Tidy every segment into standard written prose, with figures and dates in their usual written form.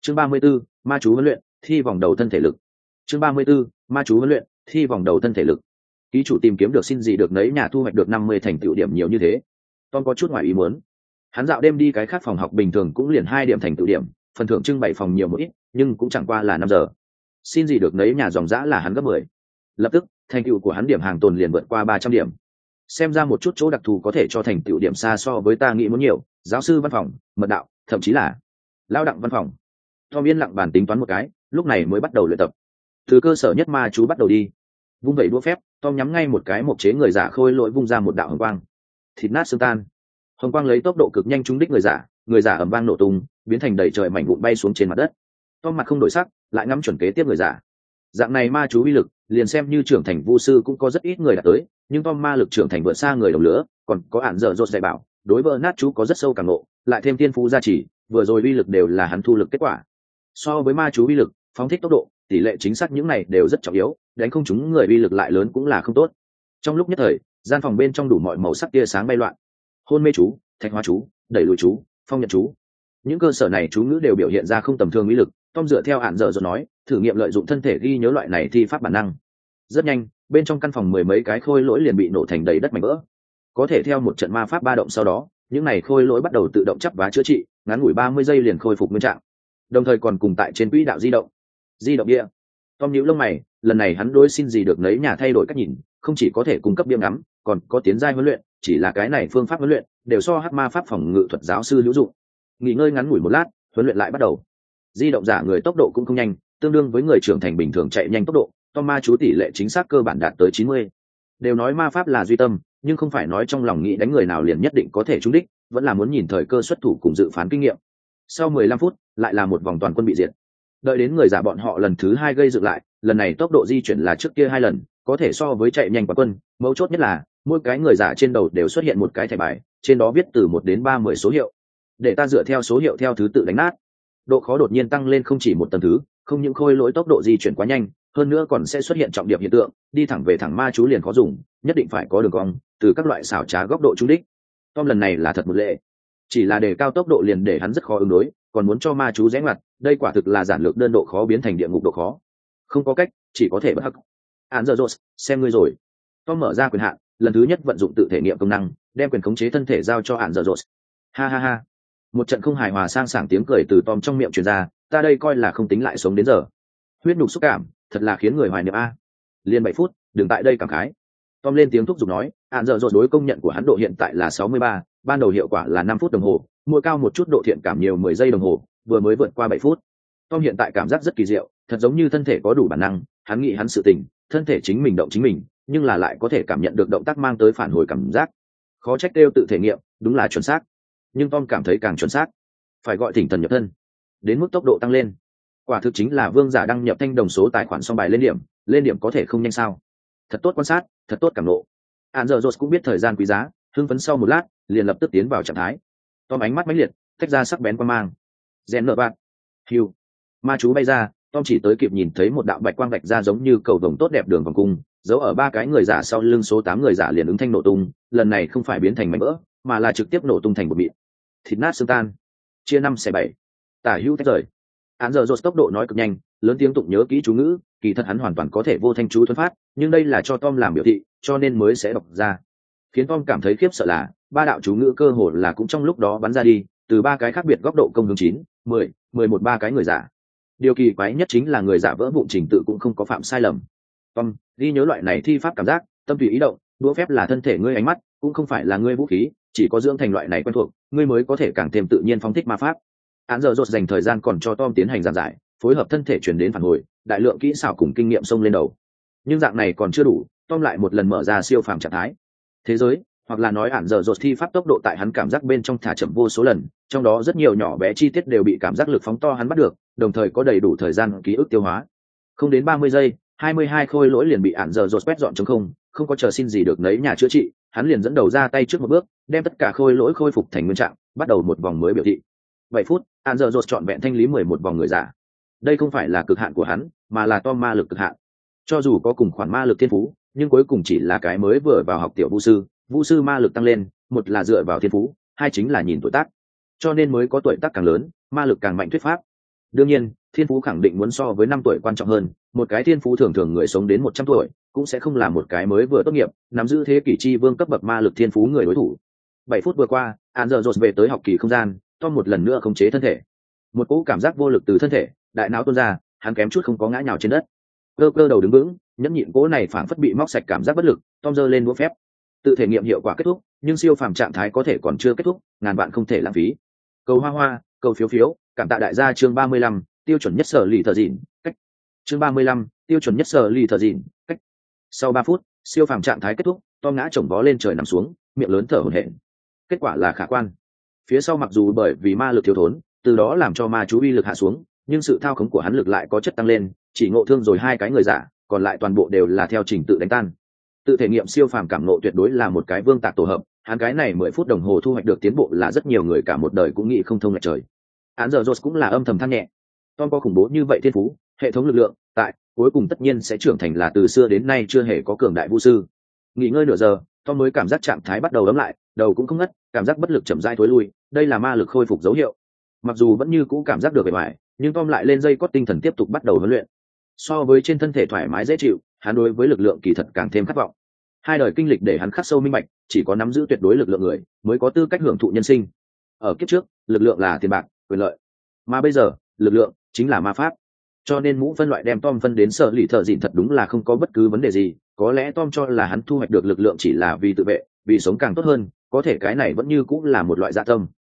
Chương 34, ma chú huấn luyện, thi vòng đầu thân thể lực. Chương 34, ma chú huấn luyện, thi vòng đầu thân thể lực. Ký chủ tìm kiếm được xin gì được nấy nhà thu hoạch được 50 thành tựu điểm nhiều như thế. Tom có chút ngoài ý muốn. Hắn dạo đêm đi cái khác phòng học bình thường cũng liền 2 điểm thành tựu điểm, phần thưởng trưng bày phòng nhiều một ít, nhưng cũng chẳng qua là 5 giờ. Xin gì được nấy nhà dòng dã là hắn gấp 10. Lập tức, thành tựu của hắn điểm hàng tồn liền vượt qua 300 điểm. Xem ra một chút chỗ đặc thù có thể cho thành tựu điểm xa so với ta nghĩ muốn nhiều, giáo sư văn phòng, mật đạo, thậm chí là lao đặng văn phòng. Tom yên lặng bàn tính toán một cái, lúc này mới bắt đầu luyện tập. Từ cơ sở nhất ma chú bắt đầu đi. Vung vẩy đũa phép, Tom nhắm ngay một cái mộc chế người giả khôi lỗi vung ra một đạo hồng quang. Thịt nát xương tan. Hồng quang lấy tốc độ cực nhanh trúng đích người giả ầm vang nổ tung, biến thành đầy trời mảnh vụn bay xuống trên mặt đất. Tom mặt không đổi sắc, lại ngắm chuẩn kế tiếp người giả. Dạng này ma chú uy lực, liền xem như trưởng thành vu sư cũng có rất ít người đạt tới, nhưng Tom ma lực trưởng thành vượt xa người đồng lứa, còn có ản dở dột dạy bảo, đối vợ nát chú có rất sâu cảm ngộ, lại thêm tiên phú gia trì, vừa rồi uy lực đều là hắn thu lực kết quả. So với ma chú uy lực, phóng thích tốc độ, tỷ lệ chính xác những này đều rất trọng yếu, đánh không trúng người uy lực lại lớn cũng là không tốt. Trong lúc nhất thời, gian phòng bên trong đủ mọi màu sắc tia sáng bay loạn. Hôn mê chú, thạch hóa chú, đẩy lùi chú, phong nhận chú, những cơ sở này chú ngữ đều biểu hiện ra không tầm thường uy lực. Tom dựa theo ản dở dột nói, thử nghiệm lợi dụng thân thể ghi nhớ loại này thi pháp bản năng. Rất nhanh, bên trong căn phòng 10 mấy cái khôi lỗi liền bị nổ thành đầy đất mảnh vỡ. Có thể theo một trận ma pháp ba động sau đó, những này khôi lỗi bắt đầu tự động chắp vá chữa trị, ngắn ngủi 30 giây liền khôi phục nguyên trạng. Đồng thời còn cùng tại trên quỹ đạo di động địa. Tom nhíu lông mày, lần này hắn đối xin gì được nấy nhà thay đổi cách nhìn, không chỉ có thể cung cấp biếng ngắm, còn có tiến giai huấn luyện, chỉ là cái này phương pháp huấn luyện đều so hắc ma pháp phòng ngự thuật giáo sư hữu dụng. Nghỉ ngơi ngắn ngủi một lát, huấn luyện lại bắt đầu. Di động giả người tốc độ cũng không nhanh, tương đương với người trưởng thành bình thường chạy nhanh tốc độ. Tom ma chú tỷ lệ chính xác cơ bản đạt tới 90. Đều nói ma pháp là duy tâm, nhưng không phải nói trong lòng nghĩ đánh người nào liền nhất định có thể trúng đích, vẫn là muốn nhìn thời cơ xuất thủ cùng dự phán kinh nghiệm. Sau 15 phút, lại là một vòng toàn quân bị diệt. Đợi đến người giả bọn họ lần thứ 2 gây dựng lại, lần này tốc độ di chuyển là trước kia 2 lần, có thể so với chạy nhanh quá quân. Mấu chốt nhất là mỗi cái người giả trên đầu đều xuất hiện một cái thẻ bài, trên đó viết từ 1 đến 30 số hiệu. Để ta dựa theo số hiệu theo thứ tự đánh nát. Độ khó đột nhiên tăng lên không chỉ một tầng thứ, không những khôi lỗi tốc độ di chuyển quá nhanh, hơn nữa còn sẽ xuất hiện trọng điểm hiện tượng, đi thẳng về thẳng ma chú liền khó dùng, nhất định phải có đường cong, từ các loại xảo trá góc độ trúng đích. Tom lần này là thật một lệ, chỉ là đề cao tốc độ liền để hắn rất khó ứng đối, còn muốn cho ma chú rẽ ngoặt, đây quả thực là giản lược đơn độ khó biến thành địa ngục độ khó. Không có cách, chỉ có thể bất hắc. Án giờ Rose, xem ngươi rồi. Tom mở ra quyền hạn, lần thứ nhất vận dụng tự thể nghiệm công năng, đem quyền khống chế thân thể giao cho Án giờ Rose. Ha ha ha. Một trận không hài hòa sang sảng tiếng cười từ Tom trong miệng truyền ra, ta đây coi là không tính lại sống đến giờ. Huyết nhục xúc cảm, thật là khiến người hoài niệm a. Liên 7 phút, đừng tại đây cảm khái. Tom lên tiếng thúc giục nói, Án giờ Rose đối công nhận của hắn độ hiện tại là 63, ban đầu hiệu quả là 5 phút đồng hồ, mỗi cao một chút độ thiện cảm nhiều 10 giây đồng hồ, vừa mới vượt qua 7 phút. Tom hiện tại cảm giác rất kỳ diệu, thật giống như thân thể có đủ bản năng, hắn nghĩ hắn sự tình, thân thể chính mình động chính mình, nhưng là lại có thể cảm nhận được động tác mang tới phản hồi cảm giác. Khó trách đều tự thể nghiệm, đúng là chuẩn xác. Nhưng Tom cảm thấy càng chuẩn xác, phải gọi thỉnh thần nhập thân. Đến mức tốc độ tăng lên, quả thực chính là vương giả đăng nhập thanh đồng số tài khoản xong bài lên điểm có thể không nhanh sao? Thật tốt quan sát, thật tốt cảm nộ. Án giờ Rose cũng biết thời gian quý giá, hưng phấn sau một lát, liền lập tức tiến vào trạng thái. Tom ánh mắt mãnh liệt, tách ra sắc bén quang mang. Rèn nợ bạn. Hiu. Ma chú bay ra, Tom chỉ tới kịp nhìn thấy một đạo bạch quang vạch ra giống như cầu vồng tốt đẹp đường vòng cung, giấu ở 3 cái người giả sau lưng số 8 người giả liền ứng thanh nổ tung, lần này không phải biến thành mảnh vỡ, mà là trực tiếp nổ tung thành bột mịn. Thịt nát xương tan. Chia 5/7. Tả hữu tách rời. Án giờ Rose tốc độ nói cực nhanh, lớn tiếng tụng nhớ kỹ chú ngữ, kỳ thật hắn hoàn toàn có thể vô thanh chú thuần phát, nhưng đây là cho Tom làm biểu thị, cho nên mới sẽ đọc ra. Khiến Tom cảm thấy khiếp sợ là, 3 đạo chú ngữ cơ hồ là cũng trong lúc đó bắn ra đi, từ 3 cái khác biệt góc độ công hướng 9, 10, 11 3 cái người giả. Điều kỳ quái nhất chính là người giả vỡ vụn trình tự cũng không có phạm sai lầm. Tom ghi nhớ loại này thi pháp cảm giác, tâm tùy ý động, đũa phép là thân thể ngươi ánh mắt, cũng không phải là ngươi vũ khí, chỉ có dưỡng thành loại này quen thuộc, ngươi mới có thể càng thêm tự nhiên phóng thích ma pháp. Án giờ Rose dành thời gian còn cho Tom tiến hành giảng giải, phối hợp thân thể truyền đến phản hồi, đại lượng kỹ xảo cùng kinh nghiệm xông lên đầu. Nhưng dạng này còn chưa đủ, Tom lại một lần mở ra siêu phàm trạng thái. Thế giới, hoặc là nói án giờ Rose thi pháp tốc độ tại hắn cảm giác bên trong thả chậm vô số lần, trong đó rất nhiều nhỏ bé chi tiết đều bị cảm giác lực phóng to hắn bắt được, đồng thời có đầy đủ thời gian ký ức tiêu hóa. Không đến 30 giây, 22 khôi lỗi liền bị án giờ Rose quét dọn trống không có chờ xin gì được nấy nhà chữa trị, hắn liền dẫn đầu ra tay trước một bước, đem tất cả khôi lỗi khôi phục thành nguyên trạng, bắt đầu một vòng mới biểu thị. 7 phút, án giờ Rose chọn vẹn thanh lý 11 vòng người giả. Đây không phải là cực hạn của hắn, mà là Tom ma lực cực hạn. Cho dù có cùng khoản ma lực thiên phú, nhưng cuối cùng chỉ là cái mới vừa vào học tiểu vũ sư ma lực tăng lên, một là dựa vào thiên phú, hai chính là nhìn tuổi tác. Cho nên mới có tuổi tác càng lớn, ma lực càng mạnh thuyết pháp. Đương nhiên thiên phú khẳng định muốn so với 5 tuổi quan trọng hơn, một cái thiên phú thường thường người sống đến 100 tuổi cũng sẽ không là một cái mới vừa tốt nghiệp nắm giữ thế kỷ chi vương cấp bậc ma lực thiên phú người đối thủ. 7 phút vừa qua, Án giờ rột về tới học kỳ không gian, Tom một lần nữa khống chế thân thể. Một cỗ cảm giác vô lực từ thân thể, đại não tuôn ra, hắn kém chút không có ngã nhào trên đất. Cơ đầu đứng vững, nhẫn nhịn cỗ này phảng phất bị móc sạch cảm giác bất lực, Tom giơ lên đũa phép. Tự thể nghiệm hiệu quả kết thúc, nhưng siêu phàm trạng thái có thể còn chưa kết thúc, ngàn vạn không thể lãng phí. Cầu hoa hoa, cầu phiếu phiếu, cảm tạ đại gia chương 35, tiêu chuẩn nhất sở lì thờ dịn, cách. Chương 35, tiêu chuẩn nhất sở lì thờ dịn, cách. Sau 3 phút, siêu phàm trạng thái kết thúc, Tom ngã chồng vó lên trời nằm xuống, miệng lớn thở hổn hển. Kết quả là khả quan. Phía sau mặc dù bởi vì ma lực thiếu thốn, từ đó làm cho ma chú uy lực hạ xuống, nhưng sự thao khống của hắn lực lại có chất tăng lên, chỉ ngộ thương rồi 2 cái người giả, còn lại toàn bộ đều là theo trình tự đánh tan. Tự thể nghiệm siêu phàm cảm ngộ tuyệt đối là một cái vương tạc tổ hợp, hắn cái này 10 phút đồng hồ thu hoạch được tiến bộ là rất nhiều người cả một đời cũng nghĩ không thông lệch trời. Án giờ Rose cũng là âm thầm than nhẹ. Tom có khủng bố như vậy thiên phú, hệ thống lực lượng, tại cuối cùng tất nhiên sẽ trưởng thành là từ xưa đến nay chưa hề có cường đại vũ sư. Nghỉ ngơi nửa giờ, Tom mới cảm giác trạng thái bắt đầu ấm lại, đầu cũng không ngất, cảm giác bất lực chậm rãi thối lui, đây là ma lực khôi phục dấu hiệu. Mặc dù vẫn như cũ cảm giác được bề ngoài, nhưng Tom lại lên dây cót tinh thần tiếp tục bắt đầu huấn luyện. So với trên thân thể thoải mái dễ chịu, hắn đối với lực lượng kỳ thật càng thêm khát vọng. 2 đời kinh lịch để hắn khắc sâu minh bạch, chỉ có nắm giữ tuyệt đối lực lượng người mới có tư cách hưởng thụ nhân sinh. Ở kiếp trước, lực lượng là tiền bạc, quyền lợi, mà bây giờ, lực lượng chính là ma pháp. Cho nên mũ phân loại đem Tom phân đến sở lì thợ dịn thật đúng là không có bất cứ vấn đề gì. Có lẽ Tom cho là hắn thu hoạch được lực lượng chỉ là vì tự vệ, vì sống càng tốt hơn, có thể cái này vẫn như cũng là một loại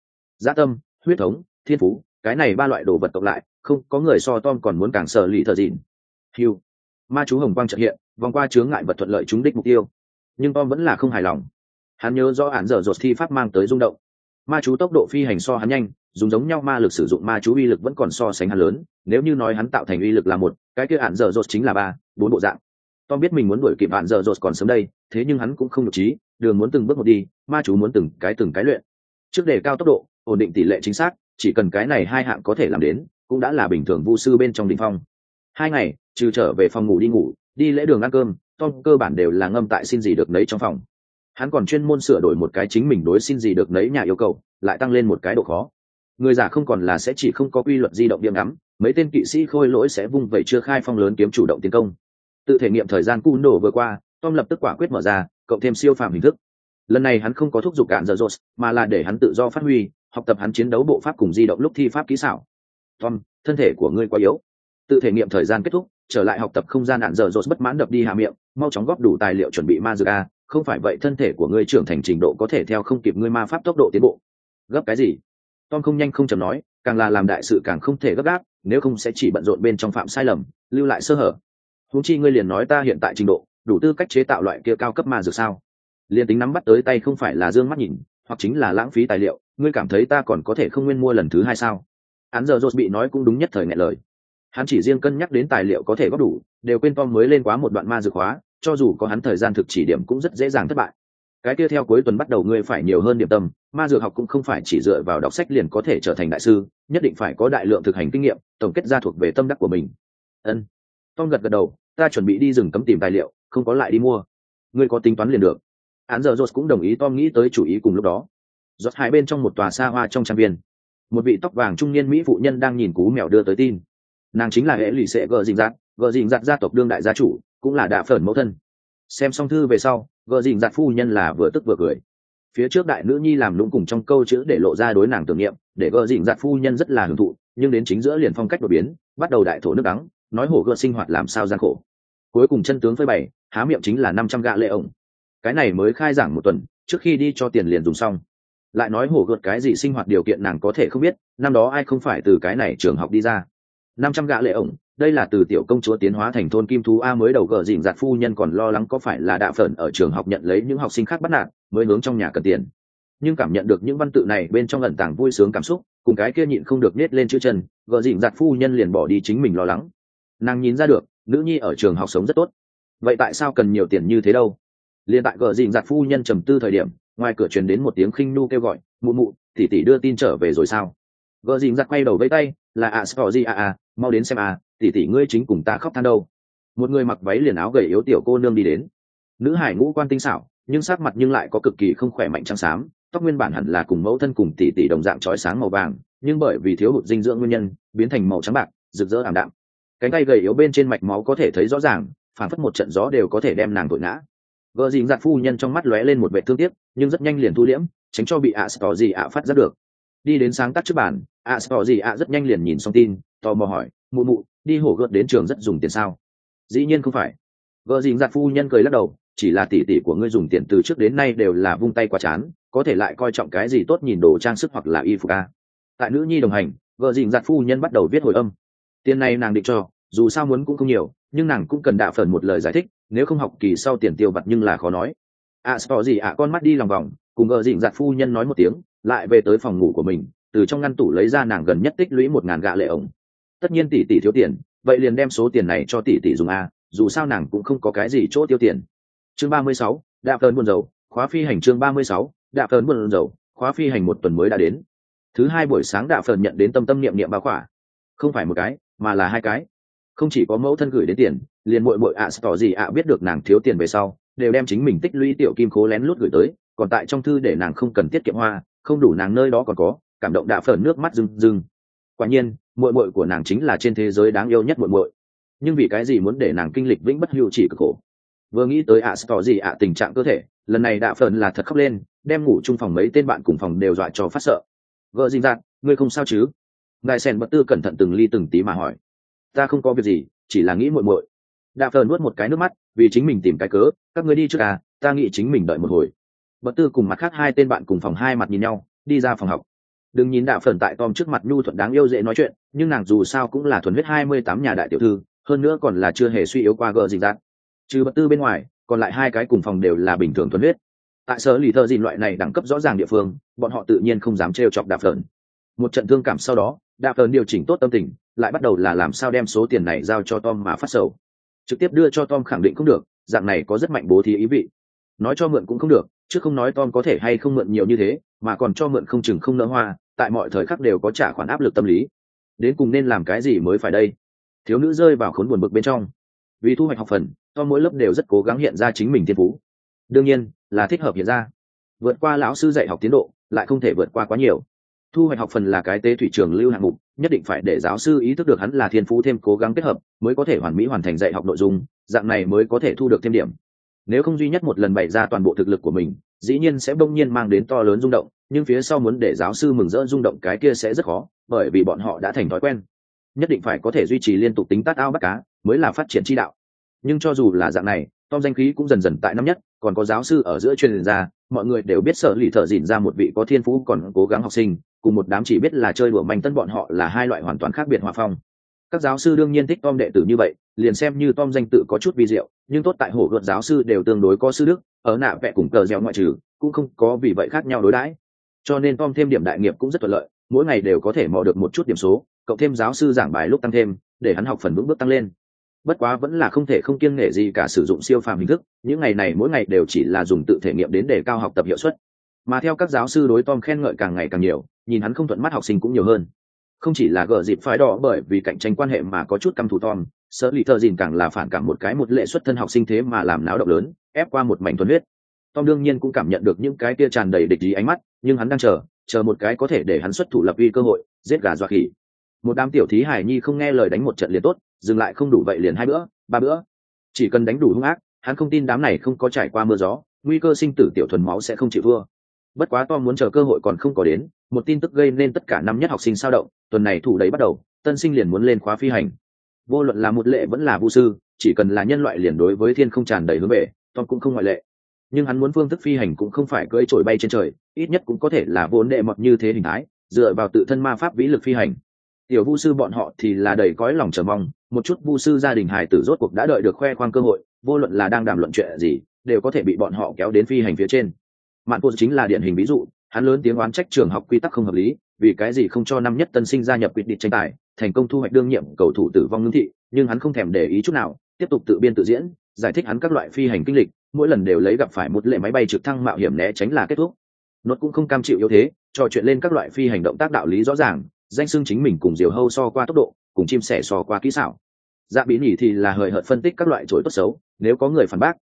dạ tâm, huyết thống, thiên phú, cái này 3 loại đồ vật cộng lại, không có người so Tom còn muốn càng sở lì thợ dịn. Hưu, ma chú hồng quang chợt hiện, vòng qua chướng ngại vật thuận lợi trúng đích mục tiêu. Nhưng Tom vẫn là không hài lòng. Hắn nhớ rõ Án giờ rột thi pháp mang tới rung động, ma chú tốc độ phi hành so hắn nhanh, dùng giống nhau ma lực sử dụng ma chú uy lực vẫn còn so sánh hắn lớn. Nếu như nói hắn tạo thành uy lực là 1, cái kia Án giờ rột chính là 3, 4 bộ dạng. Tom biết mình muốn đuổi kịp Án giờ rột còn sớm đây, thế nhưng hắn cũng không nhục trí, đường muốn từng bước một đi, ma chú muốn từng cái luyện. Trước đề cao tốc độ, ổn định tỷ lệ chính xác, chỉ cần cái này 2 hạng có thể làm đến, cũng đã là bình thường vu sư bên trong đỉnh phong. 2 ngày, trừ trở về phòng ngủ đi ngủ, đi lễ đường ăn cơm, Tom cơ bản đều là ngâm tại xin gì được nấy trong phòng. Hắn còn chuyên môn sửa đổi một cái chính mình đối xin gì được nấy nhà yêu cầu, lại tăng lên một cái độ khó. Người giả không còn là sẽ chỉ không có quy luật di động điểm ngắm, mấy tên kỵ sĩ khôi lỗi sẽ vung vẩy chưa khai phong lớn kiếm chủ động tiến công. Tự thể nghiệm thời gian cun đổ vừa qua, Tom lập tức quả quyết mở ra, cộng thêm siêu phàm hình thức. Lần này hắn không có thúc giục cạn giờ rột, mà là để hắn tự do phát huy, học tập hắn chiến đấu bộ pháp cùng di động lúc thi pháp kỹ xảo. Tom, thân thể của ngươi quá yếu. Tự thể nghiệm thời gian kết thúc, trở lại học tập không gian ạn giờ rột bất mãn đập đi hạ miệng, mau chóng góp đủ tài liệu chuẩn bị ma dược a, không phải vậy thân thể của ngươi trưởng thành trình độ có thể theo không kịp ngươi ma pháp tốc độ tiến bộ. Gấp cái gì? Tom không nhanh không chậm nói, càng là làm đại sự càng không thể gấp gáp, nếu không sẽ chỉ bận rộn bên trong phạm sai lầm, lưu lại sơ hở. Huống chi ngươi liền nói ta hiện tại trình độ đủ tư cách chế tạo loại kia cao cấp ma dược sao? Liên tính nắm bắt tới tay không phải là dương mắt nhìn, hoặc chính là lãng phí tài liệu, ngươi cảm thấy ta còn có thể không nguyên mua lần thứ 2 sao? Án giờ rột bị nói cũng đúng nhất thời nghẹn lời. Hắn chỉ riêng cân nhắc đến tài liệu có thể góp đủ, đều quên Tom mới lên quá một đoạn ma dược hóa, cho dù có hắn thời gian thực chỉ điểm cũng rất dễ dàng thất bại. Cái kia theo cuối tuần bắt đầu ngươi phải nhiều hơn điểm tâm, ma dược học cũng không phải chỉ dựa vào đọc sách liền có thể trở thành đại sư, nhất định phải có đại lượng thực hành kinh nghiệm, tổng kết ra thuộc về tâm đắc của mình. Ân. Tom gật đầu, ta chuẩn bị đi rừng cấm tìm tài liệu, không có lại đi mua. Ngươi có tính toán liền được. Án giờ Rose cũng đồng ý Tom nghĩ tới chủ ý cùng lúc đó. Rốt hai bên trong một tòa xa hoa trong trang viên, một vị tóc vàng trung niên mỹ phụ nhân đang nhìn cú mèo đưa tới tin. Nàng chính là hệ lụy sệ gờ dình giặt gia tộc đương đại gia chủ, cũng là đạ phởn mẫu thân. Xem xong thư về sau, gờ dình giặt phu nhân là vừa tức vừa cười. Phía trước đại nữ nhi làm lũng cùng trong câu chữ để lộ ra đối nàng tưởng niệm, để gờ dình giặt phu nhân rất là hưởng thụ, nhưng đến chính giữa liền phong cách đột biến, bắt đầu đại thổ nước đắng, nói hổ gợt sinh hoạt làm sao gian khổ. Cuối cùng chân tướng phơi bày, há miệng chính là 500 gạ lệ ổng. Cái này mới khai giảng một tuần, trước khi đi cho tiền liền dùng xong. Lại nói hổ gợt cái gì sinh hoạt điều kiện nàng có thể không biết, năm đó ai không phải từ cái này trường học đi ra. 500 gạ lệ ổng, đây là từ tiểu công chúa tiến hóa thành thôn kim thú a. Mới đầu gờ dình giặt phu nhân còn lo lắng có phải là đạ phởn ở trường học nhận lấy những học sinh khác bắt nạt, mới hướng trong nhà cần tiền. Nhưng cảm nhận được những văn tự này bên trong ẩn tàng vui sướng cảm xúc, cùng cái kia nhịn không được nết lên chữ chân, gờ dình giặt phu nhân liền bỏ đi chính mình lo lắng. Nàng nhìn ra được, nữ nhi ở trường học sống rất tốt, vậy tại sao cần nhiều tiền như thế đâu? Liên tại gờ dình giặt phu nhân trầm tư thời điểm, ngoài cửa truyền đến một tiếng khinh nu kêu gọi, mụ mụ, tỷ tỷ đưa tin trở về rồi sao? Gờ dình giặt quay đầu vẫy tay, là mau đến xem tỷ tỷ ngươi chính cùng ta khóc than đâu. Một người mặc váy liền áo gầy yếu tiểu cô nương đi đến. Nữ hải ngũ quan tinh xảo, nhưng sắc mặt nhưng lại có cực kỳ không khỏe mạnh trắng xám, tóc nguyên bản hẳn là cùng mẫu thân cùng tỷ tỷ đồng dạng chói sáng màu vàng, nhưng bởi vì thiếu hụt dinh dưỡng nguyên nhân biến thành màu trắng bạc, rực rỡ ảm đạm. Cánh tay gầy yếu bên trên mạch máu có thể thấy rõ ràng, phản phất một trận gió đều có thể đem nàng thổi ngã. Vợ dình giặt phu nhân trong mắt lóe lên một vẻ thương tiếc, nhưng rất nhanh liền thu liễm, tránh cho bị tỏ gì phát giác được. Đi đến sáng tác trước bàn, tỏ gì rất nhanh liền nhìn xong tin, tò mò hỏi, mụ mụ, đi hổ gợt đến trường rất dùng tiền sao? Dĩ nhiên không phải. Vợ dình giặt phu nhân cười lắc đầu, chỉ là tỷ tỷ của ngươi dùng tiền từ trước đến nay đều là vung tay qua chán, có thể lại coi trọng cái gì tốt nhìn đồ trang sức hoặc là y phục a. Tại nữ nhi đồng hành, vợ dình giặt phu nhân bắt đầu viết hồi âm. Tiền này nàng định cho, dù sao muốn cũng không nhiều, nhưng nàng cũng cần đạ phần một lời giải thích, nếu không học kỳ sau tiền tiêu vặt nhưng là khó nói. Con mắt đi lòng vòng, cùng vợ dình giặt phu nhân nói một tiếng, lại về tới phòng ngủ của mình, từ trong ngăn tủ lấy ra nàng gần nhất tích lũy 1.000 gạ lệ ổng. Tất nhiên tỷ tỷ thiếu tiền, vậy liền đem số tiền này cho tỷ tỷ dùng a, dù sao nàng cũng không có cái gì chỗ tiêu tiền. Chương 36, đạp tấn buồn dầu, khóa phi hành. Chương 36, đạp tấn buồn dầu, khóa phi hành. Một tuần mới đã đến. Thứ hai buổi sáng đạp phần nhận đến tâm tâm niệm niệm bao khỏa, không phải một cái mà là hai cái. Không chỉ có mẫu thân gửi đến tiền, liền muội tỏ gì biết được nàng thiếu tiền về sau, đều đem chính mình tích lũy tiểu kim khố lén lút gửi tới, còn tại trong thư để nàng không cần tiết kiệm hoa, không đủ nàng nơi đó còn có, cảm động đạp phần nước mắt rưng rưng. Quả nhiên muội của nàng chính là trên thế giới đáng yêu nhất muội, nhưng vì cái gì muốn để nàng kinh lịch vĩnh bất hưu chỉ cực khổ? Vừa nghĩ tới tỏ gì tình trạng cơ thể, lần này đạ phần là thật khóc lên, đem ngủ chung phòng mấy tên bạn cùng phòng đều dọa cho phát sợ. Vợ dình dạt, ngươi không sao chứ? Ngài sen bất tư cẩn thận từng ly từng tí mà hỏi. Ta không có việc gì, chỉ là nghĩ muội. Đạ phần nuốt một cái nước mắt, vì chính mình tìm cái cớ, các ngươi đi trước à, ta nghĩ chính mình đợi một hồi. Bất tư cùng mặt khác hai tên bạn cùng phòng hai mặt nhìn nhau, đi ra phòng học. Đừng nhìn đạ phần tại Tom trước mặt nhu thuận đáng yêu dễ nói chuyện, nhưng nàng dù sao cũng là thuần huyết 28 nhà đại tiểu thư, hơn nữa còn là chưa hề suy yếu qua gờ dình dạt. Trừ bất tư bên ngoài, còn lại hai cái cùng phòng đều là bình thường thuần huyết. Tại sở lì thợ dìn loại này đẳng cấp rõ ràng địa phương, bọn họ tự nhiên không dám trêu chọc đạp phần. Một trận thương cảm sau đó, đạp phần điều chỉnh tốt tâm tình, lại bắt đầu là làm sao đem số tiền này giao cho Tom mà phát sầu. Trực tiếp đưa cho Tom khẳng định không được, dạng này có rất mạnh bố thí ý vị. Nói cho mượn cũng không được, chứ không nói Tom có thể hay không mượn nhiều như thế, mà còn cho mượn không chừng không nỡ hoa, tại mọi thời khắc đều có trả khoản áp lực tâm lý. Đến cùng nên làm cái gì mới phải đây? Thiếu nữ rơi vào khốn buồn bực bên trong. Vì thu hoạch học phần, Tom mỗi lớp đều rất cố gắng hiện ra chính mình thiên phú. Đương nhiên là thích hợp hiện ra. Vượt qua lão sư dạy học tiến độ, lại không thể vượt qua quá nhiều. Thu hoạch học phần là cái tế thủy trường lưu hạng mục, nhất định phải để giáo sư ý thức được hắn là thiên phú thêm cố gắng kết hợp, mới có thể hoàn mỹ hoàn thành dạy học nội dung, dạng này mới có thể thu được thêm điểm. Nếu không duy nhất một lần bày ra toàn bộ thực lực của mình, dĩ nhiên sẽ bỗng nhiên mang đến to lớn rung động, nhưng phía sau muốn để giáo sư mừng rỡ rung động cái kia sẽ rất khó, bởi vì bọn họ đã thành thói quen. Nhất định phải có thể duy trì liên tục tính tát ao bắt cá, mới là phát triển chi đạo. Nhưng cho dù là dạng này, Tom danh khí cũng dần dần tại năm nhất, còn có giáo sư ở giữa truyền ra, mọi người đều biết sở lì thợ dịn ra một vị có thiên phú còn cố gắng học sinh, cùng một đám chỉ biết là chơi đùa manh tân bọn họ là hai loại hoàn toàn khác biệt hòa phong. Các giáo sư đương nhiên thích Tom đệ tử như vậy, liền xem như Tom danh tự có chút vi diệu, nhưng tốt tại hổ gợt giáo sư đều tương đối có sư đức, ở nạ vẽ cùng cờ gieo ngoại trừ, cũng không có vì vậy khác nhau đối đãi. Cho nên Tom thêm điểm đại nghiệp cũng rất thuận lợi, mỗi ngày đều có thể mò được một chút điểm số, cộng thêm giáo sư giảng bài lúc tăng thêm, để hắn học phần vững bước tăng lên. Bất quá vẫn là không thể không kiêng nể gì cả sử dụng siêu phàm hình thức, những ngày này mỗi ngày đều chỉ là dùng tự thể nghiệm đến để cao học tập hiệu suất. Mà theo các giáo sư đối Tom khen ngợi càng ngày càng nhiều, nhìn hắn không thuận mắt học sinh cũng nhiều hơn. Không chỉ là gỡ dịp phái đỏ bởi vì cạnh tranh quan hệ mà có chút căm thù Tom, sở lì thợ dìn càng là phản cảm một cái một lệ xuất thân học sinh thế mà làm náo động lớn, ép qua một mảnh thuần huyết. Tom đương nhiên cũng cảm nhận được những cái kia tràn đầy địch ý ánh mắt, nhưng hắn đang chờ một cái có thể để hắn xuất thủ lập uy cơ hội, giết gà dọa khỉ. Một đám tiểu thí hải nhi không nghe lời đánh một trận liền tốt, dừng lại không đủ vậy liền 2 bữa 3 bữa, chỉ cần đánh đủ hung ác, hắn không tin đám này không có trải qua mưa gió, nguy cơ sinh tử tiểu thuần máu sẽ không chịu thua. Bất quá Tom muốn chờ cơ hội còn không có đến, một tin tức gây nên tất cả năm nhất học sinh sao động, tuần này thủ đấy bắt đầu, tân sinh liền muốn lên khóa phi hành. Vô luận là một lệ vẫn là vu sư, chỉ cần là nhân loại liền đối với thiên không tràn đầy hướng về, Tom cũng không ngoại lệ. Nhưng hắn muốn phương thức phi hành cũng không phải cưỡi trội bay trên trời, ít nhất cũng có thể là vốn đệ mọt như thế hình thái, dựa vào tự thân ma pháp vĩ lực phi hành. Tiểu vu sư bọn họ thì là đầy cõi lòng chờ mong, một chút vu sư gia đình hài tử rốt cuộc đã đợi được khoe khoang cơ hội, vô luận là đang đàm luận chuyện gì, đều có thể bị bọn họ kéo đến phi hành phía trên. Mạn Phụ chính là điển hình ví dụ, hắn lớn tiếng oán trách trường học quy tắc không hợp lý, vì cái gì không cho năm nhất tân sinh gia nhập quyết định tranh tài, thành công thu hoạch đương nhiệm cầu thủ tử vong ngưng thị, nhưng hắn không thèm để ý chút nào, tiếp tục tự biên tự diễn, giải thích hắn các loại phi hành kinh lịch, mỗi lần đều lấy gặp phải một lệ máy bay trực thăng mạo hiểm né tránh là kết thúc. Nó cũng không cam chịu yếu thế, trò chuyện lên các loại phi hành động tác đạo lý rõ ràng, danh xưng chính mình cùng diều hâu so qua tốc độ, cùng chim sẻ so qua kỹ xảo. Dạ Bí Nhỉ thì là hời hợt phân tích các loại chối tốt xấu, nếu có người phản bác,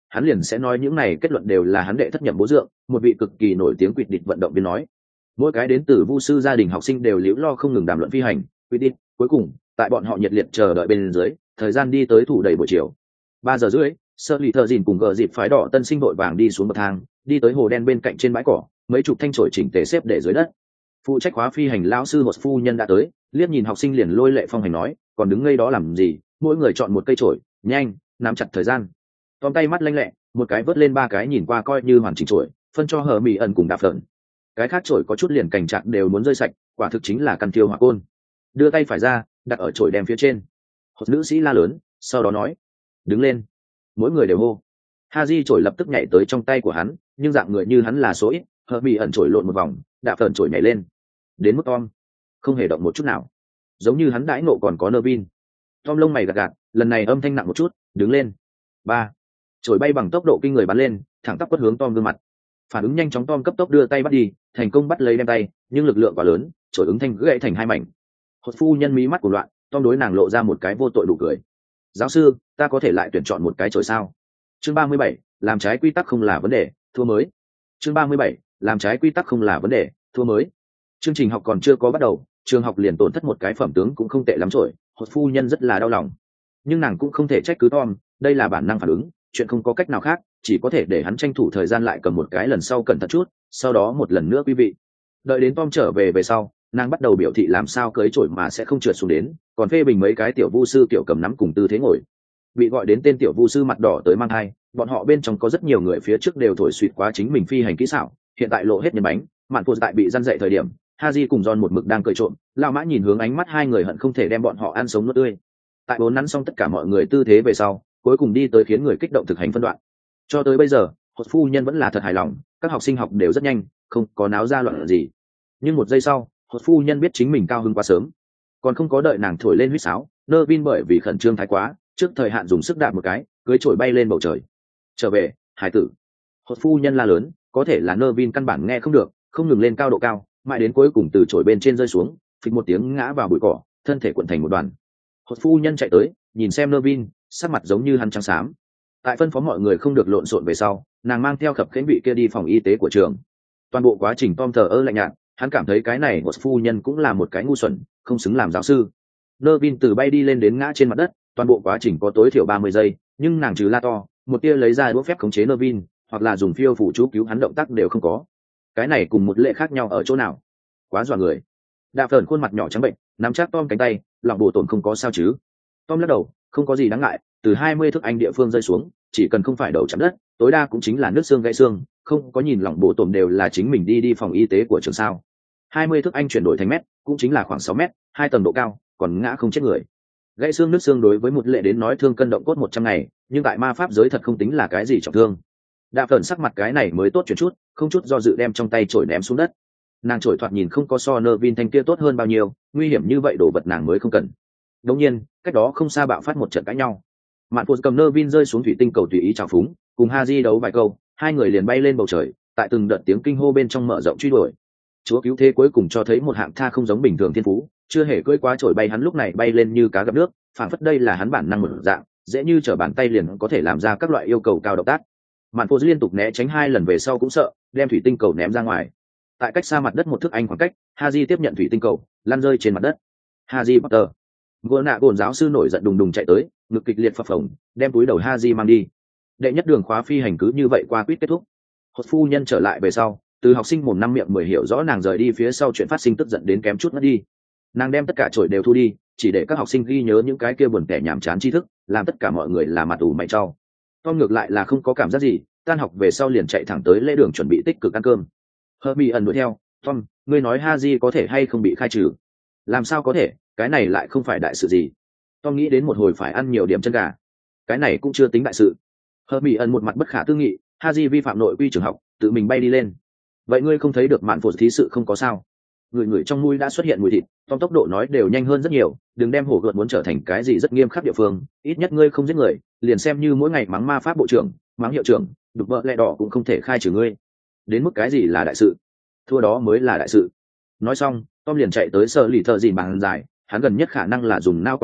hắn liền sẽ nói những này kết luận đều là hắn đệ thất nhậm bố dượng, một vị cực kỳ nổi tiếng quỵt địch vận động viên nói. Mỗi cái đến từ vu sư gia đình học sinh đều liễu lo không ngừng đàm luận phi hành quỵt địch. Cuối cùng tại bọn họ nhiệt liệt chờ đợi bên dưới, thời gian đi tới thủ đầy buổi chiều 3 giờ rưỡi, sơ lì thợ dìn cùng gờ dịp phái đỏ tân sinh đội vàng đi xuống bậc thang, đi tới hồ đen bên cạnh trên bãi cỏ, mấy chục thanh chổi chỉnh tề xếp để dưới đất. Phụ trách khóa phi hành lão sư một phu nhân đã tới, liếc nhìn học sinh liền lôi lệ phong hành nói, còn đứng ngây đó làm gì, mỗi người chọn một cây chổi, nhanh nắm chặt thời gian. Tom tay mắt lanh lẹ, một cái vớt lên 3 cái nhìn qua coi như hoàn chỉnh chổi, phân cho hờ mỹ ẩn cùng đạp phởn. Cái khác chổi có chút liền cành chạc đều muốn rơi sạch, quả thực chính là căn tiêu hỏa côn. Đưa tay phải ra, đặt ở chổi đem phía trên. Một nữ sĩ la lớn, sau đó nói, đứng lên. Mỗi người đều hô. Haji chổi lập tức nhảy tới trong tay của hắn, nhưng dạng người như hắn là số ít, hờ mỹ ẩn chổi lộn một vòng, đạp phởn chổi nhảy lên. Đến mức Tom không hề động một chút nào, giống như hắn đãi nộ còn có nơ vin. Tom lông mày gạt gạt, lần này âm thanh nặng một chút, đứng lên. 3. Chổi bay bằng tốc độ kinh người bắn lên, thẳng tắp quất hướng Tom gương mặt. Phản ứng nhanh chóng, Tom cấp tốc đưa tay bắt đi, thành công bắt lấy đem tay, nhưng lực lượng quá lớn, chổi ứng thanh gãy thành 2 mảnh. Hột phu nhân mí mắt của loạn, Tom đối nàng lộ ra một cái vô tội đủ cười. Giáo sư, ta có thể lại tuyển chọn một cái chổi sao? Chương 37, làm trái quy tắc không là vấn đề, thua mới. Chương 37, làm trái quy tắc không là vấn đề, thua mới. Chương trình học còn chưa có bắt đầu, trường học liền tổn thất một cái phẩm tướng cũng không tệ lắm rồi, hột phu nhân rất là đau lòng. Nhưng nàng cũng không thể trách cứ Tom, đây là bản năng phản ứng, chuyện không có cách nào khác, chỉ có thể để hắn tranh thủ thời gian lại cầm một cái lần sau cẩn thận chút, sau đó một lần nữa quý vị. Đợi đến Tom trở về sau, nàng bắt đầu biểu thị làm sao cưới chổi mà sẽ không trượt xuống đến, còn phê bình mấy cái tiểu vu sư kiểu cầm nắm cùng tư thế ngồi. Bị gọi đến tên tiểu vu sư mặt đỏ tới mang hai, bọn họ bên trong có rất nhiều người phía trước đều thổi suýt quá chính mình phi hành kỹ xảo, hiện tại lộ hết nhân bánh, mạn phụ tại bị răn dậy thời điểm, Haji cùng John một mực đang cười trộm, lão mã nhìn hướng ánh mắt hai người hận không thể đem bọn họ ăn sống nuốt tươi. Tại bốn nắn xong tất cả mọi người tư thế về sau, cuối cùng đi tới khiến người kích động thực hành phân đoạn. Cho tới bây giờ, hột phu nhân vẫn là thật hài lòng, các học sinh học đều rất nhanh, không có náo ra loạn gì. Nhưng một giây sau, hột phu nhân biết chính mình cao hứng quá sớm, còn không có đợi nàng thổi lên huýt sáo, nơ vin bởi vì khẩn trương thái quá, trước thời hạn dùng sức đạp một cái, cưới chổi bay lên bầu trời. Trở về, hải tử. Hột phu nhân la lớn, có thể là nơ vin căn bản nghe không được, không ngừng lên cao độ cao, mãi đến cuối cùng từ chổi bên trên rơi xuống, phịch một tiếng ngã vào bụi cỏ, thân thể cuộn thành một đoàn. Hột phu nhân chạy tới, nhìn xem nơ vin, sắc mặt giống như hắn trắng xám. Tại phân phó mọi người không được lộn xộn về sau, nàng mang theo khập khiễng vị kia đi phòng y tế của trường. Toàn bộ quá trình Tom thờ ơ lạnh nhạt, hắn cảm thấy cái này hột phu nhân cũng là một cái ngu xuẩn, không xứng làm giáo sư. Nơ vin từ bay đi lên đến ngã trên mặt đất, toàn bộ quá trình có tối thiểu 30 giây, nhưng nàng trừ la to, một tia lấy ra đũa phép khống chế nơ vin, hoặc là dùng phiêu phủ chú cứu hắn động tác đều không có. Cái này cùng một lệ khác nhau ở chỗ nào? Quá dọa người. Đạp Phởn khuôn mặt nhỏ trắng bệnh, nắm chắc Tom cánh tay, lòng bổ tổn không có sao chứ? Tom lắc đầu, không có gì đáng ngại, từ 20 thước anh địa phương rơi xuống, chỉ cần không phải đầu chạm đất, tối đa cũng chính là nứt xương gãy xương, không có nhìn lòng bổ tổn đều là chính mình đi phòng y tế của trường sao? 20 thước anh chuyển đổi thành mét, cũng chính là khoảng 6 mét, 2 tầng độ cao, còn ngã không chết người. Gãy xương nứt xương đối với một lệ đến nói thương cân động cốt 100 ngày, nhưng tại ma pháp giới thật không tính là cái gì trọng thương. Đạp Phởn sắc mặt cái này mới tốt chuyển chút, không chút do dự đem trong tay chổi ném xuống đất. Nàng chổi thoạt nhìn không có so nơ vin thanh kia tốt hơn bao nhiêu, nguy hiểm như vậy đồ vật nàng mới không cần. Đống nhiên, cách đó không xa bạo phát một trận cãi nhau. Mạn Phụ cầm nơ vin rơi xuống thủy tinh cầu tùy ý trào phúng, cùng Haji đấu vài câu, hai người liền bay lên bầu trời, tại từng đợt tiếng kinh hô bên trong mở rộng truy đuổi. Chúa cứu thế cuối cùng cho thấy một hạng tha không giống bình thường thiên phú, chưa hề cưỡi quá chổi bay hắn lúc này bay lên như cá gặp nước, phản phất đây là hắn bản năng một dạng, dễ như trở bàn tay liền có thể làm ra các loại yêu cầu cao động tác. Mạn Phụ liên tục né tránh 2 lần về sau cũng sợ, đem thủy tinh cầu ném ra ngoài. Tại cách xa mặt đất 1 thước anh khoảng cách, Haji tiếp nhận thủy tinh cầu, lăn rơi trên mặt đất. Haji Potter, gỗ nạ gồn giáo sư nổi giận đùng đùng chạy tới, ngực kịch liệt phập phồng, đem túi đầu Haji mang đi. Đệ nhất đường khóa phi hành cứ như vậy qua quýt kết thúc. Hột phu nhân trở lại về sau, từ học sinh mồm năm miệng mười hiểu rõ nàng rời đi phía sau chuyện phát sinh tức giận đến kém chút mất đi. Nàng đem tất cả chổi đều thu đi, chỉ để các học sinh ghi nhớ những cái kia buồn tẻ nhàm chán tri thức, làm tất cả mọi người là mặt ủ mày trao. Tom ngược lại là không có cảm giác gì, tan học về sau liền chạy thẳng tới lễ đường chuẩn bị tích cực ăn cơm. Herbie ẩn đuổi theo, Tom, ngươi nói Haji có thể hay không bị khai trừ? Làm sao có thể, cái này lại không phải đại sự gì. Tom nghĩ đến một hồi phải ăn nhiều điểm chân gà, cái này cũng chưa tính đại sự. Herbie ẩn một mặt bất khả tư nghị, Haji vi phạm nội quy trường học, tự mình bay đi lên. Vậy ngươi không thấy được mạn phổ thí sự không có sao? Người trong mũi đã xuất hiện mùi thịt, Tom tốc độ nói đều nhanh hơn rất nhiều, đừng đem hổ gợt muốn trở thành cái gì rất nghiêm khắc địa phương, ít nhất ngươi không giết người, liền xem như mỗi ngày mắng ma pháp bộ trưởng, mắng hiệu trưởng, đục vợ lẹ đỏ cũng không thể khai trừ ngươi. Đến mức cái gì là đại sự? Thua đó mới là đại sự. Nói xong, Tom liền chạy tới sở lì thợ dìn bằng dài, hắn gần nhất khả năng là dùng nao quá độ,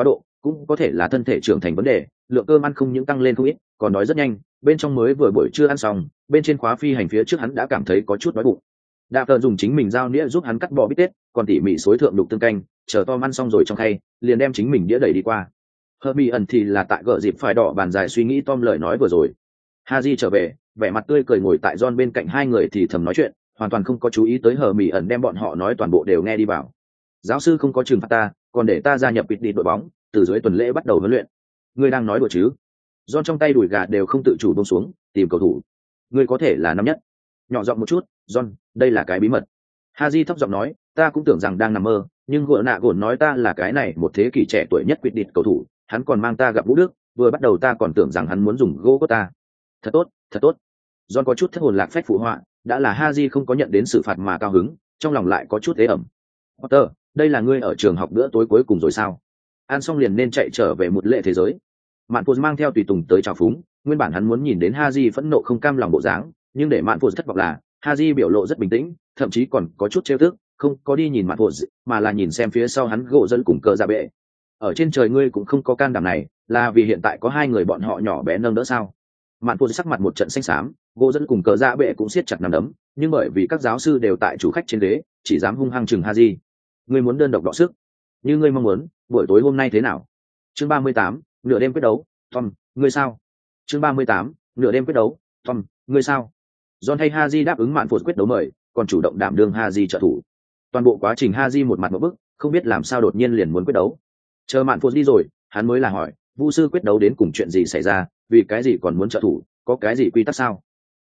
cũng có thể là thân thể trưởng thành vấn đề, lượng cơm ăn không những tăng lên không ít, còn đói rất nhanh, bên trong mới vừa buổi trưa ăn xong, bên trên khóa phi hành phía trước hắn đã cảm thấy có chút đói bụng. Đạp Tờ dùng chính mình dao nĩa giúp hắn cắt bò bít tết, còn tỉ mỉ xối thượng đục tương canh, chờ Tom ăn xong rồi trong khay, liền đem chính mình đĩa đẩy đi qua. Hermione thì là tại gợ dịp phải đỏ bàn dài suy nghĩ Tom lời nói vừa rồi. Haji trở về, vẻ mặt tươi cười ngồi tại John bên cạnh hai người thì thầm nói chuyện, hoàn toàn không có chú ý tới Hermione đem bọn họ nói toàn bộ đều nghe đi vào. Giáo sư không có trừng phạt ta, còn để ta gia nhập quỵt đi đội bóng, từ dưới tuần lễ bắt đầu huấn luyện. Ngươi đang nói đùa chứ? John trong tay đùi gà đều không tự chủ buông xuống, tìm cầu thủ. Ngươi có thể là năm nhất. Nhỏ giọng một chút, John, đây là cái bí mật. Haji thấp giọng nói, ta cũng tưởng rằng đang nằm mơ, nhưng gỡ nạ gồn nói ta là cái này một thế kỷ trẻ tuổi nhất quỵt đi cầu thủ, hắn còn mang ta gặp Vũ Đức, vừa bắt đầu ta còn tưởng rằng hắn muốn dùng gỗ của ta. Thật tốt, thật tốt. John có chút thất hồn lạc phách phụ họa, đã là Haji không có nhận đến xử phạt mà cao hứng, trong lòng lại có chút ế ẩm. Potter, đây là ngươi ở trường học bữa tối cuối cùng rồi sao? Ăn xong liền nên chạy trở về một lệ thế giới. Mạn Phù mang theo tùy tùng tới chào phúng, nguyên bản hắn muốn nhìn đến Haji phẫn nộ không cam lòng bộ dáng, nhưng để Mạn Phù thất vọng là, Haji biểu lộ rất bình tĩnh, thậm chí còn có chút trêu tức, không có đi nhìn Mạn Phù, mà là nhìn xem phía sau hắn gỗ dân cùng cờ ra bệ. Ở trên trời ngươi cũng không có can đảm này, là vì hiện tại có hai người bọn họ nhỏ bé nâng đỡ sao? Mạn Phù sắc mặt một trận xanh xám, gỗ dân cùng cờ ra bệ cũng siết chặt nắm đấm, nhưng bởi vì các giáo sư đều tại chủ khách trên ghế, chỉ dám hung hăng chừng Haji. Ngươi muốn đơn độc đọ sức, như ngươi mong muốn, buổi tối hôm nay thế nào? Chương 38, nửa đêm quyết đấu, Tom, ngươi sao? Chương 38, nửa đêm quyết đấu, Tom, ngươi sao? John hay Haji đáp ứng Mạn Phù quyết đấu mời, còn chủ động đảm đương Haji trợ thủ. Toàn bộ quá trình Haji một mặt ngộp bức, không biết làm sao đột nhiên liền muốn quyết đấu. Chờ Mạn Phù đi rồi, hắn mới là hỏi, Vu sư quyết đấu đến cùng chuyện gì xảy ra, vì cái gì còn muốn trợ thủ, có cái gì quy tắc sao?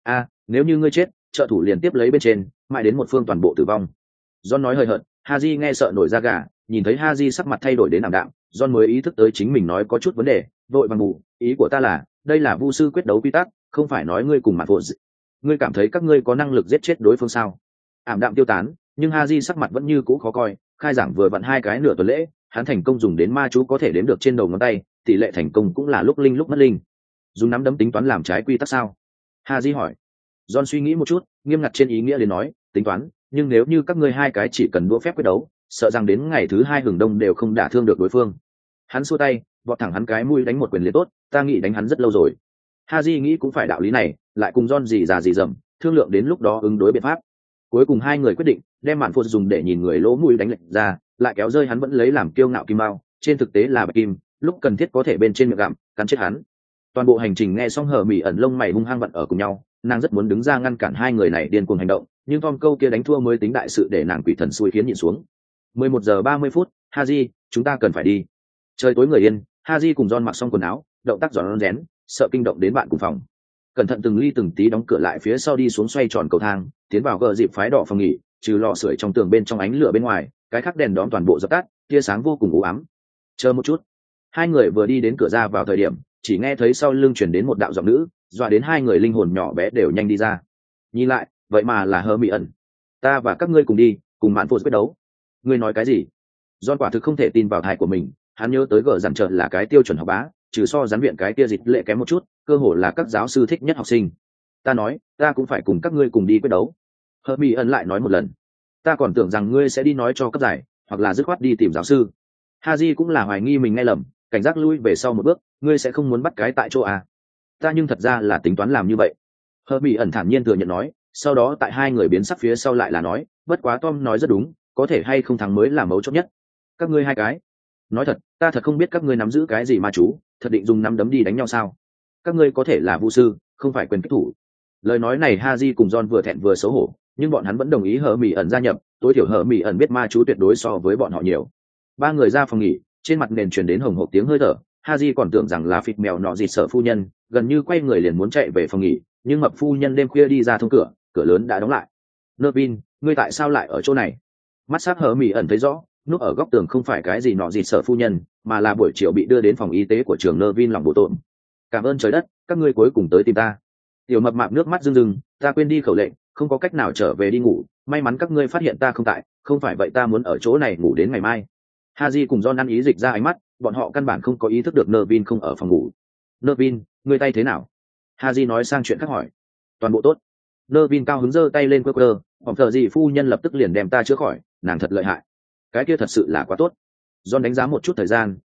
Nếu như ngươi chết, trợ thủ liền tiếp lấy bên trên, mãi đến một phương toàn bộ tử vong. John nói hơi hận, Haji nghe sợ nổi da gà, nhìn thấy Haji sắc mặt thay đổi đến ảm đạm, John mới ý thức tới chính mình nói có chút vấn đề, vội vàng ngủ, ý của ta là, đây là Vu sư quyết đấu quy tắc, không phải nói ngươi cùng Mạn Phù. Ngươi cảm thấy các ngươi có năng lực giết chết đối phương sao? Ảm đạm tiêu tán, nhưng Haji sắc mặt vẫn như cũ khó coi, khai giảng vừa vặn 2 cái nửa tuần lễ, hắn thành công dùng đến ma chú có thể đếm được trên đầu ngón tay, tỷ lệ thành công cũng là lúc linh lúc mất linh. Dùng nắm đấm tính toán làm trái quy tắc sao? Haji hỏi. John suy nghĩ một chút, nghiêm ngặt trên ý nghĩa liền nói, tính toán, nhưng nếu như các ngươi 2 cái chỉ cần đũa phép quyết đấu, sợ rằng đến ngày thứ 2 hừng đông đều không đả thương được đối phương. Hắn xua tay, vọt thẳng hắn cái mũi đánh một quyền liền tốt, ta nghĩ đánh hắn rất lâu rồi. Haji nghĩ cũng phải đạo lý này, lại cùng John gì già gì dầm, thương lượng đến lúc đó ứng đối biện pháp. Cuối cùng 2 người quyết định, đem Mạn Phù dùng để nhìn người lỗ mũi đánh lệch ra, lại kéo rơi hắn vẫn lấy làm kiêu ngạo kim mao, trên thực tế là bạch kim, lúc cần thiết có thể bên trên miệng gặm, cắn chết hắn. Toàn bộ hành trình nghe xong Hermione lông mày hung hăng vặn ở cùng nhau, nàng rất muốn đứng ra ngăn cản 2 người này điên cuồng hành động, nhưng Tom câu kia đánh thua mới tính đại sự để nàng quỷ thần xui khiến nhịn xuống. 11 giờ 30 phút, Haji, chúng ta cần phải đi. Trời tối người yên, Haji cùng John mặc xong quần áo, động tác giòn rén, sợ kinh động đến bạn cùng phòng. Cẩn thận từng ly từng tí đóng cửa lại phía sau đi xuống xoay tròn cầu thang, tiến vào gờ dịp phái đỏ phòng nghỉ, trừ lò sưởi trong tường bên trong ánh lửa bên ngoài, cái khác đèn đóm toàn bộ dập tắt, tia sáng vô cùng u ám. Chờ một chút. 2 người vừa đi đến cửa ra vào thời điểm, chỉ nghe thấy sau lưng truyền đến một đạo giọng nữ, dọa đến 2 người linh hồn nhỏ bé đều nhanh đi ra. Nhìn lại, vậy mà là Hermione. Ta và các ngươi cùng đi, cùng Mạn Phù quyết đấu. Ngươi nói cái gì? John quả thực không thể tin vào tai của mình, hắn nhớ tới gờ dặn trợ là cái tiêu chuẩn học bá, trừ so gián viện cái kia dịch lệ kém một chút, cơ hồ là các giáo sư thích nhất học sinh. Ta nói, ta cũng phải cùng các ngươi cùng đi quyết đấu. Hermione lại nói một lần. Ta còn tưởng rằng ngươi sẽ đi nói cho cấp giải, hoặc là dứt khoát đi tìm giáo sư. Haji cũng là hoài nghi mình nghe lầm, cảnh giác lui về sau một bước, ngươi sẽ không muốn bắt cái tại chỗ à? Ta nhưng thật ra là tính toán làm như vậy. Hermione thản nhiên thừa nhận nói, sau đó tại 2 người biến sắc phía sau lại là nói, bất quá Tom nói rất đúng, có thể hay không thắng mới là mấu chốt nhất. Các ngươi 2 cái. Nói thật, ta thật không biết các ngươi nắm giữ cái gì ma chú, thật định dùng nắm đấm đi đánh nhau sao? Các ngươi có thể là vu sư, không phải quyền kích thủ. Lời nói này Haji cùng John vừa thẹn vừa xấu hổ, nhưng bọn hắn vẫn đồng ý Hermione gia nhập, tối thiểu Hermione biết ma chú tuyệt đối so với bọn họ nhiều. 3 người ra phòng nghỉ, trên mặt nền truyền đến hồng hộc tiếng hơi thở, Haji còn tưởng rằng là phịch mèo nọ dịt sở phu nhân, gần như quay người liền muốn chạy về phòng nghỉ, nhưng mập phu nhân đêm khuya đi ra thông cửa, cửa lớn đã đóng lại. Nervin, ngươi tại sao lại ở chỗ này? Mắt sắc Hermione thấy rõ, núp ở góc tường không phải cái gì nọ dịt sở phu nhân, mà là buổi chiều bị đưa đến phòng y tế của trường Nervin lòng bộ tổn. Cảm ơn trời đất, các ngươi cuối cùng tới tìm ta. Tiểu mập mạp nước mắt rưng rưng, ta quên đi khẩu lệnh, không có cách nào trở về đi ngủ, may mắn các ngươi phát hiện ta không tại, không phải vậy ta muốn ở chỗ này ngủ đến ngày mai. Haji cùng John ăn ý dịch ra ánh mắt, bọn họ căn bản không có ý thức được Nervin không ở phòng ngủ. Nervin, ngươi tay thế nào? Haji nói sang chuyện khác hỏi. Toàn bộ tốt. Nervin cao hứng giơ tay lên quơ, phòng thờ gì phu nhân lập tức liền đem ta chữa khỏi, nàng thật lợi hại. Cái kia thật sự là quá tốt. John đánh giá một chút thời gian,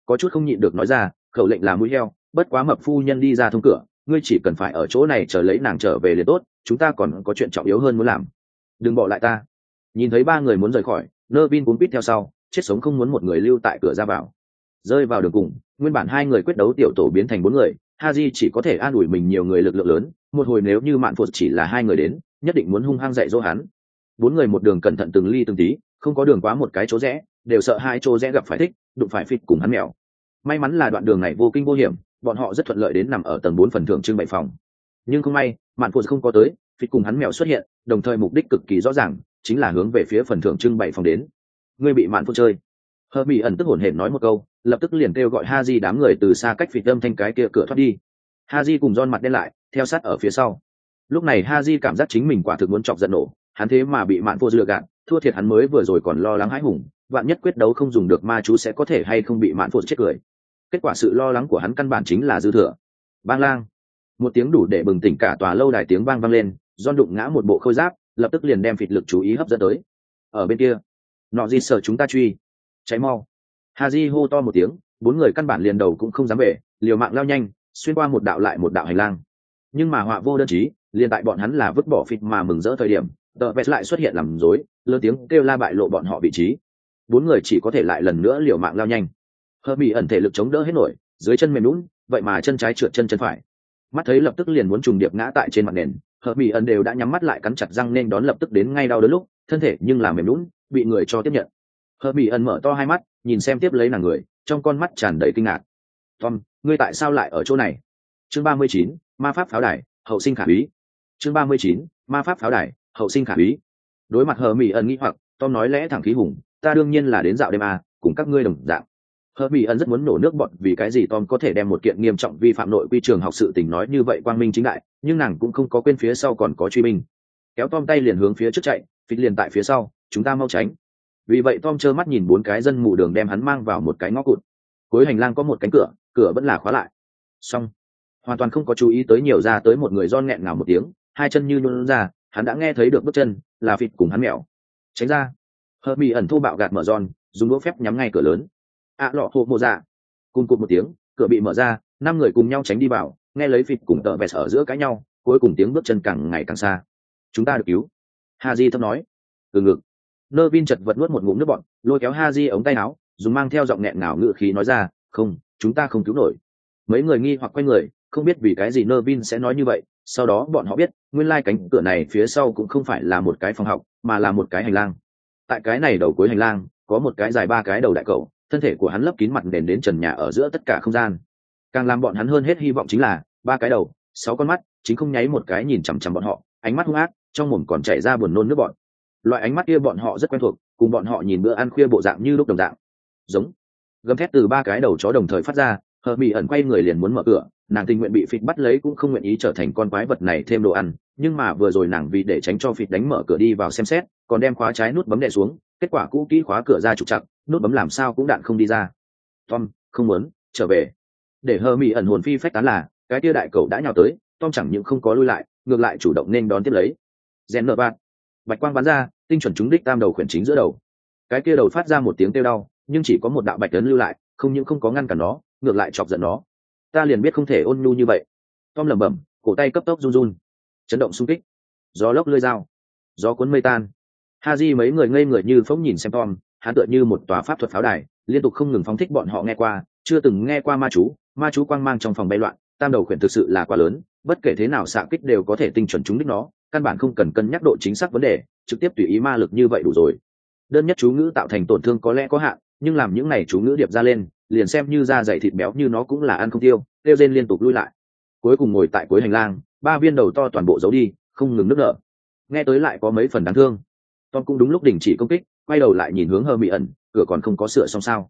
có chút không nhịn được nói ra, khẩu lệnh là mũi heo, bất quá mập phu nhân đi ra thông cửa, ngươi chỉ cần phải ở chỗ này chờ lấy nàng trở về liền tốt, chúng ta còn có chuyện trọng yếu hơn muốn làm. Đừng bỏ lại ta. Nhìn thấy ba người muốn rời khỏi, Nervin cuốn quýt theo sau, chết sống không muốn một người lưu tại cửa ra vào. Rơi vào đường cùng, nguyên bản hai người quyết đấu tiểu tổ biến thành bốn người, Haji chỉ có thể an ủi mình nhiều người lực lượng lớn, một hồi nếu như Mạn Phụt chỉ là hai người đến, nhất định muốn hung hăng dạy dỗ hắn. Bốn người một đường cẩn thận từng ly từng tí, không có đường quá một cái chỗ rẽ, đều sợ hai chỗ rẽ gặp phải thích, đụng phải phịch cùng hắn mèo. May mắn là đoạn đường này vô kinh vô hiểm, bọn họ rất thuận lợi đến nằm ở tầng 4 phần thưởng trưng bày phòng. Nhưng không may, Mạn Phụt không có tới, phịch cùng hắn mèo xuất hiện, đồng thời mục đích cực kỳ rõ ràng, chính là hướng về phía phần thưởng trưng bày phòng đến. Ngươi bị Mạn Phụt chơi. Herbie ẩn tức hổn hển nói một câu, lập tức liền kêu gọi Haji đám người từ xa cách phịch âm thanh cái kia cửa thoát đi. Haji cùng John mặt đen lại, theo sát ở phía sau. Lúc này Haji cảm giác chính mình quả thực muốn chọc giận nổ, hắn thế mà bị Mạn Phụt lừa gạt, thua thiệt hắn mới vừa rồi còn lo lắng hãi hùng, vạn nhất quyết đấu không dùng được ma chú sẽ có thể hay không bị Mạn Phụt chết cười. Kết quả sự lo lắng của hắn căn bản chính là dư thừa. Bang lang, một tiếng đủ để bừng tỉnh cả tòa lâu đài tiếng vang lên, John đụng ngã một bộ khôi giáp, lập tức liền đem phịch lực chú ý hấp dẫn tới. Ở bên kia, nọ gì sợ chúng ta truy, cháy mau. Haji hô to một tiếng, bốn người căn bản liền đầu cũng không dám về, liều mạng lao nhanh, xuyên qua một đạo lại một đạo hành lang. Nhưng mà họa vô đơn chí, liền tại bọn hắn là vứt bỏ phịch mà mừng rỡ thời điểm, tờ vẹt lại xuất hiện làm rối, lớn tiếng kêu la bại lộ bọn họ vị trí. Bốn người chỉ có thể lại lần nữa liều mạng lao nhanh. Herbie ẩn thể lực chống đỡ hết nổi, dưới chân mềm nhũn, vậy mà chân trái trượt chân phải. Mắt thấy lập tức liền muốn trùng điệp ngã tại trên mặt nền, Herbie ẩn đều đã nhắm mắt lại cắn chặt răng nên đón lập tức đến ngay đau đớn lúc, thân thể nhưng là mềm nhũn, bị người cho tiếp nhận. Herbie ẩn mở to hai mắt, nhìn xem tiếp lấy nàng người, trong con mắt tràn đầy kinh ngạc. Tom, ngươi tại sao lại ở chỗ này? Chương 39, ma pháp pháo đài, hậu sinh khả úy. Chương 39, ma pháp pháo đài, hậu sinh khả úy. Đối mặt Herbie ẩn nghĩ hoặc, Tom nói lẽ thẳng khí hùng, ta đương nhiên là đến dạo đêm à, cùng các ngươi đồng dạng. Herbie ẩn rất muốn nổ nước bọt vì cái gì Tom có thể đem một kiện nghiêm trọng vi phạm nội quy trường học sự tình nói như vậy quang minh chính đại, nhưng nàng cũng không có quên phía sau còn có truy binh. Kéo Tom tay liền hướng phía trước chạy, phịch liền tại phía sau, chúng ta mau tránh. Vì vậy Tom trơ mắt nhìn bốn cái dân mù đường đem hắn mang vào một cái ngõ cụt. Cuối hành lang có một cánh cửa, cửa vẫn là khóa lại. Xong, hoàn toàn không có chú ý tới nhiều ra tới một người John nghẹn ngào một tiếng, hai chân như nhún ra, hắn đã nghe thấy được bước chân, là phịch cùng hắn mèo. Tránh ra. Herbie ẩn thô bạo gạt mở John, dùng đũa phép nhắm ngay cửa lớn. Lọ hộ mộ dạ. Cùng cụt một tiếng, cửa bị mở ra, năm người cùng nhau tránh đi vào, nghe lấy phịch cùng tợ vẹt ở giữa cãi nhau, cuối cùng tiếng bước chân càng ngày càng xa. Chúng ta được cứu. Haji thấp nói. Từ ngực. Nervin chật vật nuốt một ngụm nước bọt, lôi kéo Haji ống tay áo, dùng mang theo giọng nghẹn ngào ngữ khí nói ra, không, chúng ta không cứu nổi. Mấy người nghi hoặc quay người, không biết vì cái gì Nervin sẽ nói như vậy. Sau đó bọn họ biết, nguyên lai cánh cửa này phía sau cũng không phải là một cái phòng học, mà là một cái hành lang. Tại cái này đầu cuối hành lang, có một cái dài ba cái đầu đại cầu, thân thể của hắn lấp kín mặt nền đến trần nhà ở giữa tất cả không gian. Càng làm bọn hắn hơn hết hy vọng chính là ba cái đầu, 6 con mắt, chính không nháy một cái nhìn chằm chằm bọn họ, ánh mắt hung ác, trong mồm còn chảy ra buồn nôn nước bọn. Loại ánh mắt kia bọn họ rất quen thuộc, cùng bọn họ nhìn bữa ăn khuya bộ dạng như lúc đồng dạng. Giống gầm thét từ ba cái đầu chó đồng thời phát ra, Herbie ẩn quay người liền muốn mở cửa, nàng tình nguyện bị phịch bắt lấy cũng không nguyện ý trở thành con quái vật này thêm đồ ăn, nhưng mà vừa rồi nàng vì để tránh cho phịch đánh mở cửa đi vào xem xét, còn đem khóa trái nút bấm đè xuống, kết quả cũ kỹ khóa cửa ra trục trặc, nút bấm làm sao cũng đạn không đi ra. Tom không muốn trở về. Để Herbie ẩn hồn phi phách tán là cái tia đại cầu đã nhào tới, Tom chẳng những không có lui lại, ngược lại chủ động nên đón tiếp lấy. Gen nợ bạt, bạch quang bắn ra, tinh chuẩn trúng đích tam đầu khuyển chính giữa đầu. Cái kia đầu phát ra một tiếng kêu đau, nhưng chỉ có một đạo bạch tấn lưu lại, không những không có ngăn cản nó, ngược lại chọc giận nó. Ta liền biết không thể ôn nhu như vậy. Tom lẩm bẩm, cổ tay cấp tốc run run. Chấn động xung kích, gió lốc lưỡi dao, gió cuốn mây tan. Haji mấy người ngây người như phóng nhìn xem Tom, hắn tựa như một tòa pháp thuật pháo đài, liên tục không ngừng phóng thích bọn họ nghe qua, chưa từng nghe qua ma chú quang mang trong phòng bay loạn, tam đầu khuyển thực sự là quá lớn, bất kể thế nào xạ kích đều có thể tinh chuẩn trúng đích nó, căn bản không cần cân nhắc độ chính xác vấn đề, trực tiếp tùy ý ma lực như vậy đủ rồi. Đơn nhất chú ngữ tạo thành tổn thương có lẽ có hạn, nhưng làm những này chú ngữ điệp ra lên, liền xem như da dày thịt béo như nó cũng là ăn không tiêu, kêu rên liên tục lui lại. Cuối cùng ngồi tại cuối hành lang, ba viên đầu to toàn bộ giấu đi, không ngừng nức nở. Nghe tới lại có mấy phần đáng thương. Tom cũng đúng lúc đình chỉ công kích, quay đầu lại nhìn hướng Herbie ẩn, cửa còn không có sửa xong sao?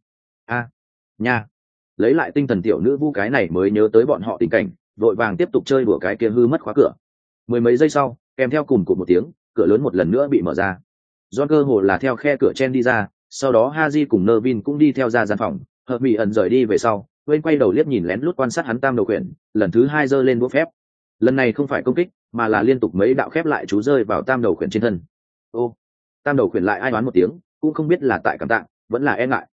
Nha. Lấy lại tinh thần tiểu nữ vu cái này mới nhớ tới bọn họ tình cảnh, vội vàng tiếp tục chơi đùa cái kia hư mất khóa cửa. Mười mấy giây sau, kèm theo cùng một tiếng, cửa lớn một lần nữa bị mở ra. John cơ hồ là theo khe cửa chen đi ra, sau đó Haji cùng Nervin cũng đi theo ra gian phòng, Herbie ẩn rời đi về sau, quên quay đầu liếc nhìn lén lút quan sát hắn tam đầu quyển, lần thứ hai giơ lên búa phép. Lần này không phải công kích, mà là liên tục mấy đạo khép lại chú rơi vào tam đầu quyển trên thân. Ô, tam đầu quyển lại ai đoán một tiếng, cũng không biết là tại cảm tạ, vẫn là e ngại.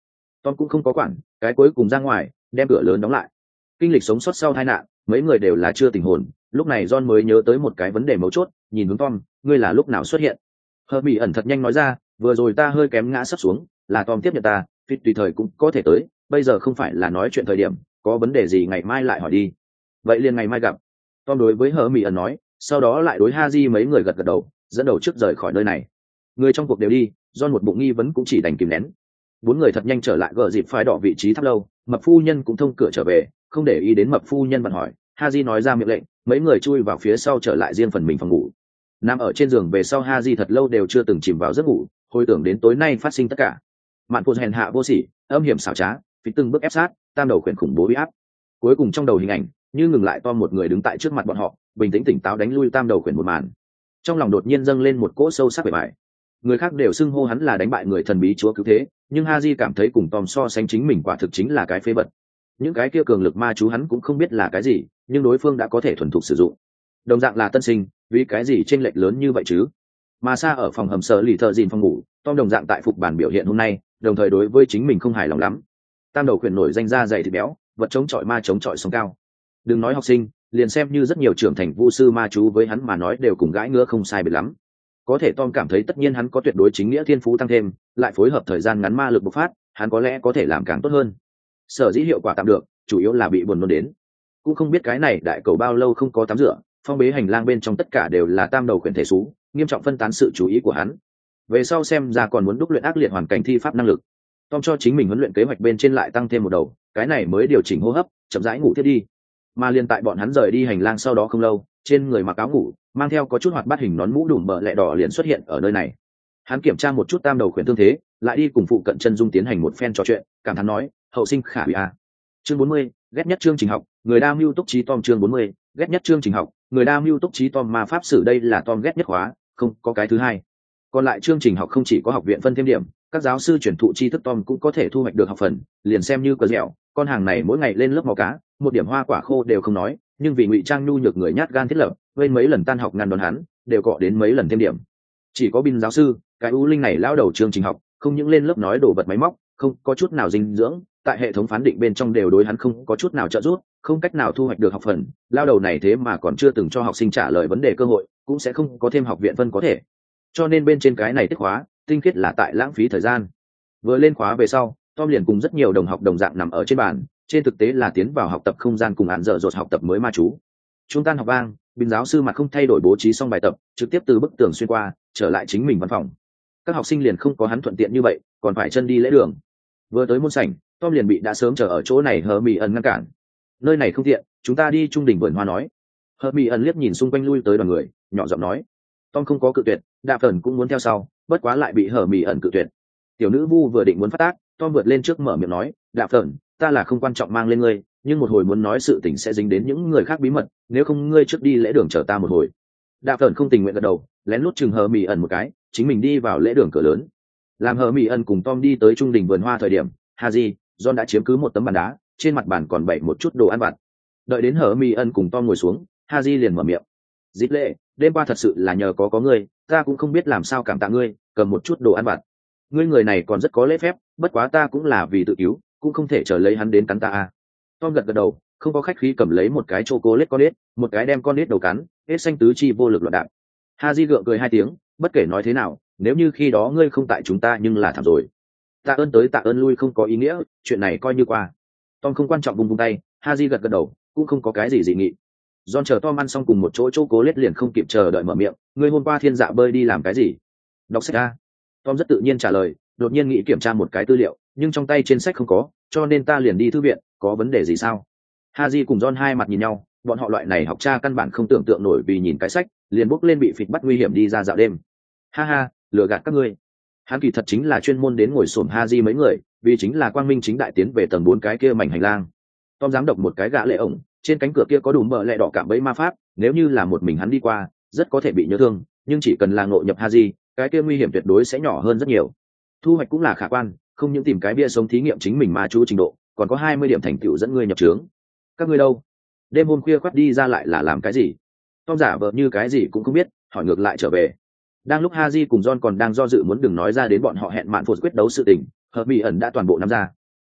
Tom cũng không có quản, cái cuối cùng ra ngoài đem cửa lớn đóng lại. Kinh lịch sống sót sau tai nạn, mấy người đều là chưa tỉnh hồn. Lúc này John mới nhớ tới một cái vấn đề mấu chốt, nhìn hướng Tom, ngươi là lúc nào xuất hiện? Hermione ẩn thật nhanh nói ra, vừa rồi ta hơi kém ngã sắp xuống, là Tom tiếp nhận ta, Fit tùy thời cũng có thể tới, bây giờ không phải là nói chuyện thời điểm, có vấn đề gì ngày mai lại hỏi đi. Vậy liền ngày mai gặp. Tom đối với Hermione ẩn nói, sau đó lại đối Haji mấy người gật gật đầu, dẫn đầu trước rời khỏi nơi này. Người trong cuộc đều đi, John một bụng nghi vấn cũng chỉ đành kìm nén. Bốn người thật nhanh trở lại gờ dịp phái đỏ vị trí tháp lâu, mập phu nhân cũng thông cửa trở về, không để ý đến mập phu nhân bận hỏi. Haji nói ra miệng lệnh, mấy người chui vào phía sau trở lại riêng phần mình phòng ngủ. Nằm ở trên giường về sau Haji thật lâu đều chưa từng chìm vào giấc ngủ, hồi tưởng đến tối nay phát sinh tất cả. Mạn Phồn hèn hạ vô sỉ, âm hiểm xảo trá, phí từng bước ép sát, tam đầu khuyển khủng bố uy áp. Cuối cùng trong đầu hình ảnh, như ngừng lại Tom một người đứng tại trước mặt bọn họ, bình tĩnh tỉnh táo đánh lui tam đầu khuyển một màn. Trong lòng đột nhiên dâng lên một cỗ sâu sắc bề bại. Người khác đều xưng hô hắn là đánh bại người thần bí chúa cứu thế, nhưng Haji cảm thấy cùng Tom so sánh chính mình quả thực chính là cái phế vật. Những cái kia cường lực ma chú hắn cũng không biết là cái gì, nhưng đối phương đã có thể thuần thục sử dụng. Đồng dạng là tân sinh, vì cái gì chênh lệch lớn như vậy chứ? Mà xa ở phòng hầm sở lì thợ dìn phòng ngủ, Tom đồng dạng tại phục bản biểu hiện hôm nay, đồng thời đối với chính mình không hài lòng lắm. Tam đầu khuyển nổi danh ra dày thịt béo, vật chống chọi ma chống chọi sóng cao. Đừng nói học sinh, liền xem như rất nhiều trưởng thành vu sư ma chú với hắn mà nói đều cùng gãi ngứa không sai biệt lắm. Có thể Tom cảm thấy tất nhiên hắn có tuyệt đối chính nghĩa thiên phú tăng thêm, lại phối hợp thời gian ngắn ma lực bộc phát, hắn có lẽ có thể làm càng tốt hơn. Sở dĩ hiệu quả tạm được, chủ yếu là bị buồn nôn đến. Cũng không biết cái này đại cầu bao lâu không có tắm rửa, phong bế hành lang bên trong tất cả đều là tam đầu khuyển thể xú, nghiêm trọng phân tán sự chú ý của hắn. Về sau xem ra còn muốn đúc luyện ác liệt hoàn cảnh thi pháp năng lực. Tom cho chính mình huấn luyện kế hoạch bên trên lại tăng thêm một đầu, cái này mới điều chỉnh hô hấp, chậm rãi ngủ tiếp đi. Mà liên tại bọn hắn rời đi hành lang sau đó không lâu, trên người mặc áo ngủ, mang theo có chút hoạt bát hình nón mũ đùm bờ lẹ đỏ liền xuất hiện ở nơi này. Hắn kiểm tra một chút tam đầu khuyển thương thế, lại đi cùng phụ cận chân dung tiến hành một phen trò chuyện, cảm thán nói, hậu sinh khả hủy a. Chương 40, ghét nhất chương trình học, người đa mưu túc trí Tom. Chương 40, ghét nhất chương trình học, người đa mưu túc trí Tom. Ma pháp sử đây là Tom ghét nhất khóa, không có cái thứ hai. Còn lại chương trình học không chỉ có học viện phân thêm điểm, các giáo sư truyền thụ tri thức Tom cũng có thể thu hoạch được học phần, liền xem như cờ dẻo, con hàng này mỗi ngày lên lớp mò cá, một điểm hoa quả khô đều không nói, nhưng vì ngụy trang nhu nhược người nhát gan thiết lập, bên mấy lần tan học ngăn đón hắn, đều cọ đến mấy lần thêm điểm. Chỉ có Bin giáo sư, cái u linh này lao đầu chương trình học, không những lên lớp nói đồ vật máy móc, không có chút nào dinh dưỡng, tại hệ thống phán định bên trong đều đối hắn không có chút nào trợ giúp, không cách nào thu hoạch được học phần. Lao đầu này thế mà còn chưa từng cho học sinh trả lời vấn đề cơ hội, cũng sẽ không có thêm học viện phân có thể. Cho nên bên trên cái này tiết khóa, tinh khiết là tại lãng phí thời gian. Vừa lên khóa về sau, Tom liền cùng rất nhiều đồng học đồng dạng nằm ở trên bàn, trên thực tế là tiến vào học tập không gian cùng án dở dột học tập mới ma chú. Trung tan học vang, Bin giáo sư mặt không thay đổi bố trí xong bài tập, trực tiếp từ bức tường xuyên qua, trở lại chính mình văn phòng. Các học sinh liền không có hắn thuận tiện như vậy, còn phải chân đi lễ đường. Vừa tới môn sảnh, Tom liền bị đã sớm chờ ở chỗ này Hermione ngăn cản. Nơi này không tiện, chúng ta đi trung đỉnh vườn hoa nói. Hermione liếc nhìn xung quanh lui tới đoàn người, nhỏ giọng nói. Tom không có cự tuyệt, Đạp Thần cũng muốn theo sau, bất quá lại bị Hermione cự tuyệt. Tiểu nữ vu vừa định muốn phát tác, Tom vượt lên trước mở miệng nói, Đạp Thần, ta là không quan trọng mang lên ngươi, nhưng một hồi muốn nói sự tình sẽ dính đến những người khác bí mật, nếu không ngươi trước đi lễ đường chờ ta một hồi. Đạp Thần không tình nguyện gật đầu, lén lút chừng Hermione một cái, chính mình đi vào lễ đường cửa lớn. Làm Hermione cùng Tom đi tới trung đỉnh vườn hoa thời điểm, Haji, John đã chiếm cứ một tấm bàn đá, trên mặt bàn còn bày một chút đồ ăn vặt. Đợi đến Hermione cùng Tom ngồi xuống, Haji liền mở miệng. Dịp lệ, đêm qua thật sự là nhờ có ngươi, ta cũng không biết làm sao cảm tạ ngươi, cầm một chút đồ ăn vặt. Ngươi người này còn rất có lễ phép, bất quá ta cũng là vì tự cứu, cũng không thể chờ lấy hắn đến cắn ta à. Tom gật gật đầu, không có khách khí cầm lấy một cái chocolate con nết, một cái đem con nết đầu cắn, hết xanh tứ chi vô lực loạn đạn. Haji gượng cười hai tiếng, bất kể nói thế nào, nếu như khi đó ngươi không tại chúng ta nhưng là thảm rồi. Tạ ơn tới tạ ơn lui không có ý nghĩa, chuyện này coi như qua. Tom không quan trọng vùng tay, Haji gật gật đầu, cũng không có cái gì dị nghị. John chờ Tom ăn xong cùng một chỗ chocolate liền không kịp chờ đợi mở miệng, ngươi hôm qua thiên dạ bơi đi làm cái gì? Đọc sách a. Tom rất tự nhiên trả lời, đột nhiên nghĩ kiểm tra một cái tư liệu, nhưng trong tay trên sách không có, cho nên ta liền đi thư viện, có vấn đề gì sao? Haji cùng John hai mặt nhìn nhau, bọn họ loại này học cha căn bản không tưởng tượng nổi vì nhìn cái sách, liền bốc lên bị phịch bắt nguy hiểm đi ra dạo đêm. Ha ha, lừa gạt các ngươi. Hắn kỳ thật chính là chuyên môn đến ngồi xổm Haji mấy người, vì chính là quang minh chính đại tiến về tầng 4 cái kia mảnh hành lang. Tom dám độc một cái gã lệ ổng, trên cánh cửa kia có đủ bờ lẹ đỏ cạm bẫy ma pháp, nếu như là một mình hắn đi qua, rất có thể bị nhớ thương, nhưng chỉ cần là ngộ nhập Haji, cái kia nguy hiểm tuyệt đối sẽ nhỏ hơn rất nhiều. Thu hoạch cũng là khả quan, không những tìm cái bia sống thí nghiệm chính mình ma chú trình độ, còn có 20 điểm thành tựu dẫn ngươi nhập trướng. Các ngươi đâu? Đêm hôm khuya khoắt đi ra lại là làm cái gì? Tom giả vờ như cái gì cũng không biết, hỏi ngược lại trở về. Đang lúc Haji cùng John còn đang do dự muốn đừng nói ra đến bọn họ hẹn mạn phột quyết đấu sự tình, Hermione đã toàn bộ nắm ra.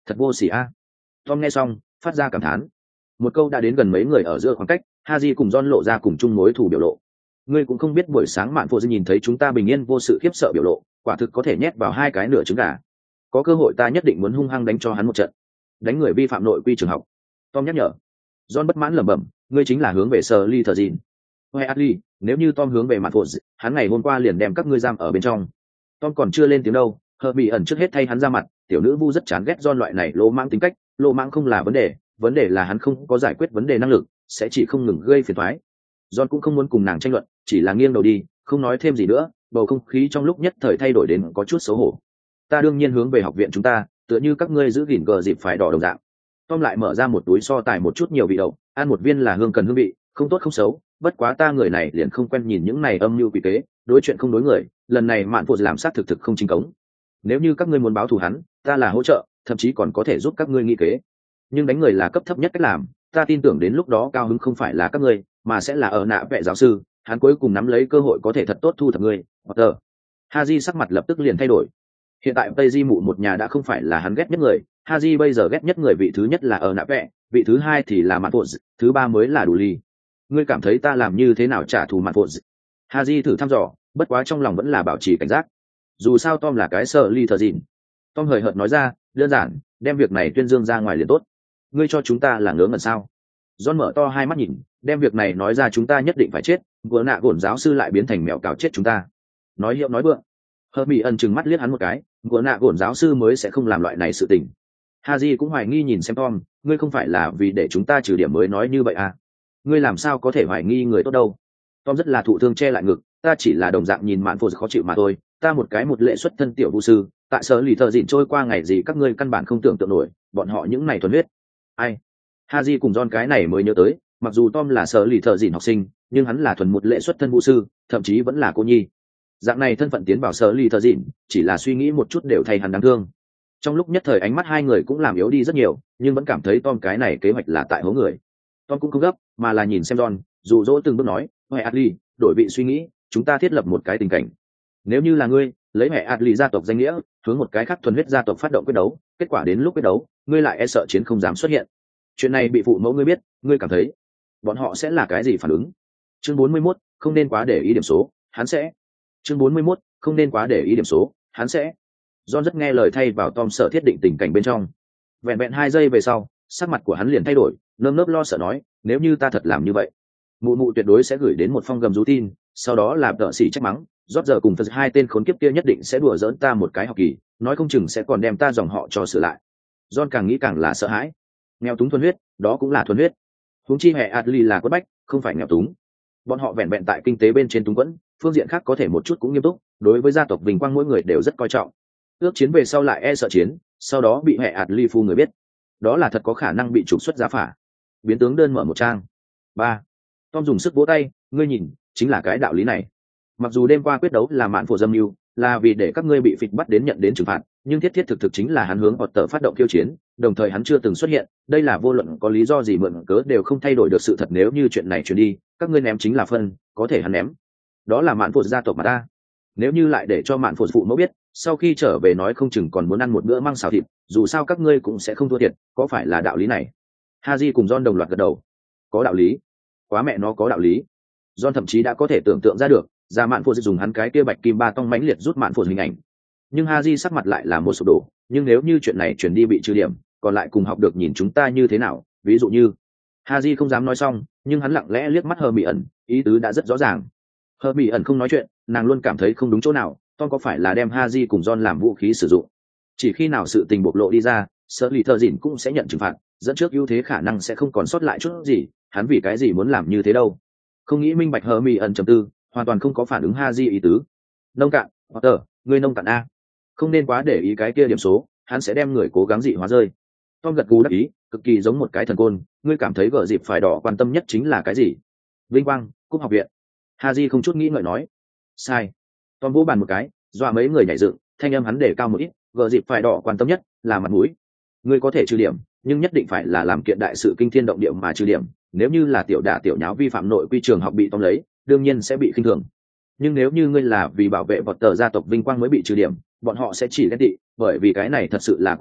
Thật vô sỉ a. Tom nghe xong phát ra cảm thán. Một câu đã đến gần mấy người ở giữa khoảng cách, Haji cùng John lộ ra cùng chung mối thù biểu lộ. Ngươi cũng không biết buổi sáng mạn phụ nhìn thấy chúng ta bình yên vô sự khiếp sợ biểu lộ, quả thực có thể nhét vào hai cái nửa trứng gà. Có cơ hội ta nhất định muốn hung hăng đánh cho hắn một trận, đánh người vi phạm nội quy trường học. Tom nhắc nhở. John bất mãn lẩm bẩm, ngươi chính là hướng về Sở Ly Thờ Dìn. Hey Adley, nếu như Tom hướng về mạn phụ, hắn ngày hôm qua liền đem các ngươi giam ở bên trong. Tom còn chưa lên tiếng đâu, Herbie ẩn trước hết thay hắn ra mặt, tiểu nữ vu rất chán ghét John loại này lỗ mãng tính cách, lỗ mãng không là vấn đề là hắn không có giải quyết vấn đề năng lực, sẽ chỉ không ngừng gây phiền toái. John cũng không muốn cùng nàng tranh luận, chỉ là nghiêng đầu đi, không nói thêm gì nữa, bầu không khí trong lúc nhất thời thay đổi đến có chút xấu hổ. Ta đương nhiên hướng về học viện chúng ta, tựa như các ngươi giữ gìn gờ dịp phải đỏ đồng dạng. Tom lại mở ra một túi so tài một chút nhiều vị đậu, ăn một viên là hương cần hương vị, không tốt không xấu, bất quá ta người này liền không quen nhìn những này âm mưu quỷ kế, đối chuyện không đối người, lần này mạn phụ làm sát thực không chính cống. Nếu như các ngươi muốn báo thù hắn, ta là hỗ trợ, thậm chí còn có thể giúp các ngươi nghĩ kế. Nhưng đánh người là cấp thấp nhất cách làm, ta tin tưởng đến lúc đó cao hứng không phải là các ngươi, mà sẽ là ở nạ vệ giáo sư, hắn cuối cùng nắm lấy cơ hội có thể thật tốt thu thập ngươi. Potter. Haji sắc mặt lập tức liền thay đổi. Hiện tại Tây Di mụ một nhà đã không phải là hắn ghét nhất người, Haji bây giờ ghét nhất người vị thứ nhất là ở nạ vệ, vị thứ hai thì là Mạn Phụ, thứ ba mới là Đủ Ly. Ngươi cảm thấy ta làm như thế nào trả thù Mạn Phụ? Haji thử thăm dò, bất quá trong lòng vẫn là bảo trì cảnh giác. Dù sao Tom là cái Sở Ly Thờ Dìn. Tom hời hợt nói ra, đơn giản, đem việc này tuyên dương ra ngoài liền tốt. Ngươi cho chúng ta là ngớ ngẩn sao? John mở to hai mắt nhìn, đem việc này nói ra chúng ta nhất định phải chết, vừa nạ gổn giáo sư lại biến thành mèo cào chết chúng ta. Nói hiệu nói vượng. Herbie ẩn chừng mắt liếc hắn một cái, vừa nạ gổn giáo sư mới sẽ không làm loại này sự tình. Haji cũng hoài nghi nhìn xem Tom, ngươi không phải là vì để chúng ta trừ điểm mới nói như vậy à? Ngươi làm sao có thể hoài nghi người tốt đâu? Tom rất là thụ thương che lại ngực, ta chỉ là đồng dạng nhìn mạn phụ khó chịu mà thôi, ta một lệ xuất thân tiểu vũ sư, tại Sở Lì Thờ Dìn trôi qua ngày gì các ngươi căn bản không tưởng tượng nổi, bọn họ những này thuần huyết. Ai? Haji cùng John cái này mới nhớ tới, mặc dù Tom là Sở Lì Thờ Dìn học sinh, nhưng hắn là thuần một lệ xuất thân vũ sư, thậm chí vẫn là cô nhi. Dạng này thân phận tiến vào Sở Lì Thờ Dìn, chỉ là suy nghĩ một chút đều thay hắn đáng thương. Trong lúc nhất thời ánh mắt hai người cũng làm yếu đi rất nhiều, nhưng vẫn cảm thấy Tom cái này kế hoạch là tại hố người. Tom cũng không gấp, mà là nhìn xem John, dụ dỗ từng bước nói, "Hey Adley, đổi vị suy nghĩ, chúng ta thiết lập một cái tình cảnh. Nếu như là ngươi, lấy mẹ Adley gia tộc danh nghĩa, hướng một cái khác thuần huyết gia tộc phát động quyết đấu, kết quả đến lúc quyết đấu, ngươi lại e sợ chiến không dám xuất hiện. Chuyện này bị phụ mẫu ngươi biết, ngươi cảm thấy bọn họ sẽ là cái gì phản ứng?" Chương 41, không nên quá để ý điểm số, hắn sẽ. Chương 41, không nên quá để ý điểm số, hắn sẽ. John rất nghe lời thay vào Tom sở thiết định tình cảnh bên trong. Vẹn vẹn 2 giây về sau, sắc mặt của hắn liền thay đổi, nơm nớp lo sợ nói, nếu như ta thật làm như vậy, mụ mụ tuyệt đối sẽ gửi đến một phong gầm rú tin, sau đó làm tợ xỉ trách mắng, rót giờ cùng Phật hai tên khốn kiếp kia nhất định sẽ đùa giỡn ta một cái học kỳ, nói không chừng sẽ còn đem ta dòng họ cho sửa lại. John càng nghĩ càng là sợ hãi. Nghèo túng thuần huyết, đó cũng là thuần huyết. Huống chi hệ Adley là quất bách, không phải nghèo túng. Bọn họ vẹn vẹn tại kinh tế bên trên túng quẫn, phương diện khác có thể một chút cũng nghiêm túc, đối với gia tộc vinh quang mỗi người đều rất coi trọng. Ước chiến về sau lại e sợ chiến, sau đó bị hệ Adley phu người biết, đó là thật có khả năng bị trục xuất giá phả. Biến tướng đơn mở một trang. 3. Tom dùng sức vỗ tay, ngươi nhìn, chính là cái đạo lý này. Mặc dù đêm qua quyết đấu là mạn phổ dâm mưu, là vì để các ngươi bị phịch bắt đến nhận đến trừng phạt, nhưng thiết thực chính là hắn hướng Potter phát động khiêu chiến, đồng thời hắn chưa từng xuất hiện, đây là vô luận có lý do gì mượn cớ đều không thay đổi được sự thật. Nếu như chuyện này truyền đi, các ngươi ném chính là phân, có thể hắn ném. Đó là mạn phổ gia tộc mà ta. Nếu như lại để cho mạn phổ phụ mẫu biết, sau khi trở về nói không chừng còn muốn ăn một bữa măng xào thịt, dù sao các ngươi cũng sẽ không thua thiệt, có phải là đạo lý này? Haji cùng John đồng loạt gật đầu. Có đạo lý. Quá mẹ nó có đạo lý. John thậm chí đã có thể tưởng tượng ra được, ra mạn phổ dùng hắn cái kia bạch kim ba tông mãnh liệt rút mạn phổ hình ảnh. Nhưng Haji sắc mặt lại là một sụp đổ, nhưng nếu như chuyện này chuyển đi bị trừ điểm, còn lại cùng học được nhìn chúng ta như thế nào, ví dụ như. Haji không dám nói xong, nhưng hắn lặng lẽ liếc mắt Hermione ẩn, ý tứ đã rất rõ ràng. Hermione ẩn không nói chuyện, nàng luôn cảm thấy không đúng chỗ nào, Tom có phải là đem Haji cùng John làm vũ khí sử dụng? Chỉ khi nào sự tình bộc lộ đi ra, Sở Lì Thờ Dìn cũng sẽ nhận trừng phạt, dẫn trước ưu thế khả năng sẽ không còn sót lại chút gì, hắn vì cái gì muốn làm như thế đâu? Không nghĩ minh bạch Hermione ẩn trầm tư, hoàn toàn không có phản ứng Haji ý tứ. Nông cạn, Potter, ngươi nông cạn a. Không nên quá để ý cái kia điểm số, hắn sẽ đem người cố gắng dị hóa rơi. Tom gật gù đáp ý, cực kỳ giống một cái thần côn, ngươi cảm thấy gở dịp phải đỏ quan tâm nhất chính là cái gì? Vinh quang, cúp học viện. Haji không chút nghĩ ngợi nói. Sai. Tom vỗ bàn một cái, dọa mấy người nhảy dựng, thanh âm hắn để cao một ít, gở dịp phải đỏ quan tâm nhất là mặt mũi. Ngươi có thể trừ điểm, nhưng nhất định phải là làm kiện đại sự kinh thiên động địa mà trừ điểm, nếu như là tiểu đả tiểu nháo vi phạm nội quy trường học bị Tom lấy, đương nhiên sẽ bị khinh thường. Nhưng nếu như ngươi là vì bảo vệ Potter gia tộc vinh quang mới bị trừ điểm, bọn họ sẽ chỉ ghét tị, bởi vì cái này thật sự là quá khốc,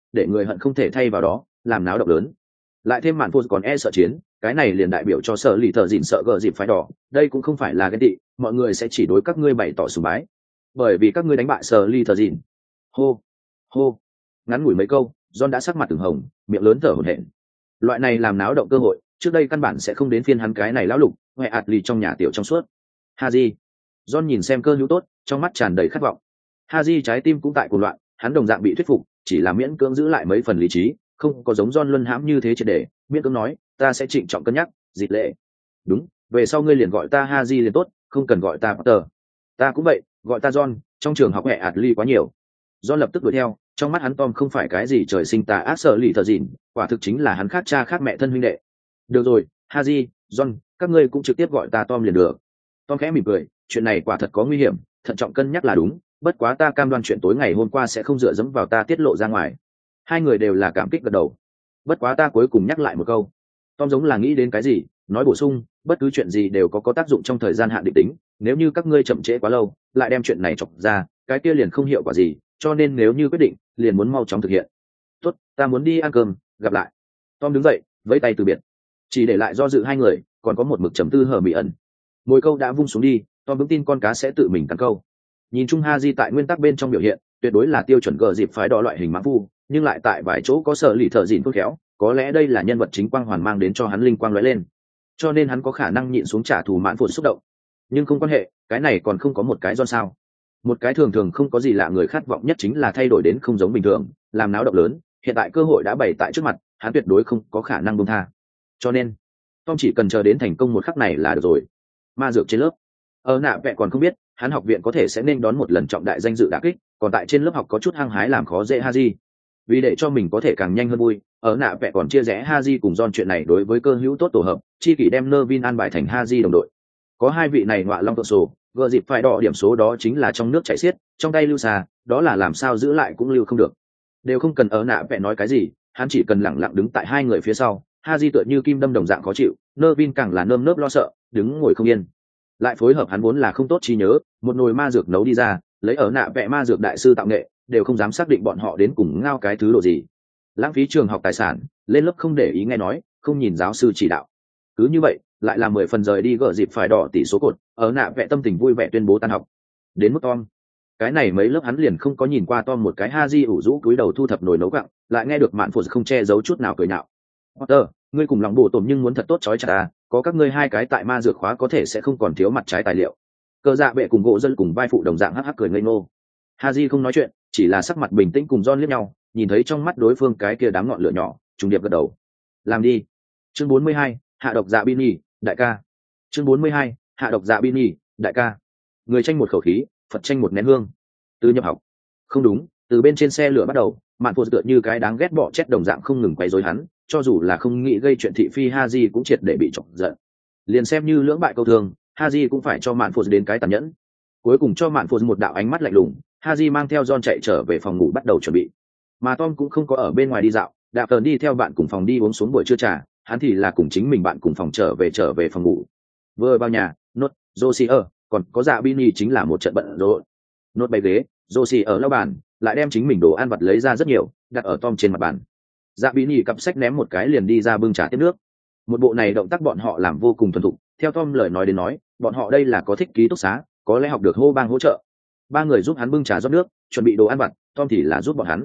để người hận không thể thay vào đó làm náo động lớn. Lại thêm mạn phô còn e sợ chiến, cái này liền đại biểu cho sở lì thợ dịn sợ gờ dịp phái đỏ. Đây cũng không phải là ghen tị, mọi người sẽ chỉ đối các ngươi bày tỏ sùng bái, bởi vì các ngươi đánh bại sở lì thợ dịn. Hô hô, ngắn ngủi mấy câu, John đã sắc mặt từng hồng, miệng lớn thở hổn hển. Loại này làm náo động cơ hội, trước đây căn bản sẽ không đến phiên hắn cái này lão lục huệ ạt lì trong nhà tiểu trong suốt. Haji, John nhìn xem cơ hữu tốt, trong mắt tràn đầy khát vọng. Haji trái tim cũng tại cuồng loạn, hắn đồng dạng bị thuyết phục, chỉ là miễn cưỡng giữ lại mấy phần lý trí, không có giống John luân hãm như thế triệt để, miễn cưỡng nói, ta sẽ trịnh trọng cân nhắc, Dịch Lệ. Đúng, về sau ngươi liền gọi ta Haji liền tốt, không cần gọi ta Potter. Ta cũng vậy, gọi ta John, trong trường học huệ ạt lì quá nhiều. John lập tức đuổi theo, trong mắt hắn Tom không phải cái gì trời sinh tà ác sợ lì thờ dịn, quả thực chính là hắn khác cha khác mẹ thân huynh đệ. Được rồi, Haji, John, các ngươi cũng trực tiếp gọi ta Tom liền được. Tom khẽ mỉm cười, chuyện này quả thật có nguy hiểm, thận trọng cân nhắc là đúng, bất quá ta cam đoan chuyện tối ngày hôm qua sẽ không dựa dẫm vào ta tiết lộ ra ngoài. Hai người đều là cảm kích gật đầu. Bất quá ta cuối cùng nhắc lại một câu. Tom giống là nghĩ đến cái gì, nói bổ sung, bất cứ chuyện gì đều có tác dụng trong thời gian hạn định tính, nếu như các ngươi chậm trễ quá lâu, lại đem chuyện này chọc ra, cái kia liền không hiệu quả gì, cho nên nếu như quyết định, liền muốn mau chóng thực hiện. Tốt, ta muốn đi ăn cơm, gặp lại. Tom đứng dậy, vẫy tay từ biệt. Chỉ để lại do dự hai người, còn có một mực trầm tư hở mị ẩn. Mồi câu đã vung xuống đi, Tom vững tin con cá sẽ tự mình cắn câu. Nhìn chung Haji tại nguyên tắc bên trong biểu hiện, tuyệt đối là tiêu chuẩn gờ dịp phái đỏ loại hình mãng phu, nhưng lại tại vài chỗ có sở lì thợ dịn khôn khéo, có lẽ đây là nhân vật chính quang hoàn mang đến cho hắn linh quang lóe lên, cho nên hắn có khả năng nhịn xuống trả thù mãn phụt xúc động. Nhưng không quan hệ, cái này còn không có một cái do sao. Một cái thường thường không có gì lạ người khát vọng nhất chính là thay đổi đến không giống bình thường, làm náo động lớn, hiện tại cơ hội đã bày tại trước mặt, hắn tuyệt đối không có khả năng buông tha. Cho nên, Tom chỉ cần chờ đến thành công một khắc này là được rồi. Ma dược trên lớp, nạ vẽ còn không biết, hắn học viện có thể sẽ nên đón một lần trọng đại danh dự đả kích, còn tại trên lớp học có chút hăng hái làm khó dễ Haji. Vì để cho mình có thể càng nhanh hơn vui, nạ vẽ còn chia rẽ Haji cùng John chuyện này đối với cơ hữu tốt tổ hợp, chi kỷ đem Nervin an bài thành Haji đồng đội. Có hai vị này ngọa long tự sổ, gờ dịp phải đỏ điểm số đó chính là trong nước chảy xiết, trong tay lưu xa, đó là làm sao giữ lại cũng lưu không được. Đều không cần nạ vẽ nói cái gì, hắn chỉ cần lẳng lặng đứng tại hai người phía sau. Haji tựa như kim đâm đồng dạng khó chịu, Nervin càng là nơm nớp lo sợ, đứng ngồi không yên. Lại phối hợp hắn vốn là không tốt trí nhớ, một nồi ma dược nấu đi ra, lấy nạ vẽ ma dược đại sư tạo nghệ, đều không dám xác định bọn họ đến cùng ngao cái thứ độ gì. Lãng phí trường học tài sản, lên lớp không để ý nghe nói, không nhìn giáo sư chỉ đạo. Cứ như vậy, lại là 10 phần rời đi gỡ dịp phải đỏ tỷ số cột, nạ vẽ tâm tình vui vẻ tuyên bố tan học. Đến mức Tom, cái này mấy lớp hắn liền không có nhìn qua Tom một cái Haji ủ rũ cúi đầu thu thập nồi nấu gạo, lại nghe được mạn phụ không che giấu chút nào cười nhạo. Potter, ngươi cùng lòng bộ tổm nhưng muốn thật tốt chói chặt à, có các ngươi hai cái tại ma dược khóa có thể sẽ không còn thiếu mặt trái tài liệu. Cơ dạ bệ cùng gỗ dân cùng vai phụ đồng dạng hắc hắc cười ngây ngô. Haji không nói chuyện, chỉ là sắc mặt bình tĩnh cùng John liếc nhau, nhìn thấy trong mắt đối phương cái kia đám ngọn lửa nhỏ, trùng điệp gật đầu. Làm đi. Chương 42, hạ độc dạ Bini, đại ca. Chương 42, hạ độc dạ Bini, đại ca. Người tranh một khẩu khí, Phật tranh một nén hương. Từ nhập học. Không đúng, từ bên trên xe lửa bắt đầu, mạn phụ tựa như cái đáng ghét bỏ chết đồng dạng không ngừng quấy rối hắn, cho dù là không nghĩ gây chuyện thị phi Haji cũng triệt để bị chọc giận. Liền xem như lưỡng bại câu thương, Haji cũng phải cho mạn phụ đến cái tàn nhẫn. Cuối cùng cho mạn phụ một đạo ánh mắt lạnh lùng, Haji mang theo John chạy trở về phòng ngủ bắt đầu chuẩn bị. Mà Tom cũng không có ở bên ngoài đi dạo, đạp tờn đi theo bạn cùng phòng đi uống xuống buổi trưa trà, hắn thì là cùng chính mình bạn cùng phòng trở về phòng ngủ. Vừa vào nhà, nốt, Josie còn có dạ Bini chính là một trận bận rộn. Nốt bày ghế, Josie ở lau bàn, lại đem chính mình đồ ăn vặt lấy ra rất nhiều, đặt ở Tom trên mặt bàn. Dạ Bini cặp sách ném một cái liền đi ra bưng trà tiếp nước. Một bộ này động tác bọn họ làm vô cùng thuần thục, theo Tom lời nói đến nói, bọn họ đây là có thích ký túc xá, có lẽ học được hô bang hỗ trợ. Ba người giúp hắn bưng trà rót nước, chuẩn bị đồ ăn vặt, Tom thì là giúp bọn hắn.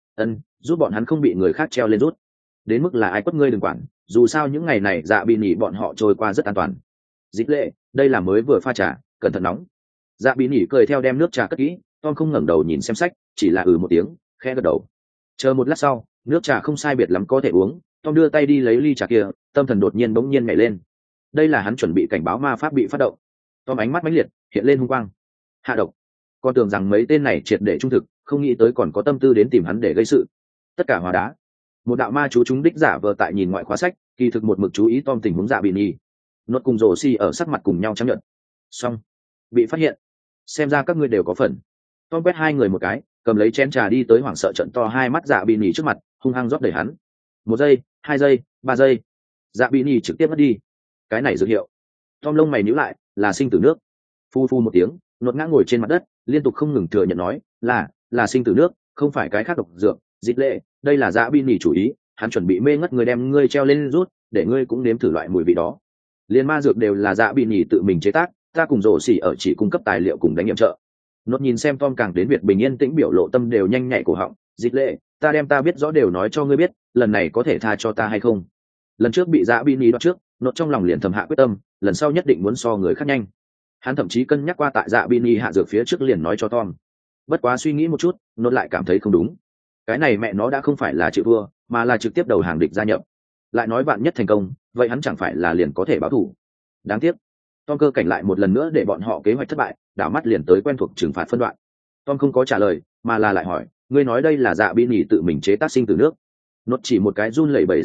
Giúp bọn hắn không bị người khác treo lên rút. Đến mức là ai quất ngươi đừng quản, dù sao những ngày này dạ bị nhỉ bọn họ trôi qua rất an toàn. Dịch Lệ, đây là mới vừa pha trà, cẩn thận nóng. Dạ bị nhỉ cười theo đem nước trà cất kỹ, Tom không ngẩng đầu nhìn xem sách, chỉ là một tiếng, khẽ gật đầu. Chờ một lát sau, nước trà không sai biệt lắm có thể uống, Tom đưa tay đi lấy ly trà kia, tâm thần đột nhiên bỗng nhiên nhảy lên. Đây là hắn chuẩn bị cảnh báo ma pháp bị phát động. Tom ánh mắt mãnh liệt, hiện lên hung quang. Hạ độc. Con tưởng rằng mấy tên này triệt để trung thực, không nghĩ tới còn có tâm tư đến tìm hắn để gây sự. Tất cả hóa đá. Một đạo ma chú chúng đích giả vờ tại nhìn ngoại khóa sách, kỳ thực một mực chú ý Tom tình huống dạ bị nhì. Nốt cùng rổ xi ở sắc mặt cùng nhau chấp nhận. Xong, bị phát hiện. Xem ra các ngươi đều có phần. Tom quét hai người một cái, cầm lấy chén trà đi tới hoảng sợ trận to hai mắt dạ bị nhì trước mặt, hung hăng rót đầy hắn. 1 giây, 2 giây, 3 giây. Dạ bị nhì trực tiếp mất đi. Cái này dược hiệu. Tom lông mày nhíu lại, là sinh tử nước. Phu phu một tiếng, nốt ngã ngồi trên mặt đất, liên tục không ngừng thừa nhận nói, là sinh tử nước, không phải cái khác độc dược, Dịp lệ, đây là dạ bin nhỉ chủ ý, hắn chuẩn bị mê ngất người đem ngươi treo lên rút để ngươi cũng nếm thử loại mùi vị đó. Liên ma dược đều là dạ bin nhỉ tự mình chế tác, ta cùng rổ xỉ ở chỉ cung cấp tài liệu cùng đánh nghiệm trợ. Nốt nhìn xem Tom càng đến việc bình yên tĩnh biểu lộ tâm đều nhanh nhạy cổ họng. Dịp lệ, ta đem ta biết rõ đều nói cho ngươi biết, lần này có thể tha cho ta hay không? Lần trước bị dạ bin nhỉ đoạt trước, nốt trong lòng liền thầm hạ quyết tâm, lần sau nhất định muốn so người khác nhanh. Hắn thậm chí cân nhắc qua tại dạ bin nhỉ hạ dược phía trước liền nói cho Tom. Bất quá suy nghĩ một chút, nốt lại cảm thấy không đúng. Cái này mẹ nó đã không phải là chịu thua, mà là trực tiếp đầu hàng địch gia nhập. Lại nói bạn nhất thành công, vậy hắn chẳng phải là liền có thể báo thù? Đáng tiếc, Tom cơ cảnh lại một lần nữa để bọn họ kế hoạch thất bại, đảo mắt liền tới quen thuộc trừng phạt phân đoạn. Tom không có trả lời, mà là lại hỏi, ngươi nói đây là dạ bin nhỉ tự mình chế tác sinh từ nước? Nốt chỉ một cái run lẩy bẩy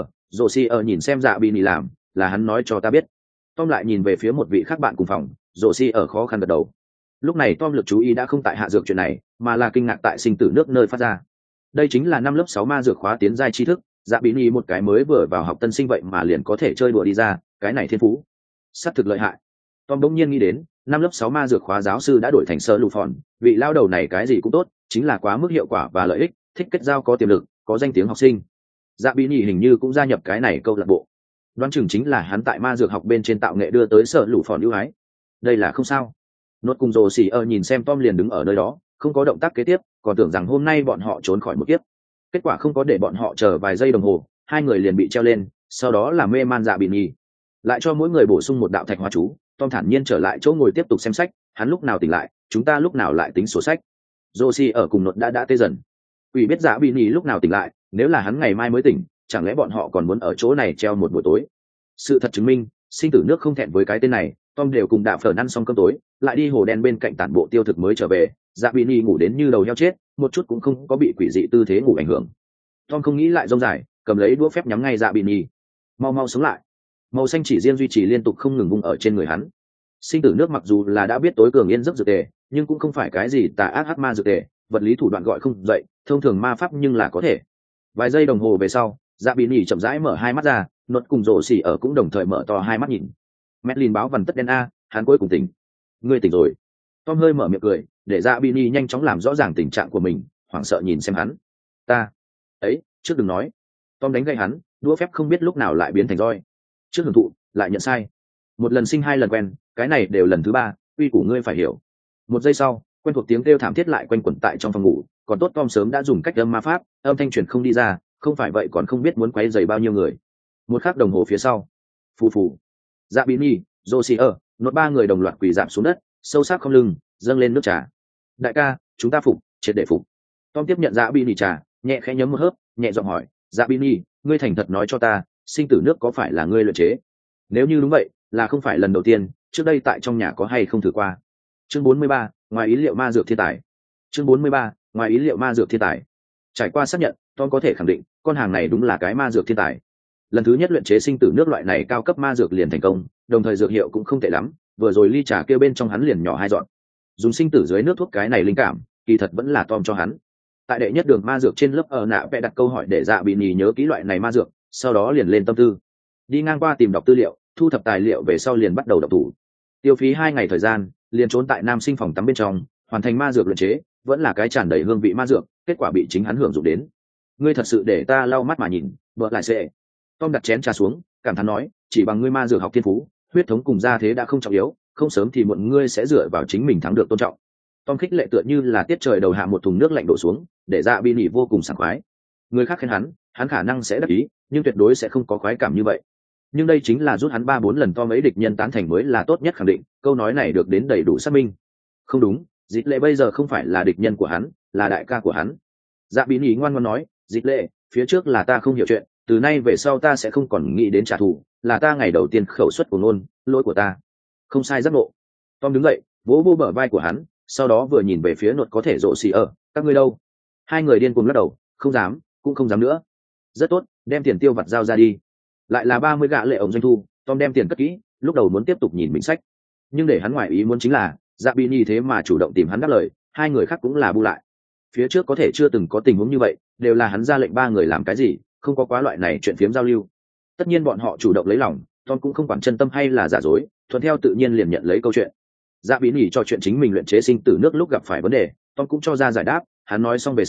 rồ xì ở nhìn xem dạ bin nhỉ làm, là hắn nói cho ta biết. Tom lại nhìn về phía một vị khác bạn cùng phòng, rồ xì ở khó khăn gật đầu. Lúc này Tom lực chú ý đã không tại hạ dược chuyện này, mà là kinh ngạc tại sinh tử nước nơi phát ra. Đây chính là năm lớp 6 ma dược khóa tiến giai tri thức, dạ bị ni một cái mới vừa vào học tân sinh vậy mà liền có thể chơi đùa đi ra, cái này thiên phú sát thực lợi hại. Tom bỗng nhiên nghĩ đến, năm lớp 6 ma dược khóa giáo sư đã đổi thành sơ lù phòn, vị lao đầu này cái gì cũng tốt, chính là quá mức hiệu quả và lợi ích, thích kết giao có tiềm lực, có danh tiếng học sinh. Dạ bị ni hình như cũng gia nhập cái này câu lạc bộ. Đoán chừng chính là hắn tại ma dược học bên trên tạo nghệ đưa tới sơ lù phòn ưu ái. Đây là không sao. Nốt cùng rồ xì ở nhìn xem Tom liền đứng ở nơi đó, không có động tác kế tiếp, còn tưởng rằng hôm nay bọn họ trốn khỏi một kiếp. Kết quả không có để bọn họ chờ vài giây đồng hồ, hai người liền bị treo lên, sau đó là mê man dạ bị nhì. Lại cho mỗi người bổ sung một đạo thạch hóa chú. Tom thản nhiên trở lại chỗ ngồi tiếp tục xem sách, hắn lúc nào tỉnh lại, chúng ta lúc nào lại tính sổ sách. Josie ở cùng nốt đã tê dần. Ủy biết dạ bị nhì lúc nào tỉnh lại, nếu là hắn ngày mai mới tỉnh, chẳng lẽ bọn họ còn muốn ở chỗ này treo một buổi tối? Sự thật chứng minh, sinh tử nước không thẹn với cái tên này. Tom đều cùng đạp phở ăn xong cơm tối, lại đi hồ đen bên cạnh tản bộ tiêu thực mới trở về. Dạ bị nhì ngủ đến như đầu heo chết, một chút cũng không có bị quỷ dị tư thế ngủ ảnh hưởng. Tom không nghĩ lại rông dài, cầm lấy đũa phép nhắm ngay dạ bị nhì. Mau sống lại. Màu xanh chỉ riêng duy trì liên tục không ngừng vung ở trên người hắn. Sinh tử nước mặc dù là đã biết tối cường yên giấc dược tề, nhưng cũng không phải cái gì tà ác hắc ma dược tề, vật lý thủ đoạn gọi không dậy, thông thường ma pháp nhưng là có thể. Vài giây đồng hồ về sau, dạ bị nhì chậm rãi mở hai mắt ra, nốt cùng rồ xỉ ở cũng đồng thời mở to hai mắt nhìn. Medlin báo vằn tất đen a, hắn cuối cùng tỉnh. Ngươi tỉnh rồi. Tom hơi mở miệng cười, để dạ bị nhì nhanh chóng làm rõ ràng tình trạng của mình, hoảng sợ nhìn xem hắn. Ta ấy, trước đừng nói. Tom đánh gậy hắn, đũa phép không biết lúc nào lại biến thành roi. Trước hưởng thụ, lại nhận sai. Một lần sinh hai lần quen, cái này đều lần thứ ba, uy của ngươi phải hiểu. Một giây sau, quen thuộc tiếng kêu thảm thiết lại quanh quẩn tại trong phòng ngủ, còn tốt Tom sớm đã dùng cách âm ma pháp, âm thanh truyền không đi ra, không phải vậy còn không biết muốn quấy rầy bao nhiêu người. Một khắc đồng hồ phía sau, phù phù, dạ bị nhi, Josie, nốt ba người đồng loạt quỳ rạp xuống đất, sâu sắc không lưng, dâng lên nước trà. Đại ca, chúng ta phục, triệt để phục. Tom tiếp nhận dạ bị nhi trà, nhẹ khẽ nhấm một hớp, nhẹ giọng hỏi, dạ bị nhi, ngươi thành thật nói cho ta, sinh tử nước có phải là ngươi luyện chế? Nếu như đúng vậy, là không phải lần đầu tiên, trước đây tại trong nhà có hay không thử qua? Chương 43, ngoài ý liệu ma dược thiên tài. Chương 43, ngoài ý liệu ma dược thiên tài. Trải qua xác nhận, Tom có thể khẳng định, con hàng này đúng là cái ma dược thiên tài. Lần thứ nhất luyện chế sinh tử nước loại này cao cấp ma dược liền thành công, đồng thời dược hiệu cũng không tệ lắm, vừa rồi ly trà kêu bên trong hắn liền nhỏ hai dọn. Dùng sinh tử dưới nước thuốc cái này linh cảm, kỳ thật vẫn là Tom cho hắn. Tại đệ nhất đường ma dược trên lớp ở nạ vẽ đặt câu hỏi để dạ bị nhì nhớ kỹ loại này ma dược, sau đó liền lên tâm tư. Đi ngang qua tìm đọc tư liệu, thu thập tài liệu về sau liền bắt đầu đọc thủ. Tiêu phí 2 ngày thời gian, liền trốn tại nam sinh phòng tắm bên trong, hoàn thành ma dược luyện chế, vẫn là cái tràn đầy hương vị ma dược, kết quả bị chính hắn hưởng dụng đến. Ngươi thật sự để ta lau mắt mà nhìn, vợ lại sẽ. Tom đặt chén trà xuống, cảm thán nói, chỉ bằng ngươi ma dược học thiên phú, huyết thống cùng gia thế đã không trọng yếu, không sớm thì muộn ngươi sẽ dựa vào chính mình thắng được tôn trọng. Tom khích lệ tựa như là tiết trời đầu hạ một thùng nước lạnh đổ xuống, để dạ bị nhỉ vô cùng sảng khoái. Người khác khen hắn khả năng sẽ đắc ý, nhưng tuyệt đối sẽ không có khoái cảm như vậy. Nhưng đây chính là rút hắn 3-4 lần Tom ấy địch nhân tán thành mới là tốt nhất khẳng định, câu nói này được đến đầy đủ xác minh. Không đúng, Dịch Lệ bây giờ không phải là địch nhân của hắn, là đại ca của hắn. Dạ bị nhỉ ngoan ngoãn nói, Dịch Lệ, phía trước là ta không hiểu chuyện, từ nay về sau ta sẽ không còn nghĩ đến trả thù, là ta ngày đầu tiên khẩu xuất của ngôn, lỗi của ta. Không sai giác ngộ. Tom đứng dậy, vỗ vô bờ vai của hắn, sau đó vừa nhìn về phía nột có thể rộ xì ở, các ngươi đâu? Hai người điên cuồng lắc đầu, không dám, cũng không dám nữa. Rất tốt, đem tiền tiêu vặt giao ra đi. Lại là 30 gạ lệ ổng doanh thu. Tom đem tiền cất kỹ, lúc đầu muốn tiếp tục nhìn mình sách, nhưng để hắn ngoài ý muốn chính là dạ bị nhì thế mà chủ động tìm hắn đáp lời, hai người khác cũng là bu lại. Phía trước có thể chưa từng có tình huống như vậy, đều là hắn ra lệnh ba người làm cái gì, không có quá loại này chuyện phiếm giao lưu. Tất nhiên bọn họ chủ động lấy lòng, Tom cũng không quản chân tâm hay là giả dối, thuận theo tự nhiên liền nhận lấy câu chuyện. Dạ bị nhì cho chuyện chính mình luyện chế sinh tử nước lúc gặp phải vấn đề, Tom cũng cho ra giải đáp. Hắn nói xong về sau,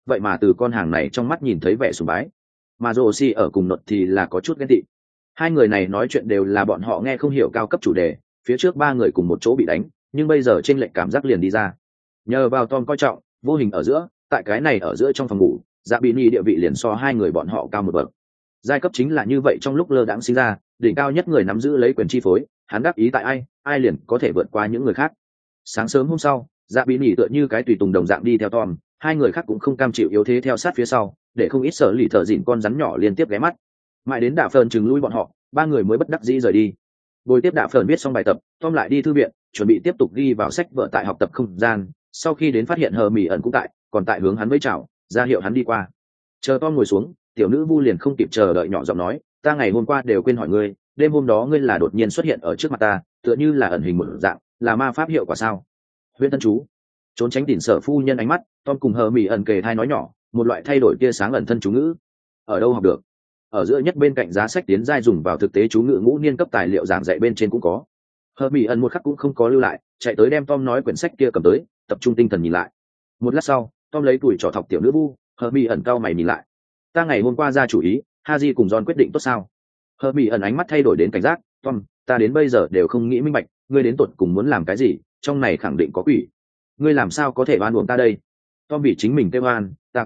vậy mà từ con hàng này trong mắt nhìn thấy vẻ sùng bái. Mà Rosie ở cùng nột thì là có chút ghen tị. Hai người này nói chuyện đều là bọn họ nghe không hiểu cao cấp chủ đề, phía trước ba người cùng một chỗ bị đánh, nhưng bây giờ trên lệnh cảm giác liền đi ra. Nhờ vào Tom coi trọng, vô hình ở giữa, tại cái này ở giữa trong phòng ngủ, Dạ Bị Nhi địa vị liền so hai người bọn họ cao một bậc. Giai cấp chính là như vậy, trong lúc lơ đãng sinh ra, đỉnh cao nhất người nắm giữ lấy quyền chi phối, hắn đắc ý tại ai, ai liền có thể vượt qua những người khác. Sáng sớm hôm sau, Dạ Bị Nhi tựa như cái tùy tùng đồng dạng đi theo Tom, hai người khác cũng không cam chịu yếu thế theo sát phía sau, để không ít sở lì thợ dịn con rắn nhỏ liên tiếp ghé mắt. Mãi đến Đạ Phờn chừng lui bọn họ, ba người mới bất đắc dĩ rời đi. Buổi tiếp Đạ Phờn viết xong bài tập, Tom lại đi thư viện, chuẩn bị tiếp tục ghi vào sách vở tại học tập không gian. Sau khi đến phát hiện Hờ Mỉ ẩn cũng tại, còn tại hướng hắn với chào, ra hiệu hắn đi qua. Chờ Tom ngồi xuống, tiểu nữ vu liền không kịp chờ đợi nhỏ giọng nói, ta ngày hôm qua đều quên hỏi ngươi, đêm hôm đó ngươi là đột nhiên xuất hiện ở trước mặt ta, tựa như là ẩn hình một dạng, là ma pháp hiệu quả sao? Huyễn thân chú. Trốn tránh Tỉnh Sở phu nhân ánh mắt, Tom cùng Hờ Mỉ ẩn kề thai nói nhỏ, một loại thay đổi tia sáng ẩn thân chú ngữ. Ở đâu học được? Ở giữa nhất bên cạnh giá sách tiến giai dùng vào thực tế chú ngữ ngũ niên cấp tài liệu giảng dạy bên trên cũng có. Hờ Mỉ ẩn một khắc cũng không có lưu lại, chạy tới đem Tom nói quyển sách kia cầm tới, tập trung tinh thần nhìn lại. Một lát sau, Tom lấy tuổi trò thọc tiểu nữ vu, Hờ Mỉ ẩn cau mày nhìn lại. Ta ngày hôm qua ra chủ ý, Haji cùng John quyết định tốt sao? Hờ Mỉ ẩn ánh mắt thay đổi đến cảnh giác, Tom, ta đến bây giờ đều không nghĩ minh bạch, ngươi đến tột cùng muốn làm cái gì, trong này khẳng định có quỷ. Ngươi làm sao có thể oan uổng ta đây? Tom bị chính mình kêu oan, ta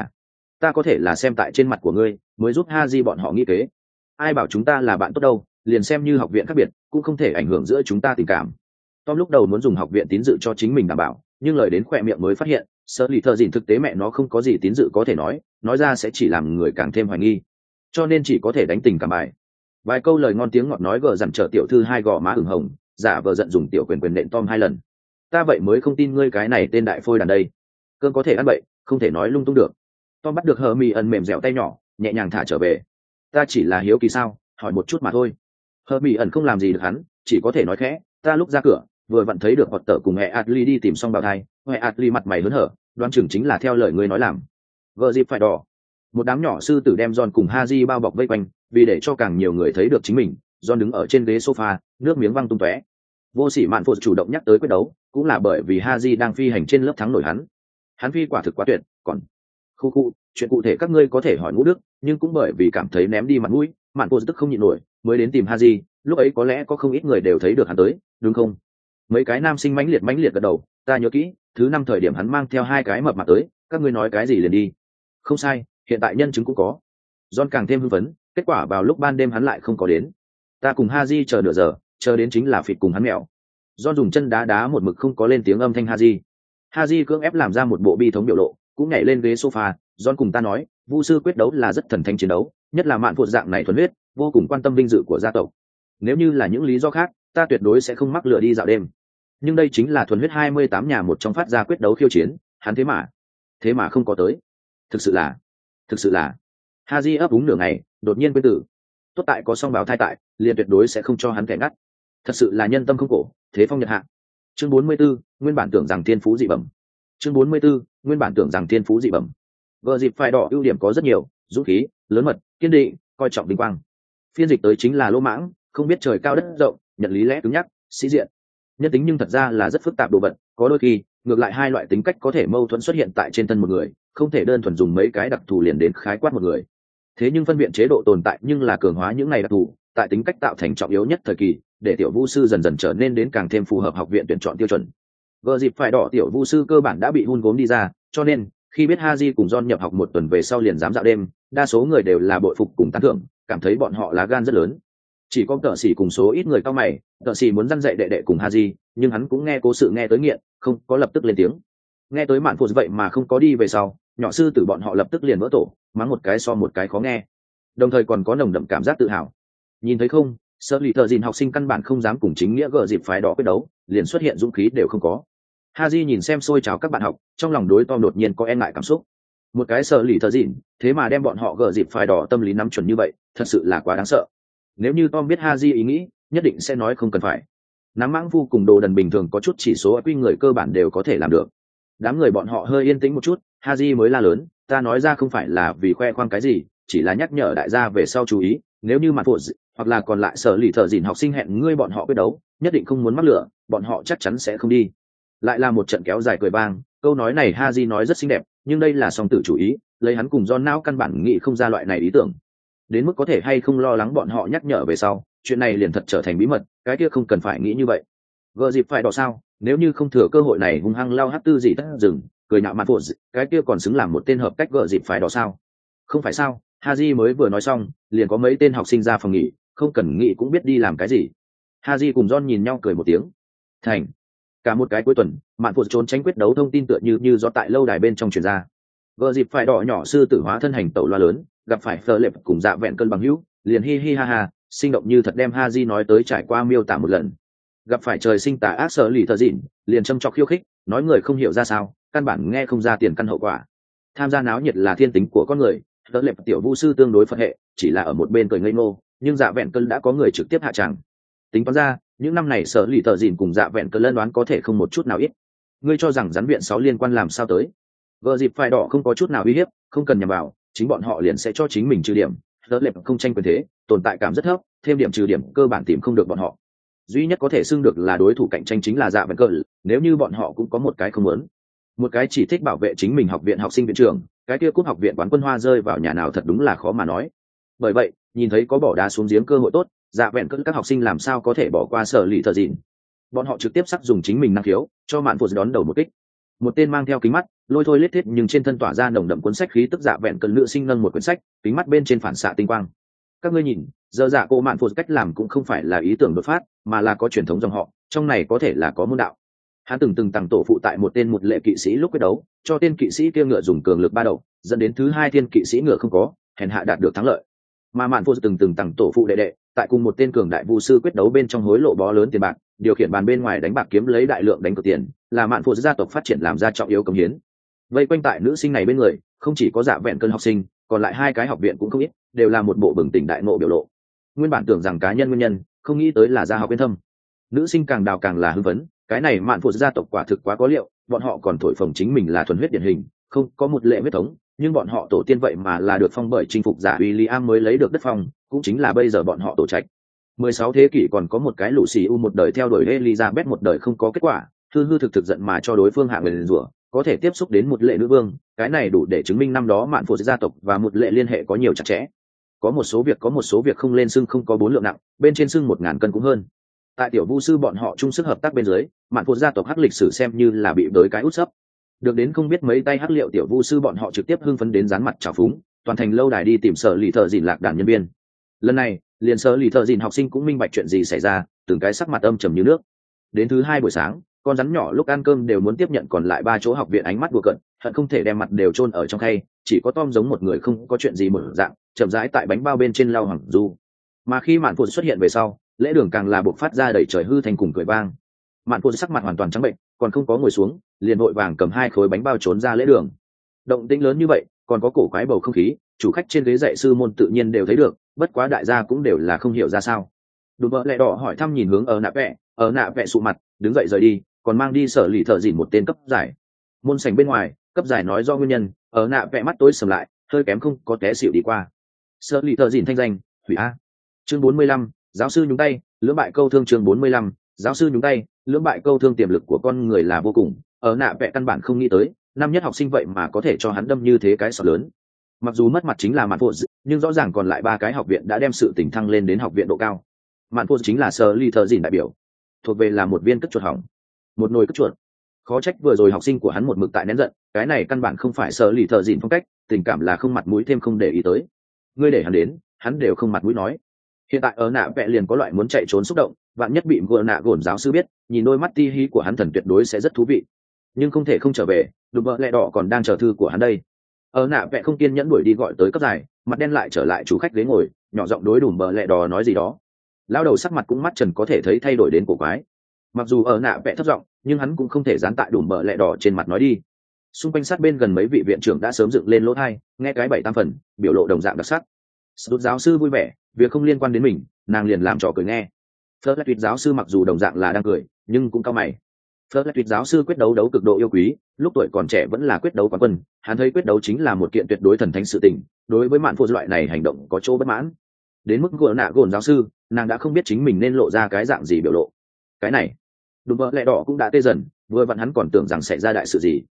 có thể là xem tại trên mặt của ngươi mới giúp Haji bọn họ nghĩ kế. Ai bảo chúng ta là bạn tốt đâu, liền xem như học viện khác biệt cũng không thể ảnh hưởng giữa chúng ta tình cảm. Tom lúc đầu muốn dùng học viện tín dự cho chính mình đảm bảo, nhưng lời đến khỏe miệng mới phát hiện sợ lì thợ dìn thực tế mẹ nó không có gì tín dự có thể nói ra sẽ chỉ làm người càng thêm hoài nghi, cho nên chỉ có thể đánh tình cảm bài. Vài câu lời ngon tiếng ngọt nói gờ dằn trở tiểu thư hai gò má ửng hồng, giả vờ giận dùng tiểu quyền quyền nện Tom hai lần. Ta vậy mới không tin ngươi cái này tên đại phôi đàn đây, cơn có thể ăn bậy không thể nói lung tung được. Tom bắt được Hờ Mỉ ẩn mềm dẻo tay nhỏ, nhẹ nhàng thả trở về. Ta chỉ là hiếu kỳ sao, hỏi một chút mà thôi. Hờ Mỉ ẩn không làm gì được hắn, chỉ có thể nói khẽ, ta lúc ra cửa vừa vặn thấy được hoạt tở cùng mẹ Atli đi tìm xong bào thai, mẹ Atli mặt mày hớn hở, đoán chừng chính là theo lời ngươi nói làm. Vợ dịp phải đỏ. Một đám nhỏ sư tử đem John cùng Haji bao bọc vây quanh, vì để cho càng nhiều người thấy được chính mình, John đứng ở trên ghế sofa, nước miếng văng tung tóe. Vô Sỉ Mạn Phụ chủ động nhắc tới quyết đấu, cũng là bởi vì Haji đang phi hành trên lớp thắng nổi hắn. Hắn phi quả thực quá tuyệt, còn khu chuyện cụ thể các ngươi có thể hỏi Ngũ Đức, nhưng cũng bởi vì cảm thấy ném đi mặt mũi, Mạn Phụ tức không nhịn nổi, mới đến tìm Haji. Lúc ấy có lẽ có không ít người đều thấy được hắn tới, đúng không? Mấy cái nam sinh mãnh liệt gật đầu, ta nhớ kỹ, thứ năm thời điểm hắn mang theo hai cái mập mạp tới, các ngươi nói cái gì liền đi. Không sai, hiện tại nhân chứng cũng có. John càng thêm hưng phấn, kết quả vào lúc ban đêm hắn lại không có đến. Ta cùng Haji chờ nửa giờ, chờ đến chính là phịt cùng hắn mèo. John dùng chân đá một mực không có lên tiếng âm thanh Haji. Haji cưỡng ép làm ra một bộ bi thống biểu lộ, cũng nhảy lên ghế sofa. John cùng ta nói, Vu sư quyết đấu là rất thần thánh chiến đấu, nhất là Mạn Phụ dạng này thuần huyết, vô cùng quan tâm vinh dự của gia tộc. Nếu như là những lý do khác, ta tuyệt đối sẽ không mắc lừa đi dạo đêm. Nhưng đây chính là thuần huyết 28 nhà một trong phát ra quyết đấu khiêu chiến, hắn thế mà không có tới. Thực sự là. Haji ấp úng nửa ngày, đột nhiên quên tử. Tốt tại có song báo thai tại, liền tuyệt đối sẽ không cho hắn kẻ ngắt. Thật sự là nhân tâm không cổ, thế phong nhật hạ. Chương 44, nguyên bản tưởng rằng thiên phú dị bẩm. Chương 44, nguyên bản tưởng rằng thiên phú dị bẩm. Vợ dịp phải đỏ ưu điểm có rất nhiều, dũng khí, lớn mật, kiên định, coi trọng vinh quang. Phiên dịch tới chính là lỗ mãng, không biết trời cao đất rộng, nhận lý lẽ cứng nhắc, sĩ diện. Nhân tính nhưng thật ra là rất phức tạp đồ vật, có đôi khi ngược lại hai loại tính cách có thể mâu thuẫn xuất hiện tại trên thân một người, không thể đơn thuần dùng mấy cái đặc thù liền đến khái quát một người. Thế nhưng phân biệt chế độ tồn tại nhưng là cường hóa những này đặc thù, tại tính cách tạo thành trọng yếu nhất thời kỳ, để tiểu vu sư dần dần trở nên đến càng thêm phù hợp học viện tuyển chọn tiêu chuẩn. Vợ dịp phải đỏ tiểu vu sư cơ bản đã bị hun vốn đi ra, cho nên khi biết Haji cùng John nhập học một tuần về sau liền dám dạo đêm, đa số người đều là bội phục cùng tán thưởng, cảm thấy bọn họ lá gan rất lớn. Chỉ có Tợ Sĩ cùng số ít người cao mày, Tợ Sĩ muốn răn dạy đệ đệ cùng Haji, nhưng hắn cũng nghe cố sự nghe tới nghiện, không có lập tức lên tiếng. Nghe tới Mạn Phụ vậy mà không có đi về sau, nhỏ sư tử bọn họ lập tức liền vỡ tổ, mắng một cái so một cái khó nghe, đồng thời còn có nồng đậm cảm giác tự hào. Nhìn thấy không, sợ lì thợ dìn học sinh căn bản không dám cùng chính nghĩa gờ dịp phái đỏ quyết đấu, liền xuất hiện dũng khí đều không có. Haji nhìn xem xôi trào các bạn học, trong lòng đối Tom đột nhiên có e ngại cảm xúc. Một cái sợ lì thợ dìn, thế mà đem bọn họ gờ dịp phái đỏ tâm lý nắm chuẩn như vậy, thật sự là quá đáng sợ. Nếu như Tom biết Haji ý nghĩ, nhất định sẽ nói không cần phải. Nắm mãng phu cùng đồ đần bình thường có chút chỉ số quy người cơ bản đều có thể làm được. Đám người bọn họ hơi yên tĩnh một chút, Haji mới la lớn, ta nói ra không phải là vì khoe khoang cái gì, chỉ là nhắc nhở đại gia về sau chú ý, nếu như Mạn Phụ hoặc là còn lại sở lì thợ dìn học sinh hẹn ngươi bọn họ quyết đấu, nhất định không muốn mắc lửa, bọn họ chắc chắn sẽ không đi. Lại là một trận kéo dài cười vang, Câu nói này Haji nói rất xinh đẹp, nhưng đây là song tử chủ ý, lấy hắn cùng John não căn bản nghĩ không ra loại này ý tưởng. Đến mức có thể hay không lo lắng bọn họ nhắc nhở về sau, chuyện này liền thật trở thành bí mật, cái kia không cần phải nghĩ như vậy. Gờ dịp phải đỏ sao, nếu như không thừa cơ hội này hung hăng lao hắc tư gì tất dừng, cười nhạo mặt phụ, cái kia còn xứng làm một tên hợp cách gờ dịp phải đỏ sao? Không phải sao? Haji mới vừa nói xong, liền có mấy tên học sinh ra phòng nghỉ, không cần nghĩ cũng biết đi làm cái gì. Haji cùng John nhìn nhau cười một tiếng. Thành. Cả một cái cuối tuần, mạn phụ trốn tránh quyết đấu thông tin tựa như do tại lâu đài bên trong truyền ra. Gờ dịp phải đỏ nhỏ sư tử hóa thân hành tẩu loa lớn, gặp phải Fleur Lệp cùng Dạ Vẹn cân bằng hữu, liền hi hi ha ha, sinh động như thật đem Haji nói tới trải qua miêu tả một lần. Gặp phải trời sinh tà ác sở lì thợ dịn, liền châm chọc khiêu khích, nói người không hiểu ra sao, căn bản nghe không ra tiền căn hậu quả. Tham gia náo nhiệt là thiên tính của con người, Fleur Lệp tiểu vu sư tương đối phật hệ, chỉ là ở một bên cười ngây ngô, nhưng Dạ Vẹn cân đã có người trực tiếp hạ tràng. Tính toán ra, những năm này sở lì thợ dịn cùng Dạ Vẹn cân lân đoán có thể không một chút nào ít. Ngươi cho rằng rắn viện 6 liên quan làm sao tới? Vợ dịp phải đỏ không có chút nào uy hiếp, không cần nhằm vào, chính bọn họ liền sẽ cho chính mình trừ điểm. Đỡ lệp không tranh quyền thế, tồn tại cảm rất thấp, thêm điểm trừ điểm cơ bản tìm không được bọn họ. Duy nhất có thể xưng được là đối thủ cạnh tranh chính là Dạ Vẹn cờ, nếu như bọn họ cũng có một cái không muốn, một cái chỉ thích bảo vệ chính mình học viện học sinh viện trưởng, cái kia cúp học viện quán quân hoa rơi vào nhà nào thật đúng là khó mà nói. Bởi vậy, nhìn thấy có bỏ đá xuống giếng cơ hội tốt, Dạ Vẹn cờ các học sinh làm sao có thể bỏ qua sở lì thợ dịn. Bọn họ trực tiếp sắc dùng chính mình năng khiếu, cho mạn phụ đón đầu một kích. Một tên mang theo kính mắt, lôi thôi lết thiết nhưng trên thân tỏa ra nồng đậm cuốn sách khí tức Dạ Vẹn cân nữ sinh nâng một quyển sách, kính mắt bên trên phản xạ tinh quang. Các ngươi nhìn, giờ dạ cô mạn phụ cách làm cũng không phải là ý tưởng đột phát, mà là có truyền thống dòng họ, trong này có thể là có môn đạo. Hắn từng tặng tổ phụ tại một tên một lệ kỵ sĩ lúc quyết đấu, cho tên kỵ sĩ kia ngựa dùng cường lực ba đầu, dẫn đến thứ hai thiên kỵ sĩ ngựa không có, hèn hạ đạt được thắng lợi. Mà mạn phụ từng tặng tổ phụ đệ, tại cùng một tên cường đại vu sư quyết đấu bên trong hối lộ bó lớn tiền bạc, điều khiển bàn bên ngoài đánh bạc kiếm lấy đại lượng đánh cược tiền, là mạn phụ gia tộc phát triển làm ra trọng yếu công hiến. Vây quanh tại nữ sinh này bên người, không chỉ có Dạ Vẹn cân học sinh, còn lại hai cái học viện cũng không ít, đều là một bộ bừng tỉnh đại ngộ biểu lộ. Nguyên bản tưởng rằng cá nhân nguyên nhân, không nghĩ tới là gia học bên thâm. Nữ sinh càng đào càng là hưng phấn, cái này mạn phụ gia tộc quả thực quá có liệu, bọn họ còn thổi phồng chính mình là thuần huyết điển hình, không có một lệ huyết thống, nhưng bọn họ tổ tiên vậy mà là được phong bởi chinh phục giả William mới lấy được đất phong, cũng chính là bây giờ bọn họ tổ trạch. 16 thế kỷ còn có một cái lũ xì u một đời theo đuổi Elizabeth một đời không có kết quả, hư thực giận mà cho đối phương hạ người rủa, có thể tiếp xúc đến một lệ nữ vương, cái này đủ để chứng minh năm đó mạn phụ gia tộc và một lệ liên hệ có nhiều chặt chẽ. Có một số việc không lên xưng không có 4 lượng nặng, bên trên xưng 1000 cân cũng hơn. Tại tiểu vu sư bọn họ chung sức hợp tác bên dưới, mạn phụ gia tộc hắc lịch sử xem như là bị đới cái út sấp. Được đến không biết mấy tay hắc liệu tiểu vu sư bọn họ trực tiếp hưng phấn đến dán mặt trào phúng, toàn thành lâu đài đi tìm sở lì thợ dìn lạc đàn nhân viên. Lần này, liền sở lì thợ dìn học sinh cũng minh bạch chuyện gì xảy ra, từng cái sắc mặt âm trầm như nước. Đến thứ hai buổi sáng, con rắn nhỏ lúc ăn cơm đều muốn tiếp nhận còn lại 3 chỗ học viện ánh mắt đùa cợt, hận không thể đem mặt đều chôn ở trong khay, chỉ có Tom giống một người không có chuyện gì mở dạng, chậm rãi tại bánh bao bên trên lau hoàng du. Mà khi mạn phụ xuất hiện về sau, lễ đường càng là bộc phát ra đầy trời hư thành cùng cười vang. Mạn phụ sắc mặt hoàn toàn trắng bệnh, còn không có ngồi xuống, liền vội vàng cầm 2 khối bánh bao trốn ra lễ đường. Động tĩnh lớn như vậy, còn có cổ quái bầu không khí, chủ khách trên ghế dạy sư môn tự nhiên đều thấy được, bất quá đại gia cũng đều là không hiểu ra sao. Đùm bợ lẹ đỏ hỏi thăm nhìn hướng ở nạ vẹ sụ mặt, đứng dậy rời đi, còn mang đi sở lì thợ dìn một tên cấp giải. Môn sảnh bên ngoài, cấp giải nói do nguyên nhân, ở nạ vẹ mắt tối sầm lại, hơi kém không có té xỉu đi qua. Sở lì thợ dìn thanh danh, hủy a. Chương 45, giáo sư nhúng tay, lưỡng bại câu thương. Chương 45, giáo sư nhúng tay, lưỡng bại câu thương. Tiềm lực của con người là vô cùng, ở nạ vẹ căn bản không nghĩ tới, năm nhất học sinh vậy mà có thể cho hắn đâm như thế cái sọt lớn. Mặc dù mất mặt chính là mạn phụ, nhưng rõ ràng còn lại 3 cái học viện đã đem sự tỉnh thăng lên đến học viện độ cao. Mạn phụ chính là sở lì thợ dìn đại biểu, thuộc về là một viên cất chuột hỏng, một nồi cất chuột. Khó trách vừa rồi học sinh của hắn một mực tại nén giận, cái này căn bản không phải sở lì thợ dìn phong cách, tình cảm là không mặt mũi thêm không để ý tới. Ngươi để hắn đến, hắn đều không mặt mũi nói. Hiện tại ở nạ vẹ liền có loại muốn chạy trốn xúc động, vạn nhất bị gỡ nạ gồn giáo sư biết, nhìn đôi mắt ti hí của hắn thần tuyệt đối sẽ rất thú vị. Nhưng không thể không trở về, đùm bợ lẹ đỏ còn đang chờ thư của hắn đây. Ở nạ vẹ không kiên nhẫn đuổi đi gọi tới cấp dài, mặt đen lại trở lại chủ khách ghế ngồi, nhỏ giọng đối đùm bợ lẹ đỏ nói gì đó. Lao đầu sắc mặt cũng mắt trần có thể thấy thay đổi đến cổ quái. Mặc dù ở nạ vẽ thấp giọng, nhưng hắn cũng không thể dán tại đùm bợ lẹ đỏ trên mặt nói đi. Xung quanh sát bên gần mấy vị viện trưởng đã sớm dựng lên lỗ thai, nghe cái 7-8 phần, biểu lộ đồng dạng đặc sắc. Sút giáo sư vui vẻ, việc không liên quan đến mình, nàng liền làm trò cười nghe. Fleur Tuyệt giáo sư mặc dù đồng dạng là đang cười, nhưng cũng cao mày. Fleur Tuyệt giáo sư quyết đấu cực độ yêu quý, lúc tuổi còn trẻ vẫn là quyết đấu quán quân, hắn thấy quyết đấu chính là một kiện tuyệt đối thần thánh sự tình, đối với mạn phụ loại này hành động có chỗ bất mãn. Đến mức gỡ nạ gồn giáo sư, nàng đã không biết chính mình nên lộ ra cái dạng gì biểu lộ. Cái này, đùm bợ lẹ đỏ cũng đã tê dần, vừa vặn hắn còn tưởng rằng xảy ra đại sự gì,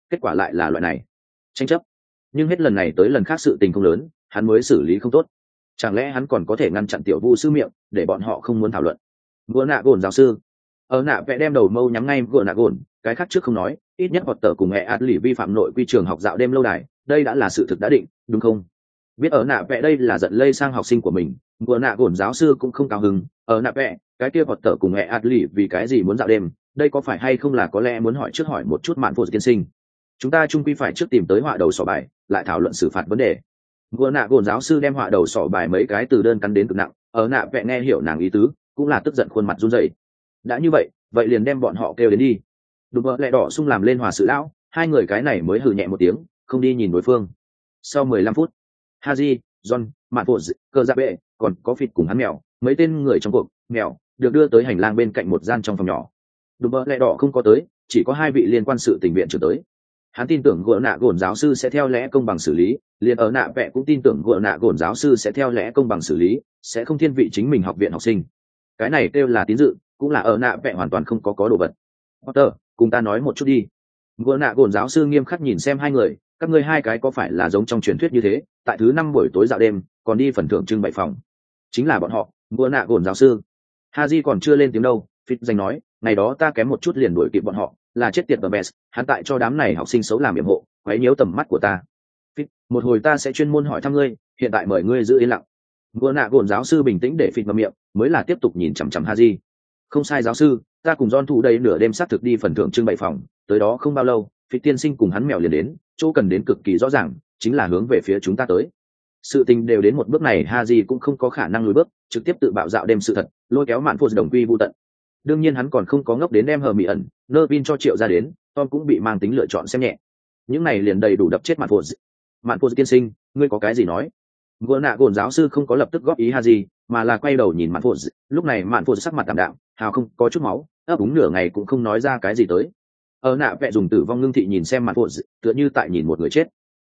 kết quả lại là loại này tranh chấp. Nhưng hết lần này tới lần khác sự tình không lớn, hắn mới xử lý không tốt. Chẳng lẽ hắn còn có thể ngăn chặn tiểu vu sư miệng để bọn họ không muốn thảo luận? Gỡ nạ gồn giáo sư ở nạ vẽ đem đầu mâu nhắm ngay gỡ nạ gồn, cái khác trước không nói, ít nhất hoặc tờ cùng hệ ạt lì vi phạm nội quy trường học dạo đêm lâu đài, đây đã là sự thực đã định, đúng không? Biết ở nạ vẽ đây là giận lây sang học sinh của mình, gỡ nạ gồn giáo sư cũng không cao hứng. Ở nạ vẽ cái kia hoặc tờ cùng hệ ạt lì vì cái gì muốn dạo đêm, đây có phải hay không là có lẽ muốn hỏi trước hỏi một chút mạn phụ tiên sinh. Chúng ta chung quy phải trước tìm tới họa đầu sỏ bài, lại thảo luận xử phạt vấn đề. Gỡ nạ gồn giáo sư đem họa đầu sỏ bài mấy cái từ đơn cắn đến cực nặng, ở nạ vẽ nghe hiểu nàng ý tứ, cũng là tức giận khuôn mặt run rẩy. Đã như vậy, vậy liền đem bọn họ kêu đến đi. Đùm bợ lẹ đỏ sung làm lên hòa sự lão, hai người cái này mới hừ nhẹ một tiếng, không đi nhìn đối phương. Sau 15 phút, Haji, John, Mạn Phụ, Cờ Dạ Bệ, còn có Phịt cùng hắn mèo, mấy tên người trong cuộc, mèo, được đưa tới hành lang bên cạnh một gian trong phòng nhỏ. Đùm bợ lẹ đỏ không có tới, chỉ có hai vị liên quan sự tình viện trưởng tới. Hắn tin tưởng gỡ nạ gồn giáo sư sẽ theo lẽ công bằng xử lý, liền ở nạ vẽ cũng tin tưởng gỡ nạ gồn giáo sư sẽ theo lẽ công bằng xử lý, sẽ không thiên vị chính mình học viện học sinh. Cái này kêu là tín dự, cũng là ở nạ vẽ hoàn toàn không có đồ vật. Potter, cùng ta nói một chút đi. Gỡ nạ gồn giáo sư nghiêm khắc nhìn xem hai người, các ngươi hai cái có phải là giống trong truyền thuyết như thế, tại thứ 5 buổi tối dạo đêm còn đi phần thưởng trưng bày phòng? Chính là bọn họ. Gỡ nạ gồn giáo sư. Haji còn chưa lên tiếng đâu, Phít danh nói, ngày đó ta kém một chút liền đuổi kịp bọn họ, là chết tiệt best, hắn tại cho đám này học sinh xấu làm yểm hộ, quấy nhiễu tầm mắt của ta. Phít, một hồi ta sẽ chuyên môn hỏi thăm ngươi, hiện tại mời ngươi giữ yên lặng. Gỡ nạ gồn giáo sư bình tĩnh để Phít mở miệng, mới là tiếp tục nhìn chằm chằm Haji. Không sai giáo sư, ta cùng John thủ đây nửa đêm xác thực đi phần thưởng trưng bày phòng, tới đó không bao lâu, Phít tiên sinh cùng hắn mèo liền đến, chỗ cần đến cực kỳ rõ ràng, chính là hướng về phía chúng ta tới. Sự tình đều đến một bước này, Haji cũng không có khả năng lùi bước, trực tiếp tự bạo dạo đêm sự thật, lôi kéo Mạn Phụ đồng quy vu tận. Đương nhiên hắn còn không có ngốc đến đem hờ mị ẩn nơ vin cho Triệu ra đến, Tom cũng bị mang tính lựa chọn xem nhẹ. Những này liền đầy đủ đập chết Mạn Phụ. Mạn Phụ tiên sinh, ngươi có cái gì nói? Gỡ nạ gồn giáo sư không có lập tức góp ý Haji, mà là quay đầu nhìn Mạn Phụ. Lúc này Mạn Phụ sắc mặt tạm đạm, hào không có chút máu, ấp úng nửa ngày cũng không nói ra cái gì tới. Ở nạ vẽ dùng tử vong ngưng thị nhìn xem Mạn Phụ, tựa như tại nhìn một người chết.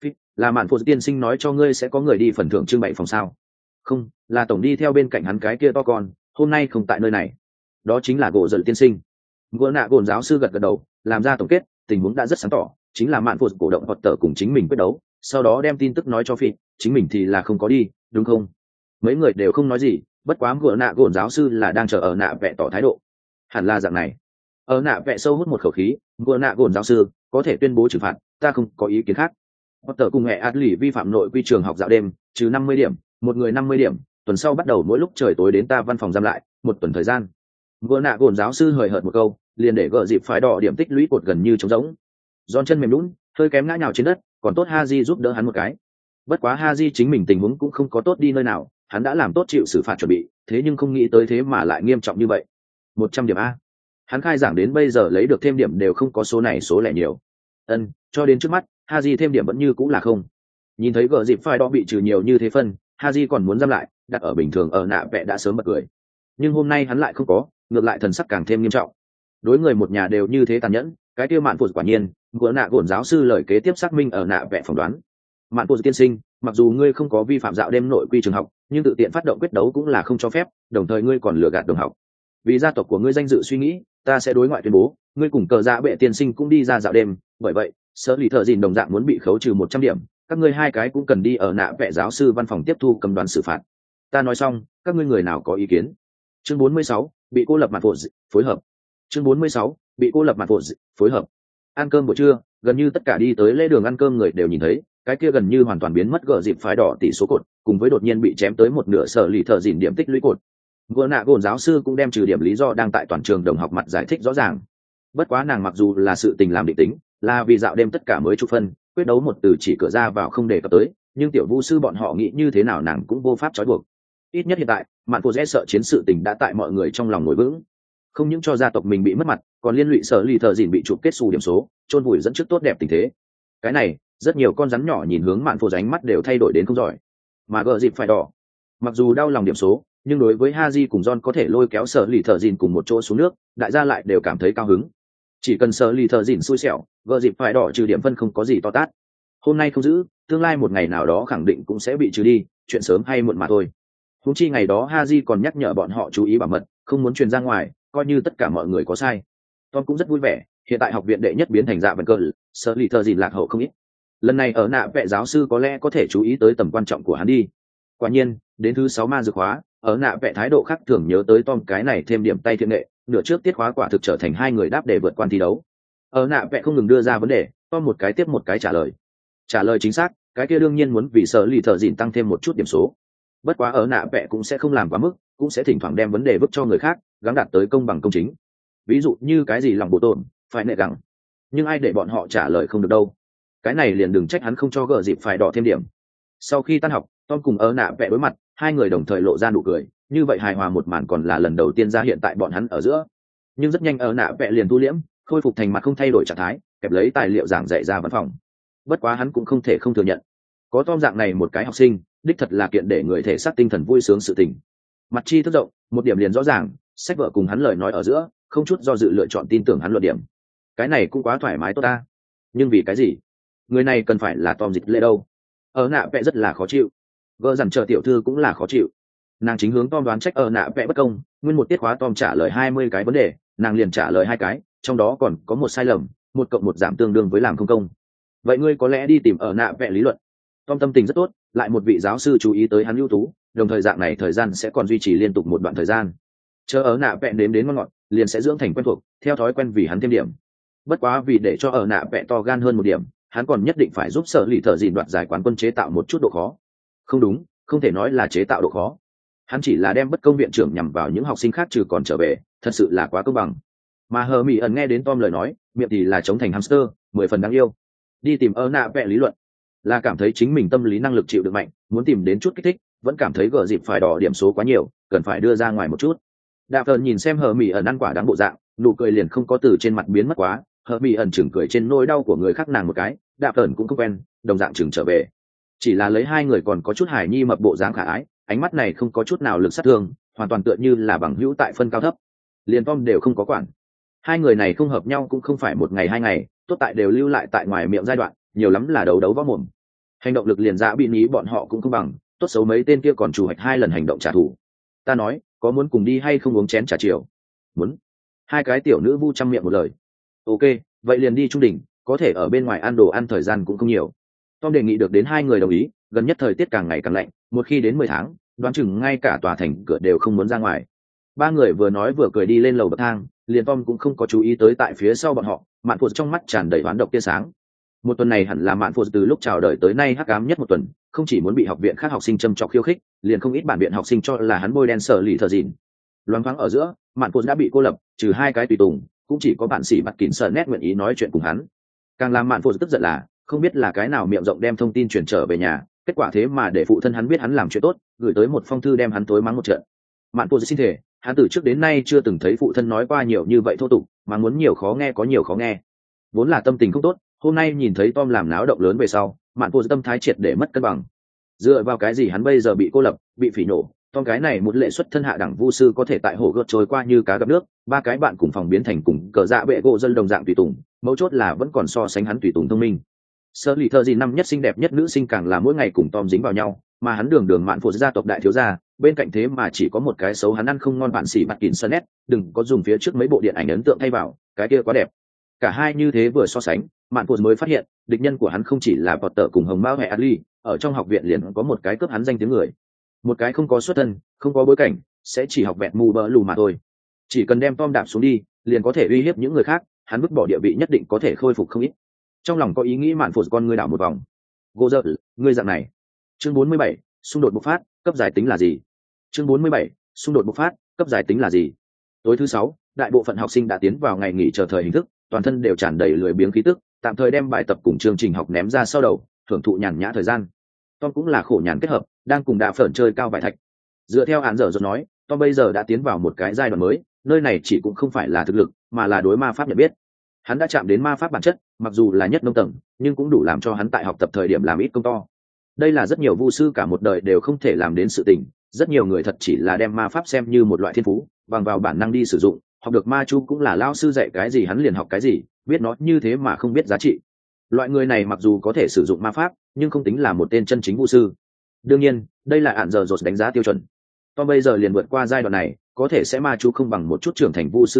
Là Mạn Phụ tiên sinh nói cho ngươi sẽ có người đi phần thưởng trưng bày phòng sao? Không, là tổng đi theo bên cạnh hắn cái kia to con, hôm nay không tại nơi này. Đó chính là gỗ dần tiên sinh. Gỗ nạ gồn giáo sư gật gật đầu, làm ra tổng kết, tình huống đã rất sáng tỏ, chính là Mạn Phụ cổ động hoặc tờ cùng chính mình quyết đấu, sau đó đem tin tức nói cho Phi, chính mình thì là không có đi, đúng không? Mấy người đều không nói gì, bất quá gỗ nạ gồn giáo sư là đang chờ ở nạ vẽ tỏ thái độ. Hẳn là dạng này. Ở nạ vẽ sâu hút một khẩu khí, gỗ nạ gồn giáo sư có thể tuyên bố trừng phạt, ta không có ý kiến khác. Hoặc tờ cùng hệ Adley vi phạm nội quy trường học dạo đêm, trừ 50 điểm, một người 50 điểm, tuần sau bắt đầu mỗi lúc trời tối đến ta văn phòng giam lại, một tuần thời gian. Gỡ nạ gồn giáo sư hời hợt một câu, liền để gỡ dịp phái đỏ điểm tích lũy cột gần như trống rỗng. Giòn chân mềm lún, hơi kém ngã nhào trên đất, còn tốt Haji giúp đỡ hắn một cái. Bất quá Haji chính mình tình huống cũng không có tốt đi nơi nào, hắn đã làm tốt chịu xử phạt chuẩn bị, thế nhưng không nghĩ tới thế mà lại nghiêm trọng như vậy. 100 điểm a. Hắn khai giảng đến bây giờ lấy được thêm điểm đều không có số này số lẻ nhiều. Cho đến trước mắt, Haji thêm điểm vẫn như cũng là không. Nhìn thấy gỡ dịp phái đỏ bị trừ nhiều như thế phân, Haji còn muốn giam lại, đặt ở bình thường ở nạ vẽ đã sớm bật cười. Nhưng hôm nay hắn lại không có, ngược lại thần sắc càng thêm nghiêm trọng. Đối người một nhà đều như thế tàn nhẫn, cái kia Mạn Phụ quả nhiên, gỡ nạ gồn giáo sư lời kế tiếp xác minh ở nạ vẽ phỏng đoán. Mạn Phụ tiên sinh, mặc dù ngươi không có vi phạm dạo đêm nội quy trường học, nhưng tự tiện phát động quyết đấu cũng là không cho phép, đồng thời ngươi còn lừa gạt đồng học. Vì gia tộc của ngươi danh dự suy nghĩ, ta sẽ đối ngoại tuyên bố, ngươi cùng Cờ Dạ Bệ tiên sinh cũng đi ra dạo đêm, bởi vậy, sở lì thợ dìn đồng dạng muốn bị khấu trừ 100 điểm, các ngươi hai cái cũng cần đi ở nạ vẽ giáo sư văn phòng tiếp thu cầm đoán xử phạt. Ta nói xong, các ngươi người nào có ý kiến? Chương 46, bị cô lập Mạn Phụ, phối hợp. Chương 46, bị cô lập Mạn Phụ, phối hợp. Ăn cơm buổi trưa, gần như tất cả đi tới lễ đường ăn cơm người đều nhìn thấy, cái kia gần như hoàn toàn biến mất gỡ dịp phái đỏ tỷ số cột, cùng với đột nhiên bị chém tới một nửa sở lì thợ dìn điểm tích lũy cột. Gỡ nạ gồn giáo sư cũng đem trừ điểm lý do đang tại toàn trường đồng học mặt giải thích rõ ràng. Bất quá nàng mặc dù là sự tình làm định tính, là vì dạo đêm tất cả mới chục phân, quyết đấu một từ chỉ cửa ra vào không đề cập tới, nhưng tiểu vu sư bọn họ nghĩ như thế nào nàng cũng vô pháp trói buộc. Ít nhất hiện tại, Mạn Phụ sợ chiến sự tình đã tại mọi người trong lòng ngồi vững, không những cho gia tộc mình bị mất mặt, còn liên lụy sở lì thợ dìn bị chụp kết xù điểm số, chôn vùi dẫn trước tốt đẹp tình thế. Cái này, rất nhiều con rắn nhỏ nhìn hướng Mạn Phụ ánh mắt đều thay đổi đến không giỏi. Mà gờ dịp phải đỏ, mặc dù đau lòng điểm số, nhưng đối với Haji cùng John có thể lôi kéo sở lì thợ dìn cùng một chỗ xuống nước, đại gia lại đều cảm thấy cao hứng. Chỉ cần sở lì thợ dìn xui xẻo, gờ dịp phải đỏ trừ điểm phân không có gì to tát. Hôm nay không giữ, tương lai một ngày nào đó khẳng định cũng sẽ bị trừ đi, chuyện sớm hay muộn mà thôi. Huống chi ngày đó Haji còn nhắc nhở bọn họ chú ý bảo mật, không muốn truyền ra ngoài, coi như tất cả mọi người có sai. Tom cũng rất vui vẻ, hiện tại học viện đệ nhất biến thành dạ vần cờ, sợ lì thợ dìn lạc hậu không ít. Lần này ở nạ vẽ giáo sư có lẽ có thể chú ý tới tầm quan trọng của hắn đi. Quả nhiên đến thứ 6 ma dược khóa, ở nạ vẽ thái độ khác thường nhớ tới Tom cái này thêm điểm tay thiện nghệ, nửa trước tiết khóa quả thực trở thành hai người đáp để vượt qua thi đấu. Ở nạ vẽ không ngừng đưa ra vấn đề, Tom một cái tiếp một cái trả lời chính xác, cái kia đương nhiên muốn vì sợ lì thợ dìn tăng thêm một chút điểm số. Bất quá ở nạ vẽ cũng sẽ không làm quá mức, cũng sẽ thỉnh thoảng đem vấn đề vứt cho người khác, gắng đạt tới công bằng công chính. Ví dụ như cái gì lòng bộ tổn phải nệ gắng, nhưng ai để bọn họ trả lời không được đâu. Cái này liền đừng trách hắn không cho gỡ dịp phải đỏ thêm điểm. Sau khi tan học, Tom cùng ở nạ vẽ đối mặt, hai người đồng thời lộ ra nụ cười, như vậy hài hòa một màn còn là lần đầu tiên ra hiện tại bọn hắn ở giữa. Nhưng rất nhanh ở nạ vẽ liền tu liễm, khôi phục thành mặt không thay đổi trạng thái, kẹp lấy tài liệu giảng dạy ra văn phòng. Bất quá hắn cũng không thể không thừa nhận, có Tom dạng này một cái học sinh, đích thật là kiện để người thể xác tinh thần vui sướng sự tình. Mặt chi thức rộng, một điểm liền rõ ràng, sách vợ cùng hắn lời nói ở giữa, không chút do dự lựa chọn tin tưởng hắn luận điểm. Cái này cũng quá thoải mái tốt ta. Nhưng vì cái gì? Người này cần phải là Tom Dịch Lệ đâu? Ở nạ vẽ rất là khó chịu. Gỡ dằn chờ tiểu thư cũng là khó chịu. Nàng chính hướng Tom đoán trách ở nạ vẽ bất công, nguyên một tiết khóa Tom trả lời 20 cái vấn đề, nàng liền trả lời 2 cái, trong đó còn có một sai lầm, 1 cộng 1 giảm tương đương với làm không công. Vậy ngươi có lẽ đi tìm ở nạ vẽ lý luận. Tom tâm tình rất tốt, lại một vị giáo sư chú ý tới hắn ưu tú, đồng thời dạng này thời gian sẽ còn duy trì liên tục một đoạn thời gian. Chờ ở nạ vẽ nếm đến ngon ngọt, liền sẽ dưỡng thành quen thuộc, theo thói quen vì hắn thêm điểm. Bất quá vì để cho ở nạ vẽ to gan hơn một điểm, hắn còn nhất định phải giúp sở lì thợ dìn đoạt giải quán quân chế tạo một chút độ khó. Không đúng, không thể nói là chế tạo độ khó. Hắn chỉ là đem bất công viện trưởng nhằm vào những học sinh khác trừ còn trở về, thật sự là quá công bằng. Mà hờ mỹ ẩn nghe đến Tom lời nói, miệng thì là chống thành hamster, 10 phần đáng yêu. Đi tìm ở nạ vẽ lý luận, là cảm thấy chính mình tâm lý năng lực chịu được mạnh, muốn tìm đến chút kích thích, vẫn cảm thấy gỡ dịp phải đỏ điểm số quá nhiều, cần phải đưa ra ngoài một chút. Đạp Ẩn nhìn xem hờ mỹ ẩn ăn quả đáng bộ dạng, nụ cười liền không có từ trên mặt biến mất quá. Hờ mỹ ẩn chừng cười trên nỗi đau của người khác nàng một cái, Đạp Ẩn cũng không quen, đồng dạng chừng trở về. Chỉ là lấy hai người còn có chút hài nhi mập bộ dáng khả ái, ánh mắt này không có chút nào lực sát thương, hoàn toàn tựa như là bằng hữu tại phân cao thấp. Liền Tom đều không có quản. Hai người này không hợp nhau cũng không phải một ngày hai ngày, tốt tại đều lưu lại tại ngoài miệng giai đoạn, nhiều lắm là đấu võ mồm. Hành động lực liền dã bị ý bọn họ cũng không bằng, tốt xấu mấy tên kia còn chủ hoạch 2 lần hành động trả thù. Ta nói, có muốn cùng đi hay không uống chén trà chiều? Muốn. Hai cái tiểu nữ vu trăm miệng một lời. Ok, vậy liền đi trung đỉnh, có thể ở bên ngoài ăn đồ ăn thời gian cũng không nhiều. Tom đề nghị được đến hai người đồng ý, gần nhất thời tiết càng ngày càng lạnh, một khi đến 10 tháng, đoán chừng ngay cả tòa thành cửa đều không muốn ra ngoài. Ba người vừa nói vừa cười đi lên lầu bậc thang, liền Tom cũng không có chú ý tới tại phía sau bọn họ, Mạn Phụt trong mắt tràn đầy hoán độc tia sáng. Một tuần này hẳn là Mạn Phụt từ lúc chào đời tới nay hắc ám nhất một tuần, không chỉ muốn bị học viện khác học sinh châm chọc khiêu khích, liền không ít bản viện học sinh cho là hắn bôi đen sở lì thờ dìn. Loáng thoáng ở giữa, Mạn Phụt đã bị cô lập, trừ 2 cái tùy tùng, cũng chỉ có bạn sĩ mặt kín sợ nét nguyện ý nói chuyện cùng hắn. Càng làm Mạn Phụt tức giận là, không biết là cái nào miệng rộng đem thông tin truyền trở về nhà, kết quả thế mà để phụ thân hắn biết hắn làm chuyện tốt, gửi tới một phong thư đem hắn tối mắng một trận. Mạn Phụt xin thề, hắn từ trước đến nay chưa từng thấy phụ thân nói qua nhiều như vậy thô tục, mà muốn nhiều khó nghe có nhiều khó nghe. Vốn là tâm tình không tốt, hôm nay nhìn thấy Tom làm náo động lớn về sau, Mạn Phụt tâm thái triệt để mất cân bằng. Dựa vào cái gì hắn bây giờ bị cô lập, bị phỉ nổ, Tom cái này một lệ xuất thân hạ đẳng vu sư có thể tại hồ gợt trôi qua như cá gặp nước, 3 cái bạn cùng phòng biến thành cùng cờ dạ bệ gỗ dân đồng dạng tùy tùng, mấu chốt là vẫn còn so sánh hắn tùy tùng thông minh. Sơ lì thơ gì năm nhất xinh đẹp nhất nữ sinh càng là mỗi ngày cùng Tom dính vào nhau, mà hắn đường Mạn Phụt gia tộc đại thiếu gia, bên cạnh thế mà chỉ có một cái xấu hắn ăn không ngon bạn xỉ mặt kín sơn nét, đừng có dùng phía trước mấy bộ điện ảnh ấn tượng thay vào, cái kia quá đẹp. Cả hai như thế vừa so sánh, Mạn Phụt mới phát hiện, địch nhân của hắn không chỉ là Potter cùng Hồng Mao hay Ali, ở trong học viện liền có một cái cướp hắn danh tiếng người. Một cái không có xuất thân, không có bối cảnh, sẽ chỉ học vẹt mù bỡ lù mà thôi. Chỉ cần đem Tom đạp xuống đi, liền có thể uy hiếp những người khác, hắn vứt bỏ địa vị nhất định có thể khôi phục không ít. Trong lòng có ý nghĩ Mạn Phụt con ngươi đảo một vòng. Gô dơ, ngươi dạng này. Chương 47, xung đột bộc phát, cấp giải tính là gì? Chương 47, xung đột bộc phát, cấp giải tính là gì? Tối thứ 6, đại bộ phận học sinh đã tiến vào ngày nghỉ chờ thời hình thức, toàn thân đều tràn đầy lười biếng khí tức, tạm thời đem bài tập cùng chương trình học ném ra sau đầu, thưởng thụ nhàn nhã thời gian. Tom cũng là khổ nhàn kết hợp, đang cùng Đạ Phởn chơi cao vải thạch. Dựa theo án dở dột nói, Tom bây giờ đã tiến vào một cái giai đoạn mới, nơi này chỉ cũng không phải là thực lực, mà là đối ma pháp nhận biết. Hắn đã chạm đến ma pháp bản chất, mặc dù là nhất nông tầng, nhưng cũng đủ làm cho hắn tại học tập thời điểm làm ít công to. Đây là rất nhiều vu sư cả một đời đều không thể làm đến sự tình, rất nhiều người thật chỉ là đem ma pháp xem như một loại thiên phú, bằng vào bản năng đi sử dụng, học được ma chú cũng là lao sư dạy cái gì hắn liền học cái gì, biết nó như thế mà không biết giá trị. Loại người này mặc dù có thể sử dụng ma pháp, nhưng không tính là một tên chân chính vu sư. Đương nhiên, đây là án dở dột đánh giá tiêu chuẩn. Tom bây giờ liền vượt qua giai đoạn này, có thể sẽ ma chú không bằng một chút trưởng thành vu sư nhiều,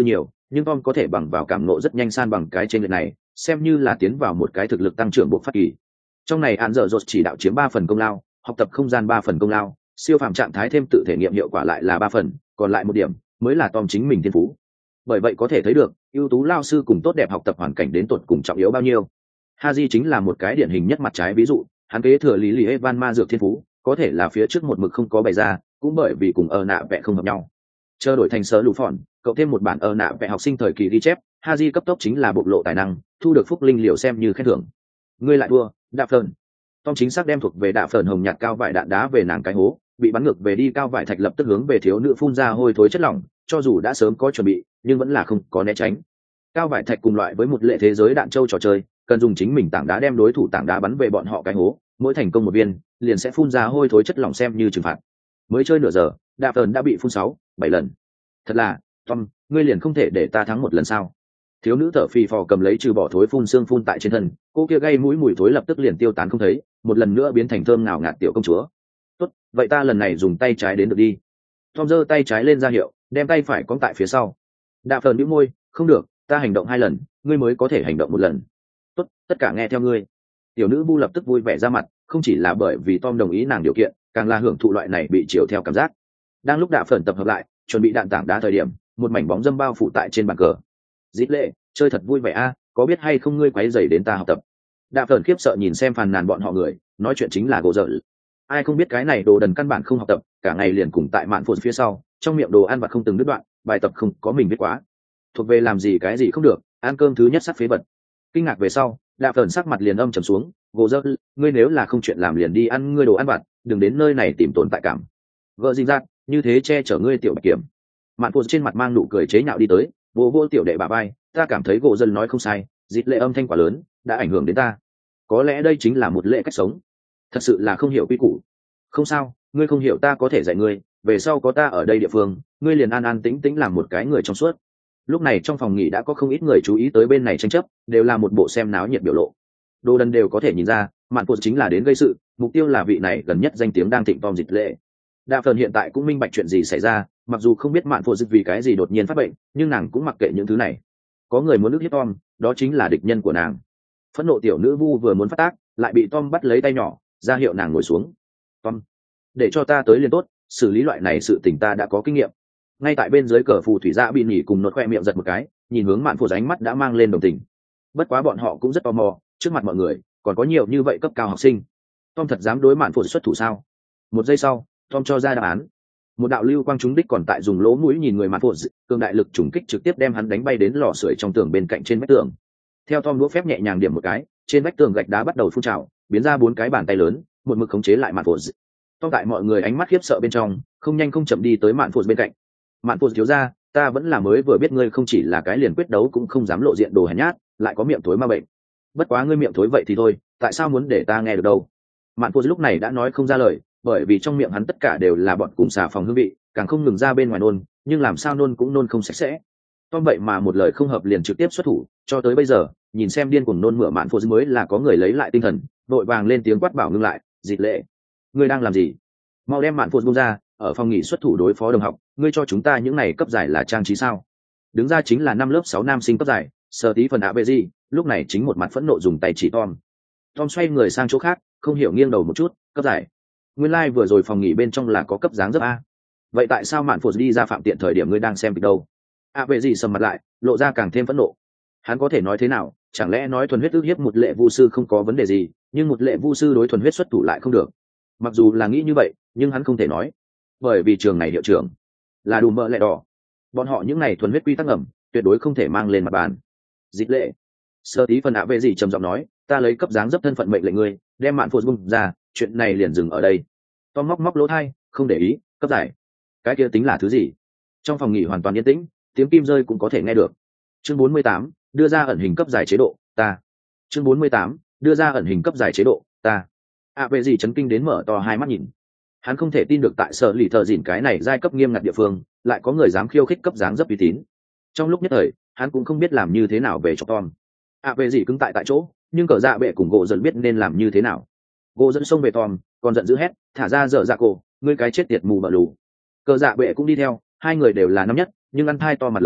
nhưng Tom có thể bằng vào cảm nộ rất nhanh san bằng cái trên lệch này, xem như là tiến vào một cái thực lực tăng trưởng bộ phát kỳ. Trong này án dở dột chỉ đạo chiếm 3 phần công lao, học tập không gian 3 phần công lao, siêu phàm trạng thái thêm tự thể nghiệm hiệu quả lại là 3 phần, còn lại 1 điểm mới là Tom chính mình thiên phú. Bởi vậy có thể thấy được, ưu tú lao sư cùng tốt đẹp học tập hoàn cảnh đến tột cùng trọng yếu bao nhiêu. Haji chính là một cái điển hình nhất mặt trái ví dụ, hắn kế thừa lý Evan ma dược thiên phú, có thể là phía trước một mực không có bày ra, cũng bởi vì cùng nạ vẽ không hợp nhau. Chờ đổi thành sở lũ phòn, cậu thêm một bản nạ vẽ học sinh thời kỳ ghi chép, Haji cấp tốc chính là bộc lộ tài năng, thu được phúc linh liệu xem như khen thưởng. Ngươi lại thua, Đạ Phởn. Tom chính xác đem thuộc về Đạ Phởn hồng nhạt cao vải đạn đá về nàng cái hố, bị bắn ngược về đi cao vải thạch lập tức hướng về thiếu nữ phun ra hôi thối chất lỏng, cho dù đã sớm có chuẩn bị, nhưng vẫn là không có né tránh. Cao vải thạch cùng loại với một lệ thế giới đạn châu trò chơi, cần dùng chính mình tảng đá đem đối thủ tảng đá bắn về bọn họ cái hố, mỗi thành công 1 viên, liền sẽ phun ra hôi thối chất lỏng xem như trừng phạt. Mới chơi nửa giờ, Đạ Phởn đã bị phun 6-7 lần. Thật là, Tom, ngươi liền không thể để ta thắng 1 lần sao? Thiếu nữ thở phì phò cầm lấy trừ bỏ thối phun xương phun tại trên thân, cô kia gây mũi mùi thối lập tức liền tiêu tán không thấy, một lần nữa biến thành thơm ngào ngạt tiểu công chúa. Tốt, vậy ta lần này dùng tay trái đến được đi. Tom giơ tay trái lên ra hiệu, đem tay phải cong tại phía sau. Đạ Phởn bĩu môi, không được, ta hành động 2 lần, ngươi mới có thể hành động 1 lần. Tốt, tất cả nghe theo ngươi. Tiểu nữ bu lập tức vui vẻ ra mặt, không chỉ là bởi vì Tom đồng ý nàng điều kiện, càng là hưởng thụ loại này bị chiều theo cảm giác. Đang lúc Đạ Phởn tập hợp lại, chuẩn bị đạn tảng đá thời điểm, một mảnh bóng dâm bao phủ tại trên bàn cờ. Dít lệ, chơi thật vui vẻ a, có biết hay không ngươi quấy rầy đến ta học tập. Đạ Phởn khiếp sợ nhìn xem phàn nàn bọn họ người, nói chuyện chính là gỗ dở. Ai không biết cái này đồ đần căn bản không học tập, cả ngày liền cùng tại mạn phồn phía sau, trong miệng đồ ăn vặt không từng đứt đoạn, bài tập không có mình biết quá. Thuộc về làm gì cái gì không được, ăn cơm thứ nhất sắp phế vật. Kinh ngạc về sau, Đạ Phởn sắc mặt liền âm trầm xuống, gỗ dở, ngươi nếu là không chuyện làm liền đi ăn ngươi đồ ăn vặt, đừng đến nơi này tìm tồn tại cảm. Vợ dinh dạc, như thế che chở ngươi tiểu bạch kiểm. Mạn phồn trên mặt mang nụ cười chế nhạo đi tới, vô tiểu đệ bà bay, ta cảm thấy gỗ dân nói không sai, dịt lệ âm thanh quá lớn đã ảnh hưởng đến ta, có lẽ đây chính là một lệ cách sống, thật sự là không hiểu quy củ. Không sao, ngươi không hiểu ta có thể dạy ngươi, về sau có ta ở đây địa phương, ngươi liền an an tĩnh tĩnh làm một cái người trong suốt. Lúc này trong phòng nghỉ đã có không ít người chú ý tới bên này tranh chấp, đều là một bộ xem náo nhiệt biểu lộ. Đồ đần đều có thể nhìn ra, mạn phụt chính là đến gây sự, mục tiêu là vị này gần nhất danh tiếng đang thịnh Tom dịt lệ. Đa phần hiện tại cũng minh bạch chuyện gì xảy ra, mặc dù không biết mạn phụt vì cái gì đột nhiên phát bệnh, nhưng nàng cũng mặc kệ những thứ này. Có người muốn ức hiếp Tom, đó chính là địch nhân của nàng. Phẫn nộ tiểu nữ vu vừa muốn phát tác, lại bị Tom bắt lấy tay nhỏ, ra hiệu nàng ngồi xuống. Tom, để cho ta tới liền tốt, xử lý loại này sự tình ta đã có kinh nghiệm. Ngay tại bên dưới cờ phù thủy dạ bị nhỉ cùng nốt khoe miệng giật một cái, nhìn hướng mạn phụt ánh mắt đã mang lên đồng tình. Bất quá bọn họ cũng rất tò mò, trước mặt mọi người còn có nhiều như vậy cấp cao học sinh, Tom thật dám đối mạn phụt xuất thủ sao? Một giây sau, Tom cho ra đáp án. Một đạo lưu quang trúng đích còn tại dùng lỗ mũi nhìn người mạn phụt, cường đại lực trùng kích trực tiếp đem hắn đánh bay đến lò sưởi trong tường bên cạnh trên vách tường. Theo Tom đũa phép nhẹ nhàng điểm một cái, trên vách tường gạch đá bắt đầu phun trào, biến ra 4 cái bàn tay lớn, một mực khống chế lại mạn phụt. Tom tại mọi người ánh mắt khiếp sợ bên trong, không nhanh không chậm đi tới mạn phụt bên cạnh. Mạn phụt thiếu gia, ta vẫn là mới vừa biết ngươi không chỉ là cái liền quyết đấu cũng không dám lộ diện đồ hèn nhát, lại có miệng thối ma bệnh. Bất quá ngươi miệng thối vậy thì thôi, tại sao muốn để ta nghe được đâu? Mạn phụt lúc này đã nói không ra lời, bởi vì trong miệng hắn tất cả đều là bọn cùng xà phòng hương vị, càng không ngừng ra bên ngoài nôn, nhưng làm sao nôn cũng nôn không sạch sẽ. Tom vậy mà một lời không hợp liền trực tiếp xuất thủ, cho tới bây giờ, nhìn xem điên cuồng nôn mửa mạn phụt mới là có người lấy lại tinh thần, đội vàng lên tiếng quát bảo ngưng lại, Dịt lệ, ngươi đang làm gì? Mau đem mạn phụt buông ra, ở phòng nghỉ xuất thủ đối phó đồng học, ngươi cho chúng ta những này cấp giải là trang trí sao? Đứng ra chính là 5 lớp 6 nam sinh cấp giải, Sở Tí phần ABG, lúc này chính một mặt phẫn nộ dùng tay chỉ Tom. Tom xoay người sang chỗ khác, không hiểu nghiêng đầu một chút, cấp giải. Nguyên lai vừa rồi phòng nghỉ bên trong là có cấp dáng dấp a. Vậy tại sao mạn phụt đi ra phạm tiện thời điểm ngươi đang xem kịch đâu? ABG sầm mặt lại, lộ ra càng thêm phẫn nộ. Hắn có thể nói thế nào, chẳng lẽ nói thuần huyết ức hiếp một lệ vu sư không có vấn đề gì, nhưng một lệ vu sư đối thuần huyết xuất thủ lại không được. Mặc dù là nghĩ như vậy, nhưng hắn không thể nói, bởi vì trường này hiệu trưởng là đùm mỡ lẹ đỏ, bọn họ những này thuần huyết quy tắc ngầm tuyệt đối không thể mang lên mặt bàn. Dịt lệ, Sơ Tí phần ABG trầm giọng nói, ta lấy cấp dáng dấp thân phận mệnh lệnh ngươi, đem mạn phụt bung ra, chuyện này liền dừng ở đây. Tom móc lỗ tai, không để ý, cấp giải, cái kia tính là thứ gì? Trong phòng nghỉ hoàn toàn yên tĩnh, tiếng kim rơi cũng có thể nghe được. Chương 48, đưa ra ẩn hình cấp giải chế độ, ta. Chương 48, đưa ra ẩn hình cấp giải chế độ, ta. ABG chấn kinh đến mở to hai mắt nhìn. Hắn không thể tin được tại sở lì thợ dỉn cái này giai cấp nghiêm ngặt địa phương, lại có người dám khiêu khích cấp dáng dấp uy tín. Trong lúc nhất thời, hắn cũng không biết làm như thế nào về cho Tom. ABG cứng tại chỗ, nhưng cờ dạ bệ cùng gỗ dần biết nên làm như thế nào. Gỗ dẫn xông về Tom, còn giận dữ hét, thả ra dở dạ cổ, ngươi cái chết tiệt mù bợ lù. Cờ dạ bệ cũng đi theo, hai người đều là năm nhất, nhưng ăn thai to mặt lớn,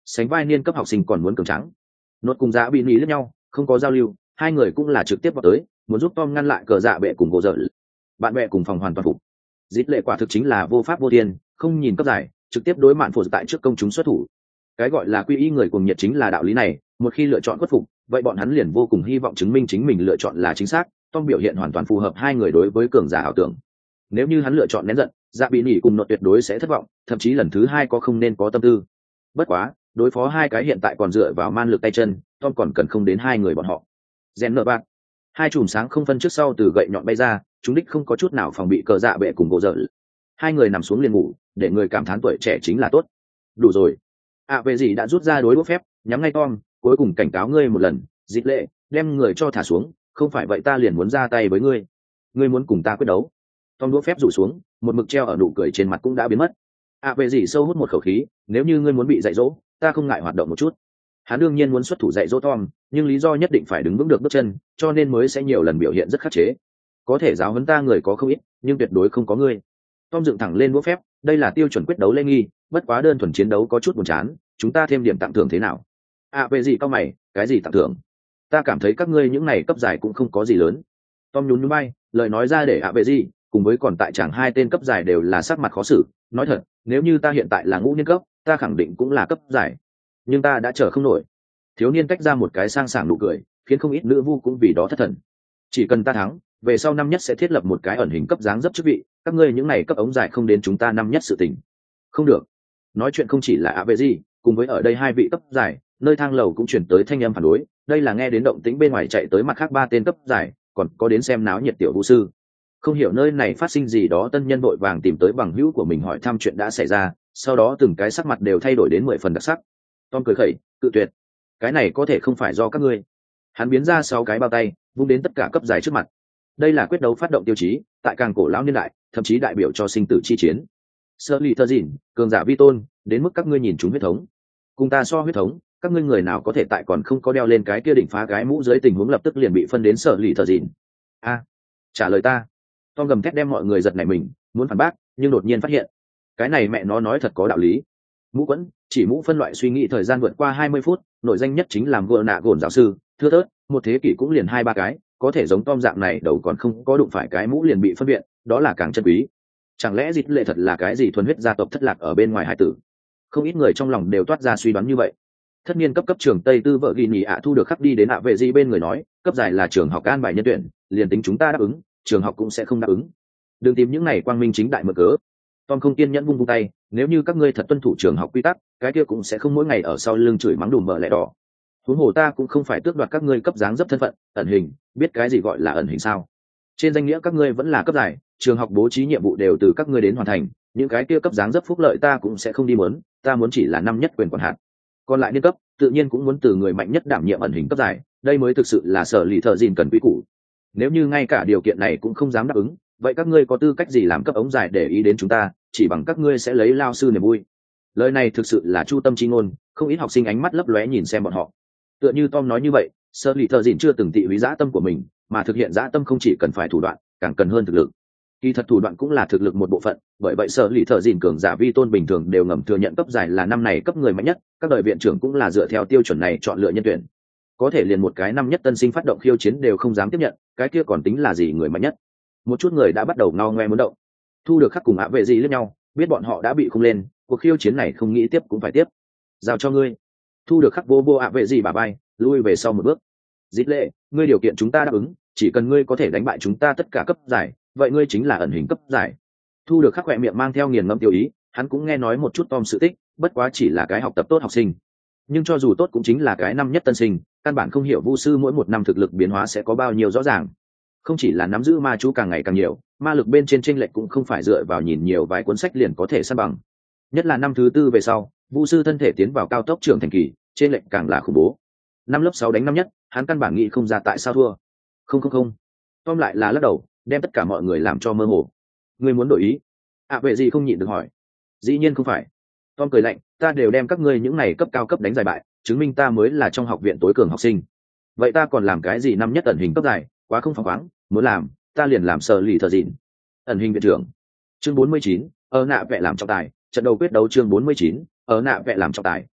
sánh vai niên cấp học sinh còn muốn cường trắng. Nốt cùng Dạ bị nhỉ lẫn nhau, không có giao lưu, hai người cũng là trực tiếp vào tới, muốn giúp Tom ngăn lại cờ dạ bệ cùng gỗ dở. Bạn bè cùng phòng hoàn toàn phục. Dít lệ quả thực chính là vô pháp vô thiên, không nhìn cấp giải, trực tiếp đối mạn phụ tại trước công chúng xuất thủ. Cái gọi là quy y người cuồng nhiệt chính là đạo lý này, một khi lựa chọn khuất phục, vậy bọn hắn liền vô cùng hy vọng chứng minh chính mình lựa chọn là chính xác. Tom biểu hiện hoàn toàn phù hợp hai người đối với cường giả ảo tưởng. Nếu như hắn lựa chọn nén giận, Dạ bị nhỉ cùng Nốt tuyệt đối sẽ thất vọng, thậm chí lần thứ hai có không nên có tâm tư. Bất quá, đối phó hai cái hiện tại còn dựa vào man lực tay chân, Tom còn cần không đến hai người bọn họ. Rèn nợ bạc, hai chùm sáng không phân trước sau từ gậy nhọn bay ra, chúng đích không có chút nào phòng bị cờ dạ bệ cùng gỗ dở. Hai người nằm xuống liền ngủ, để người cảm thán tuổi trẻ chính là tốt. Đủ rồi. Về gì đã rút ra đối đũa phép, nhắm ngay Tom, cuối cùng cảnh cáo ngươi một lần, Dít lệ, đem người cho thả xuống, không phải vậy ta liền muốn ra tay với ngươi. Ngươi muốn cùng ta quyết đấu. Tom đũa phép rủ xuống, một mực treo ở nụ cười trên mặt cũng đã biến mất. Về gì sâu hút một khẩu khí, nếu như ngươi muốn bị dạy dỗ, ta không ngại hoạt động một chút. Hắn đương nhiên muốn xuất thủ dạy dỗ Tom, nhưng lý do nhất định phải đứng vững được bước chân, cho nên mới sẽ nhiều lần biểu hiện rất khắc chế. Có thể giáo huấn ta người có không ít, nhưng tuyệt đối không có ngươi. Tom dựng thẳng lên đũa phép, đây là tiêu chuẩn quyết đấu lễ nghi, bất quá đơn thuần chiến đấu có chút buồn chán, chúng ta thêm điểm tặng thưởng thế nào? Về gì cao mày, cái gì tặng thưởng? Ta cảm thấy các ngươi những này cấp giải cũng không có gì lớn. Tom nhún nhún bay, lời nói ra để về gì, cùng với còn tại chẳng hai tên cấp giải đều là sắc mặt khó xử. Nói thật, nếu như ta hiện tại là ngũ niên cấp, ta khẳng định cũng là cấp giải, nhưng ta đã chờ không nổi. Thiếu niên tách ra một cái sang sảng nụ cười, khiến không ít nữ vu cũng vì đó thất thần. Chỉ cần ta thắng, về sau năm nhất sẽ thiết lập một cái ẩn hình cấp dáng dấp chức vị, các ngươi những này cấp ống giải không đến chúng ta năm nhất sự tình. Không được. Nói chuyện không chỉ là AVG, cùng với ở đây hai vị cấp giải, nơi thang lầu cũng chuyển tới thanh âm phản đối, đây là nghe đến động tĩnh bên ngoài chạy tới mặt khác ba tên cấp giải, còn có đến xem náo nhiệt tiểu vũ sư. Không hiểu nơi này phát sinh gì đó, tân nhân vội vàng tìm tới bằng hữu của mình hỏi thăm chuyện đã xảy ra, sau đó từng cái sắc mặt đều thay đổi đến 10 phần đặc sắc. Tom cười khẩy, cự tuyệt. Cái này có thể không phải do các ngươi. Hắn biến ra 6 cái bao tay, vung đến tất cả cấp giải trước mặt. Đây là quyết đấu phát động tiêu chí, tại càng cổ lão niên đại, thậm chí đại biểu cho sinh tử chi chiến. Sơ lì thơ dịn, cường giả vi tôn, đến mức các ngươi nhìn chúng huyết thống. Cùng ta so huyết thống, các ngươi người nào có thể tại còn không có đeo lên cái kia đỉnh phá cái mũ dưới tình huống lập tức liền bị phân đến sở lì thợ dịn. Trả lời ta. Tom gầm thét đem mọi người giật nảy mình, muốn phản bác, nhưng đột nhiên phát hiện, cái này mẹ nó nói thật có đạo lý. Mũ quẫn, chỉ mũ phân loại suy nghĩ thời gian vượt qua 20 phút, nội danh nhất chính làm gỡ nạ gồn giáo sư, thưa thớt, một thế kỷ cũng liền 2-3 cái, có thể giống Tom dạng này đầu còn không có đụng phải cái mũ liền bị phân biệt, đó là càng chân quý. Chẳng lẽ Dịch Lệ thật là cái gì thuần huyết gia tộc thất lạc ở bên ngoài hải tử? Không ít người trong lòng đều toát ra suy đoán như vậy. Thất niên cấp trường Tây Tư vợ ghi nhì ạ thu được khắc đi đến vệ gì bên người nói, cấp giải là trường học an bài nhân tuyển, liền tính chúng ta đáp ứng, trường học cũng sẽ không đáp ứng. Đừng tìm những này quang minh chính đại mở cớ. Tom không kiên nhẫn vung vung tay, nếu như các ngươi thật tuân thủ trường học quy tắc, cái kia cũng sẽ không mỗi ngày ở sau lưng chửi mắng đùm bợ lẽ đỏ. Huống hồ ta cũng không phải tước đoạt các ngươi cấp dáng dấp thân phận, ẩn hình, biết cái gì gọi là ẩn hình sao? Trên danh nghĩa các ngươi vẫn là cấp giải, trường học bố trí nhiệm vụ đều từ các ngươi đến hoàn thành, những cái kia cấp dáng dấp phúc lợi ta cũng sẽ không đi muốn, ta muốn chỉ là năm nhất quyền quản hạt. Còn lại niên cấp, tự nhiên cũng muốn từ người mạnh nhất đảm nhiệm ẩn hình cấp giải, đây mới thực sự là sở lì thợ gìn cần quy củ. Nếu như ngay cả điều kiện này cũng không dám đáp ứng, vậy các ngươi có tư cách gì làm cấp ống giải để ý đến chúng ta, chỉ bằng các ngươi sẽ lấy lao sư niềm vui. Lời này thực sự là chu tâm chi ngôn, không ít học sinh ánh mắt lấp lóe nhìn xem bọn họ. Tựa như Tom nói như vậy, sở lì thợ gìn chưa từng tị húy dã tâm của mình, mà thực hiện dã tâm không chỉ cần phải thủ đoạn, càng cần hơn thực lực. Kỳ thật thủ đoạn cũng là thực lực một bộ phận, bởi vậy sở lì thợ gìn cường giả vi tôn bình thường đều ngầm thừa nhận cấp giải là năm này cấp người mạnh nhất, các đời viện trưởng cũng là dựa theo tiêu chuẩn này chọn lựa nhân tuyển. Có thể liền một cái năm nhất tân sinh phát động khiêu chiến đều không dám tiếp nhận, cái kia còn tính là gì người mạnh nhất? Một chút người đã bắt đầu ngao ngoe muốn động. Thu được khắc cùng ạ vệ gì lẫn nhau, biết bọn họ đã bị không lên, cuộc khiêu chiến này không nghĩ tiếp cũng phải tiếp. Giao cho ngươi. Thu được khắc vô vô ạ vệ gì bà bay, lui về sau một bước. Dít lệ, ngươi điều kiện chúng ta đáp ứng, chỉ cần ngươi có thể đánh bại chúng ta tất cả cấp giải, vậy ngươi chính là ẩn hình cấp giải. Thu được khắc khỏe miệng mang theo nghiền ngẫm tiêu ý, hắn cũng nghe nói một chút Tom sự tích, bất quá chỉ là cái học tập tốt học sinh. Nhưng cho dù tốt cũng chính là cái năm nhất tân sinh, căn bản không hiểu vu sư mỗi một năm thực lực biến hóa sẽ có bao nhiêu rõ ràng. Không chỉ là nắm giữ ma chú càng ngày càng nhiều, ma lực bên trên chênh lệch cũng không phải dựa vào nhìn nhiều vài cuốn sách liền có thể san bằng. Nhất là năm thứ 4 về sau, vu sư thân thể tiến vào cao tốc trưởng thành kỳ, chênh lệch càng là khủng bố. Năm lớp 6 đánh năm nhất, hắn căn bản nghĩ không ra tại sao thua. Không. Tom lại là lắc đầu, đem tất cả mọi người làm cho mơ hồ. Ngươi muốn đổi ý? Vệ gì không nhịn được hỏi. Dĩ nhiên không phải. Tom cười lạnh, ta đều đem các ngươi những này cấp cao cấp đánh giải bại, chứng minh ta mới là trong học viện tối cường học sinh. Vậy ta còn làm cái gì năm nhất ẩn hình cấp giải, quá không phóng khoáng, muốn làm, ta liền làm sở lì thợ dịn. Ẩn hình viện trưởng. Chương 49, ở nạ vẽ làm trọng tài, trận đầu quyết đấu chương 49, ở nạ vẽ làm trọng tài,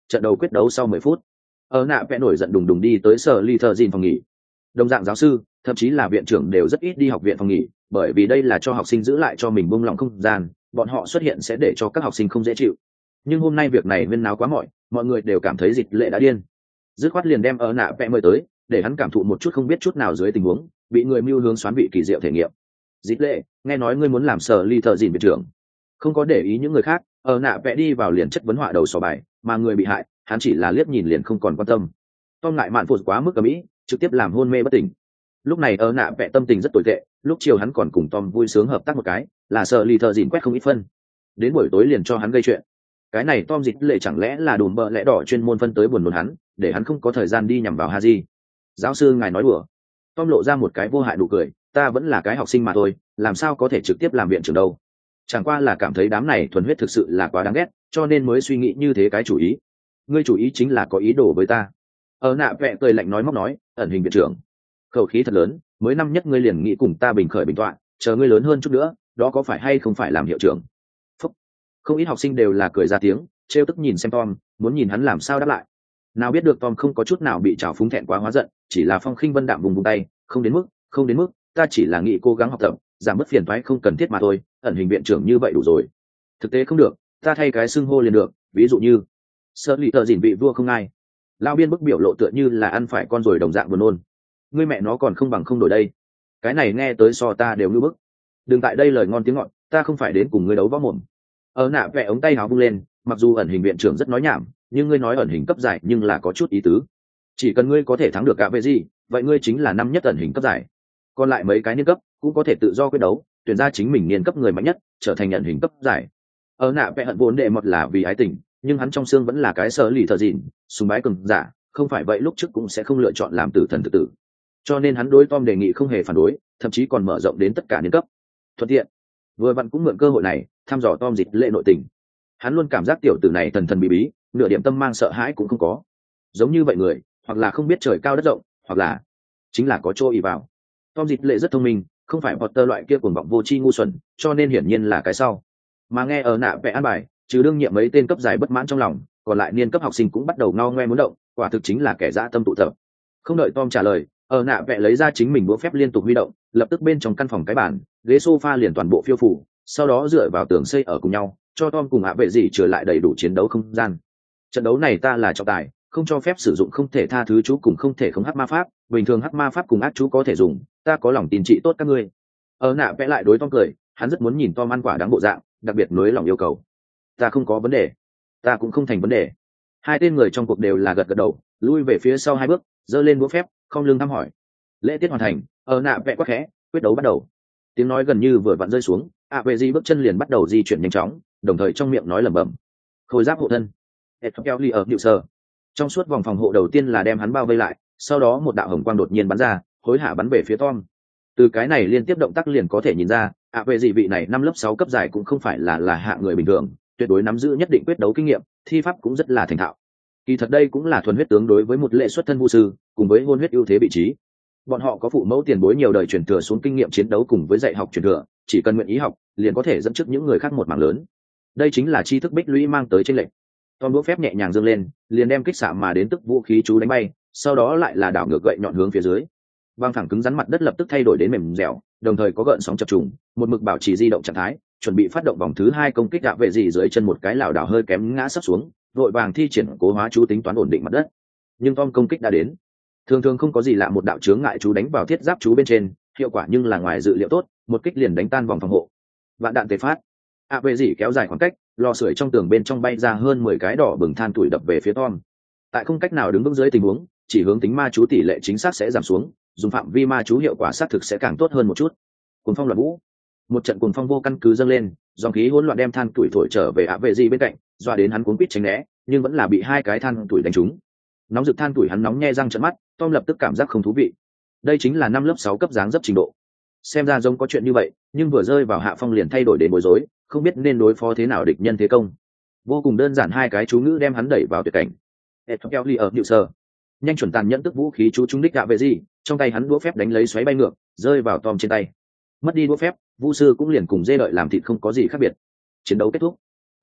trận đấu quyết đấu sau 10 phút. Ở nạ vẽ nổi giận đùng đùng đi tới sở ly thợ dìn phòng nghỉ. Đồng dạng giáo sư, thậm chí là viện trưởng đều rất ít đi học viện phòng nghỉ, bởi vì đây là cho học sinh giữ lại cho mình buông lỏng không gian, bọn họ xuất hiện sẽ để cho các học sinh không dễ chịu. Nhưng hôm nay việc này huyên náo quá mọi người đều cảm thấy Dịch Lệ đã điên. Dứt khoát liền đem ở nạ vẽ mời tới, để hắn cảm thụ một chút không biết chút nào dưới tình huống, bị người mưu hướng xoán vị kỳ diệu thể nghiệm. Dịch Lệ, nghe nói ngươi muốn làm sở ly thợ dìn viện trưởng. Không có để ý những người khác, ở nạ vẽ đi vào liền chất vấn họa đầu sò bài, mà người bị hại, hắn chỉ là liếc nhìn liền không còn quan tâm. Tom lại mạn phụt quá mức ầm ĩ, trực tiếp làm hôn mê bất tỉnh. Lúc này ở nạ vẽ tâm tình rất tồi tệ, lúc chiều hắn còn cùng Tom vui sướng hợp tác một cái, là sợ lì thợ dìn quét không ít phân. Đến buổi tối liền cho hắn gây chuyện. Cái này Tom Dịch Lệ chẳng lẽ là đùm bợ lẽ đỏ chuyên môn phân tới buồn nôn hắn, để hắn không có thời gian đi nhằm vào Haji. Giáo sư ngài nói đùa. Tom lộ ra một cái vô hại nụ cười, ta vẫn là cái học sinh mà thôi, làm sao có thể trực tiếp làm viện trưởng đâu. Chẳng qua là cảm thấy đám này thuần huyết thực sự là quá đáng ghét, cho nên mới suy nghĩ như thế cái chủ ý. Ngươi chủ ý chính là có ý đồ với ta. Ở nạ vẽ cười lạnh nói móc nói, ẩn hình viện trưởng. Khẩu khí thật lớn, mới năm nhất ngươi liền nghĩ cùng ta bình khởi bình tọa, chờ ngươi lớn hơn chút nữa, đó có phải hay không phải làm hiệu trưởng. Phúc. Không ít học sinh đều là cười ra tiếng, trêu tức nhìn xem Tom, muốn nhìn hắn làm sao đáp lại. Nào biết được Tom không có chút nào bị trào phúng thẹn quá hóa giận, chỉ là phong khinh vân đạm vùng tay, không đến mức, ta chỉ là nghĩ cố gắng học tập, giảm bớt phiền toái không cần thiết mà thôi, ẩn hình viện trưởng như vậy đủ rồi. Thực tế không được, ta thay cái xưng hô liền được, ví dụ như sợ lì tờ dỉn vị vua không ai. Lao biên bức biểu lộ tựa như là ăn phải con rồi đồng dạng buồn nôn. Ngươi mẹ nó còn không bằng không đổi đây. Cái này nghe tới so ta đều ngư bức. Đừng tại đây lời ngon tiếng ngọt, ta không phải đến cùng ngươi đấu võ mồm. Ở nạ vẽ ống tay háo vung lên, mặc dù ẩn hình viện trưởng rất nói nhảm, nhưng ngươi nói ẩn hình cấp giải nhưng là có chút ý tứ. Chỉ cần ngươi có thể thắng được cả về gì, vậy ngươi chính là năm nhất ẩn hình cấp giải. Còn lại mấy cái niên cấp cũng có thể tự do quyết đấu, tuyển ra chính mình niên cấp người mạnh nhất, trở thành ẩn hình cấp giải. Ở nạ vẽ hận vốn đệ mọt là vì ái tình, nhưng hắn trong xương vẫn là cái sợ lì thợ dịn, sùng bái cường giả, không phải vậy lúc trước cũng sẽ không lựa chọn làm tử thần tự tử. Cho nên hắn đối Tom đề nghị không hề phản đối, thậm chí còn mở rộng đến tất cả niên cấp. Thuận tiện, vừa vặn cũng mượn cơ hội này thăm dò Tom Dịch Lệ nội tình. Hắn luôn cảm giác tiểu tử này thần thần bí bí, nửa điểm tâm mang sợ hãi cũng không có. Giống như vậy người, hoặc là không biết trời cao đất rộng, hoặc là chính là có chỗ ỷ vào. Tom Dịch Lệ rất thông minh, không phải Potter loại kia cuồng vọng vô tri ngu xuẩn, cho nên hiển nhiên là cái sau. Mà nghe ở nạ vẽ an bài, trừ đương nhiệm mấy tên cấp giải bất mãn trong lòng, còn lại niên cấp học sinh cũng bắt đầu ngao ngoe muốn động, quả thực chính là kẻ dã tâm tụ tập. Không đợi Tom trả lời, ở nạ vẽ lấy ra chính mình búa phép liên tục huy động, lập tức bên trong căn phòng cái bàn, ghế sofa liền toàn bộ phiêu phủ, sau đó dựa vào tường xây ở cùng nhau, cho Tom cùng ạ vệ gì trở lại đầy đủ chiến đấu không gian. Trận đấu này ta là trọng tài, không cho phép sử dụng không thể tha thứ chú cùng không thể không hắc ma pháp, bình thường hắc ma pháp cùng ác chú có thể dùng, ta có lòng tin trị tốt các ngươi. Ở nạ vẽ lại đối Tom cười, hắn rất muốn nhìn Tom ăn quả đáng bộ dạng, đặc biệt nối lòng yêu cầu. Ta không có vấn đề, ta cũng không thành vấn đề. Hai tên người trong cuộc đều là gật gật đầu, lui về phía sau 2 bước, giơ lên búa phép, không lưng thăm hỏi. Lễ tiết hoàn thành, ở nạ vẽ quắc khẽ, quyết đấu bắt đầu. Tiếng nói gần như vừa vặn rơi xuống, ạ vệ gì bước chân liền bắt đầu di chuyển nhanh chóng, đồng thời trong miệng nói lẩm bẩm. Khôi giáp hộ thân. Kelly ở hiệu sở. Trong suốt vòng phòng hộ đầu tiên là đem hắn bao vây lại, sau đó một đạo hồng quang đột nhiên bắn ra, hối hả bắn về phía Tom. Từ cái này liên tiếp động tác liền có thể nhìn ra, ạ vệ gì vị này năm lớp 6 cấp giải cũng không phải là hạ người bình thường, tuyệt đối nắm giữ nhất định quyết đấu kinh nghiệm, thi pháp cũng rất là thành thạo. Kỳ thật đây cũng là thuần huyết tướng đối với một lệ xuất thân vu sư, cùng với hôn huyết ưu thế vị trí. Bọn họ có phụ mẫu tiền bối nhiều đời truyền thừa xuống kinh nghiệm chiến đấu cùng với dạy học truyền thừa, chỉ cần nguyện ý học, liền có thể dẫn trước những người khác một mảng lớn. Đây chính là tri thức bích lũy mang tới chênh lệch. Tom đũa phép nhẹ nhàng giương lên, liền đem kích xạ mà đến tức vũ khí chú đánh bay, sau đó lại là đảo ngược gậy nhọn hướng phía dưới. Vang thẳng cứng rắn mặt đất lập tức thay đổi đến mềm dẻo, đồng thời có gợn sóng chập trùng, một mực bảo trì di động trạng thái, chuẩn bị phát động vòng thứ 2 công kích đạ vệ gì dưới chân một cái lảo đảo hơi kém ngã sắp xuống, vội vàng thi triển cố hóa chú tính toán ổn định mặt đất. Nhưng Tom công kích đã đến. Thường thường không có gì lạ, một đạo chướng ngại chú đánh vào thiết giáp chú bên trên, hiệu quả nhưng là ngoài dự liệu tốt, một kích liền đánh tan vòng phòng hộ. Vạn đạn tề phát. ạ vệ gì kéo dài khoảng cách, lò sưởi trong tường bên trong bay ra hơn 10 cái đỏ bừng than tuổi đập về phía Tom. Tại không cách nào đứng vững dưới tình huống, chỉ hướng tính ma chú tỷ lệ chính xác sẽ giảm xuống, dùng phạm vi ma chú hiệu quả xác thực sẽ càng tốt hơn một chút. Cuồng phong loạn vũ. Một trận cuồng phong vô căn cứ dâng lên, dòng khí hỗn loạn đem than tuổi thổi trở về ạ vệ gì bên cạnh, dọa đến hắn cuống quýt tránh né, nhưng vẫn là bị 2 cái than tuổi đánh trúng. Nóng rực than tuổi hắn nóng nhe răng trợn mắt, Tom lập tức cảm giác không thú vị. Đây chính là năm lớp 6 cấp dáng dấp trình độ. Xem ra giống có chuyện như vậy, nhưng vừa rơi vào hạ phong liền thay đổi đến bối rối, không biết nên đối phó thế nào địch nhân thế công. Vô cùng đơn giản 2 cái chú ngữ đem hắn đẩy vào tuyệt cảnh. Kelly ở hiệu sơ. Nhanh chuẩn tàn nhẫn tức vũ khí chú trúng đích ạ vệ gì, trong tay hắn đũa phép đánh lấy xoáy bay ngược, rơi vào Tom trên tay. Mất đi đũa phép, vu sư cũng liền cùng dê đợi làm thịt không có gì khác biệt. Chiến đấu kết thúc.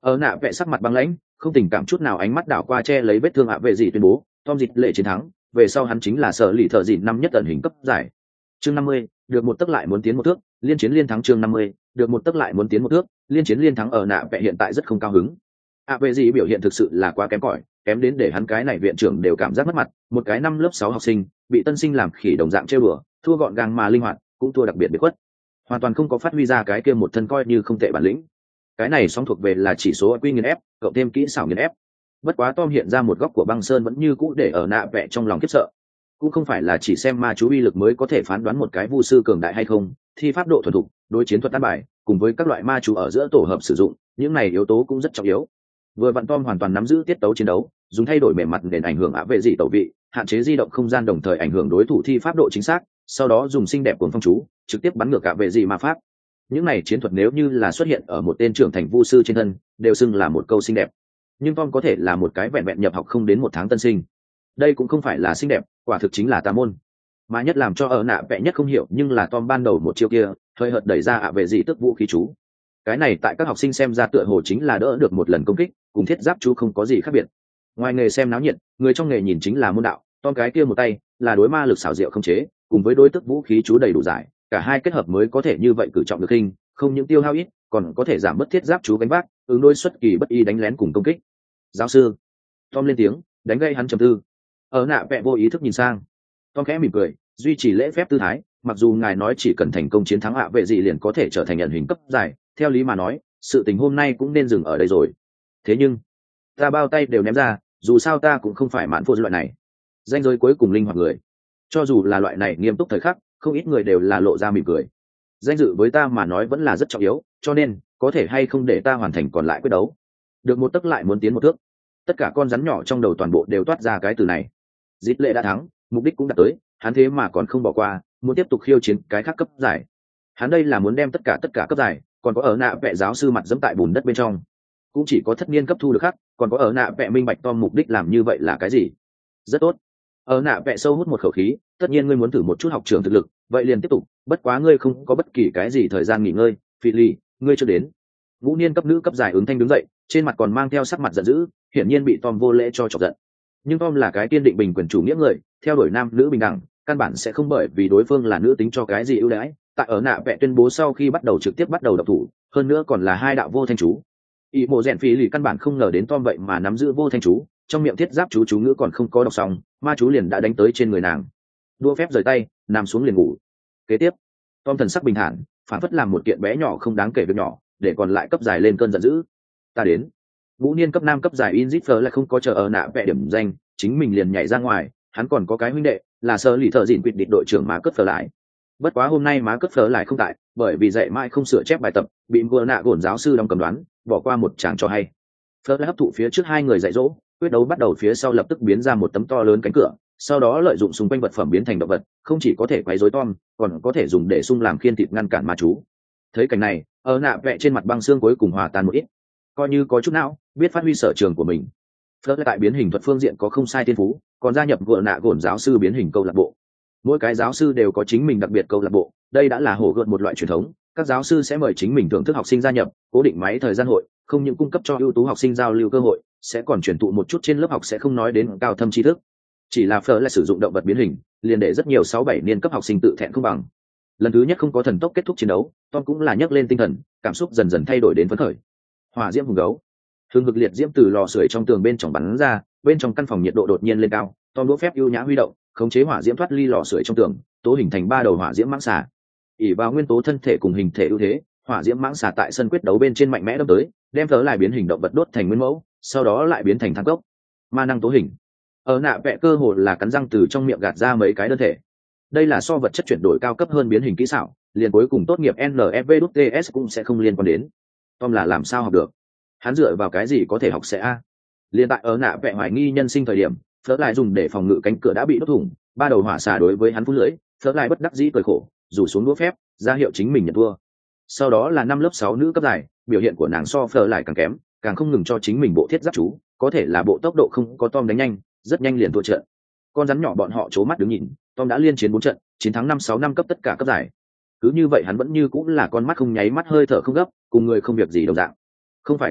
Ở nạ vẽ sắc mặt băng lãnh, không tình cảm chút nào, ánh mắt đảo qua che lấy vết thương ạ vệ gì tuyên bố Tom dịch lệ chiến thắng, về sau hắn chính là sở lì thợ dịn năm nhất ẩn hình cấp giải. Chương 50, được một tấc lại muốn tiến một thước, liên chiến liên thắng. Chương 50, được một tấc lại muốn tiến một thước, liên chiến liên thắng. Ở nạ vẽ hiện tại rất không cao hứng. ạ vệ gì biểu hiện thực sự là quá kém cỏi, kém đến để hắn cái này viện trưởng đều cảm giác mất mặt. Một cái năm lớp 6 học sinh bị tân sinh làm khỉ đồng dạng trêu đùa, thua gọn gàng mà linh hoạt, cũng thua đặc biệt biệt khuất, hoàn toàn không có phát huy ra cái kia một thân coi như không tệ bản lĩnh. Cái này song thuộc về là chỉ số quy nghiền ép cộng thêm kỹ xảo nghiền ép. Bất quá Tom hiện ra một góc của băng sơn vẫn như cũ để ở nạ vẽ trong lòng khiếp sợ. Cũng không phải là chỉ xem ma chú uy lực mới có thể phán đoán một cái vu sư cường đại hay không, thi pháp độ thuần thục, đối chiến thuật an bài, cùng với các loại ma chú ở giữa tổ hợp sử dụng, những này yếu tố cũng rất trọng yếu. Vừa vặn Tom hoàn toàn nắm giữ tiết tấu chiến đấu, dùng thay đổi bề mặt để ảnh hưởng ạ vệ dị tẩu vị, hạn chế di động không gian, đồng thời ảnh hưởng đối thủ thi pháp độ chính xác, sau đó dùng xinh đẹp cuồng phong chú trực tiếp bắn ngược ạ vệ dị ma pháp. Những này chiến thuật nếu như là xuất hiện ở một tên trưởng thành vu sư trên thân, đều xưng là một câu xinh đẹp. Nhưng Tom có thể là một cái vẹn vẹn nhập học không đến một tháng tân sinh, đây cũng không phải là xinh đẹp, quả thực chính là tà môn. Mà nhất làm cho ở nạ vẽ nhất không hiểu nhưng là Tom ban đầu một chiêu kia hơi hợt đẩy ra ạ vệ dị tức vũ khí chú, cái này tại các học sinh xem ra tựa hồ chính là đỡ được một lần công kích, cùng thiết giáp chú không có gì khác biệt. Ngoài nghề xem náo nhiệt, người trong nghề nhìn chính là môn đạo. Tom cái kia một tay là đối ma lực xảo diệu không chế, cùng với đối tức vũ khí chú đầy đủ giải, cả hai kết hợp mới có thể như vậy cử trọng được hình, không những tiêu hao ít, còn có thể giảm bớt thiết giáp chú gánh vác, ứng đối xuất kỳ bất ý đánh lén cùng công kích. Giáo sư, Tom lên tiếng, đánh gây hắn trầm tư. Ở nạ vẽ vô ý thức nhìn sang. Tom khẽ mỉm cười, duy trì lễ phép tư thái, mặc dù ngài nói chỉ cần thành công chiến thắng ạ vệ dị liền có thể trở thành nhận hình cấp giải, theo lý mà nói sự tình hôm nay cũng nên dừng ở đây rồi. Thế nhưng ta bao tay đều ném ra, dù sao ta cũng không phải mãn phô loại này danh giới cuối cùng linh hoạt người. Cho dù là loại này nghiêm túc thời khắc, không ít người đều là lộ ra mỉm cười. Danh dự với ta mà nói vẫn là rất trọng yếu, cho nên có thể hay không để ta hoàn thành còn lại quyết đấu. Được một tấc lại muốn tiến một thước. Tất cả con rắn nhỏ trong đầu toàn bộ đều toát ra cái từ này. Dít lệ đã thắng, mục đích cũng đã tới, hắn thế mà còn không bỏ qua, muốn tiếp tục khiêu chiến cái khác cấp giải. Hắn đây là muốn đem tất cả cấp giải, còn có ở nạ vẽ giáo sư mặt dẫm tại bùn đất bên trong. Cũng chỉ có thất niên cấp thu được khác, còn có ở nạ vẽ minh bạch Tom mục đích làm như vậy là cái gì. Rất tốt. Ở nạ vẽ sâu hút một khẩu khí, tất nhiên ngươi muốn thử một chút học trường thực lực, vậy liền tiếp tục, bất quá ngươi không có bất kỳ cái gì thời gian nghỉ ngơi. Phi Ly, ngươi chưa đến. Ngũ niên cấp nữ cấp giải ứng thanh đứng dậy, trên mặt còn mang theo sắc mặt giận dữ, hiển nhiên bị Tom vô lễ cho chọc giận. Nhưng Tom là cái kiên định bình quyền chủ nghĩa người, theo đuổi nam nữ bình đẳng, căn bản sẽ không bởi vì đối phương là nữ tính cho cái gì ưu đãi. Tại ở nạ vẽ tuyên bố sau khi bắt đầu trực tiếp bắt đầu độc thủ, hơn nữa còn là hai đạo vô thanh chú. Ý mộ rèn Phi Lì căn bản không ngờ đến Tom vậy mà nắm giữ vô thanh chú, trong miệng thiết giáp chú ngữ còn không có đọc xong, ma chú liền đã đánh tới trên người nàng. Đua phép rời tay, nằm xuống liền ngủ. Kế tiếp, Tom thần sắc bình thản, phản phất làm một kiện bé nhỏ không đáng kể việc nhỏ, để còn lại cấp dài lên cơn giận dữ. Ta đến. Ngũ niên cấp nam cấp dài Inzit lại không có chờ ở nạ vẽ điểm danh, chính mình liền nhảy ra ngoài. Hắn còn có cái huynh đệ là sơ lì thợ dịn quyết định đội trưởng má cất phở lại. Bất quá hôm nay má cất phở lại không tại, bởi vì dạy mãi không sửa chép bài tập, bị vừa nạ gổn giáo sư đóng cầm đoán, bỏ qua một chàng cho hay. Phở lại hấp thụ phía trước hai người dạy dỗ, quyết đấu bắt đầu phía sau lập tức biến ra một tấm to lớn cánh cửa, sau đó lợi dụng xung quanh vật phẩm biến thành động vật, không chỉ có thể quấy rối Tom, còn có thể dùng để xung làm khiên thịt ngăn cản ma chú. Thấy cảnh này, ở nạ vẽ trên mặt băng xương cuối cùng hòa tan một ít, coi như có chút não, biết phát huy sở trường của mình. Phớt tại biến hình thuật phương diện có không sai thiên phú, còn gia nhập vừa nạ gổn giáo sư biến hình câu lạc bộ. Mỗi cái giáo sư đều có chính mình đặc biệt câu lạc bộ, đây đã là hổ gợn một loại truyền thống. Các giáo sư sẽ mời chính mình thưởng thức học sinh gia nhập, cố định máy thời gian hội, không những cung cấp cho ưu tú học sinh giao lưu cơ hội, sẽ còn truyền thụ một chút trên lớp học sẽ không nói đến cao thâm tri thức. Chỉ là Phở lại sử dụng động vật biến hình, liền để rất nhiều 6-7 niên cấp học sinh tự thẹn không bằng. Lần thứ nhất không có thần tốc kết thúc chiến đấu, Tom cũng là nhấc lên tinh thần, cảm xúc dần dần thay đổi đến phấn khởi. Hỏa diễm hùng gấu, hương hực liệt diễm từ lò sưởi trong tường bên trong bắn ra, bên trong căn phòng nhiệt độ đột nhiên lên cao. Tom đũa phép ưu nhã huy động, khống chế hỏa diễm thoát ly lò sưởi trong tường, tố hình thành 3 đầu hỏa diễm mãng xà. ỷ vào nguyên tố thân thể cùng hình thể ưu thế, hỏa diễm mãng xà tại sân quyết đấu bên trên mạnh mẽ đâm tới, đem Phở lại biến hình động vật đốt thành nguyên mẫu, sau đó lại biến thành thang cốc. Ma năng tố hình. Ở nạ vẽ cơ hồ là cắn răng từ trong miệng gạt ra mấy cái đơn thể. Đây là so vật chất chuyển đổi cao cấp hơn biến hình kỹ xảo, liền cuối cùng tốt nghiệp NFVDS cũng sẽ không liên quan đến. Tom là làm sao học được? Hắn dựa vào cái gì có thể học sẽ a? Liên tại ở nạ vẽ hoài nghi nhân sinh thời điểm, Phở lại dùng để phòng ngự cánh cửa đã bị đốt thủng, 3 đầu hỏa xà đối với hắn phun lưỡi, Phở lại bất đắc dĩ cười khổ, rủ xuống đũa phép, ra hiệu chính mình nhận thua. Sau đó là năm lớp 6 nữ cấp dài, biểu hiện của nàng so Phở lại càng kém, càng không ngừng cho chính mình bộ thiết giáp chú, có thể là bộ tốc độ không có Tom đánh nhanh, rất nhanh liền thua trận. Con rắn nhỏ bọn họ trố mắt đứng nhìn, Tom đã liên chiến 4 trận, chiến thắng 5-6 năm cấp tất cả cấp giải. Cứ như vậy hắn vẫn như cũng là con mắt không nháy mắt hơi thở không gấp, cùng người không việc gì đồng dạng. Không phải qua cửa,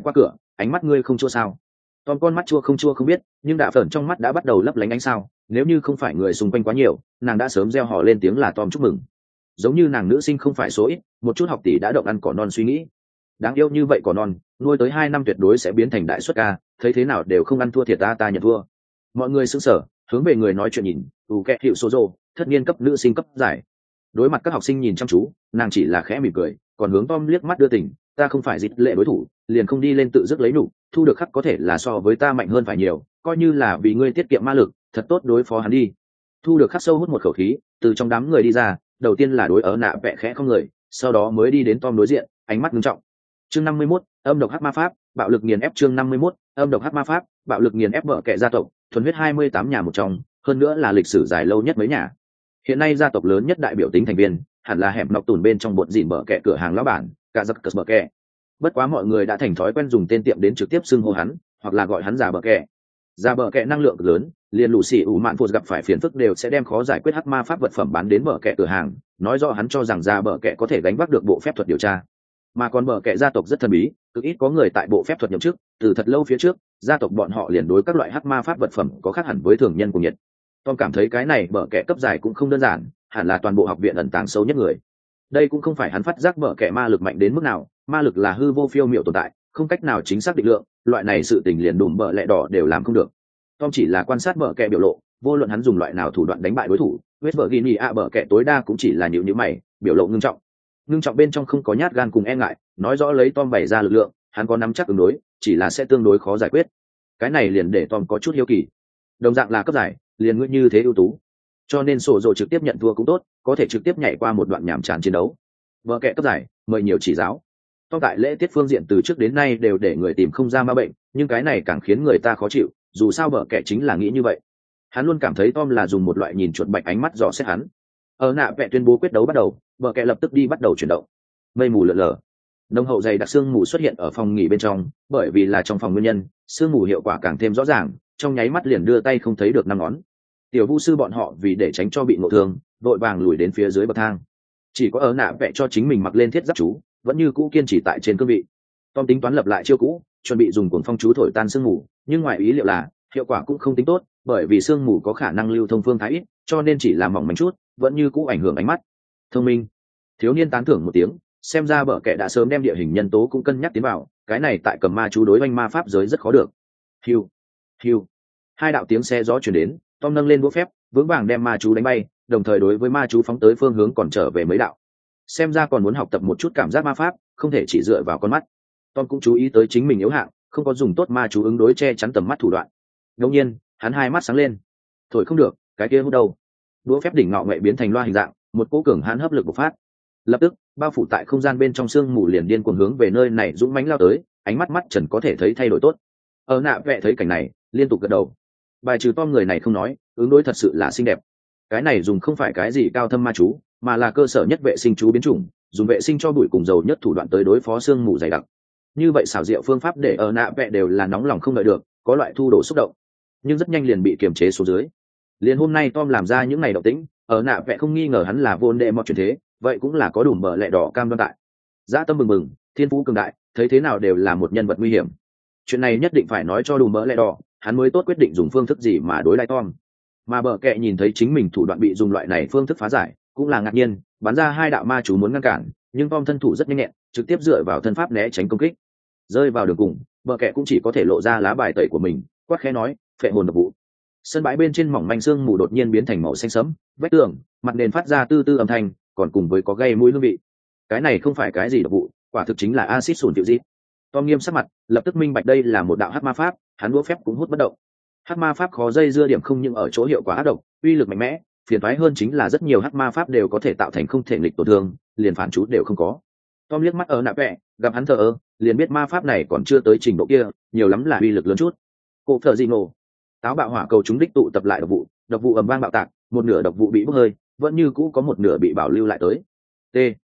ánh mắt ngươi không chua sao? Tom con mắt chua không biết, nhưng đạ phởn trong mắt đã bắt đầu lấp lánh ánh sao, nếu như không phải người xung quanh quá nhiều, nàng đã sớm reo hò lên tiếng là Tom chúc mừng. Giống như nàng nữ sinh không phải số ít, một chút học tỷ đã động ăn cỏ non suy nghĩ. Đáng yêu như vậy cỏ non, nuôi tới 2 năm tuyệt đối sẽ biến thành đại xuất ca, thấy thế nào đều không ăn thua thiệt ta nhận thua. Mọi người sững sờ, hướng về người nói chuyện nhìn, kẹ hiệu số rồ, thất niên cấp nữ sinh cấp giải. Đối mặt các học sinh nhìn chăm chú, nàng chỉ là khẽ mỉm cười, còn hướng Tom liếc mắt đưa tình, ta không phải dịch lệ đối thủ, liền không đi lên tự dứt lấy nụ, thu được khắc có thể là so với ta mạnh hơn phải nhiều, coi như là vì ngươi tiết kiệm ma lực, thật tốt đối phó hắn đi. Thu được khắc sâu hút một khẩu khí, từ trong đám người đi ra, đầu tiên là đối ở nạ vẽ khẽ không người, sau đó mới đi đến Tom đối diện, ánh mắt nghiêm trọng. Chương 51, âm độc hắc ma pháp, bạo lực nghiền ép. Chương 51, âm độc hắc ma pháp, bạo lực nghiền ép. Vợ kệ gia tộc, thuần huyết 28 nhà một trong, hơn nữa là lịch sử dài lâu nhất mấy nhà. Hiện nay gia tộc lớn nhất đại biểu tính thành viên, hẳn là hẻm nọc tùn bên trong bột dịn bờ kệ cửa hàng lão bản, cả giật cờ bờ kệ. Bất quá mọi người đã thành thói quen dùng tên tiệm đến trực tiếp xưng hô hắn, hoặc là gọi hắn già bờ kệ. Già bờ kệ năng lượng lớn, liền lũ xì ủ mạn phụt gặp phải phiền phức đều sẽ đem khó giải quyết hắc ma pháp vật phẩm bán đến bờ kệ cửa hàng, nói rõ hắn cho rằng già bờ kệ có thể gánh vác được bộ phép thuật điều tra. Mà còn bờ kệ gia tộc rất thần bí, cực ít có người tại bộ phép thuật nhậm chức, từ thật lâu phía trước, gia tộc bọn họ liền đối các loại hắc ma pháp vật phẩm có khác hẳn với thường nhân cùng nhiệt. Tom cảm thấy cái này bờ kệ cấp giải cũng không đơn giản, hẳn là toàn bộ học viện ẩn tàng sâu nhất người. Đây cũng không phải hắn phát giác bờ kệ ma lực mạnh đến mức nào, ma lực là hư vô phiêu miểu tồn tại, không cách nào chính xác định lượng, loại này sự tình liền đùm bờ lẹ đỏ đều làm không được. Tom chỉ là quan sát bờ kệ biểu lộ, vô luận hắn dùng loại nào thủ đoạn đánh bại đối thủ, West Virginia bờ kệ tối đa cũng chỉ là nhíu mày, biểu lộ ngưng trọng bên trong không có nhát gan cùng e ngại, nói rõ lấy Tom bày ra lực lượng, hắn có nắm chắc ứng đối, chỉ là sẽ tương đối khó giải quyết. Cái này liền để Tom có chút hiếu kỳ. Đồng dạng là cấp giải, liền ngươi như thế ưu tú, cho nên sổ dồ trực tiếp nhận thua cũng tốt, có thể trực tiếp nhảy qua một đoạn nhàm chán chiến đấu. Vợ kệ cấp giải, mời nhiều chỉ giáo. Tom tại lễ tiết phương diện từ trước đến nay đều để người tìm không ra ma bệnh, nhưng cái này càng khiến người ta khó chịu, dù sao vợ kệ chính là nghĩ như vậy. Hắn luôn cảm thấy Tom là dùng một loại nhìn chuột bạch ánh mắt dò xét hắn. Ở nạ vẽ tuyên bố quyết đấu bắt đầu, vợ kệ lập tức đi bắt đầu chuyển động. Mây mù lờ lờ, nồng hậu dày đặc sương mù xuất hiện ở phòng nghỉ bên trong, bởi vì là trong phòng nguyên nhân, sương mù hiệu quả càng thêm rõ ràng, trong nháy mắt liền đưa tay không thấy được 5 ngón. Tiểu vu sư bọn họ vì để tránh cho bị ngộ thương, vội vàng lùi đến phía dưới bậc thang. Chỉ có ở nạ vẽ cho chính mình mặc lên thiết giáp chú, vẫn như cũ kiên trì tại trên cương vị. Tom tính toán lập lại chiêu cũ, chuẩn bị dùng cuồng phong chú thổi tan sương mù, nhưng ngoài ý liệu là hiệu quả cũng không tính tốt, bởi vì sương mù có khả năng lưu thông phương thái ít, cho nên chỉ làm mỏng manh chút, vẫn như cũ ảnh hưởng ánh mắt. Thông minh. Thiếu niên tán thưởng một tiếng, xem ra bợ kệ đã sớm đem địa hình nhân tố cũng cân nhắc tiến vào, cái này tại cầm ma chú đối oanh ma pháp giới rất khó được. Hiu, hiu. 2 đạo tiếng xe gió truyền đến, Tom nâng lên búa phép, vững vàng đem ma chú đánh bay, đồng thời đối với ma chú phóng tới phương hướng còn trở về mấy đạo. Xem ra còn muốn học tập một chút cảm giác ma pháp, không thể chỉ dựa vào con mắt. Tom cũng chú ý tới chính mình yếu hạng, không có dùng tốt ma chú ứng đối che chắn tầm mắt thủ đoạn. Ngẫu nhiên, hắn 2 mắt sáng lên. Thổi không được, cái kia hút đâu? Đũa phép đỉnh ngọ nghệ biến thành loa hình dạng, một cỗ cường hãn hấp lực bộc phát. Lập tức, bao phủ tại không gian bên trong sương mù liền điên cuồng hướng về nơi này dũng mãnh lao tới, ánh mắt mắt trần có thể thấy thay đổi tốt. Ở nạ vẽ thấy cảnh này, liên tục gật đầu. Bài trừ Tom người này không nói, ứng đối thật sự là xinh đẹp. Cái này dùng không phải cái gì cao thâm ma chú, mà là cơ sở nhất vệ sinh chú biến chủng, dùng vệ sinh cho bụi cùng dầu nhất thủ đoạn tới đối phó sương mù dày đặc. Như vậy xảo diệu phương pháp để ở nạ vẽ đều là nóng lòng không đợi được, có loại thu đổ xúc động, nhưng rất nhanh liền bị kiềm chế xuống dưới. Liền hôm nay Tom làm ra những ngày động tĩnh, ở nạ vẽ không nghi ngờ hắn là vô đệ mọt chuyển thế, vậy cũng là có đủ bờ lẹ đỏ cam đoan tại. Dã tâm bừng bừng, thiên phú cường đại, thấy thế nào đều là một nhân vật nguy hiểm. Chuyện này nhất định phải nói cho đủ bờ lẹ đỏ, hắn mới tốt quyết định dùng phương thức gì mà đối lại Tom. Mà bờ kệ nhìn thấy chính mình thủ đoạn bị dùng loại này phương thức phá giải, cũng là ngạc nhiên, bắn ra 2 đạo ma chú muốn ngăn cản, nhưng Tom thân thủ rất nhanh nhẹn, trực tiếp dựa vào thân pháp né tránh công kích. Rơi vào đường cùng, bờ kệ cũng chỉ có thể lộ ra lá bài tẩy của mình, quát khẽ nói, phệ hồn độc vụ. Sân bãi bên trên mỏng manh sương mù đột nhiên biến thành màu xanh sẫm, vách tường, mặt nền phát ra tư tư âm thanh, còn cùng với có gây mũi hương vị. Cái này không phải cái gì độc vụ, quả thực chính là axit sủn tiểu dít. Tom nghiêm sắc mặt, lập tức minh bạch đây là một đạo hắc ma pháp, hắn đũa phép cũng hút bất động. Hắc ma pháp khó dây dưa điểm không những ở chỗ hiệu quả ác độc, uy lực mạnh mẽ, phiền toái hơn chính là rất nhiều hắc ma pháp đều có thể tạo thành không thể nghịch tổn thương, liền phản chú đều không có. Tom liếc mắt ở nạ vẽ, gặp hắn thờ ơ, liền biết ma pháp này còn chưa tới trình độ kia, nhiều lắm là uy lực lớn chút. Cô thở gì nổ, táo bạo hỏa cầu chúng đích tụ tập lại độc vụ ầm vang bạo tạc, một nửa độc vụ bị bốc hơi, vẫn như cũ có một nửa bị bảo lưu lại tới. T.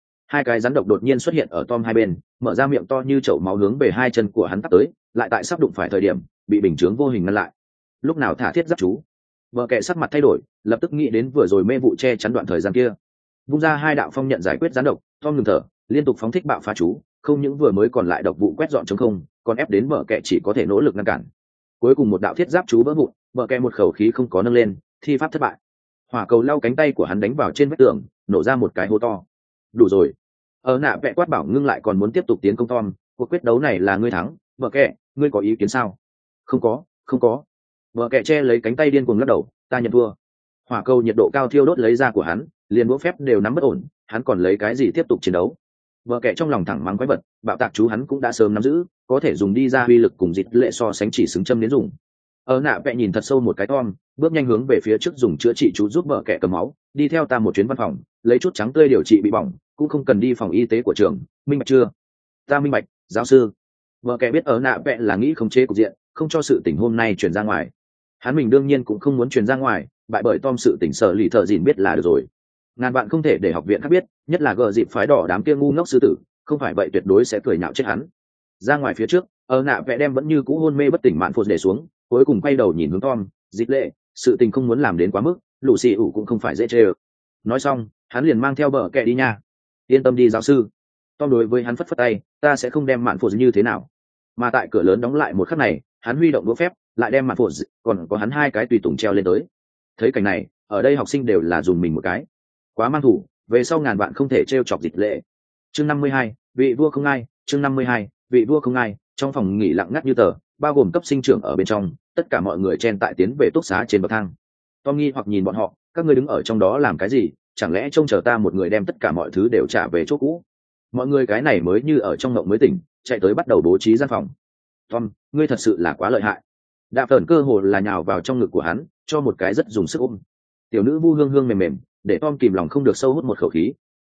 2 cái rắn độc đột nhiên xuất hiện ở Tom hai bên, mở ra miệng to như chậu máu hướng về 2 chân của hắn tắt tới, lại tại sắp đụng phải thời điểm, bị bình chướng vô hình ngăn lại. Lúc nào thả thiết giáp chú, vợ kệ sắc mặt thay đổi, lập tức nghĩ đến vừa rồi mê vụ che chắn đoạn thời gian kia. Vung ra 2 đạo phong nhận giải quyết rắn độc, Tom ngừng thở, liên tục phóng thích bạo phá chú, không những vừa mới còn lại độc vụ quét dọn chống không, còn ép đến bờ kẹ chỉ có thể nỗ lực ngăn cản. Cuối cùng một đạo thiết giáp chú vỡ vụn, bờ kẹ một khẩu khí không có nâng lên, thi pháp thất bại. Hỏa cầu lao cánh tay của hắn đánh vào trên vách tường, nổ ra một cái hố to. Đủ rồi. Ở nạ vẽ quát bảo ngưng lại còn muốn tiếp tục tiến công Tom, cuộc quyết đấu này là ngươi thắng, bờ kẹ, ngươi có ý kiến sao? Không có, không có. Bờ kẹ che lấy cánh tay điên cuồng lắc đầu, ta nhận thua. Hỏa cầu nhiệt độ cao thiêu đốt lấy da của hắn, liền đũa phép đều nắm bất ổn, hắn còn lấy cái gì tiếp tục chiến đấu? Vợ kệ trong lòng thẳng mắng quái vật, bạo tạc chú hắn cũng đã sớm nắm giữ, có thể dùng đi ra uy lực cùng dịch lệ so sánh chỉ xứng châm đến dùng. Ở nạ vẽ nhìn thật sâu một cái Tom, bước nhanh hướng về phía trước dùng chữa trị chú giúp vợ kệ cầm máu, đi theo ta một chuyến văn phòng, lấy chút trắng tươi điều trị bị bỏng, cũng không cần đi phòng y tế của trường, minh bạch chưa? Ta minh bạch, giáo sư. Vợ kệ biết ở nạ vẽ là nghĩ khống chế cục diện, không cho sự tình hôm nay truyền ra ngoài. Hắn mình đương nhiên cũng không muốn truyền ra ngoài, bại bởi Tom sự tình sở lì thợ dìn biết là được rồi. Ngàn bạn không thể để học viện khác biết, nhất là gờ dịp phái đỏ đám kia ngu ngốc sư tử, không phải vậy tuyệt đối sẽ cười nhạo chết hắn. Ra ngoài phía trước, ở nạ vẽ đem vẫn như cũ hôn mê bất tỉnh mạn phụt để xuống, cuối cùng quay đầu nhìn hướng Tom, dịch lệ, sự tình không muốn làm đến quá mức, lũ xì ủ cũng không phải dễ chê. Nói xong, hắn liền mang theo bờ kẹ đi nha. Yên tâm đi giáo sư. Tom đối với hắn phất phất tay, ta sẽ không đem mạn phụt như thế nào. Mà tại cửa lớn đóng lại một khắc này, hắn huy động đũa phép, lại đem mạn phụt, còn có hắn hai cái tùy tùng treo lên tới. Thấy cảnh này, ở đây học sinh đều là dùng mình một cái. Quá mang thủ, về sau ngàn bạn không thể trêu chọc dịch lệ. Chương 52, vị vua không ai. Chương 52, vị vua không ai. Trong phòng nghỉ lặng ngắt như tờ, bao gồm cấp sinh trưởng ở bên trong, tất cả mọi người chen tại tiến về túc xá trên bậc thang. Tom nghi hoặc nhìn bọn họ, các ngươi đứng ở trong đó làm cái gì? Chẳng lẽ trông chờ ta một người đem tất cả mọi thứ đều trả về chỗ cũ? Mọi người cái này mới như ở trong mộng mới tỉnh, chạy tới bắt đầu bố trí gian phòng. Tom, ngươi thật sự là quá lợi hại. Đạp Tởn cơ hồ là nhào vào trong ngực của hắn, cho một cái rất dùng sức ôm. Tiểu nữ vu hương hương mềm mềm, để Tom kìm lòng không được sâu hút một khẩu khí.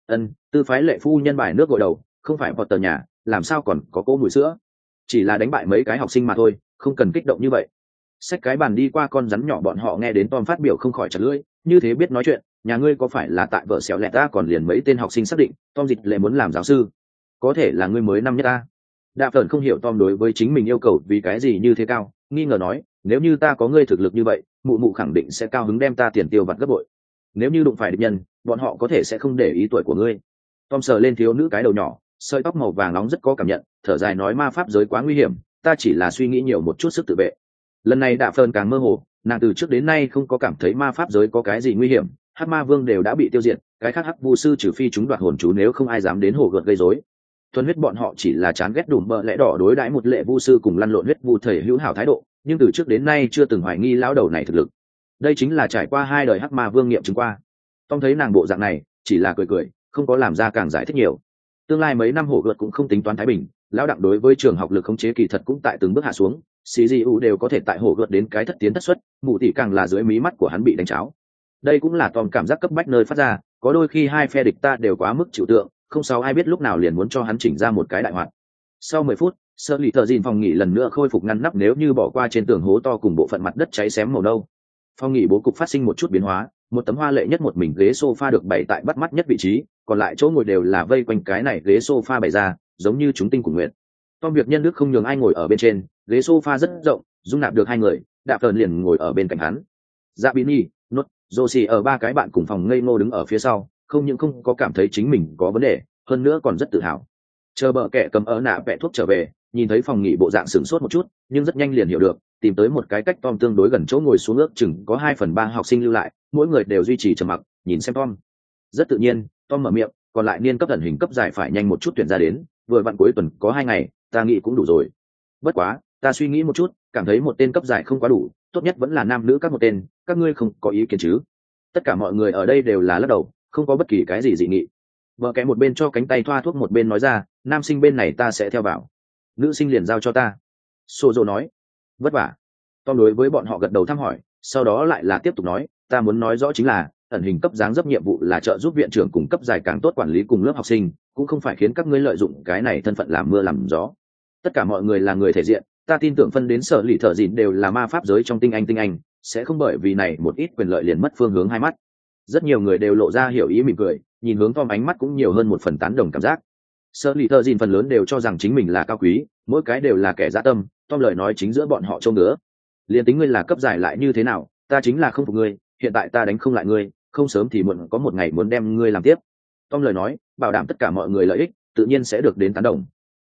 Tư phái lệ phu nhân bài nước gội đầu, không phải Potter nhà, làm sao còn có cỗ mùi sữa? Chỉ là đánh bại mấy cái học sinh mà thôi, không cần kích động như vậy. Xách cái bàn đi qua con rắn nhỏ, bọn họ nghe đến Tom phát biểu không khỏi chặt lưỡi, như thế biết nói chuyện, nhà ngươi có phải là tại vợ xéo lẹt ta còn liền mấy tên học sinh xác định, Tom dịch lệ muốn làm giáo sư, có thể là ngươi mới năm nhất ta. Đạp Tởn không hiểu Tom đối với chính mình yêu cầu vì cái gì như thế cao, nghi ngờ nói, nếu như ta có ngươi thực lực như vậy, mụ mụ khẳng định sẽ cao hứng đem ta tiền tiêu vặt gấp bội. Nếu như đụng phải địch nhân, bọn họ có thể sẽ không để ý tuổi của ngươi. Tom sờ lên thiếu nữ cái đầu nhỏ, sợi tóc màu vàng nóng rất có cảm nhận, thở dài nói ma pháp giới quá nguy hiểm, ta chỉ là suy nghĩ nhiều một chút sức tự vệ. Lần này Đạp Tởn càng mơ hồ, nàng từ trước đến nay không có cảm thấy ma pháp giới có cái gì nguy hiểm, hắc ma vương đều đã bị tiêu diệt, cái khác hắc vu sư trừ phi chúng đoạt hồn chú, nếu không ai dám đến hồ gợt gây rối. Thuần huyết bọn họ chỉ là chán ghét đùm bợ lẽ đỏ đối đãi một lệ vu sư cùng lăn lộn huyết vu thầy hữu hảo thái độ, nhưng từ trước đến nay chưa từng hoài nghi lão đầu này thực lực. Đây chính là trải qua 2 đời hắc ma vương nghiệm chứng qua. Tom thấy nàng bộ dạng này, chỉ là cười cười, không có làm ra càng giải thích nhiều. Tương lai mấy năm hổ gợt cũng không tính toán thái bình, lão đặng đối với trường học lực khống chế kỳ thật cũng tại từng bước hạ xuống, CGU đều có thể tại hổ gợt đến cái thất tiến thất xuất, mụ tỷ càng là dưới mí mắt của hắn bị đánh cháo. Đây cũng là Tom cảm giác cấp bách nơi phát ra, có đôi khi hai phe địch ta đều quá mức chịu tượng, không sao ai biết lúc nào liền muốn cho hắn chỉnh ra một cái đại hoạt. Sau 10 phút, sơ lì thợ dìn phòng nghỉ lần nữa khôi phục ngăn nắp, nếu như bỏ qua trên tường hố to cùng bộ phận mặt đất cháy xém màu nâu. Phòng nghỉ bố cục phát sinh một chút biến hóa, một tấm hoa lệ nhất một mình ghế sofa được bày tại bắt mắt nhất vị trí, còn lại chỗ ngồi đều là vây quanh cái này ghế sofa bày ra, giống như chúng tinh cùng nguyện. Tom việc nhân đức không nhường ai ngồi ở bên trên, ghế sofa rất rộng, dung nạp được 2 người, Đạp Tởn liền ngồi ở bên cạnh hắn. Dạ Bini, Nốt, Josie ở 3 cái bạn cùng phòng ngây ngô đứng ở phía sau, không những không có cảm thấy chính mình có vấn đề, hơn nữa còn rất tự hào. Chờ bợ kẻ cầm ở nạ vẽ thuốc trở về, nhìn thấy phòng nghỉ bộ dạng sửng sốt một chút, nhưng rất nhanh liền hiểu được, tìm tới một cái cách Tom tương đối gần chỗ ngồi xuống, ước chừng có 2/3 học sinh lưu lại, mỗi người đều duy trì trầm mặc, nhìn xem Tom. Rất tự nhiên, Tom mở miệng, còn lại niên cấp ẩn hình cấp giải phải nhanh một chút tuyển ra đến, vừa vặn cuối tuần có 2 ngày, ta nghĩ cũng đủ rồi. Bất quá, ta suy nghĩ một chút, cảm thấy một tên cấp giải không quá đủ, tốt nhất vẫn là nam nữ các một tên, các ngươi không có ý kiến chứ? Tất cả mọi người ở đây đều là lắc đầu, không có bất kỳ cái gì dị nghị. Vợ kẻ một bên cho cánh tay thoa thuốc một bên nói ra, nam sinh bên này ta sẽ theo vào, nữ sinh liền giao cho ta. Sozo nói. Vất vả. Tom đối với bọn họ gật đầu thăm hỏi, sau đó lại là tiếp tục nói, ta muốn nói rõ chính là ẩn hình cấp dáng dấp nhiệm vụ là trợ giúp viện trưởng cùng cấp dài càng tốt quản lý cùng lớp học sinh, cũng không phải khiến các ngươi lợi dụng cái này thân phận làm mưa làm gió. Tất cả mọi người là người thể diện, ta tin tưởng phân đến sở lì thợ dịn đều là ma pháp giới trong tinh anh, sẽ không bởi vì này một ít quyền lợi liền mất phương hướng hai mắt. Rất nhiều người đều lộ ra hiểu ý mỉm cười, nhìn hướng Tom ánh mắt cũng nhiều hơn một phần tán đồng cảm giác. Sở lì thợ dịn phần lớn đều cho rằng chính mình là cao quý, mỗi cái đều là kẻ dã tâm, Tom lời nói chính giữa bọn họ trông nữa. Liên tính ngươi là cấp giải lại như thế nào, ta chính là không phục ngươi, hiện tại ta đánh không lại ngươi, không sớm thì muộn có một ngày muốn đem ngươi làm tiếp. Tom lời nói bảo đảm tất cả mọi người lợi ích, tự nhiên sẽ được đến tán đồng,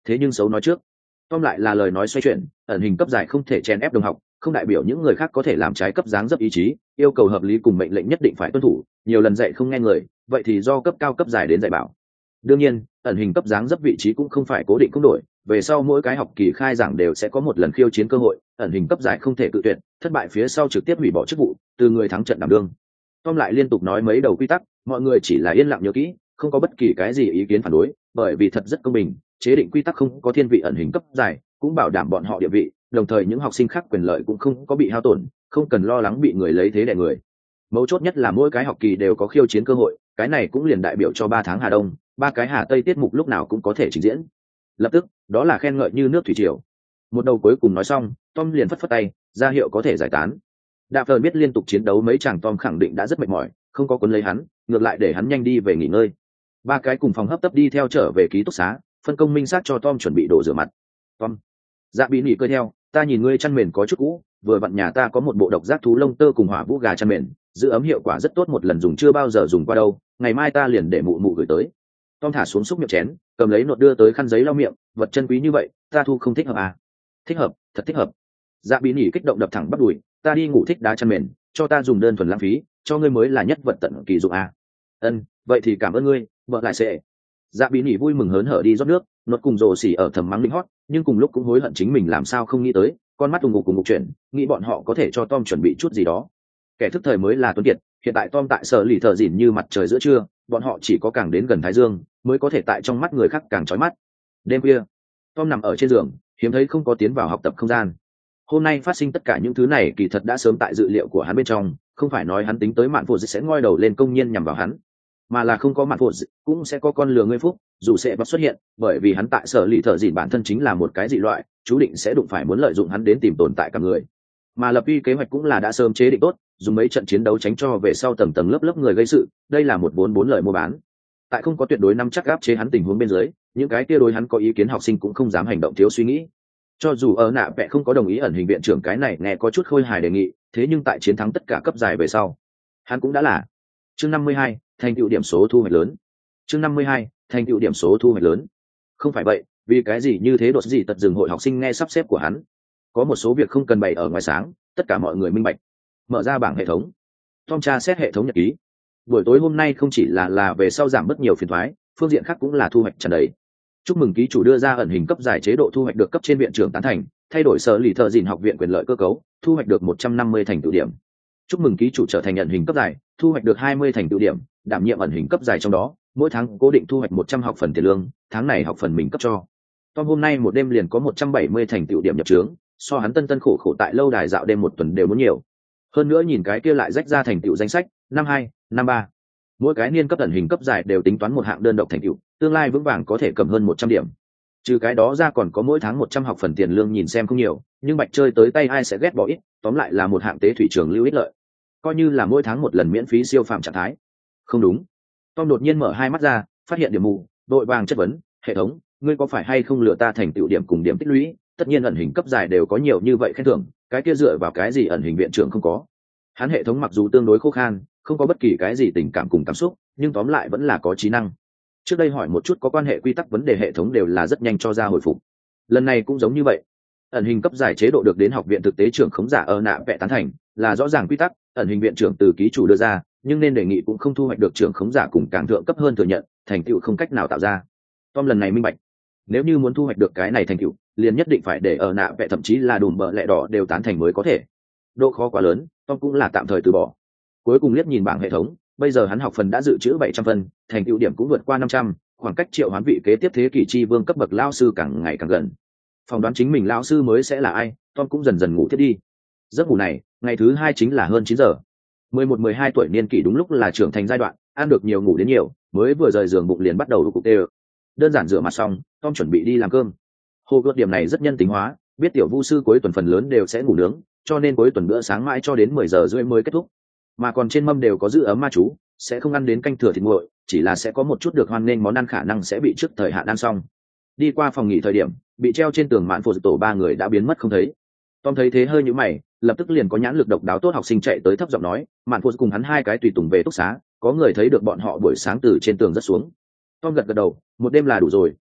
Thế nhưng xấu nói trước. Tom lại là lời nói xoay chuyển, ẩn hình cấp giải không thể chèn ép đồng học, không đại biểu những người khác có thể làm trái cấp dáng dấp ý chí, yêu cầu hợp lý cùng mệnh lệnh nhất định phải tuân thủ, nhiều lần dạy không nghe người, vậy thì do cấp cao cấp giải đến dạy bảo. Đương nhiên, ẩn hình cấp dáng dấp vị trí cũng không phải cố định không đổi, về sau mỗi cái học kỳ khai giảng đều sẽ có một lần khiêu chiến cơ hội, ẩn hình cấp giải không thể cự tuyệt, thất bại phía sau trực tiếp hủy bỏ chức vụ, từ người thắng trận đảm đương. Tom lại liên tục nói mấy đầu quy tắc, mọi người chỉ là yên lặng nhớ kỹ, không có bất kỳ cái gì ý kiến phản đối, bởi vì thật rất công bình, chế định quy tắc không có thiên vị ẩn hình cấp giải, cũng bảo đảm bọn họ địa vị, đồng thời những học sinh khác quyền lợi cũng không có bị hao tổn, không cần lo lắng bị người lấy thế đè người. Mấu chốt nhất là mỗi cái học kỳ đều có khiêu chiến cơ hội, cái này cũng liền đại biểu cho 3 tháng Hà Đông, 3 cái Hà Tây tiết mục lúc nào cũng có thể trình diễn. Lập tức, đó là khen ngợi như nước thủy triều. Một đầu cuối cùng nói xong, Tom liền phất phất tay, ra hiệu có thể giải tán. Đạp Phờn biết liên tục chiến đấu mấy chàng Tom khẳng định đã rất mệt mỏi, không có cuốn lấy hắn, ngược lại để hắn nhanh đi về nghỉ ngơi. 3 cái cùng phòng hấp tấp đi theo trở về ký túc xá, phân công minh xác cho Tom chuẩn bị đồ rửa mặt. Tom, Dạ Bí Nỉ cười theo, ta nhìn ngươi chăn mền có chút cũ, vừa vặn nhà ta có một bộ độc giác thú lông tơ cùng hỏa vũ gà chăn mền, giữ ấm hiệu quả rất tốt, một lần dùng chưa bao giờ dùng qua đâu, ngày mai ta liền để mụ mụ gửi tới. Tom thả xuống xúc miệng chén, cầm lấy nốt đưa tới khăn giấy lau miệng, vật chân quý như vậy, ta thu không thích hợp à? Thích hợp, thật thích hợp. Dạ Bí Nỉ kích động đập thẳng bắp đùi, ta đi ngủ thích đá chăn mền, cho ta dùng đơn thuần lãng phí, cho ngươi mới là nhất vật tận kỳ dụng à? Ân, vậy thì cảm ơn ngươi, vợ lại sẽ. Dạ Bí Nỉ vui mừng hớn hở đi rót nước, nốt cùng rồ xỉ ở thầm mắng linh hót, nhưng cùng lúc cũng hối hận chính mình làm sao không nghĩ tới, con mắt cùng ngục chuyển, nghĩ bọn họ có thể cho Tom chuẩn bị chút gì đó. Kẻ thức thời mới là tuấn kiệt, hiện tại Tom tại sở lì thợ dỉn như mặt trời giữa trưa, bọn họ chỉ có càng đến gần thái dương mới có thể tại trong mắt người khác càng chói mắt. Đêm khuya, Tom nằm ở trên giường, hiếm thấy không có tiến vào học tập không gian. Hôm nay phát sinh tất cả những thứ này kỳ thật đã sớm tại dự liệu của hắn bên trong, không phải nói hắn tính tới mạn phụ sẽ ngoi đầu lên công nhiên nhằm vào hắn, mà là không có mạn phụ cũng sẽ có con lừa ngươi phúc, dù sẽ bắt xuất hiện, bởi vì hắn tại sở lì thợ dỉn bản thân chính là một cái dị loại, chú định sẽ đụng phải muốn lợi dụng hắn đến tìm tồn tại cả người. Mà lập uy kế hoạch cũng là đã sớm chế định tốt, dùng mấy trận chiến đấu tránh cho về sau tầng tầng lớp lớp người gây sự, đây là một vốn bốn lời mua bán. Tại không có tuyệt đối nắm chắc áp chế hắn tình huống bên dưới, những cái kia đối hắn có ý kiến học sinh cũng không dám hành động thiếu suy nghĩ. Cho dù ở nạ vẽ không có đồng ý ẩn hình viện trưởng cái này nghe có chút khôi hài đề nghị, thế nhưng tại chiến thắng tất cả cấp dài về sau, hắn cũng đã là chương 52, thành tựu điểm số thu hoạch lớn. Chương 52, thành tựu điểm số thu hoạch lớn. Không phải vậy, vì cái gì như thế đột gì tật dừng hội học sinh nghe sắp xếp của hắn. Có một số việc không cần bày ở ngoài sáng, tất cả mọi người minh bạch. Mở ra bảng hệ thống, Tom tra xét hệ thống nhật ký. Buổi tối hôm nay không chỉ là về sau giảm bớt nhiều phiền toái, phương diện khác cũng là thu hoạch tràn đầy. Chúc mừng ký chủ đưa ra ẩn hình cấp giải chế độ thu hoạch được cấp trên viện trưởng tán thành, thay đổi sở lì thợ dìn học viện quyền lợi cơ cấu, thu hoạch được 150 thành tựu điểm. Chúc mừng ký chủ trở thành ẩn hình cấp giải, thu hoạch được 20 thành tựu điểm, đảm nhiệm ẩn hình cấp giải trong đó, mỗi tháng cố định thu hoạch 100 học phần tiền lương, tháng này học phần mình cấp cho. Tom hôm nay một đêm liền có 170 thành tựu điểm nhập trướng, so hắn tân khổ khổ tại lâu đài dạo đêm một tuần đều muốn nhiều. Hơn nữa nhìn cái kia lại rách ra thành tựu danh sách, năm 2, năm 3. Mỗi cái niên cấp ẩn hình cấp giải đều tính toán một hạng đơn độc thành tựu, tương lai vững vàng có thể cầm hơn 100 điểm. Trừ cái đó ra còn có mỗi tháng 100 học phần tiền lương, nhìn xem không nhiều, nhưng bạch chơi tới tay ai sẽ ghét bỏ ít, tóm lại là một hạng tế thủy trường lưu ích lợi. Coi như là mỗi tháng một lần miễn phí siêu phạm trạng thái. Không đúng. Tom đột nhiên mở hai mắt ra, phát hiện điểm mù, đội vàng chất vấn, hệ thống, ngươi có phải hay không lừa ta thành tựu điểm cùng điểm tích lũy, tất nhiên ẩn hình cấp giải đều có nhiều như vậy khen thưởng, cái kia dựa vào cái gì ẩn hình viện trưởng không có. Hắn hệ thống mặc dù tương đối khô khan, không có bất kỳ cái gì tình cảm cùng cảm xúc, nhưng tóm lại vẫn là có trí năng. Trước đây hỏi một chút có quan hệ quy tắc vấn đề, hệ thống đều là rất nhanh cho ra hồi phục. Lần này cũng giống như vậy. Ẩn hình cấp giải chế độ được đến học viện thực tế trưởng khống giả ở nạ vẽ tán thành, là rõ ràng quy tắc, ẩn hình viện trưởng từ ký chủ đưa ra, nhưng nên đề nghị cũng không thu hoạch được trưởng khống giả cùng càng thượng cấp hơn thừa nhận, thành tựu không cách nào tạo ra. Tom lần này minh bạch, nếu như muốn thu hoạch được cái này thành tựu, liền nhất định phải để ở nạ vẽ thậm chí là đùm bờ lẹ đỏ đều tán thành mới có thể. Độ khó quá lớn, Tom cũng là tạm thời từ bỏ. Cuối cùng liếc nhìn bảng hệ thống, bây giờ hắn học phần đã dự trữ 700 phần, thành tựu điểm cũng vượt qua 500, khoảng cách triệu hoán vị kế tiếp thế kỷ chi vương cấp bậc lao sư càng ngày càng gần. Phỏng đoán chính mình lao sư mới sẽ là ai, Tom cũng dần dần ngủ thiết đi. Giấc ngủ này, ngày thứ 2 chính là hơn 9 giờ. 11-12 tuổi niên kỷ đúng lúc là trưởng thành giai đoạn, ăn được nhiều ngủ đến nhiều, mới vừa rời giường bụng liền bắt đầu cục tê. Đơn giản rửa mặt xong, Tom chuẩn bị đi làm cơm. Hồ gợt điểm này rất nhân tính hóa, biết tiểu vu sư cuối tuần phần lớn đều sẽ ngủ nướng, cho nên cuối tuần bữa sáng mãi cho đến 10 giờ rưỡi mới kết thúc. Mà còn trên mâm đều có giữ ấm ma chú, sẽ không ăn đến canh thừa thịt nguội, chỉ là sẽ có một chút được hoan nghênh món ăn khả năng sẽ bị trước thời hạn ăn xong. Đi qua phòng nghỉ thời điểm, bị treo trên tường mạn phụ tổ 3 người đã biến mất không thấy. Tom thấy thế hơi nhíu mày, lập tức liền có nhãn lực độc đáo tốt học sinh chạy tới thấp giọng nói, mạn phụ cùng hắn hai cái tùy tùng về túc xá, có người thấy được bọn họ buổi sáng từ trên tường rất xuống. Tom gật gật đầu, một đêm là đủ rồi,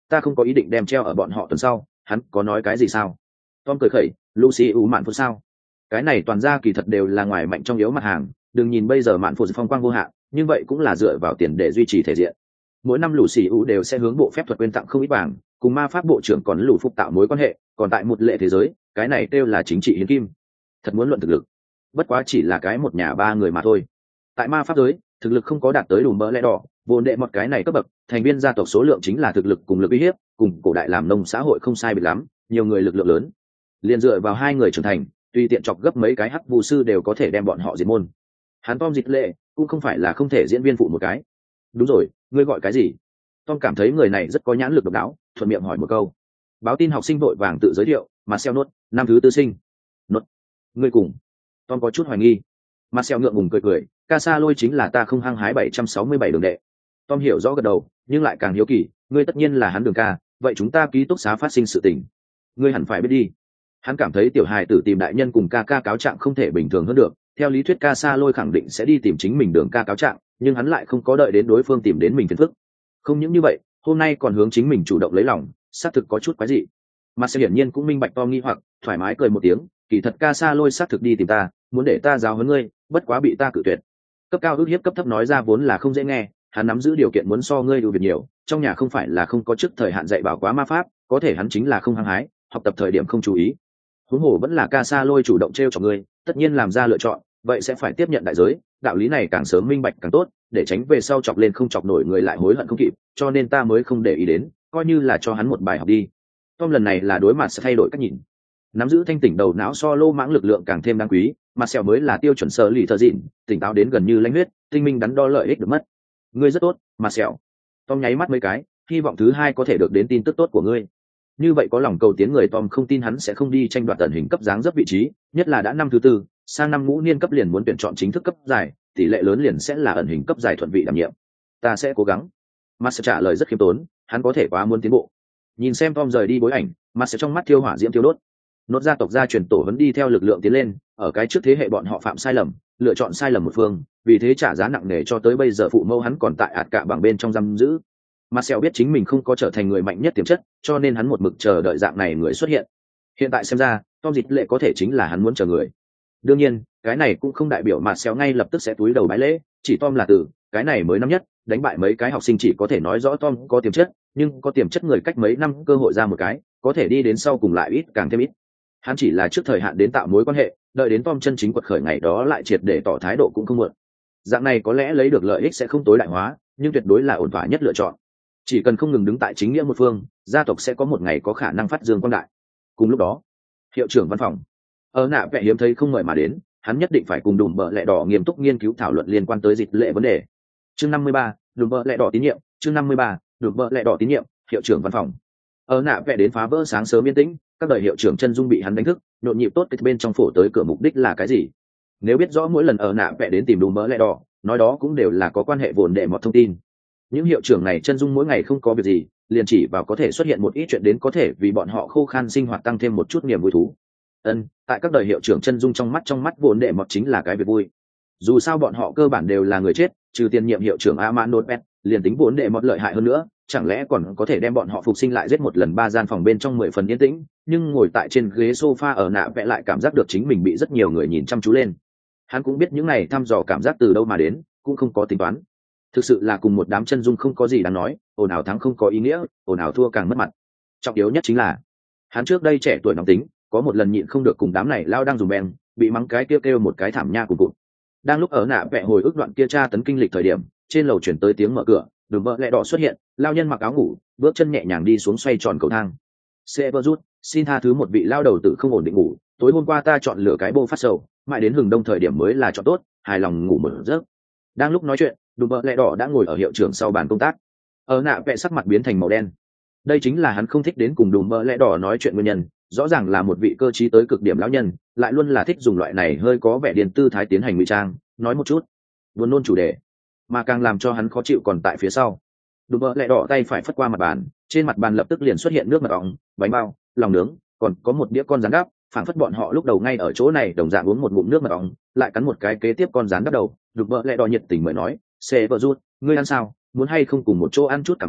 ta không có ý định đem treo ở bọn họ tuần sau. Hắn có nói cái gì sao? Tom cười khẩy, Lucy ủ mạn phụ sao? Cái này toàn ra kỳ thật đều là ngoài mạnh trong yếu mặt hàng, đừng nhìn bây giờ mạn phụ phong quang vô hạn, nhưng vậy cũng là dựa vào tiền để duy trì thể diện. Mỗi năm Lucy ủ đều sẽ hướng bộ phép thuật quyên tặng không ít vàng, cùng ma pháp bộ trưởng còn lù phục tạo mối quan hệ, còn tại một lệ thế giới, cái này kêu là chính trị hiến kim. Thật muốn luận thực lực, bất quá chỉ là cái một nhà ba người mà thôi. Tại ma pháp giới, thực lực không có đạt tới đủ mỡ lẽ đỏ, vốn đệ một cái này cấp bậc, thành viên gia tộc số lượng chính là thực lực cùng lực uy hiếp, cùng cổ đại làm nông xã hội không sai biệt lắm, nhiều người lực lượng lớn. Liên dựa vào hai người trưởng thành, tùy tiện chọc gấp mấy cái hắc vu sư đều có thể đem bọn họ diệt môn. Hắn Tom dịch lệ cũng không phải là không thể diễn viên phụ một cái. Đúng rồi, ngươi gọi cái gì? Tom cảm thấy người này rất có nhãn lực độc đáo, thuận miệng hỏi một câu. Báo tin học sinh vội vàng tự giới thiệu, Marcel Nốt, năm thứ tư sinh. Nốt, ngươi cùng. Tom có chút hoài nghi. Marcel ngượng ngùng cười, ca sa lôi chính là ta không hăng hái 767 đường đệ. Tom hiểu rõ gật đầu, nhưng lại càng hiếu kỳ, ngươi tất nhiên là hắn Đường ca, vậy chúng ta ký túc xá phát sinh sự tình, ngươi hẳn phải biết đi. Hắn cảm thấy tiểu hài tử tìm đại nhân cùng ca cáo trạng không thể bình thường hơn được, theo lý thuyết ca sa lôi khẳng định sẽ đi tìm chính mình Đường ca cáo trạng, nhưng hắn lại không có đợi đến đối phương tìm đến mình phiền phức. Không những như vậy, hôm nay còn hướng chính mình chủ động lấy lòng, xác thực có chút quái dị. Mà sẽ hiển nhiên cũng minh bạch Tom nghi hoặc, thoải mái cười một tiếng, kỳ thật ca sa lôi xác thực đi tìm ta, muốn để ta giáo huấn ngươi, bất quá bị ta cự tuyệt. Cấp cao ước hiếp cấp thấp nói ra vốn là không dễ nghe, hắn nắm giữ điều kiện muốn so ngươi ưu việt nhiều, trong nhà không phải là không có trước thời hạn dạy bảo quá ma pháp, có thể hắn chính là không hăng hái, học tập thời điểm không chú ý. Huống hồ vẫn là ca sa lôi chủ động trêu chọc ngươi, tất nhiên làm ra lựa chọn, vậy sẽ phải tiếp nhận đại giới, đạo lý này càng sớm minh bạch càng tốt, để tránh về sau chọc lên không chọc nổi người lại hối hận không kịp, cho nên ta mới không để ý đến, coi như là cho hắn một bài học đi. Tom lần này là đối mặt sẽ thay đổi cách nhìn, nắm giữ thanh tỉnh đầu não so lô mãng lực lượng càng thêm đáng quý, mà sẹo mới là tiêu chuẩn sơ lì thợ dịn, tỉnh táo đến gần như lãnh huyết, tinh minh đắn đo lợi ích được mất. Ngươi rất tốt, mà sẹo. Tom nháy mắt mấy cái, hy vọng thứ hai có thể được đến tin tức tốt của ngươi. Như vậy có lòng cầu tiến người Tom không tin hắn sẽ không đi tranh đoạt tận hình cấp dáng dấp vị trí, nhất là đã năm thứ tư, sang năm ngũ niên cấp liền muốn tuyển chọn chính thức cấp giải, tỷ lệ lớn liền sẽ là ẩn hình cấp giải thuận vị đảm nhiệm. Ta sẽ cố gắng. Mas trả lời rất khiêm tốn, hắn có thể quá muốn tiến bộ. Nhìn xem Tom rời đi bối ảnh, Mas trong mắt thiêu hỏa diễm thiêu đốt. Nốt gia tộc gia truyền tổ vẫn đi theo lực lượng tiến lên, ở cái trước thế hệ bọn họ phạm sai lầm, lựa chọn sai lầm một phương, vì thế trả giá nặng nề cho tới bây giờ phụ mẫu hắn còn tại ạt cạ bằng bên trong giam giữ. Marcel biết chính mình không có trở thành người mạnh nhất tiềm chất, cho nên hắn một mực chờ đợi dạng này người xuất hiện. Hiện tại xem ra, Tom dịch lệ có thể chính là hắn muốn chờ người. Đương nhiên, cái này cũng không đại biểu Marcel ngay lập tức sẽ túi đầu bái lễ, chỉ Tom là từ, cái này mới năm nhất, đánh bại mấy cái học sinh chỉ có thể nói rõ Tom có tiềm chất, nhưng có tiềm chất người cách mấy năm cơ hội ra một cái, có thể đi đến sau cùng lại ít càng thêm ít. Hắn chỉ là trước thời hạn đến tạo mối quan hệ, đợi đến Tom chân chính quật khởi ngày đó lại triệt để tỏ thái độ cũng không muộn. Dạng này có lẽ lấy được lợi ích sẽ không tối đại hóa, nhưng tuyệt đối là ổn thỏa nhất lựa chọn. Chỉ cần không ngừng đứng tại chính nghĩa một phương, gia tộc sẽ có một ngày có khả năng phát dương quang đại. Cùng lúc đó, hiệu trưởng văn phòng nạ vẽ hiếm thấy không mời mà đến, hắn nhất định phải cùng Đùm Bợ Lẹ Đỏ nghiêm túc nghiên cứu thảo luận liên quan tới dịch lệ vấn đề. Chương 53, Đùm Bợ Lẹ Đỏ tín nhiệm. Chương 53, Đùm Bợ Lẹ Đỏ tín nhiệm. Hiệu trưởng văn phòng nạ vẽ đến phá vỡ sáng sớm yên tĩnh, các đời hiệu trưởng chân dung bị hắn đánh thức, nhộn nhịp tốt bên trong phổ tới cửa mục đích là cái gì. Nếu biết rõ mỗi lần nạ vẽ đến tìm Đùm Bợ Lẹ Đỏ, nói đó cũng đều là có quan hệ vồn đệ một thông tin. Những hiệu trưởng này chân dung mỗi ngày không có việc gì, liền chỉ vào có thể xuất hiện một ít chuyện đến có thể vì bọn họ khô khan sinh hoạt tăng thêm một chút niềm vui thú. Tại các đời hiệu trưởng chân dung trong mắt vồn đệ một chính là cái việc vui. Dù sao bọn họ cơ bản đều là người chết, trừ tiền nhiệm hiệu trưởng Amanopet, liền tính vồn đệ một lợi hại hơn nữa, chẳng lẽ còn có thể đem bọn họ phục sinh lại giết một lần 3 gian phòng bên trong 10 phần yên tĩnh, nhưng ngồi tại trên ghế sofa nạ vẽ lại cảm giác được chính mình bị rất nhiều người nhìn chăm chú lên. Hắn cũng biết những này thăm dò cảm giác từ đâu mà đến, cũng không có tính toán. Thực sự là cùng một đám chân dung không có gì đáng nói, ồn ào thắng không có ý nghĩa, ồn ào thua càng mất mặt. Trọng yếu nhất chính là hắn trước đây trẻ tuổi nóng tính, có một lần nhịn không được cùng đám này lao đang dùng bèn, bị mắng cái kêu một cái thảm nha cùng cụt. Đang lúc nạ vẽ hồi ức đoạn kia tra tấn kinh lịch thời điểm, trên lầu chuyển tới tiếng mở cửa, Đùm Bợ Lẹ Đỏ xuất hiện, lao nhân mặc áo ngủ, bước chân nhẹ nhàng đi xuống xoay tròn cầu thang. Severus, xin tha thứ một vị lao đầu tử không ổn định ngủ, tối hôm qua ta chọn lựa cái bô phát sầu, mãi đến hừng đông thời điểm mới là chọn tốt, hài lòng ngủ một giấc. Đang lúc nói chuyện, Đùm Bợ Lẹ Đỏ đã ngồi ở hiệu trưởng sau bàn công tác. Nạ vẽ sắc mặt biến thành màu đen. Đây chính là hắn không thích đến cùng Đùm Bợ Lẹ Đỏ nói chuyện nguyên nhân, rõ ràng là một vị cơ trí tới cực điểm lão nhân, lại luôn là thích dùng loại này hơi có vẻ điền tư thái tiến hành ngụy trang, nói một chút buồn nôn chủ đề, mà càng làm cho hắn khó chịu còn tại phía sau. Đùm Bợ Lẹ Đỏ tay phải phất qua mặt bàn, trên mặt bàn lập tức liền xuất hiện nước mật ong, bánh bao, lòng nướng, còn có một đĩa con rán đắp, phảng phất bọn họ lúc đầu ngay ở chỗ này đồng dạng uống một ngụm nước mật ong, lại cắn một cái kế tiếp con rán đắp đầu. Đùm Bợ Lẹ Đỏ nhiệt tình mới nói, Severus, ngươi ăn sao, muốn hay không cùng một chỗ ăn chút cảm ơn,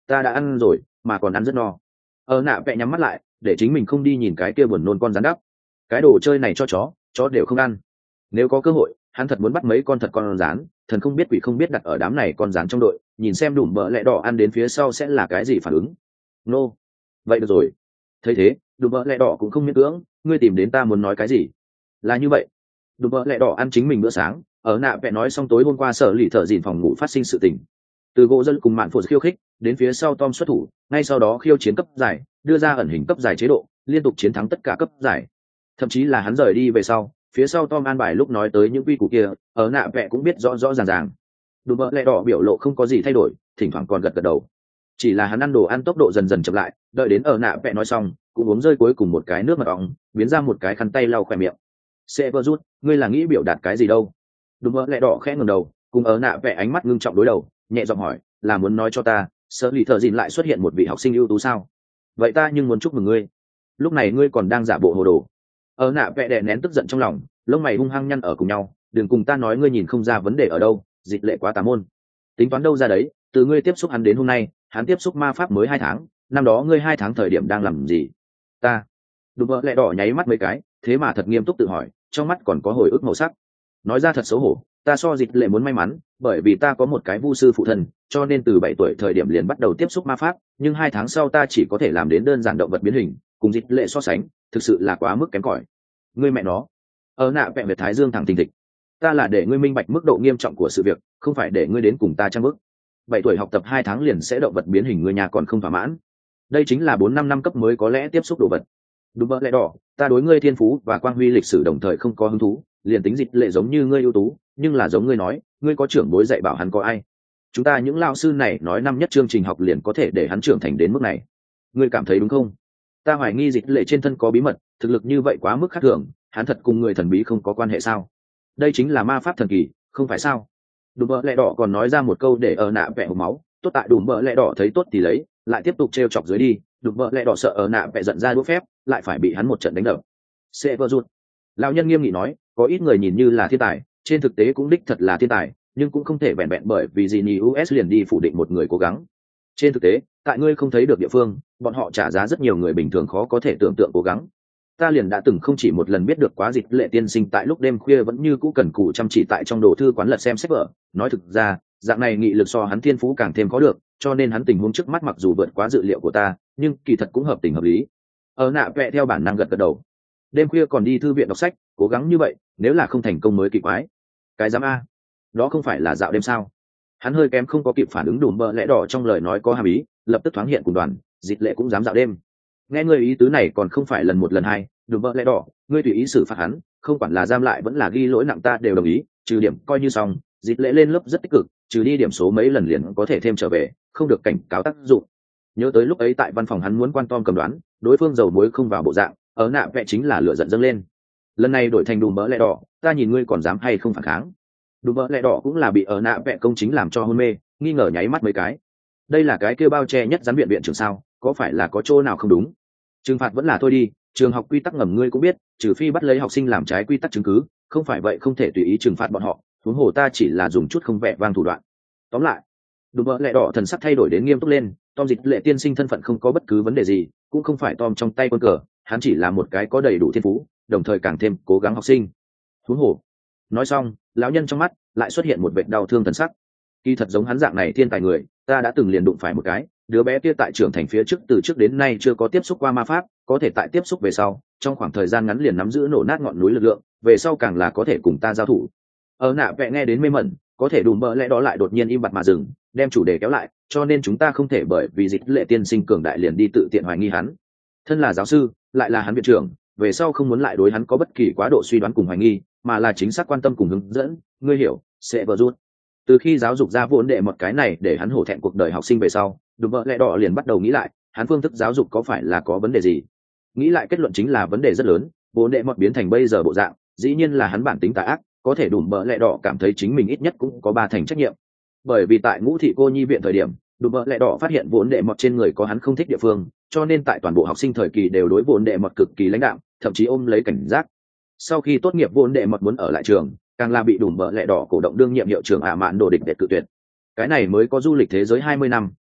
ta đã ăn rồi mà còn ăn rất no. Nạ vẽ nhắm mắt lại để chính mình không đi nhìn cái kia buồn nôn con rắn đắp. Cái đồ chơi này cho chó đều không ăn. Nếu có cơ hội hắn thật muốn bắt mấy con thật con rắn, thần không biết quỷ không biết đặt ở đám này con rắn trong đội, nhìn xem đùm bợ lẹ đỏ ăn đến phía sau sẽ là cái gì phản ứng. Nô, vậy được rồi. Thấy thế đùm bợ lẹ đỏ cũng không miễn cưỡng, ngươi tìm đến ta muốn nói cái gì? Là như vậy. Đùm bợ lẹ đỏ ăn chính mình bữa sáng. Nạ vẽ nói xong tối hôm qua sở lì thợ dìn phòng ngủ phát sinh sự tình, từ gỗ dân cùng mạn phụ khiêu khích đến phía sau Tom xuất thủ, ngay sau đó khiêu chiến cấp giải, đưa ra ẩn hình cấp giải chế độ, liên tục chiến thắng tất cả cấp giải. Thậm chí là hắn rời đi về sau, phía sau Tom an bài lúc nói tới những quy củ kia, Nạ vẽ cũng biết rõ rõ ràng ràng. Đùm bợ lẹ đỏ biểu lộ không có gì thay đổi, thỉnh thoảng còn gật gật đầu. Chỉ là hắn ăn đồ ăn tốc độ dần dần chậm lại, đợi đến Nạ vẽ nói xong cũng uống rơi cuối cùng một cái nước mật ong, biến ra một cái khăn tay lau khỏe miệng. Severus, ngươi là nghĩ biểu đạt cái gì đâu? Đùm bợ lẹ đỏ khẽ ngẩng đầu, cùng Nạ vẽ ánh mắt ngưng trọng đối đầu, nhẹ giọng hỏi, là muốn nói cho ta sở lì thợ dìn lại xuất hiện một vị học sinh ưu tú sao? Vậy ta nhưng muốn chúc mừng ngươi. Lúc này ngươi còn đang giả bộ hồ đồ. Nạ vẽ đè nén tức giận trong lòng, lông mày hung hăng nhăn ở cùng nhau, đừng cùng ta nói ngươi nhìn không ra vấn đề ở đâu, dịch lệ quá tà môn. Tính toán đâu ra đấy, từ ngươi tiếp xúc hắn đến hôm nay, hắn tiếp xúc ma pháp mới 2 tháng, năm đó ngươi 2 tháng thời điểm đang làm gì? Ta. Đùm bợ lẹ đỏ nháy mắt mấy cái, thế mà thật nghiêm túc tự hỏi, trong mắt còn có hồi ức màu sắc. Nói ra thật xấu hổ, ta so dịch lệ muốn may mắn, bởi vì ta có một cái vu sư phụ thân, cho nên từ 7 tuổi thời điểm liền bắt đầu tiếp xúc ma pháp, nhưng 2 tháng sau ta chỉ có thể làm đến đơn giản động vật biến hình, cùng dịch lệ so sánh, thực sự là quá mức kém cỏi. Ngươi mẹ nó. Nạ vẽ về thái dương thẳng thình thịch. Ta là để ngươi minh bạch mức độ nghiêm trọng của sự việc, không phải để ngươi đến cùng ta trang bức. 7 tuổi học tập 2 tháng liền sẽ động vật biến hình, người nhà còn không thỏa mãn. Đây chính là 4-5 năm cấp mới có lẽ tiếp xúc đồ vật. Đúng vậy lẽ đỏ, ta đối ngươi thiên phú và quang huy lịch sử đồng thời không có hứng thú, liền tính dịch lệ giống như ngươi ưu tú, nhưng là giống ngươi nói, ngươi có trưởng bối dạy bảo hắn có ai? Chúng ta những lao sư này nói năm nhất chương trình học liền có thể để hắn trưởng thành đến mức này. Ngươi cảm thấy đúng không? Ta hoài nghi dịch lệ trên thân có bí mật, thực lực như vậy quá mức khác thường, hắn thật cùng người thần bí không có quan hệ sao? Đây chính là ma pháp thần kỳ, không phải sao? Đùm bợ lẹ đỏ còn nói ra một câu để Nạ vẽ hộc máu, tốt tại đùm bợ lẹ đỏ thấy tốt thì lấy, lại tiếp tục trêu chọc dưới đi. Đùm bợ lẹ đỏ sợ Nạ vẽ giận ra đũa phép, lại phải bị hắn một trận đánh đập. Severus, lão nhân nghiêm nghị nói, có ít người nhìn như là thiên tài, trên thực tế cũng đích thật là thiên tài, nhưng cũng không thể vẹn vẹn bởi vì Genius liền đi phủ định một người cố gắng. Trên thực tế, tại ngươi không thấy được địa phương, bọn họ trả giá rất nhiều người bình thường khó có thể tưởng tượng cố gắng. Ta liền đã từng không chỉ một lần biết được quá dịch lệ tiên sinh tại lúc đêm khuya vẫn như cũ cần cù chăm chỉ tại trong đồ thư quán lật xem sách vở. Nói thực ra, dạng này nghị lực so hắn thiên phú càng thêm khó được, cho nên hắn tình huống trước mắt mặc dù vượt quá dự liệu của ta, nhưng kỳ thật cũng hợp tình hợp lý. Nạ vẽ theo bản năng gật gật đầu. Đêm khuya còn đi thư viện đọc sách, cố gắng như vậy, nếu là không thành công mới kỳ quái. Cái dám a, đó không phải là dạo đêm sao? Hắn hơi kém không có kịp phản ứng, đùm bợ lẽ đỏ trong lời nói có hàm ý, lập tức thoáng hiện cùng đoàn, dịch lệ cũng dám dạo đêm. Nghe người ý tứ này còn không phải lần một lần hai, đùm bợ lẽ đỏ, ngươi tùy ý xử phạt hắn, không quản là giam lại vẫn là ghi lỗi nặng ta đều đồng ý, trừ điểm coi như xong. Dịch lệ lên lớp rất tích cực, trừ đi điểm số mấy lần liền có thể thêm trở về, không được cảnh cáo tác dụng. Nhớ tới lúc ấy tại văn phòng hắn muốn quan Tom cầm đoán, đối phương dầu muối không vào bộ dạng, Nạ vẽ chính là lửa giận dâng lên. Lần này đổi thành đùm bợ lẽ đỏ, ta nhìn ngươi còn dám hay không phản kháng. Đùm bợ lẽ đỏ cũng là bị Nạ vẽ công chính làm cho hôn mê, nghi ngờ nháy mắt mấy cái. Đây là cái kêu bao che nhất gián viện trưởng sao, có phải là có chỗ nào không đúng? Trừng phạt vẫn là thôi đi, trường học quy tắc ngầm ngươi cũng biết, trừ phi bắt lấy học sinh làm trái quy tắc chứng cứ, không phải vậy không thể tùy ý trừng phạt bọn họ, huống hồ ta chỉ là dùng chút không vẻ vang thủ đoạn. Tóm lại, đùm bợ lẽ đỏ thần sắc thay đổi đến nghiêm túc lên. Tom dịch lệ tiên sinh thân phận không có bất cứ vấn đề gì, cũng không phải Tom trong tay quân cờ, hắn chỉ là một cái có đầy đủ thiên phú, đồng thời càng thêm cố gắng học sinh. Huống hồ. Nói xong, lão nhân trong mắt lại xuất hiện một vệt đau thương thần sắc. Kỳ thật giống hắn dạng này thiên tài người, ta đã từng liền đụng phải một cái, đứa bé kia tại trưởng thành phía trước từ trước đến nay chưa có tiếp xúc qua ma pháp, có thể tại tiếp xúc về sau, trong khoảng thời gian ngắn liền nắm giữ nổ nát ngọn núi lực lượng, về sau càng là có thể cùng ta giao thủ. Nạ vẽ nghe đến mê mẩn, có thể đùm bợ lẽ đó lại đột nhiên im bặt mà dừng, đem chủ đề kéo lại, cho nên chúng ta không thể bởi vì dịch lệ tiên sinh cường đại liền đi tự tiện hoài nghi hắn. Thân là giáo sư, lại là hắn viện trưởng, về sau không muốn lại đối hắn có bất kỳ quá độ suy đoán cùng hoài nghi, mà là chính xác quan tâm cùng hướng dẫn, ngươi hiểu, sẽ vợ rút. Từ khi giáo dục ra vốn đệ một cái này để hắn hổ thẹn cuộc đời học sinh về sau, đùm bợ lẽ đỏ liền bắt đầu nghĩ lại, hắn phương thức giáo dục có phải là có vấn đề gì. Nghĩ lại kết luận chính là vấn đề rất lớn, vốn đệ một biến thành bây giờ bộ dạng, dĩ nhiên là hắn bản tính tà ác, có thể đùm bợ lẽ đỏ cảm thấy chính mình ít nhất cũng có 3 thành trách nhiệm. Bởi vì tại Ngũ thị cô nhi viện thời điểm, đùm bợ lẽ đỏ phát hiện vốn đệ mọt trên người có hắn không thích địa phương, cho nên tại toàn bộ học sinh thời kỳ đều đối vốn đệ mọt cực kỳ lãnh đạm, thậm chí ôm lấy cảnh giác. Sau khi tốt nghiệp vốn đệ mọt muốn ở lại trường, càng là bị đùm bợ lẽ đỏ cổ động đương nhiệm hiệu trưởng ả mạn đồ địch để cự tuyệt. Cái này mới có du lịch thế giới 20 năm,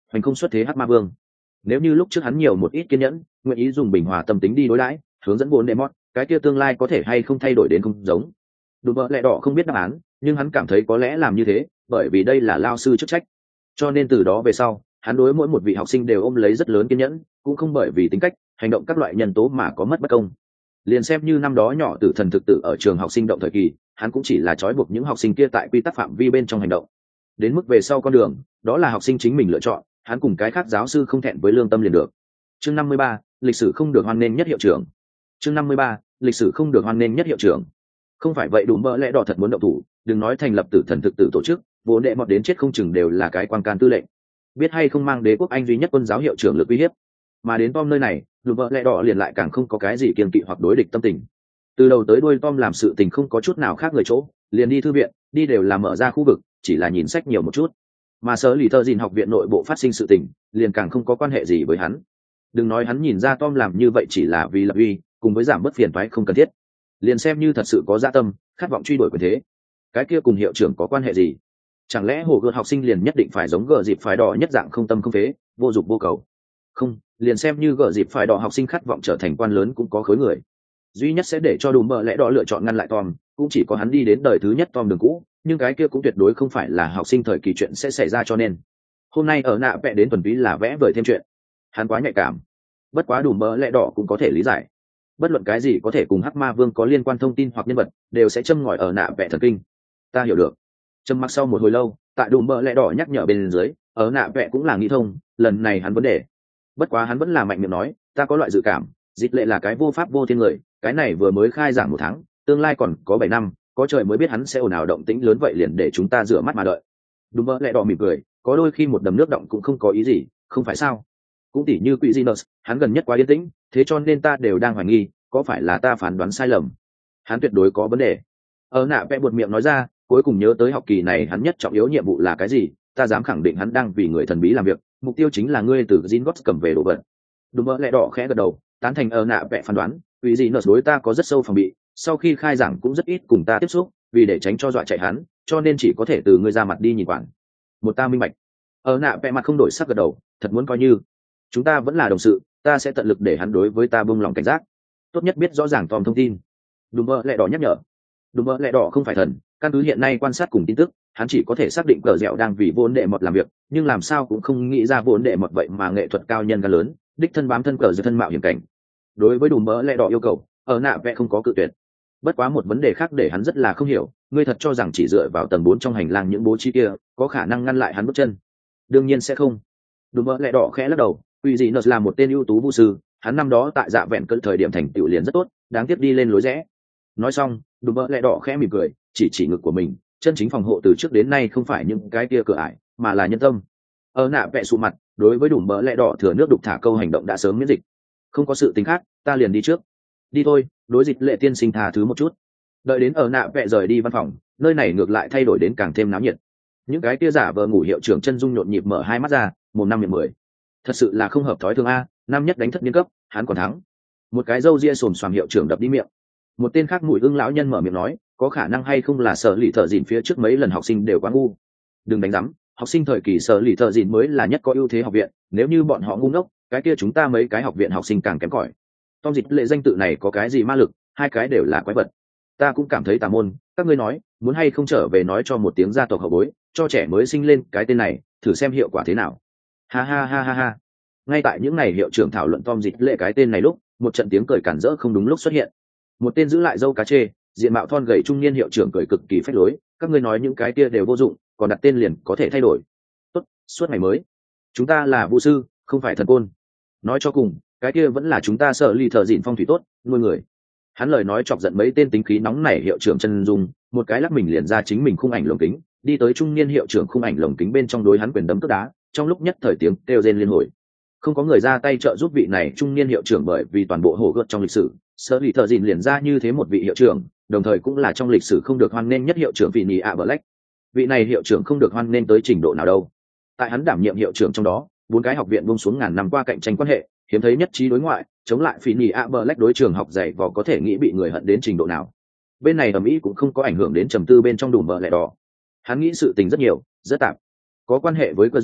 hoành không xuất thế hắc ma vương. Nếu như lúc trước hắn nhiều một ít kiên nhẫn, nguyện ý dùng bình hòa tâm tính đi đối đãi, hướng dẫn vốn đệ mót, cái kia tương lai có thể hay không thay đổi đến không giống. Đùm bợ lẹ đỏ không biết đáp án, nhưng hắn cảm thấy có lẽ làm như thế, bởi vì đây là lao sư chức trách. Cho nên từ đó về sau, hắn đối mỗi một vị học sinh đều ôm lấy rất lớn kiên nhẫn, cũng không bởi vì tính cách, hành động các loại nhân tố mà có mất bất công. Liền xem như năm đó nhỏ tử thần thực tử ở trường học sinh động thời kỳ, hắn cũng chỉ là trói buộc những học sinh kia tại quy tắc phạm vi bên trong hành động. Đến mức về sau con đường, đó là học sinh chính mình lựa chọn, hắn cùng cái khác giáo sư không thẹn với lương tâm liền được. Chương 53, lịch sử không được hoan nghênh nhất hiệu trưởng. Chương 53, lịch sử không được hoan nghênh nhất hiệu trưởng. Không phải vậy đùm bợ lẽ đỏ thật muốn động thủ, đừng nói thành lập tử thần thực tử tổ chức, vốn đệ mọt đến chết không chừng đều là cái quan can tư lệnh. Biết hay không mang đế quốc Anh duy nhất quân giáo hiệu trưởng lực uy hiếp. Mà đến Tom nơi này, đùm bợ lẽ đỏ liền lại càng không có cái gì kiêng kỵ hoặc đối địch tâm tình. Từ đầu tới đuôi Tom làm sự tình không có chút nào khác người chỗ, liền đi thư viện, đi đều là mở ra khu vực, chỉ là nhìn sách nhiều một chút. Mà sở lì thợ dìn học viện nội bộ phát sinh sự tình, liền càng không có quan hệ gì với hắn. Đừng nói hắn nhìn ra Tom làm như vậy chỉ là vì lập uy, cùng với giảm bớt phiền toái không cần thiết. Liền xem như thật sự có dạ tâm, khát vọng truy đuổi quyền thế, cái kia cùng hiệu trưởng có quan hệ gì? Chẳng lẽ hồ gợt học sinh liền nhất định phải giống gờ dịp phải đỏ nhất dạng không tâm không phế, vô dụng vô cầu? Không, liền xem như gờ dịp phải đỏ học sinh khát vọng trở thành quan lớn cũng có khối người. Duy nhất sẽ để cho đùm bợ lẽ đỏ lựa chọn ngăn lại Tom, cũng chỉ có hắn đi đến đời thứ nhất Tom đường cũ, nhưng cái kia cũng tuyệt đối không phải là học sinh thời kỳ chuyện sẽ xảy ra, cho nên hôm nay ở nạ vẽ đến thuần túy là vẽ vời thêm chuyện. Hắn quá nhạy cảm, bất quá đùm bợ lẽ đỏ cũng có thể lý giải. Bất luận cái gì có thể cùng hắc ma vương có liên quan thông tin hoặc nhân vật đều sẽ châm ngòi ở nạ vẽ thần kinh. Ta hiểu được. Trầm mặc sau một hồi lâu, tại đùm bợ lẽ đỏ nhắc nhở bên dưới, ở nạ vẽ cũng là nghĩ thông, lần này hắn vấn đề. Bất quá hắn vẫn là mạnh miệng nói, ta có loại dự cảm, dịch lệ là cái vô pháp vô thiên người, cái này vừa mới khai giảng 1 tháng, tương lai còn có 7 năm, có trời mới biết hắn sẽ ồn ào động tĩnh lớn vậy, liền để chúng ta rửa mắt mà đợi. Đùm bợ lẽ đỏ mỉm cười, có đôi khi một đầm nước động cũng không có ý gì, không phải sao? Cũng tỉ như quỷ Genus, hắn gần nhất quá yên tĩnh, thế cho nên ta đều đang hoài nghi, có phải là ta phán đoán sai lầm? Hắn tuyệt đối có vấn đề. Ở nạ vẽ buột miệng nói ra, cuối cùng nhớ tới học kỳ này hắn nhất trọng yếu nhiệm vụ là cái gì, ta dám khẳng định hắn đang vì người thần bí làm việc, mục tiêu chính là ngươi từ Gringotts cầm về đồ vật. Đùm bợ lẽ đỏ khẽ gật đầu, tán thành ở nạ vẽ phán đoán, vì gì nợ đối ta có rất sâu phòng bị, sau khi khai giảng cũng rất ít cùng ta tiếp xúc, vì để tránh cho dọa chạy hắn, cho nên chỉ có thể từ ngươi ra mặt đi nhìn quản. Một ta minh bạch. Ở nạ vẽ mặt không đổi sắc gật đầu, thật muốn coi như chúng ta vẫn là đồng sự, ta sẽ tận lực để hắn đối với ta buông lòng cảnh giác, tốt nhất biết rõ ràng Tom thông tin. Đùm bợ lẽ đỏ nhắc nhở. Đùm bợ lẽ đỏ không phải thần, căn cứ hiện nay quan sát cùng tin tức, hắn chỉ có thể xác định cờ dẻo đang vì vốn đệ mọt làm việc, nhưng làm sao cũng không nghĩ ra vốn đệ mọt vậy mà nghệ thuật cao nhân gan lớn, đích thân bám thân cờ giữa thân mạo hiểm cảnh. Đối với đùm bợ lẽ đỏ yêu cầu, ở nạ vẽ không có cự tuyệt. Bất quá một vấn đề khác để hắn rất là không hiểu, ngươi thật cho rằng chỉ dựa vào tầng 4 trong hành lang những bố trí kia có khả năng ngăn lại hắn bước chân? Đương nhiên sẽ không. Đùm bợ lẽ đỏ khẽ lắc đầu, Uy dị nợ là một tên ưu tú vũ sư, hắn năm đó tại dạ vẹn cỡ thời điểm thành tựu liền rất tốt, đáng tiếc đi lên lối rẽ. Nói xong, đùm bợ lẽ đỏ khẽ mỉm cười, chỉ ngực của mình, chân chính phòng hộ từ trước đến nay không phải những cái kia cửa ải, mà là nhân tâm. Ở nạ vẽ sụ mặt, đối với đùm bợ lẽ đỏ thừa nước đục thả câu hành động đã sớm miễn dịch. Không có sự tính khác, ta liền đi trước. Đi thôi, đối dịch lệ tiên sinh tha thứ một chút. Đợi đến ở nạ vẽ rời đi văn phòng, nơi này ngược lại thay đổi đến càng thêm náo nhiệt. Những cái kia giả vờ ngủ hiệu trưởng chân dung nhộn nhịp mở hai mắt ra, mồm năm miệng mười. Thật sự là không hợp thói thường a, năm nhất đánh thất niên cấp, hắn còn thắng. Một cái râu ria xồm xoàm hiệu trưởng đập đi miệng. Một tên khác mùi ưng lão nhân mở miệng nói, có khả năng hay không là sở lì thợ dìn phía trước mấy lần học sinh đều quá ngu. Đừng đánh rắm, học sinh thời kỳ sở lì thợ dìn mới là nhất có ưu thế học viện, nếu như bọn họ ngu ngốc, cái kia chúng ta mấy cái học viện học sinh càng kém cỏi. Tom dịch lệ danh tự này có cái gì ma lực, hai cái đều là quái vật. Ta cũng cảm thấy tà môn, các ngươi nói, muốn hay không trở về nói cho một tiếng gia tộc hậu bối, cho trẻ mới sinh lên cái tên này, thử xem hiệu quả thế nào. Ha ha ha ha ha. Ngay tại những ngày hiệu trưởng thảo luận Tom dịch lệ cái tên này lúc, một trận tiếng cười cản rỡ không đúng lúc xuất hiện. Một tên giữ lại dâu cá chê, diện mạo thon gầy trung niên hiệu trưởng cười cực kỳ phách lối, các ngươi nói những cái kia đều vô dụng, còn đặt tên liền có thể thay đổi. Tốt, suốt ngày mới. Chúng ta là vũ sư, không phải thần côn. Nói cho cùng, cái kia vẫn là chúng ta sợ ly thợ dịn phong thủy tốt, nuôi người. Hắn lời nói chọc giận mấy tên tính khí nóng nảy hiệu trưởng chân dung, một cái lắc mình liền ra chính mình khung ảnh lồng kính, đi tới trung niên hiệu trưởng khung ảnh lồng kính bên trong đối hắn quyền đấm cước đá, trong lúc nhất thời tiếng kêu rên liên hồi. Không có người ra tay trợ giúp vị này trung niên hiệu trưởng, bởi vì toàn bộ hồ gợt trong lịch sử, sở lì thợ dìn liền ra như thế một vị hiệu trưởng, đồng thời cũng là trong lịch sử không được hoan nghênh nhất hiệu trưởng Vinny A. Black. Vị này hiệu trưởng không được hoan nghênh tới trình độ nào đâu. Tại hắn đảm nhiệm hiệu trưởng trong đó, 4 cái học viện buông xuống ngàn năm qua cạnh tranh quan hệ, hiếm thấy nhất trí đối ngoại, chống lại Vinny A. Black đối trường học dạy vò có thể nghĩ bị người hận đến trình độ nào. Bên này ầm ĩ cũng không có ảnh hưởng đến trầm tư bên trong đùm bợ lẽ đỏ. Hắn nghĩ sự tình rất nhiều, rất tạp, có quan hệ với cơ dẻo,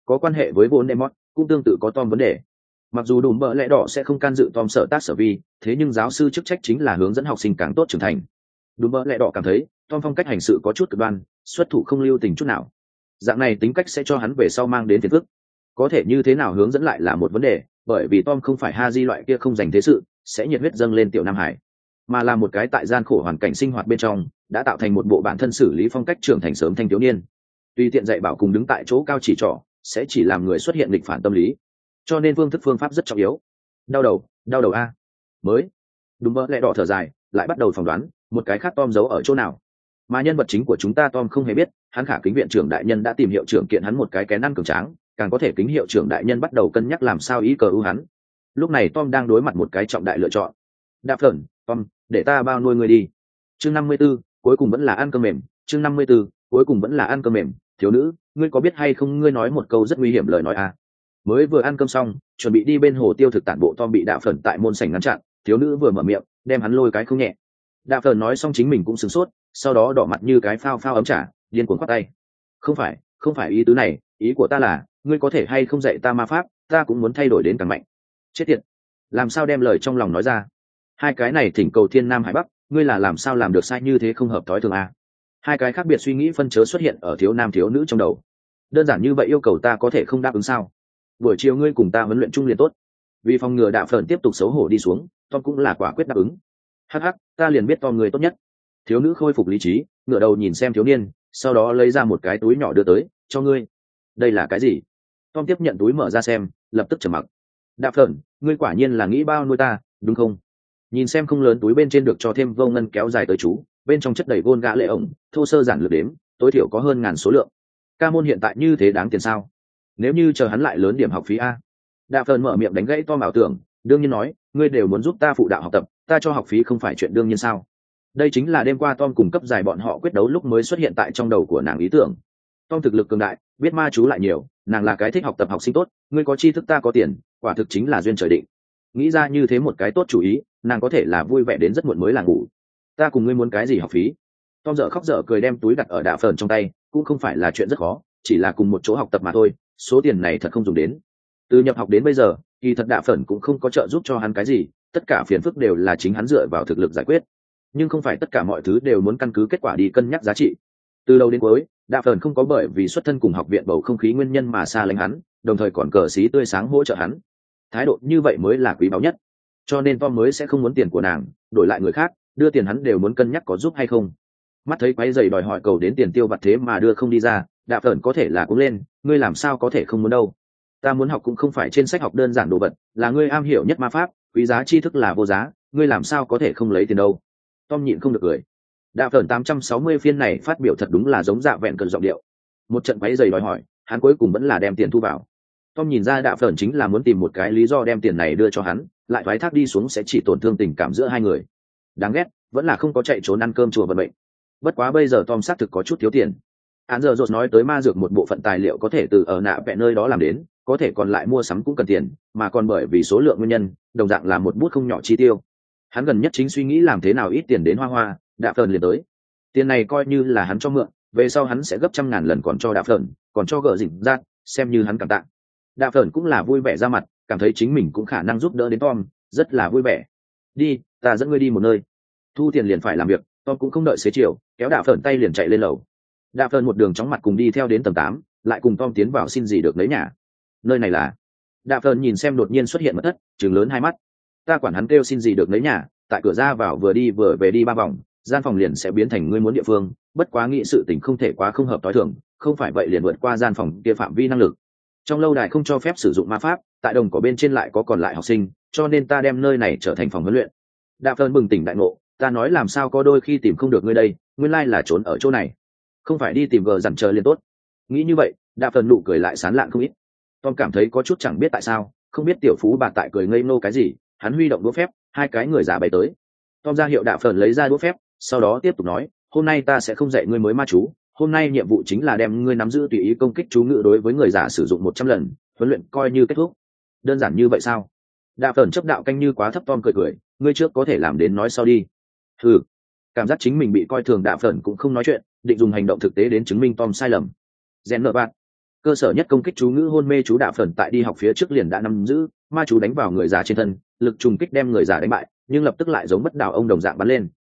có quan hệ với Voldemort, cũng tương tự có Tom vấn đề. Mặc dù Đùm Bợ Lẽ Đỏ sẽ không can dự Tom sở tác sở vi, thế nhưng giáo sư chức trách chính là hướng dẫn học sinh càng tốt trưởng thành. Đùm Bợ Lẽ Đỏ cảm thấy Tom phong cách hành sự có chút cực đoan, xuất thủ không lưu tình chút nào. Dạng này tính cách sẽ cho hắn về sau mang đến phiền phức. Có thể như thế nào hướng dẫn lại là một vấn đề, bởi vì Tom không phải Harry loại kia không dành thế sự, sẽ nhiệt huyết dâng lên tiểu Nam Hải, mà là một cái tại gian khổ hoàn cảnh sinh hoạt bên trong, đã tạo thành một bộ bản thân xử lý phong cách trưởng thành sớm thanh thiếu niên. Tùy tiện dạy bảo cùng đứng tại chỗ cao chỉ trỏ, sẽ chỉ làm người xuất hiện nghịch phản tâm lý. Cho nên phương pháp rất trọng yếu. Đau đầu a. Mới. Đúng mơ lẹ đỏ thở dài, lại bắt đầu phỏng đoán, một cái khác Tom giấu ở chỗ nào. Mà nhân vật chính của chúng ta Tom không hề biết, hắn khả kính viện trưởng đại nhân đã tìm hiệu trưởng kiện hắn một cái kén ăn cường tráng, càng có thể kính hiệu trưởng đại nhân bắt đầu cân nhắc làm sao ý cờ ưu hắn. Lúc này Tom đang đối mặt một cái trọng đại lựa chọn. Đạp phởn, Tom, để ta bao nuôi người đi. Chương 54, cuối cùng vẫn là ăn cơm mềm. Chương 54, cuối cùng vẫn là ăn cơm mềm. Thiếu nữ, ngươi có biết hay không, ngươi nói một câu rất nguy hiểm lời nói à? Mới vừa ăn cơm xong, chuẩn bị đi bên hồ tiêu thực tản bộ, Tom bị Đạp phởn tại môn sảnh ngăn chặn. Thiếu nữ vừa mở miệng, đem hắn lôi cái không nhẹ. Đạp phởn nói xong chính mình cũng sửng sốt, sau đó đỏ mặt như cái phao ấm trà, điên cuồng khoát tay. Không phải ý tứ này, ý của ta là, ngươi có thể hay không dạy ta ma pháp, ta cũng muốn thay đổi đến càng mạnh. Chết tiệt, làm sao đem lời trong lòng nói ra? Hai cái này thỉnh cầu thiên nam hải bắc, ngươi là làm sao làm được sai như thế, không hợp thói thường à? Hai cái khác biệt suy nghĩ phân chớ xuất hiện ở thiếu nam thiếu nữ trong đầu. Đơn giản như vậy yêu cầu ta có thể không đáp ứng sao? Buổi chiều ngươi cùng ta huấn luyện chung liền tốt. Vì phòng ngừa Đạp phởn tiếp tục xấu hổ đi xuống, Tom cũng là quả quyết đáp ứng. Hắc, ta liền biết Tom người tốt nhất. Thiếu nữ khôi phục lý trí, ngửa đầu nhìn xem thiếu niên, sau đó lấy ra một cái túi nhỏ đưa tới, cho ngươi. Đây là cái gì? Tom tiếp nhận túi mở ra xem, lập tức trầm mặc. Đạp phởn, ngươi quả nhiên là nghĩ bao nuôi ta, đúng không? Nhìn xem không lớn túi bên trên được cho thêm vô ngân kéo dài tới chú, bên trong chất đầy gôn gã lệ ổng, thô sơ giản lược đếm, tối thiểu có hơn 1000 số lượng. Ca môn hiện tại như thế đáng tiền sao? Nếu như chờ hắn lại lớn điểm học phí a. Đạp phởn mở miệng đánh gãy Tom ảo tưởng, đương nhiên nói, ngươi đều muốn giúp ta phụ đạo học tập, ta cho học phí không phải chuyện đương nhiên sao? Đây chính là đêm qua Tom cùng cấp giải bọn họ quyết đấu lúc mới xuất hiện tại trong đầu của nàng ý tưởng. Tom thực lực cường đại, biết ma chú lại nhiều, nàng là cái thích học tập học sinh tốt, ngươi có tri thức ta có tiền, quả thực chính là duyên trời định. Nghĩ ra như thế một cái tốt chủ ý, nàng có thể là vui vẻ đến rất muộn mới là ngủ. Ta cùng ngươi muốn cái gì học phí? Tom dở khóc dở cười đem túi đặt ở Đạp phởn trong tay, cũng không phải là chuyện rất khó, chỉ là cùng một chỗ học tập mà thôi, số tiền này thật không dùng đến. Từ nhập học đến bây giờ, kỳ thật Đạp phởn cũng không có trợ giúp cho hắn cái gì, tất cả phiền phức đều là chính hắn dựa vào thực lực giải quyết. Nhưng không phải tất cả mọi thứ đều muốn căn cứ kết quả đi cân nhắc giá trị. Từ đầu đến cuối, Đạp phởn không có bởi vì xuất thân cùng học viện bầu không khí nguyên nhân mà xa lánh hắn, đồng thời còn cờ xí tươi sáng hỗ trợ hắn. Thái độ như vậy mới là quý báu nhất. Cho nên Tom mới sẽ không muốn tiền của nàng, đổi lại người khác, đưa tiền hắn đều muốn cân nhắc có giúp hay không. Mắt thấy quái giày đòi hỏi cầu đến tiền tiêu vặt thế mà đưa không đi ra, Đạp phởn có thể là cũng lên, ngươi làm sao có thể không muốn đâu? Ta muốn học cũng không phải trên sách học đơn giản đồ vật, là ngươi am hiểu nhất ma pháp, quý giá tri thức là vô giá, ngươi làm sao có thể không lấy tiền đâu? Tom nhịn không được cười. Đạp phởn 860 phiên này phát biểu thật đúng là giống dạ vẹn cần giọng điệu. Một trận quái giày đòi hỏi, hắn cuối cùng vẫn là đem tiền thu vào. Tom nhìn ra Đạp phởn chính là muốn tìm một cái lý do đem tiền này đưa cho hắn, lại thoái thác đi xuống sẽ chỉ tổn thương tình cảm giữa hai người. Đáng ghét, vẫn là không có chạy trốn ăn cơm chùa vận mệnh. Bất quá bây giờ Tom xác thực có chút thiếu tiền. Án giờ rột nói tới ma dược một bộ phận tài liệu có thể từ ở nạ vẽ nơi đó làm đến, có thể còn lại mua sắm cũng cần tiền, mà còn bởi vì số lượng nguyên nhân, đồng dạng là một bút không nhỏ chi tiêu. Hắn gần nhất chính suy nghĩ làm thế nào ít tiền đến hoa, Đạp phởn liền tới. Tiền này coi như là hắn cho mượn, về sau hắn sẽ gấp trăm ngàn lần còn cho Đạp phởn, còn cho gỡ dỉnh ra, xem như hắn cảm tạ. Đạp phởn cũng là vui vẻ ra mặt, cảm thấy chính mình cũng khả năng giúp đỡ đến Tom, rất là vui vẻ. Đi, ta dẫn ngươi đi một nơi. Thu tiền liền phải làm việc, Tom cũng không đợi xế chiều, kéo Đạp phởn tay liền chạy lên lầu. Đạp phởn một đường chóng mặt cùng đi theo đến tầng 8, lại cùng Tom tiến vào xin gì được lấy nhà. Nơi này là? Đạp phởn nhìn xem đột nhiên xuất hiện mật thất, trừng lớn hai mắt. Ta quản hắn kêu xin gì được lấy nhà, tại cửa ra vào vừa đi vừa về đi 3 vòng, gian phòng liền sẽ biến thành ngươi muốn địa phương, bất quá nghĩ sự tình không thể quá không hợp tối thường, không phải vậy liền vượt qua gian phòng kia phạm vi năng lực. Trong lâu đài không cho phép sử dụng ma pháp, tại đồng cỏ bên trên lại có còn lại học sinh, cho nên ta đem nơi này trở thành phòng huấn luyện. Đạp phởn bừng tỉnh đại ngộ, ta nói làm sao có đôi khi tìm không được ngươi đây, nguyên lai là trốn ở chỗ này, không phải đi tìm gờ dằn chờ liền tốt. Nghĩ như vậy, Đạp phởn nụ cười lại sán lạn không ít. Tom cảm thấy có chút chẳng biết tại sao, không biết tiểu phú bà tại cười ngây ngô cái gì, hắn huy động đũa phép, hai cái người giả bay tới. Tom ra hiệu Đạp phởn lấy ra đũa phép, sau đó tiếp tục nói, hôm nay ta sẽ không dạy ngươi mới ma chú, hôm nay nhiệm vụ chính là đem ngươi nắm giữ tùy ý công kích chú ngữ đối với người giả sử dụng 100 lần, huấn luyện coi như kết thúc. Đơn giản như vậy sao? Đạp phởn chấp đạo canh như quá thấp. Tom cười, ngươi trước có thể làm đến nói sau đi. Ừ, cảm giác chính mình bị coi thường, Đạp phởn cũng không nói chuyện, định dùng hành động thực tế đến chứng minh Tom sai lầm. Rèn nợ bạn. cơ sở nhất công kích chú ngữ hôn mê chú đạ phần tại đi học phía trước liền đã nắm giữ, ma chú đánh vào người già trên thân, lực trùng kích đem người già đánh bại, nhưng lập tức lại giống bất đảo ông đồng dạng bắn lên.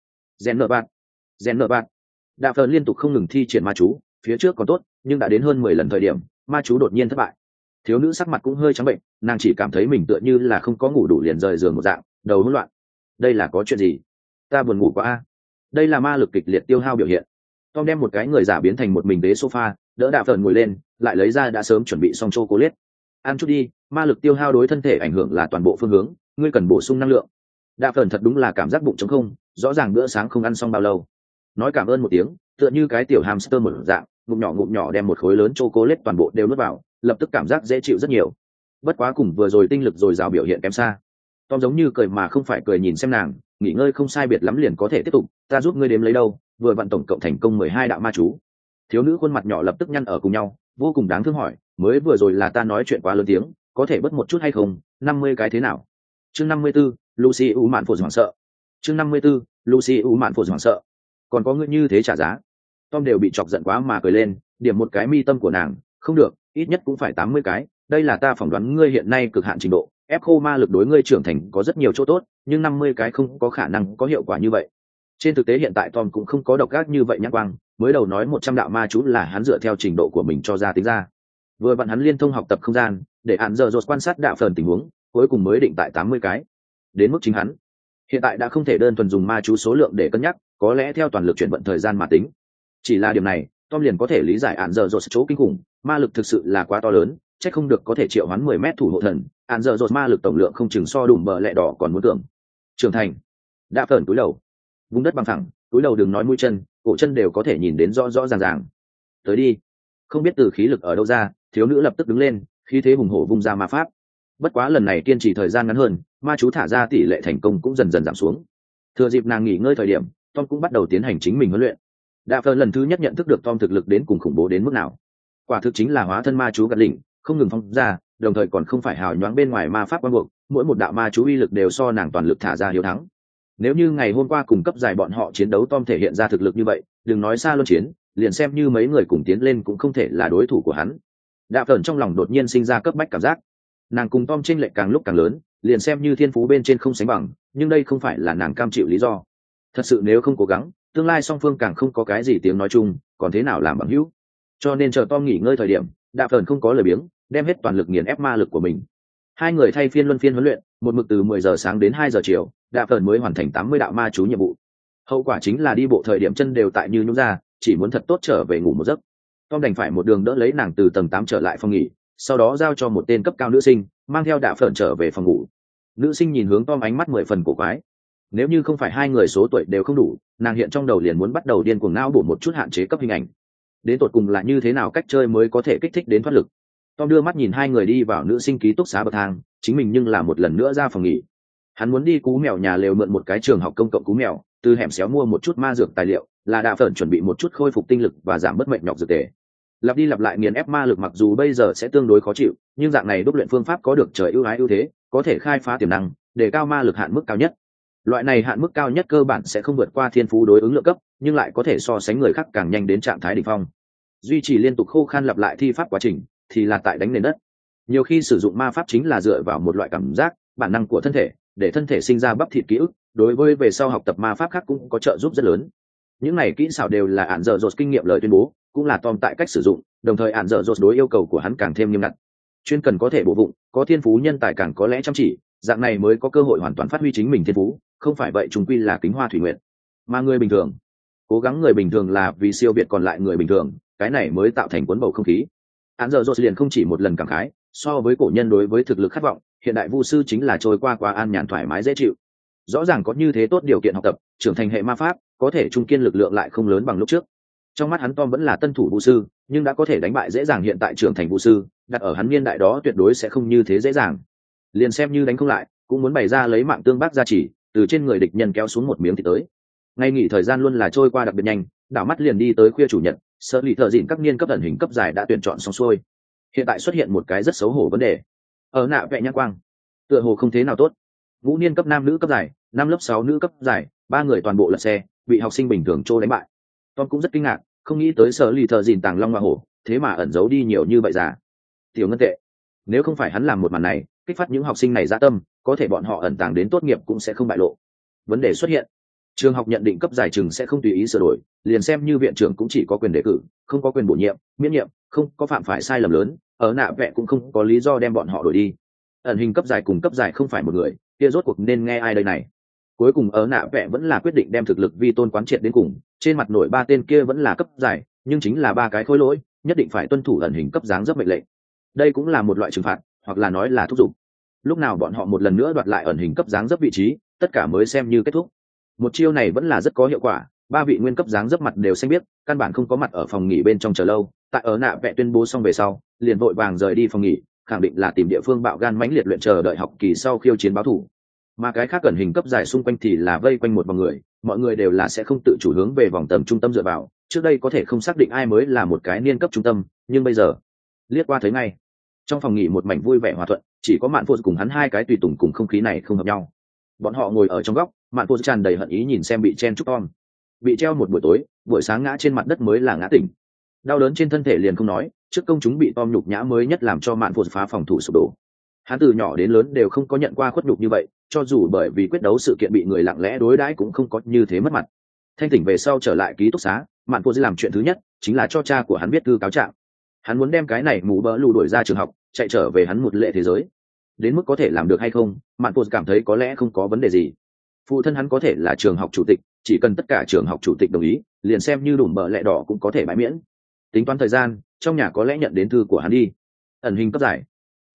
Gen nợ bạt đạ phần liên tục không ngừng thi triển ma chú, phía trước còn tốt, nhưng đã đến hơn 10 lần thời điểm, ma chú đột nhiên thất bại. Thiếu nữ sắc mặt cũng hơi trắng bệnh, nàng chỉ cảm thấy mình tựa như là không có ngủ đủ liền rời giường một dạng, đầu hỗn loạn. Đây là có chuyện gì? Ta buồn ngủ quá a. Đây là ma lực kịch liệt tiêu hao biểu hiện. Tom đem một cái người giả biến thành một mình ghế sofa, đỡ đạ phần ngồi lên, lại lấy ra đã sớm chuẩn bị xong chocolate. Ăn chút đi, ma lực tiêu hao đối thân thể ảnh hưởng là toàn bộ phương hướng, ngươi cần bổ sung năng lượng. Đạ phần thật đúng là cảm giác bụng trống không, rõ ràng bữa sáng không ăn xong bao lâu. Nói cảm ơn một tiếng, tựa như cái tiểu hamster một dạng, ngụm nhỏ đem một khối lớn chocolate toàn bộ đều nuốt vào, lập tức cảm giác dễ chịu rất nhiều. Bất quá cùng vừa rồi tinh lực dồi dào biểu hiện kém xa. Tom giống như cười mà không phải cười nhìn xem nàng, nghỉ ngơi không sai biệt lắm liền có thể tiếp tục, ta giúp ngươi đếm lấy đâu, vừa vặn tổng cộng thành công 12 đạo ma chú. Thiếu nữ khuôn mặt nhỏ lập tức nhăn ở cùng nhau, vô cùng đáng thương hỏi, mới vừa rồi là ta nói chuyện quá lớn tiếng, có thể bớt một chút hay không, 50 cái thế nào? Chương 54, Lucy U mạn phổ hoảng sợ. Chương 54, Lucy U mạn phổ hoảng sợ. Còn có ngươi như thế trả giá. Tom đều bị chọc giận quá mà cười lên, điểm một cái mi tâm của nàng, không được, ít nhất cũng phải 80 cái, đây là ta phỏng đoán ngươi hiện nay cực hạn trình độ, ép khô ma lực đối ngươi trưởng thành có rất nhiều chỗ tốt, nhưng 50 cái không có khả năng có hiệu quả như vậy. Trên thực tế hiện tại Tom cũng không có độc ác như vậy nhãn quang, mới đầu nói 100 đạo ma chú là hắn dựa theo trình độ của mình cho ra tính ra. Vừa vặn hắn liên thông học tập không gian, để án giờ rột quan sát đạo phần tình huống, cuối cùng mới định tại 80 cái. Đến mức chính hắn, hiện tại đã không thể đơn thuần dùng ma chú số lượng để cân nhắc, có lẽ theo toàn lực chuyển vận thời gian mà tính. Chỉ là điểm này, Tom liền có thể lý giải án giờ rột chỗ kinh khủng, ma lực thực sự là quá to lớn, chắc không được có thể triệu hoán 10 mét thủ hộ thần, án giờ rột ma lực tổng lượng không chừng so đùm bờ lẹ đỏ còn muốn tưởng. Trưởng thành, đã phần túi đầu, vùng đất bằng phẳng, túi đầu đừng nói mũi chân, cổ chân đều có thể nhìn đến rõ rõ ràng ràng. Tới đi. Không biết từ khí lực ở đâu ra, thiếu nữ lập tức đứng lên, khí thế hùng hổ vung ra ma pháp. Bất quá lần này kiên trì thời gian ngắn hơn, ma chú thả ra tỷ lệ thành công cũng dần dần giảm xuống. Thừa dịp nàng nghỉ ngơi thời điểm, Tom cũng bắt đầu tiến hành chính mình huấn luyện. Đạ Phờ lần thứ nhất nhận thức được Tom thực lực đến cùng khủng bố đến mức nào. Quả thực chính là hóa thân ma chú gạt lỉnh, không ngừng phóng ra, đồng thời còn không phải hào nhoáng bên ngoài ma pháp quan buộc, mỗi một đạo ma chú uy lực đều so nàng toàn lực thả ra hiếu thắng. Nếu như ngày hôm qua cùng cấp dài bọn họ chiến đấu Tom thể hiện ra thực lực như vậy, đừng nói xa luân chiến, liền xem như mấy người cùng tiến lên cũng không thể là đối thủ của hắn. Đạ Phờ trong lòng đột nhiên sinh ra cấp bách cảm giác. Nàng cùng Tom chênh lệch càng lúc càng lớn, liền xem như thiên phú bên trên không sánh bằng, nhưng đây không phải là nàng cam chịu lý do. Thật sự nếu không cố gắng, tương lai song phương càng không có cái gì tiếng nói chung, còn thế nào làm bằng hữu. Cho nên chờ Tom nghỉ ngơi thời điểm, Đạ Phờ không có lời biếng, đem hết toàn lực nghiền ép ma lực của mình. Hai người thay phiên luân phiên huấn luyện, một mực từ 10 giờ sáng đến 2 giờ chiều, Đạ Phờ mới hoàn thành 80 đạo ma chú nhiệm vụ. Hậu quả chính là đi bộ thời điểm chân đều tại như nhũn ra, chỉ muốn thật tốt trở về ngủ một giấc. Tom đành phải một đường đỡ lấy nàng từ tầng 8 trở lại phòng nghỉ, sau đó giao cho một tên cấp cao nữ sinh, mang theo Đạ Phờ trở về phòng ngủ. Nữ sinh nhìn hướng Tom ánh mắt 10 phần cổ quái. Nếu như không phải hai người số tuổi đều không đủ, nàng hiện trong đầu liền muốn bắt đầu điên cuồng não bổ một chút hạn chế cấp hình ảnh. Đến tột cùng là như thế nào cách chơi mới có thể kích thích đến thoát lực. Tom đưa mắt nhìn hai người đi vào nữ sinh ký túc xá bậc thang, chính mình nhưng là một lần nữa ra phòng nghỉ. Hắn muốn đi cú mèo nhà lều mượn một cái trường học công cộng cú mèo, từ hẻm xéo mua một chút ma dược tài liệu, là Đạ Phờ chuẩn bị một chút khôi phục tinh lực và giảm bớt mệt nhọc dược tề. Lặp đi lặp lại nghiền ép ma lực mặc dù bây giờ sẽ tương đối khó chịu, nhưng dạng này đúc luyện phương pháp có được trời ưu ái ưu thế, có thể khai phá tiềm năng, để cao ma lực hạn mức cao nhất. Loại này hạn mức cao nhất cơ bản sẽ không vượt qua thiên phú đối ứng lượng cấp, nhưng lại có thể so sánh người khác càng nhanh đến trạng thái đỉnh phong. Duy trì liên tục khô khan lặp lại thi pháp quá trình, thì là tại đánh nền đất. Nhiều khi sử dụng ma pháp chính là dựa vào một loại cảm giác, bản năng của thân thể, để thân thể sinh ra bắp thịt ký ức, đối với về sau học tập ma pháp khác cũng có trợ giúp rất lớn. Những này kỹ xảo đều là án giờ dột kinh nghiệm lời tuyên bố, cũng là Tom tại cách sử dụng, đồng thời án giờ dột đối yêu cầu của hắn càng thêm nghiêm ngặt. Chuyên cần có thể bổ vụng, có thiên phú nhân tài càng có lẽ chăm chỉ, dạng này mới có cơ hội hoàn toàn phát huy chính mình thiên phú, không phải vậy chúng quy là kính hoa thủy nguyện. Mà người bình thường, cố gắng người bình thường là vì siêu việt còn lại người bình thường, cái này mới tạo thành cuốn bầu không khí. Án giờ dột liền không chỉ một lần cảm khái, so với cổ nhân đối với thực lực khát vọng, hiện đại vu sư chính là trôi qua an nhàn thoải mái dễ chịu. Rõ ràng có như thế tốt điều kiện học tập, trưởng thành hệ ma pháp, có thể trung kiên lực lượng lại không lớn bằng lúc trước. Trong mắt hắn Tom vẫn là tân thủ vu sư, nhưng đã có thể đánh bại dễ dàng hiện tại trưởng thành vu sư, đặt ở hắn niên đại đó tuyệt đối sẽ không như thế dễ dàng. Liền xem như đánh không lại, cũng muốn bày ra lấy mạng tương bác gia chỉ, từ trên người địch nhân kéo xuống một miếng thì tới. Ngay nghỉ thời gian luôn là trôi qua đặc biệt nhanh, đảo mắt liền đi tới khuya chủ nhật, sở lì thợ dịn các niên cấp ẩn hình cấp dài đã tuyển chọn xong xuôi. Hiện tại xuất hiện một cái rất xấu hổ vấn đề. Ở nạ vẽ nhãn quang, tựa hồ không thế nào tốt. Ngũ niên cấp nam nữ cấp dài, năm lớp 6 nữ cấp dài, ba người toàn bộ lật xe, bị học sinh bình thường trô đánh bại. Tom cũng rất kinh ngạc, không nghĩ tới sở lì thợ dịn tàng long hoa hổ, thế mà ẩn giấu đi nhiều như vậy giả. Tiểu ngân tệ, nếu không phải hắn làm một màn này kích phát những học sinh này dã tâm, có thể bọn họ ẩn tàng đến tốt nghiệp cũng sẽ không bại lộ. Vấn đề xuất hiện, trường học nhận định cấp giải chừng sẽ không tùy ý sửa đổi, liền xem như viện trưởng cũng chỉ có quyền đề cử, không có quyền bổ nhiệm miễn nhiệm, không có phạm phải sai lầm lớn, ở nạ vẽ cũng không có lý do đem bọn họ đổi đi. Ẩn hình cấp giải cùng cấp giải không phải một người, kia rốt cuộc nên nghe ai đây này? Cuối cùng ở nạ vẽ vẫn là quyết định đem thực lực vi tôn quán triệt đến cùng, trên mặt nổi ba tên kia vẫn là cấp giải, nhưng chính là ba cái khối lỗi, nhất định phải tuân thủ ẩn hình cấp dáng dấp mệnh lệnh. Đây cũng là một loại trừng phạt, hoặc là nói là thúc giục. Lúc nào bọn họ một lần nữa đoạt lại ẩn hình cấp dáng dấp vị trí, tất cả mới xem như kết thúc. Một chiêu này vẫn là rất có hiệu quả, ba vị nguyên cấp dáng dấp mặt đều xanh biết, căn bản không có mặt ở phòng nghỉ bên trong chờ lâu. Tại ở nạ vẽ tuyên bố xong về sau, liền vội vàng rời đi phòng nghỉ, khẳng định là tìm địa phương bạo gan mãnh liệt luyện chờ đợi học kỳ sau khiêu chiến báo thủ. Mà cái khác ẩn hình cấp giải xung quanh thì là vây quanh một vòng người, mọi người đều là sẽ không tự chủ hướng về vòng tầm trung tâm dựa vào. Trước đây có thể không xác định ai mới là một cái niên cấp trung tâm, nhưng bây giờ liếc qua thấy ngay. Trong phòng nghỉ một mảnh vui vẻ hòa thuận, chỉ có Mạn Phô cùng hắn hai cái tùy tùng cùng không khí này không hợp nhau. Bọn họ ngồi ở trong góc, Mạn Phô tràn đầy hận ý nhìn xem bị chen chúc Tom. Bị treo một buổi tối, buổi sáng ngã trên mặt đất mới là ngã tỉnh. Đau đớn trên thân thể liền không nói, trước công chúng bị Tom nhục nhã mới nhất làm cho Mạn Phô phá phòng thủ sụp đổ. Hắn từ nhỏ đến lớn đều không có nhận qua khuất nhục như vậy, cho dù bởi vì quyết đấu sự kiện bị người lặng lẽ đối đãi cũng không có như thế mất mặt. Thanh tỉnh về sau trở lại ký túc xá, Mạn Phô làm chuyện thứ nhất chính là cho cha của hắn viết thư cáo trạng. Hắn muốn đem cái này mù bỡ lù đuổi ra trường học, chạy trở về hắn một lệ thế giới. Đến mức có thể làm được hay không, Mạn Phô cảm thấy có lẽ không có vấn đề gì. Phụ thân hắn có thể là trường học chủ tịch, chỉ cần tất cả trường học chủ tịch đồng ý, liền xem như đùm bờ lẹ đỏ cũng có thể bãi miễn. Tính toán thời gian, trong nhà có lẽ nhận đến thư của hắn đi. Ẩn hình cấp giải.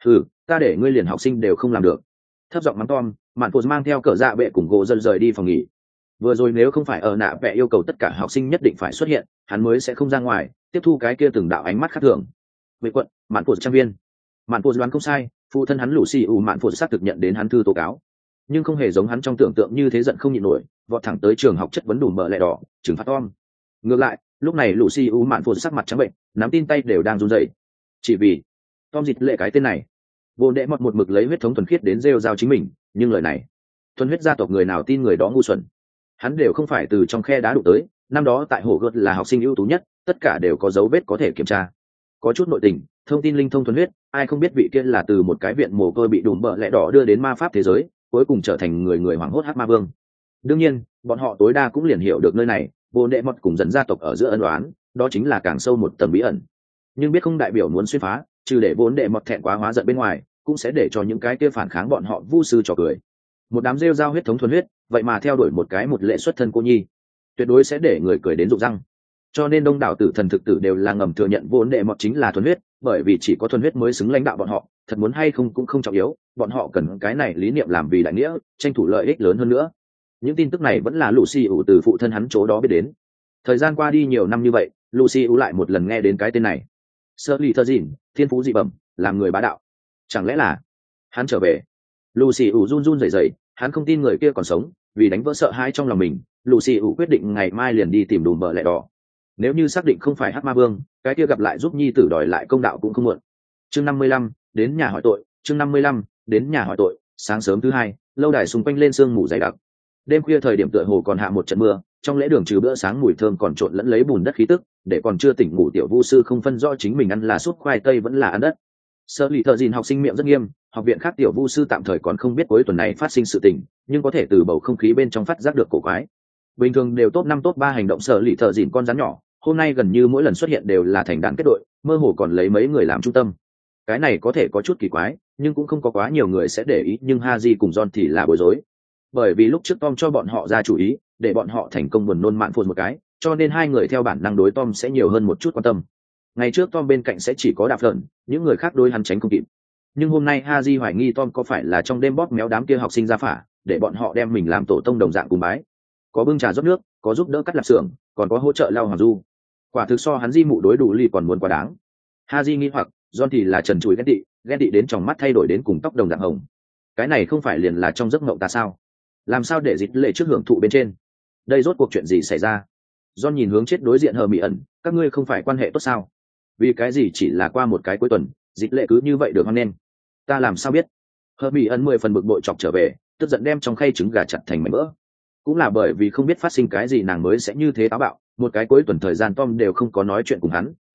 Ta để ngươi liền học sinh đều không làm được. Thấp giọng mắng Tom, Mạn Phô mang theo cờ dạ bệ cùng gỗ dần rời đi phòng nghỉ. Vừa rồi nếu không phải ở nạ vẽ yêu cầu tất cả học sinh nhất định phải xuất hiện, hắn mới sẽ không ra ngoài tiếp thu cái kia từng đạo ánh mắt khác thường. Vệ quận, Mạn Phô trang viên. Mạn Phô đoán không sai, phụ thân hắn lũ xì ủ Mạn Phô xác thực nhận đến hắn thư tố cáo, nhưng không hề giống hắn trong tưởng tượng như thế giận không nhịn nổi, vọt thẳng tới trường học chất vấn đùm bờ lẹ đỏ, trừng phạt Tom. Ngược lại, lúc này lũ xì ủ Mạn Phô sắc mặt trắng bệnh, nắm tin tay đều đang run rẩy. Chỉ vì Tom dịch lệ cái tên này, vô đệ một mực lấy huyết thống thuần khiết đến rêu rao chính mình, nhưng lời này, thuần huyết gia tộc người nào tin người đó ngu xuẩn. Hắn đều không phải từ trong khe đá đụng tới, năm đó tại hồ gợt là học sinh ưu tú nhất, tất cả đều có dấu vết có thể kiểm tra. Có chút nội tình, thông tin linh thông thuần huyết, ai không biết vị kia là từ một cái viện mồ côi bị đùm bợ lẹ đỏ đưa đến ma pháp thế giới, cuối cùng trở thành người hoảng hốt hát ma vương. Đương nhiên, bọn họ tối đa cũng liền hiểu được nơi này, vô đệ mọt cùng dần gia tộc ở giữa ân đoán, đó chính là càng sâu một tầng bí ẩn. Nhưng biết không đại biểu muốn xuyên phá, trừ để vốn đệ mọt thẹn quá hóa giận bên ngoài, cũng sẽ để cho những cái kia phản kháng bọn họ vu sư trò cười. Một đám rêu rao huyết thống thuần huyết, vậy mà theo đuổi một cái một lệ xuất thân cô nhi, tuyệt đối sẽ để người cười đến rụng răng. Cho nên đông đảo tử thần thực tử đều là ngầm thừa nhận vốn đệ mọt chính là thuần huyết, bởi vì chỉ có thuần huyết mới xứng lãnh đạo bọn họ, thật muốn hay không cũng không trọng yếu, bọn họ cần cái này lý niệm làm vì đại nghĩa, tranh thủ lợi ích lớn hơn nữa. Những tin tức này vẫn là Lucy ủ từ phụ thân hắn chỗ đó biết đến. Thời gian qua đi nhiều năm như vậy, Lucy ủ lại một lần nghe đến cái tên này. Sơ lì thơ dịn, thiên phú dị bẩm, làm người bá đạo. Chẳng lẽ là hắn trở về? Lucy ủ run run rẩy rẩy, hắn không tin người kia còn sống, vì đánh vỡ sợ hãi trong lòng mình, Lucy ủ quyết định ngày mai liền đi tìm đùm bờ lẹ đỏ. Nếu như xác định không phải hắc ma vương, cái kia gặp lại giúp nhi tử đòi lại công đạo cũng không muộn. Chương 55, đến nhà hỏi tội. Chương 55, đến nhà hỏi tội. Sáng sớm thứ hai, lâu đài xung quanh lên sương mù dày đặc. Đêm khuya thời điểm tựa hồ còn hạ một trận mưa, trong lễ đường trừ bữa sáng mùi thơm còn trộn lẫn lấy bùn đất khí tức, để còn chưa tỉnh ngủ tiểu vu sư không phân rõ chính mình ăn là súp khoai tây vẫn là ăn đất. Sơ lì thợ dìn học sinh miệng rất nghiêm, học viện khác tiểu vu sư tạm thời còn không biết cuối tuần này phát sinh sự tình, nhưng có thể từ bầu không khí bên trong phát giác được cổ quái. Bình thường đều top 5 top 3 hành động sơ lì thợ dìn con rắn nhỏ, hôm nay gần như mỗi lần xuất hiện đều là thành đàn kết đội, mơ hồ còn lấy mấy người làm trung tâm. Cái này có thể có chút kỳ quái, nhưng cũng không có quá nhiều người sẽ để ý, nhưng Haji cùng John thì là bối rối. Bởi vì lúc trước Tom cho bọn họ ra chủ ý, để bọn họ thành công buồn nôn mạn phồn một cái, cho nên hai người theo bản năng đối Tom sẽ nhiều hơn một chút quan tâm. Ngày trước Tom bên cạnh sẽ chỉ có Đạp Phởn, những người khác đối hắn tránh không kịp. Nhưng hôm nay Haji hoài nghi Tom có phải là trong đêm bóp méo đám kia học sinh ra phả, để bọn họ đem mình làm tổ tông đồng dạng cùng bái. Có bưng trà rót nước, có giúp đỡ cắt lạp xưởng, còn có hỗ trợ lau hoàng du. Quả thực so hắn di mụ đối đủ ly còn muốn quá đáng. Haji nghi hoặc, John thì là trần trụi ghen tị đến trong mắt thay đổi đến cùng tóc đồng dạng hồng. Cái này không phải liền là trong giấc mộng ta sao? Làm sao để dịch lệ trước hưởng thụ bên trên? Đây rốt cuộc chuyện gì xảy ra? John nhìn hướng chết đối diện hờ mỹ ẩn, các ngươi không phải quan hệ tốt sao? Vì cái gì chỉ là qua một cái cuối tuần, dịch lệ cứ như vậy được hoan nên? Ta làm sao biết? Hờ mỹ ẩn 10 phần bực bội chọc trở về, tức giận đem trong khay trứng gà chặt thành mảnh vỡ. Cũng là bởi vì không biết phát sinh cái gì nàng mới sẽ như thế táo bạo, một cái cuối tuần thời gian Tom đều không có nói chuyện cùng hắn,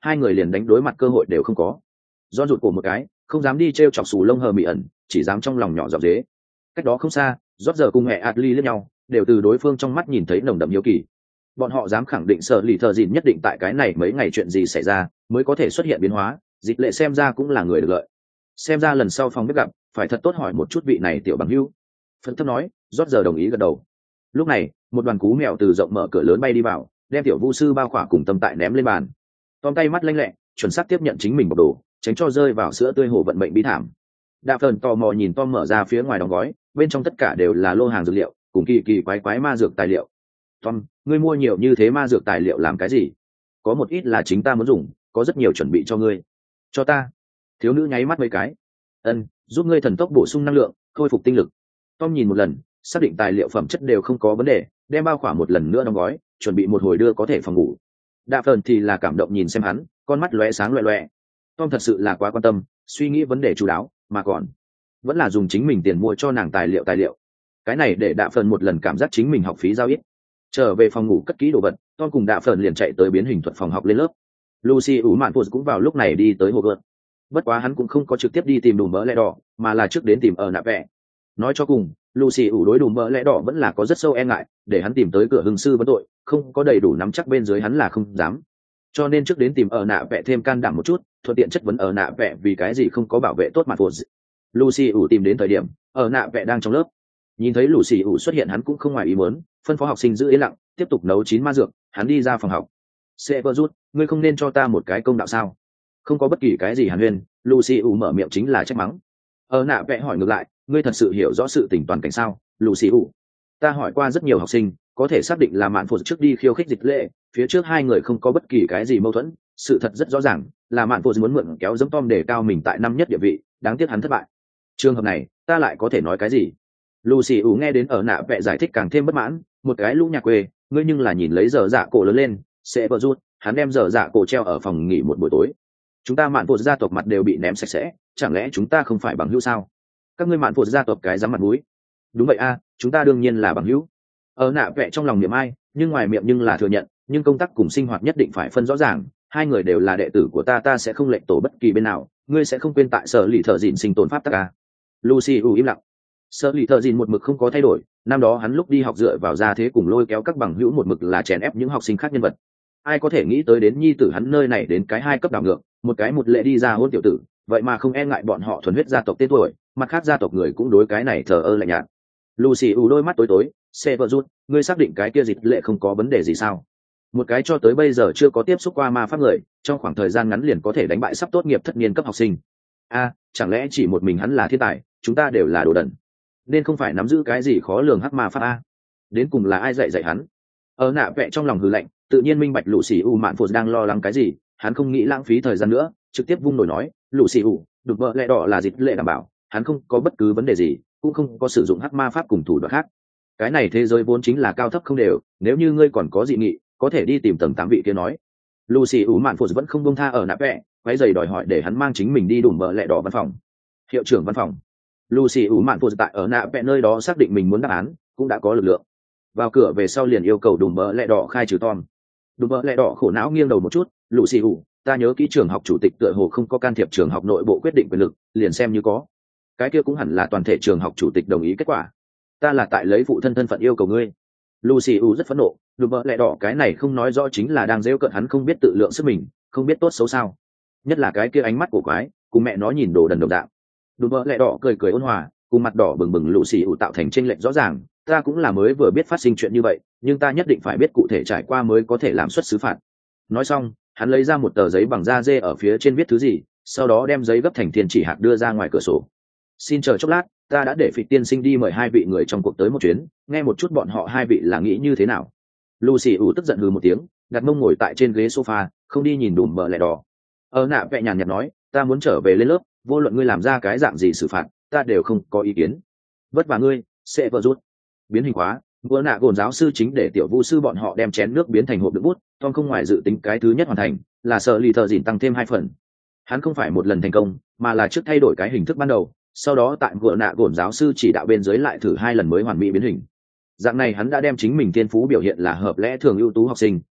hai người liền đánh đối mặt cơ hội đều không có. John rụt cổ một cái, không dám đi t chọc xù lông hờ mị ẩn, chỉ dám trong lòng nhỏ giọt dế. Cách đó không xa, rót giờ cùng mẹ Adli liếc nhau, đều từ đối phương trong mắt nhìn thấy nồng đậm hiếu kỳ. Bọn họ dám khẳng định sở lì thợ dìn nhất định tại cái này mấy ngày chuyện gì xảy ra mới có thể xuất hiện biến hóa, dịch lệ xem ra cũng là người được lợi. Xem ra lần sau phòng bếp gặp phải thật tốt hỏi một chút vị này tiểu bằng hữu. Phân thấp nói, rót giờ đồng ý gật đầu. Lúc này một đoàn cú mèo từ rộng mở cửa lớn bay đi vào, đem tiểu vu sư bao khỏa cùng tâm tại ném lên bàn. Tom tay mắt lanh lẹ, chuẩn xác tiếp nhận chính mình bọc đồ, tránh cho rơi vào sữa tươi hồ vận mệnh bi thảm. Đạ Phần tò mò nhìn Tom mở ra phía ngoài đóng gói, bên trong tất cả đều là lô hàng dược liệu cùng kỳ kỳ quái quái ma dược tài liệu. Tom, ngươi mua nhiều như thế ma dược tài liệu làm cái gì? Có một ít là chính ta muốn dùng, có rất nhiều chuẩn bị cho ngươi. Cho ta. Thiếu nữ nháy mắt mấy cái. Giúp ngươi thần tốc bổ sung năng lượng, khôi phục tinh lực. Tom nhìn một lần, xác định tài liệu phẩm chất đều không có vấn đề, đem bao khỏa một lần nữa đóng gói, chuẩn bị một hồi đưa có thể phòng ngủ. Đạ Phần thì là cảm động nhìn xem hắn, con mắt lóe sáng loẹt loẹt. Tom thật sự là quá quan tâm, suy nghĩ vấn đề chú đáo, mà còn vẫn là dùng chính mình tiền mua cho nàng tài liệu. Cái này để Đạ Phần một lần cảm giác chính mình học phí giao ít. Trở về phòng ngủ cất kỹ đồ vật, Tom cùng Đạ Phần liền chạy tới biến hình thuật phòng học lên lớp. Lucy ủ mạn phụ cũng vào lúc này đi tới hồ gợt. Bất quá hắn cũng không có trực tiếp đi tìm Đùm Bỡ Lẽ Đỏ, mà là trước đến tìm ở nạ vẽ. Nói cho cùng, Lucy ủ đối Đùm Bỡ Lẽ Đỏ vẫn là có rất sâu e ngại, để hắn tìm tới cửa hưng sư vấn tội, không có đầy đủ nắm chắc bên dưới hắn là không dám. Cho nên trước đến tìm ở nạ vẽ thêm can đảm một chút, thuận tiện chất vấn ở nạ vẽ vì cái gì không có bảo vệ tốt mặt phụ. Lucy ủ tìm đến thời điểm, ở nạ vẽ đang trong lớp. Nhìn thấy Lucy ủ xuất hiện hắn cũng không ngoài ý muốn, phân phó học sinh giữ yên lặng, tiếp tục nấu chín ma dược, hắn đi ra phòng học. Severus, ngươi không nên cho ta một cái công đạo sao? Không có bất kỳ cái gì hàn huyên, Lucy ủ mở miệng chính là trách mắng. Ở nạ vẽ hỏi ngược lại, ngươi thật sự hiểu rõ sự tình toàn cảnh sao? Lucy ủ, ta hỏi qua rất nhiều học sinh, có thể xác định là mạn phụ trước đi khiêu khích dịch lệ, phía trước hai người không có bất kỳ cái gì mâu thuẫn, sự thật rất rõ ràng là mạn phụ muốn mượn kéo giống Tom để cao mình tại năm nhất địa vị, đáng tiếc hắn thất bại. Trường hợp này, ta lại có thể nói cái gì? Lucy ủ nghe đến ở nạ vẽ giải thích càng thêm bất mãn, một cái lũ nhà quê, ngươi nhưng là nhìn lấy giờ dạ cổ lớn lên, sẽ vợ rút, hắn đem giờ dạ cổ treo ở phòng nghỉ một buổi tối. Chúng ta mạn phụ gia tộc mặt đều bị ném sạch sẽ, chẳng lẽ chúng ta không phải bằng hữu sao? Các ngươi mạn phụ gia tộc cái dám mặt mũi? Đúng vậy a, chúng ta đương nhiên là bằng hữu. Ở nạ vẽ trong lòng niệm ai, nhưng ngoài miệng nhưng là thừa nhận, nhưng công tác cùng sinh hoạt nhất định phải phân rõ ràng, hai người đều là đệ tử của ta sẽ không lệnh tổ bất kỳ bên nào, ngươi sẽ không quên tại sở lì thợ dìn sinh tồn pháp tắc a. Lucy ủ im lặng. Sở lì thợ dìn một mực không có thay đổi, năm đó hắn lúc đi học dựa vào gia thế cùng lôi kéo các bằng hữu một mực là chèn ép những học sinh khác nhân vật. Ai có thể nghĩ tới đến nhi tử hắn nơi này đến cái hai cấp đảo ngược, một cái một lệ đi ra hôn tiểu tử, vậy mà không e ngại bọn họ thuần huyết gia tộc tên tuổi, mặt khác gia tộc người cũng đối cái này thờ ơ lạnh nhạt. Lucy ủ đôi mắt tối tối, Severus, ngươi xác định cái kia dịch lệ không có vấn đề gì sao? Một cái cho tới bây giờ chưa có tiếp xúc qua ma pháp người, trong khoảng thời gian ngắn liền có thể đánh bại sắp tốt nghiệp thất niên cấp học sinh. Chẳng lẽ chỉ một mình hắn là thiên tài, chúng ta đều là đồ đần, nên không phải nắm giữ cái gì khó lường hắc ma pháp a? Đến cùng là ai dạy hắn? Ở nạ vẽ trong lòng hừ lạnh, tự nhiên minh bạch Lucy ủ mạn phụ đang lo lắng cái gì, hắn không nghĩ lãng phí thời gian nữa, trực tiếp vung nổi nói, Lucy ủ, Đùm Bỡ Lẽ Đỏ là dịch lệ đảm bảo, hắn không có bất cứ vấn đề gì, cũng không có sử dụng hắc ma pháp cùng thủ đoạn khác. Cái này thế giới vốn chính là cao thấp không đều, nếu như ngươi còn có dị nghị, có thể đi tìm tầng 8 vị kia nói. Lucy ủ mạn phụ vẫn không buông tha ở nạ vẽ, quay giày đòi hỏi để hắn mang chính mình đi Đùm Bỡ Lẽ Đỏ văn phòng. Hiệu trưởng văn phòng. Lucy ủ mạn phụ tại ở nạ vẽ nơi đó xác định mình muốn đáp án, cũng đã có lực lượng. Vào cửa về sau liền yêu cầu Đùm Bỡ Lẽ Đỏ khai trừ Tom. Đùm Bỡ Lẽ Đỏ khổ não nghiêng đầu một chút, Lucy ủ, ta nhớ kỹ trường học chủ tịch tựa hồ không có can thiệp trường học nội bộ quyết định quyền lực, liền xem như có, cái kia cũng hẳn là toàn thể trường học chủ tịch đồng ý kết quả. Ta là tại lấy phụ thân thân phận yêu cầu ngươi. Lucy u rất phẫn nộ, Đùm Bỡ Lẽ Đỏ cái này không nói rõ chính là đang giễu cợt hắn không biết tự lượng sức mình, không biết tốt xấu sao. Nhất là cái kia ánh mắt của quái, cùng mẹ nó nhìn đồ đần đồng dạng. Đùm Bỡ Lẽ Đỏ cười cười ôn hòa, cùng mặt đỏ bừng bừng Lucy u tạo thành chênh lệch rõ ràng. Ta cũng là mới vừa biết phát sinh chuyện như vậy, nhưng ta nhất định phải biết cụ thể trải qua mới có thể làm xuất xứ phạt. Nói xong, hắn lấy ra một tờ giấy bằng da dê ở phía trên viết thứ gì, sau đó đem giấy gấp thành thiên chỉ hạt đưa ra ngoài cửa sổ. Xin chờ chốc lát, ta đã để Phịch tiên sinh đi mời hai vị người trong cuộc tới một chuyến, nghe một chút bọn họ hai vị là nghĩ như thế nào. Lucy ủ tức giận hừ một tiếng, đặt mông ngồi tại trên ghế sofa, không đi nhìn Đùm Bỡ Lẽ Đỏ. Ở nạ vẽ nhàn nhạt nói, ta muốn trở về lên lớp, vô luận ngươi làm ra cái dạng gì xử phạt, ta đều không có ý kiến. Vất vả ngươi, sẽ vợ rút. Biến hình khóa, bữa nạ gồn giáo sư chính để tiểu vu sư bọn họ đem chén nước biến thành hộp đựng bút. Tom không ngoài dự tính cái thứ nhất hoàn thành, là sợ lì thợ dìn tăng thêm 2 phần. Hắn không phải một lần thành công, mà là trước thay đổi cái hình thức ban đầu, sau đó tại bữa nạ gồn giáo sư chỉ đạo bên dưới lại thử 2 lần mới hoàn mỹ biến hình. Dạng này hắn đã đem chính mình thiên phú biểu hiện là hợp lẽ thường ưu tú học sinh,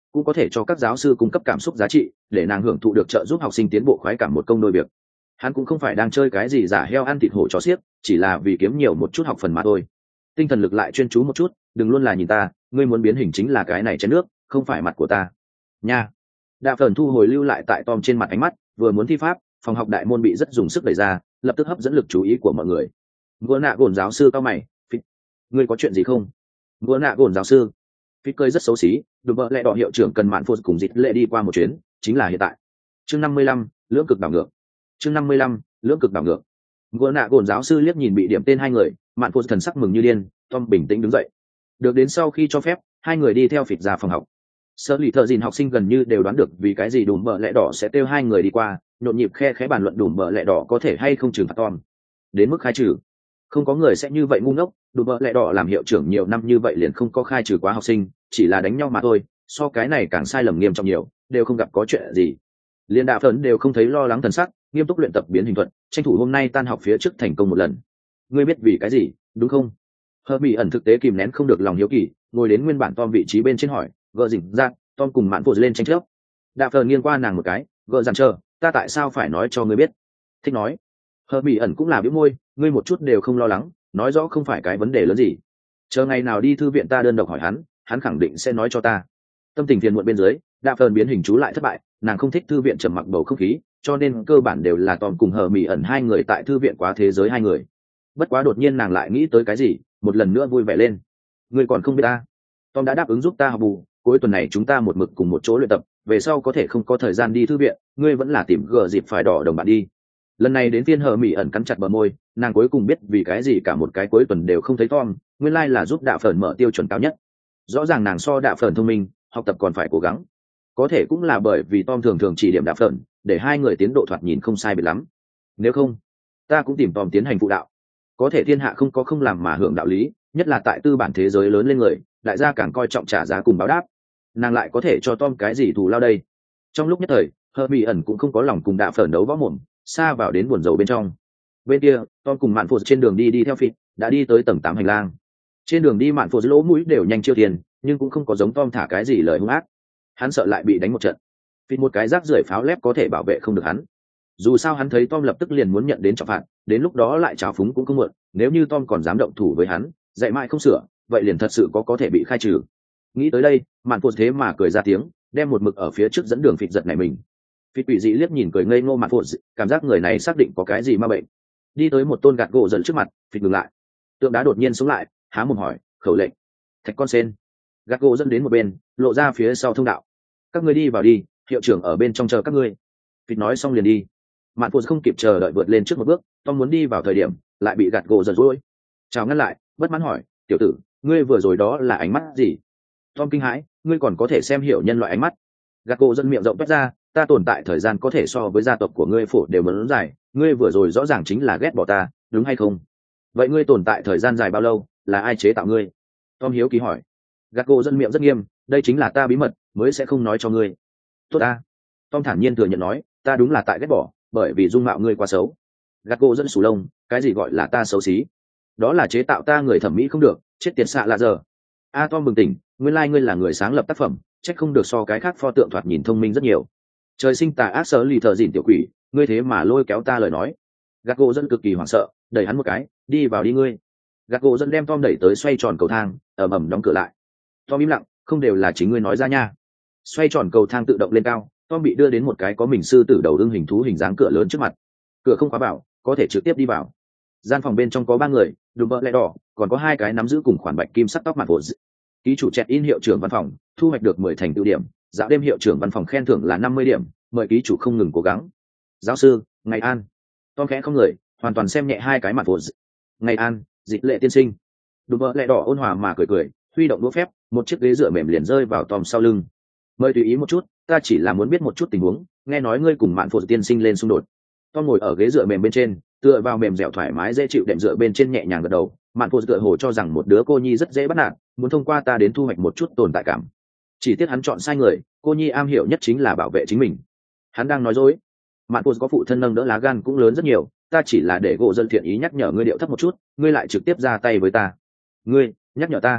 cũng có thể cho các giáo sư cung cấp cảm xúc giá trị để nàng hưởng thụ được trợ giúp học sinh tiến bộ khoái cảm một công đôi việc. Hắn cũng không phải đang chơi cái gì giả heo ăn thịt hổ cho xiếc, chỉ là vì kiếm nhiều một chút học phần mà thôi. Tinh thần lực lại chuyên chú một chút, đừng luôn là nhìn ta, ngươi muốn biến hình chính là cái này chén nước, không phải mặt của ta nha. Đạ Phởn thu hồi lưu lại tại Tom trên mặt ánh mắt, vừa muốn thi pháp, phòng học đại môn bị rất dùng sức đẩy ra, lập tức hấp dẫn lực chú ý của mọi người. Vừa nạ gồn giáo sư cao mày, ngươi có chuyện gì không? Vừa nạ gồn giáo sư, Phít cười rất xấu xí, đùm bợ lẹ đỏ hiệu trưởng cần mạn phô cùng dịch lệ đi qua một chuyến, chính là hiện tại. Chương 55, lưỡng cực đảo ngược. Chương 55, lưỡng cực đảo ngược. Vừa nạ gồn giáo sư liếc nhìn bị điểm tên hai người, mạn phô thần sắc mừng như điên, Tom bình tĩnh đứng dậy. Được đến sau khi cho phép, hai người đi theo Phít ra phòng học. Sở lì thợ dìn học sinh gần như đều đoán được vì cái gì đùm bợ lẹ đỏ sẽ kêu hai người đi qua, nhộn nhịp khe khẽ bàn luận đùm bợ lẹ đỏ có thể hay không trừng phạt Tom. Đến mức khai trừ, không có người sẽ như vậy ngu ngốc, đùm bợ lẹ đỏ làm hiệu trưởng nhiều năm như vậy liền không có khai trừ quá học sinh, chỉ là đánh nhau mà thôi, so cái này càng sai lầm nghiêm trọng nhiều, đều không gặp có chuyện gì. Liên Đạ Phởn đều không thấy lo lắng thần sắc, nghiêm túc luyện tập biến hình thuật, tranh thủ hôm nay tan học phía trước thành công một lần. Ngươi biết vì cái gì, đúng không? Hermione ẩn thực tế kìm nén không được lòng hiếu kỳ, ngồi đến nguyên bản Tom vị trí bên trên hỏi, gợ dỉnh ra, Tom cùng mạn phô lên tranh chấp. Đạ Phởn nghiêng qua nàng một cái, gợ dằn chờ, ta tại sao phải nói cho ngươi biết? Thích nói. Hermione ẩn cũng là bĩu môi, ngươi một chút đều không lo lắng, nói rõ không phải cái vấn đề lớn gì. Chờ ngày nào đi thư viện ta đơn độc hỏi hắn khẳng định sẽ nói cho ta. Tâm tình phiền muộn bên dưới, Đạ Phởn biến hình chú lại thất bại, nàng không thích thư viện trầm mặc bầu không khí, cho nên cơ bản đều là Tom cùng Hermione ẩn hai người tại thư viện quá thế giới hai người. Bất quá đột nhiên nàng lại nghĩ tới cái gì, một lần nữa vui vẻ lên. Ngươi còn không biết ta? Tom đã đáp ứng giúp ta học bù, cuối tuần này chúng ta một mực cùng một chỗ luyện tập, về sau có thể không có thời gian đi thư viện, ngươi vẫn là tìm gờ dịp phải đỏ đồng bạn đi. Lần này đến phiên Hermione ẩn cắn chặt bờ môi, nàng cuối cùng biết vì cái gì cả một cái cuối tuần đều không thấy Tom, nguyên lai là giúp Đạ Phởn mở tiêu chuẩn cao nhất. Rõ ràng nàng so Đạ Phởn thông minh, học tập còn phải cố gắng. Có thể cũng là bởi vì Tom thường thường chỉ điểm Đạ Phởn, để hai người tiến độ thoạt nhìn không sai biệt lắm. Nếu không, ta cũng tìm Tom tiến hành phụ đạo. Có thể thiên hạ không có không làm mà hưởng đạo lý, nhất là tại tư bản thế giới lớn lên người, đại gia càng coi trọng trả giá cùng báo đáp. Nàng lại có thể cho Tom cái gì thù lao đây? Trong lúc nhất thời, Hermione ẩn cũng không có lòng cùng Đạ Phởn đấu võ mồm, xa vào đến buồn rầu bên trong. Bên kia, Tom cùng Mạn Phô trên đường đi theo Phít, đã đi tới tầng 8 hành lang. Trên đường đi Mạn Phô lỗ mũi đều nhanh chiêu tiền, nhưng cũng không có giống Tom thả cái gì lời hung ác. Hắn sợ lại bị đánh một trận. Phít một cái rác rưởi pháo lép có thể bảo vệ không được hắn. Dù sao hắn thấy Tom lập tức liền muốn nhận đến trọng phạt, đến lúc đó lại trào phúng cũng không muộn, nếu như Tom còn dám động thủ với hắn, dạy mãi không sửa, vậy liền thật sự có thể bị khai trừ. Nghĩ tới đây, Mạn Phô thế mà cười ra tiếng, đem một mực ở phía trước dẫn đường Phít giật này mình. Phít quỷ dị liếc nhìn cười ngây ngô Mạn Phô, cảm giác người này xác định có cái gì ma bệnh. Đi tới một tôn gạt gỗ dần trước mặt, Phít ngừng lại. Tượng đá đột nhiên sống lại, há mồm hỏi, khẩu lệnh. Thạch con sen. Gạt gỗ dẫn đến một bên, lộ ra phía sau thông đạo. Các ngươi đi vào đi, hiệu trưởng ở bên trong chờ các ngươi. Phít nói xong liền đi. Mạn Phô không kịp chờ đợi vượt lên trước một bước, Tom muốn đi vào thời điểm, lại bị gạt gỗ giật dỗi. Chào ngăn lại, bất mãn hỏi, tiểu tử, ngươi vừa rồi đó là ánh mắt gì? Tom kinh hãi, ngươi còn có thể xem hiểu nhân loại ánh mắt. Gạt gỗ dân miệng rộng toét ra, ta tồn tại thời gian có thể so với gia tộc của ngươi phổ đều muốn dài, ngươi vừa rồi rõ ràng chính là ghét bỏ ta, đúng hay không? Vậy ngươi tồn tại thời gian dài bao lâu, là ai chế tạo ngươi? Tom hiếu kỳ hỏi. Gạt gỗ dân miệng rất nghiêm, đây chính là ta bí mật, mới sẽ không nói cho ngươi. Tốt ta. Tom thản nhiên thừa nhận nói, ta đúng là tại ghét bỏ, bởi vì dung mạo ngươi quá xấu. Gạt gỗ dân sù lông, cái gì gọi là ta xấu xí? Đó là chế tạo ta người thẩm mỹ không được, chết tiệt xạ là giờ. Tom bừng tỉnh, nguyên lai ngươi là người sáng lập tác phẩm, trách không được so cái khác pho tượng thoạt nhìn thông minh rất nhiều. Trời sinh tà ác Sở lì thợ dìn tiểu quỷ, ngươi thế mà lôi kéo ta lời nói. Gạt gỗ dân cực kỳ hoảng sợ, đẩy hắn một cái, đi vào đi ngươi. Gạt gỗ dân đem Tom đẩy tới xoay tròn cầu thang, ầm ầm đóng cửa lại. Tom im lặng, không đều là chính ngươi nói ra nha. Xoay tròn cầu thang tự động lên cao, Tom bị đưa đến một cái có mình sư tử đầu đương hình thú hình dáng cửa lớn trước mặt. Cửa không khóa bảo, có thể trực tiếp đi vào. Gian phòng bên trong có 3 người, đùm bợ lẹ đỏ, còn có 2 cái nắm giữ cùng khoản bạch kim sắt tóc mặt vột. Ký chủ check in hiệu trưởng văn phòng, thu hoạch được 10 thành tựu điểm, dạo đêm hiệu trưởng văn phòng khen thưởng là 50 điểm, mời ký chủ không ngừng cố gắng. Giáo sư, ngày an. Tom khẽ không người, hoàn toàn xem nhẹ 2 cái mặt vột. Ngày an, dịch lệ tiên sinh. Đùm bợ lẹ đỏ ôn hòa mà cười, huy động đũa phép, một chiếc ghế dựa mềm liền rơi vào Tom sau lưng. Mời tùy ý một chút, ta chỉ là muốn biết một chút tình huống, nghe nói ngươi cùng mạn phột tiên sinh lên xung đột. Tom ngồi ở ghế dựa mềm bên trên, tựa vào mềm dẻo thoải mái dễ chịu đệm dựa bên trên nhẹ nhàng gật đầu. Mạn phột tựa hồ cho rằng một đứa cô nhi rất dễ bắt nạt, muốn thông qua ta đến thu hoạch một chút tồn tại cảm. Chỉ tiếc hắn chọn sai người, cô nhi am hiểu nhất chính là bảo vệ chính mình. Hắn đang nói dối. Mạn phột có phụ thân nâng đỡ lá gan cũng lớn rất nhiều, ta chỉ là để gỗ dân thiện ý nhắc nhở ngươi điệu thấp một chút, ngươi lại trực tiếp ra tay với ta. Ngươi nhắc nhở ta?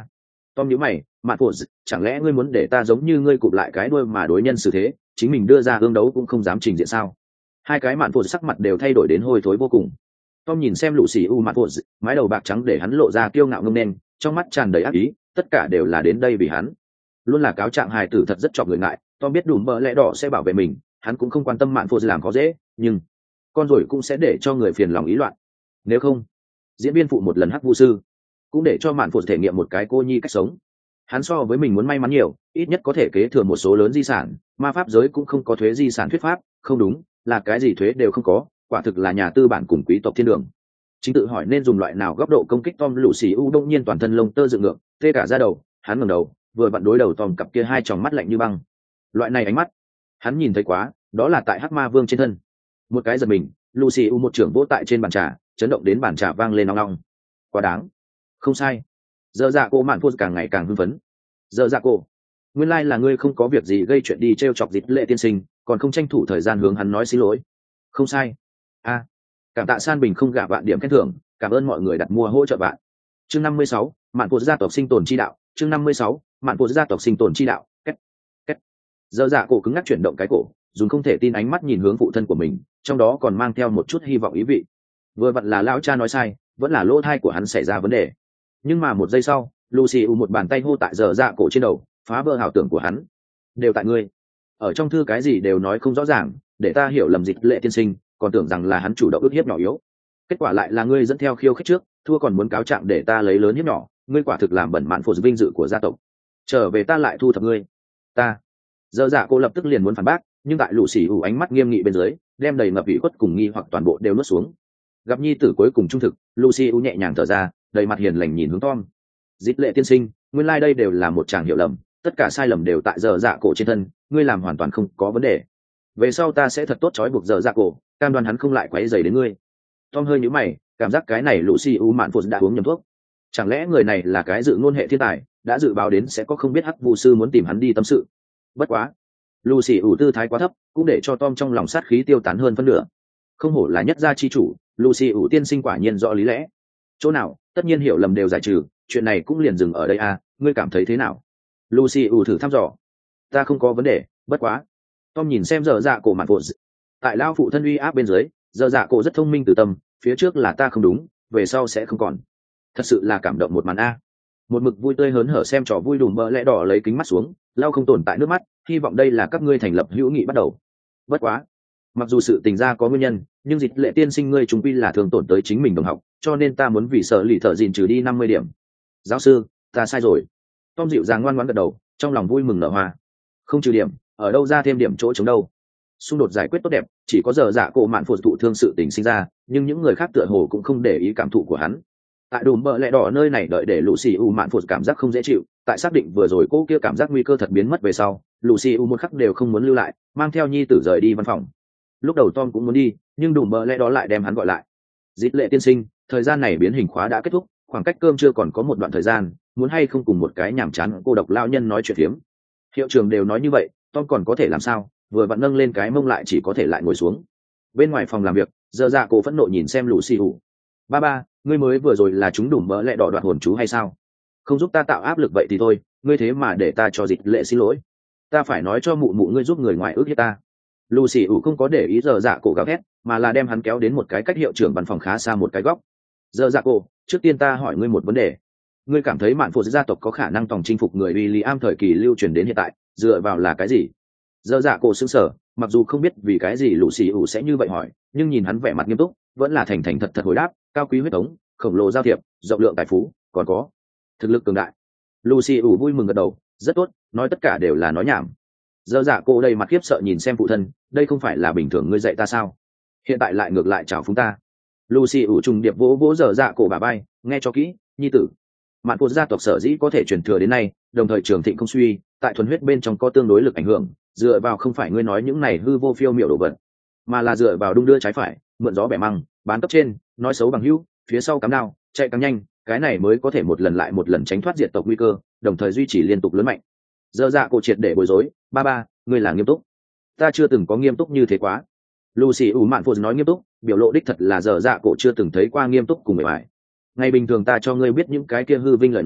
Tom nhíu mày, mạn phụ, chẳng lẽ ngươi muốn để ta giống như ngươi cụp lại cái đuôi mà đối nhân xử thế, chính mình đưa ra ương đấu cũng không dám trình diện sao? Hai cái mạn phụ sắc mặt đều thay đổi đến hôi thối vô cùng. Tom nhìn xem lũ xì u mạn phụ, mái đầu bạc trắng để hắn lộ ra kiêu ngạo ngông nên, trong mắt tràn đầy ác ý, tất cả đều là đến đây vì hắn. Luôn là cáo trạng hài tử thật rất chọc người ngại, Tom biết Đùm Bờ Lẽ Đỏ sẽ bảo vệ mình, hắn cũng không quan tâm mạn phụ làm khó dễ, nhưng con rồi cũng sẽ để cho người phiền lòng ý loạn. Nếu không, diễn viên phụ một lần hắc vu sư, cũng để cho mạn phụ thể nghiệm một cái cô nhi cách sống. Hắn so với mình muốn may mắn nhiều, ít nhất có thể kế thừa một số lớn di sản, ma pháp giới cũng không có thuế di sản thuyết pháp, không đúng, là cái gì thuế đều không có, quả thực là nhà tư bản cùng quý tộc thiên đường. Chính tự hỏi nên dùng loại nào góc độ công kích Tom. Lũ xì u đông nhiên toàn thân lông tơ dựng ngược, tê cả da đầu, hắn ngẩng đầu, vừa vặn đối đầu Tom cặp kia hai tròng mắt lạnh như băng. Loại này ánh mắt, hắn nhìn thấy quá, đó là tại hắc ma vương trên thân. Một cái giật mình, Lucy u một trưởng vỗ tại trên bàn trà, chấn động đến bàn trà vang lên ong ong. Quá đáng. Không sai. Giờ dạ cô mạn phô càng ngày càng hưng phấn. Giờ dạ cô, nguyên lai là ngươi không có việc gì gây chuyện đi trêu chọc Dịch Lệ tiên sinh, còn không tranh thủ thời gian hướng hắn nói xin lỗi. Không sai. A, cảm tạ San Bình không gạ vạn điểm khen thưởng, cảm ơn mọi người đặt mua hỗ trợ bạn. Chương 56, mạn phô gia tộc sinh tồn chi đạo. Chương 56, mạn phô gia tộc sinh tồn chi đạo. Két. Giờ dạ cô cứng ngắc chuyển động cái cổ, dùng không thể tin ánh mắt nhìn hướng phụ thân của mình, trong đó còn mang theo một chút hy vọng ý vị. Vừa vặn là lão cha nói sai, vẫn là lỗ thai của hắn xảy ra vấn đề. Nhưng mà một giây sau, Lucy u một bàn tay hô tại giờ dạ cổ trên đầu, phá vỡ ảo tưởng của hắn. Đều tại ngươi. Ở trong thư cái gì đều nói không rõ ràng, để ta hiểu lầm Dịch Lệ tiên sinh, còn tưởng rằng là hắn chủ động ức hiếp nhỏ yếu. Kết quả lại là ngươi dẫn theo khiêu khích trước, thua còn muốn cáo trạng để ta lấy lớn hiếp nhỏ, ngươi quả thực làm bẩn mạn phổ vinh dự của gia tộc. Trở về ta lại thu thập ngươi. Ta. Giờ dạ cô lập tức liền muốn phản bác, nhưng tại lũ xì ủ ánh mắt nghiêm nghị bên dưới, đem đầy ngập ủy khuất cùng nghi hoặc toàn bộ đều nuốt xuống. Gặp nhi tử cuối cùng trung thực, Lucy u nhẹ nhàng thở ra, đầy mặt hiền lành nhìn hướng Tom. Dịch Lệ tiên sinh, nguyên lai đây đều là một tràng hiểu lầm, tất cả sai lầm đều tại giờ dạ cổ trên thân, ngươi làm hoàn toàn không có vấn đề. Về sau ta sẽ thật tốt trói buộc giờ dạ cổ, cam đoan hắn không lại quấy rầy đến ngươi. Tom hơi nhíu mày, cảm giác cái này Lucy u mạn phụ đã uống nhầm thuốc. Chẳng lẽ người này là cái dự ngôn hệ thiên tài, đã dự báo đến sẽ có không biết hắc vu sư muốn tìm hắn đi tâm sự. Bất quá, Lucy ủ tư thái quá thấp, cũng để cho Tom trong lòng sát khí tiêu tán hơn phân nửa. Không hổ là nhất gia chi chủ, Lucy ủ tiên sinh quả nhiên rõ lý lẽ. Chỗ nào, tất nhiên hiểu lầm đều giải trừ, chuyện này cũng liền dừng ở đây à, ngươi cảm thấy thế nào? Lucy ủ thử thăm dò. Ta không có vấn đề, bất quá. Tom nhìn xem giờ dạ cổ mạn phụ. Tại lao phụ thân uy áp bên dưới, giờ dạ cổ rất thông minh từ tâm, phía trước là ta không đúng, về sau sẽ không còn. Thật sự là cảm động một màn a. Một mực vui tươi hớn hở xem trò vui Đùm Bờ Lẽ Đỏ lấy kính mắt xuống, lau không tồn tại nước mắt, hy vọng đây là các ngươi thành lập hữu nghị bắt đầu. Bất quá, mặc dù sự tình ra có nguyên nhân, nhưng Dịch Lệ tiên sinh ngươi chúng quy là thường tổn tới chính mình đồng học, cho nên ta muốn vì sợ lì thợ gìn trừ đi 50 điểm. Giáo sư, ta sai rồi. Tom dịu dàng ngoan ngoãn gật đầu, trong lòng vui mừng nở hoa. Không trừ điểm, ở đâu ra thêm điểm chỗ chống đâu. Xung đột giải quyết tốt đẹp, chỉ có giờ dạ cổ mạn phụ thụ thương sự tình sinh ra, nhưng những người khác tựa hồ cũng không để ý cảm thụ của hắn. Tại Đùm Bờ Lẽ Đỏ nơi này đợi để Lucy u mạn phụ cảm giác không dễ chịu, tại xác định vừa rồi cô kia cảm giác nguy cơ thật biến mất về sau, Lucy u một khắc đều không muốn lưu lại, mang theo nhi tử rời đi văn phòng. Lúc đầu Tom cũng muốn đi, nhưng Đùm Bờ Lẽ Đỏ lại đem hắn gọi lại. Dịch Lệ tiên sinh, thời gian này biến hình khóa đã kết thúc, khoảng cách cơm chưa còn có một đoạn thời gian, muốn hay không cùng một cái nhàm chán cô độc lao nhân nói chuyện phiếm. Hiệu trưởng đều nói như vậy, Tom còn có thể làm sao, vừa vặn nâng lên cái mông lại chỉ có thể lại ngồi xuống. Bên ngoài phòng làm việc, giờ dạ cổ phẫn nộ nhìn xem Lucy u. Ba, ngươi mới vừa rồi là chúng Đùm Bờ Lẽ Đỏ đoạt hồn chú hay sao? Không giúp ta tạo áp lực vậy thì thôi, ngươi thế mà để ta cho Dịch Lệ xin lỗi. Ta phải nói cho mụ mụ ngươi giúp người ngoài ước hiếp ta. Lucy ủ không có để ý giờ dạ cổ gào thét, mà là đem hắn kéo đến một cái cách hiệu trưởng văn phòng khá xa một cái góc. Giờ dạ cổ, trước tiên ta hỏi ngươi một vấn đề. Ngươi cảm thấy mạn phụ gia tộc có khả năng tòng chinh phục người William thời kỳ lưu truyền đến hiện tại, dựa vào là cái gì? Giờ dạ cổ sững sờ, mặc dù không biết vì cái gì Lucy ủ sẽ như vậy hỏi, nhưng nhìn hắn vẻ mặt nghiêm túc, vẫn là thành thành thật thật hồi đáp, cao quý huyết thống, khổng lồ giao thiệp, rộng lượng tài phú, còn có thực lực cường đại. Lucy ủ vui mừng gật đầu, rất tốt, nói tất cả đều là nói nhảm. Giờ dạ cổ đầy mặt khiếp sợ nhìn xem phụ thân, đây không phải là bình thường ngươi dạy ta sao? Hiện tại lại ngược lại chào phúng ta. Lucy ủ trùng điệp vỗ vỗ giờ dạ cổ bà bay, nghe cho kỹ, nhi tử. Mạn phụ gia tộc sở dĩ có thể truyền thừa đến nay, đồng thời trường thịnh không suy, tại thuần huyết bên trong có tương đối lực ảnh hưởng, dựa vào không phải ngươi nói những này hư vô phiêu miểu đồ vật, mà là dựa vào đung đưa trái phải, mượn gió bẻ măng, bán cấp trên, nói xấu bằng hữu, phía sau cắm đao, chạy càng nhanh, cái này mới có thể một lần lại một lần tránh thoát diệt tộc nguy cơ, đồng thời duy trì liên tục lớn mạnh. Giờ dạ cổ triệt để bối rối, ba, ngươi là nghiêm túc? Ta chưa từng có nghiêm túc như thế quá. Lucy ủ mạn phụ nói nghiêm túc, biểu lộ đích thật là giờ dạ cổ chưa từng thấy qua nghiêm túc cùng bề bài. Ngày bình thường ta cho ngươi biết những cái kia hư vinh lời nói,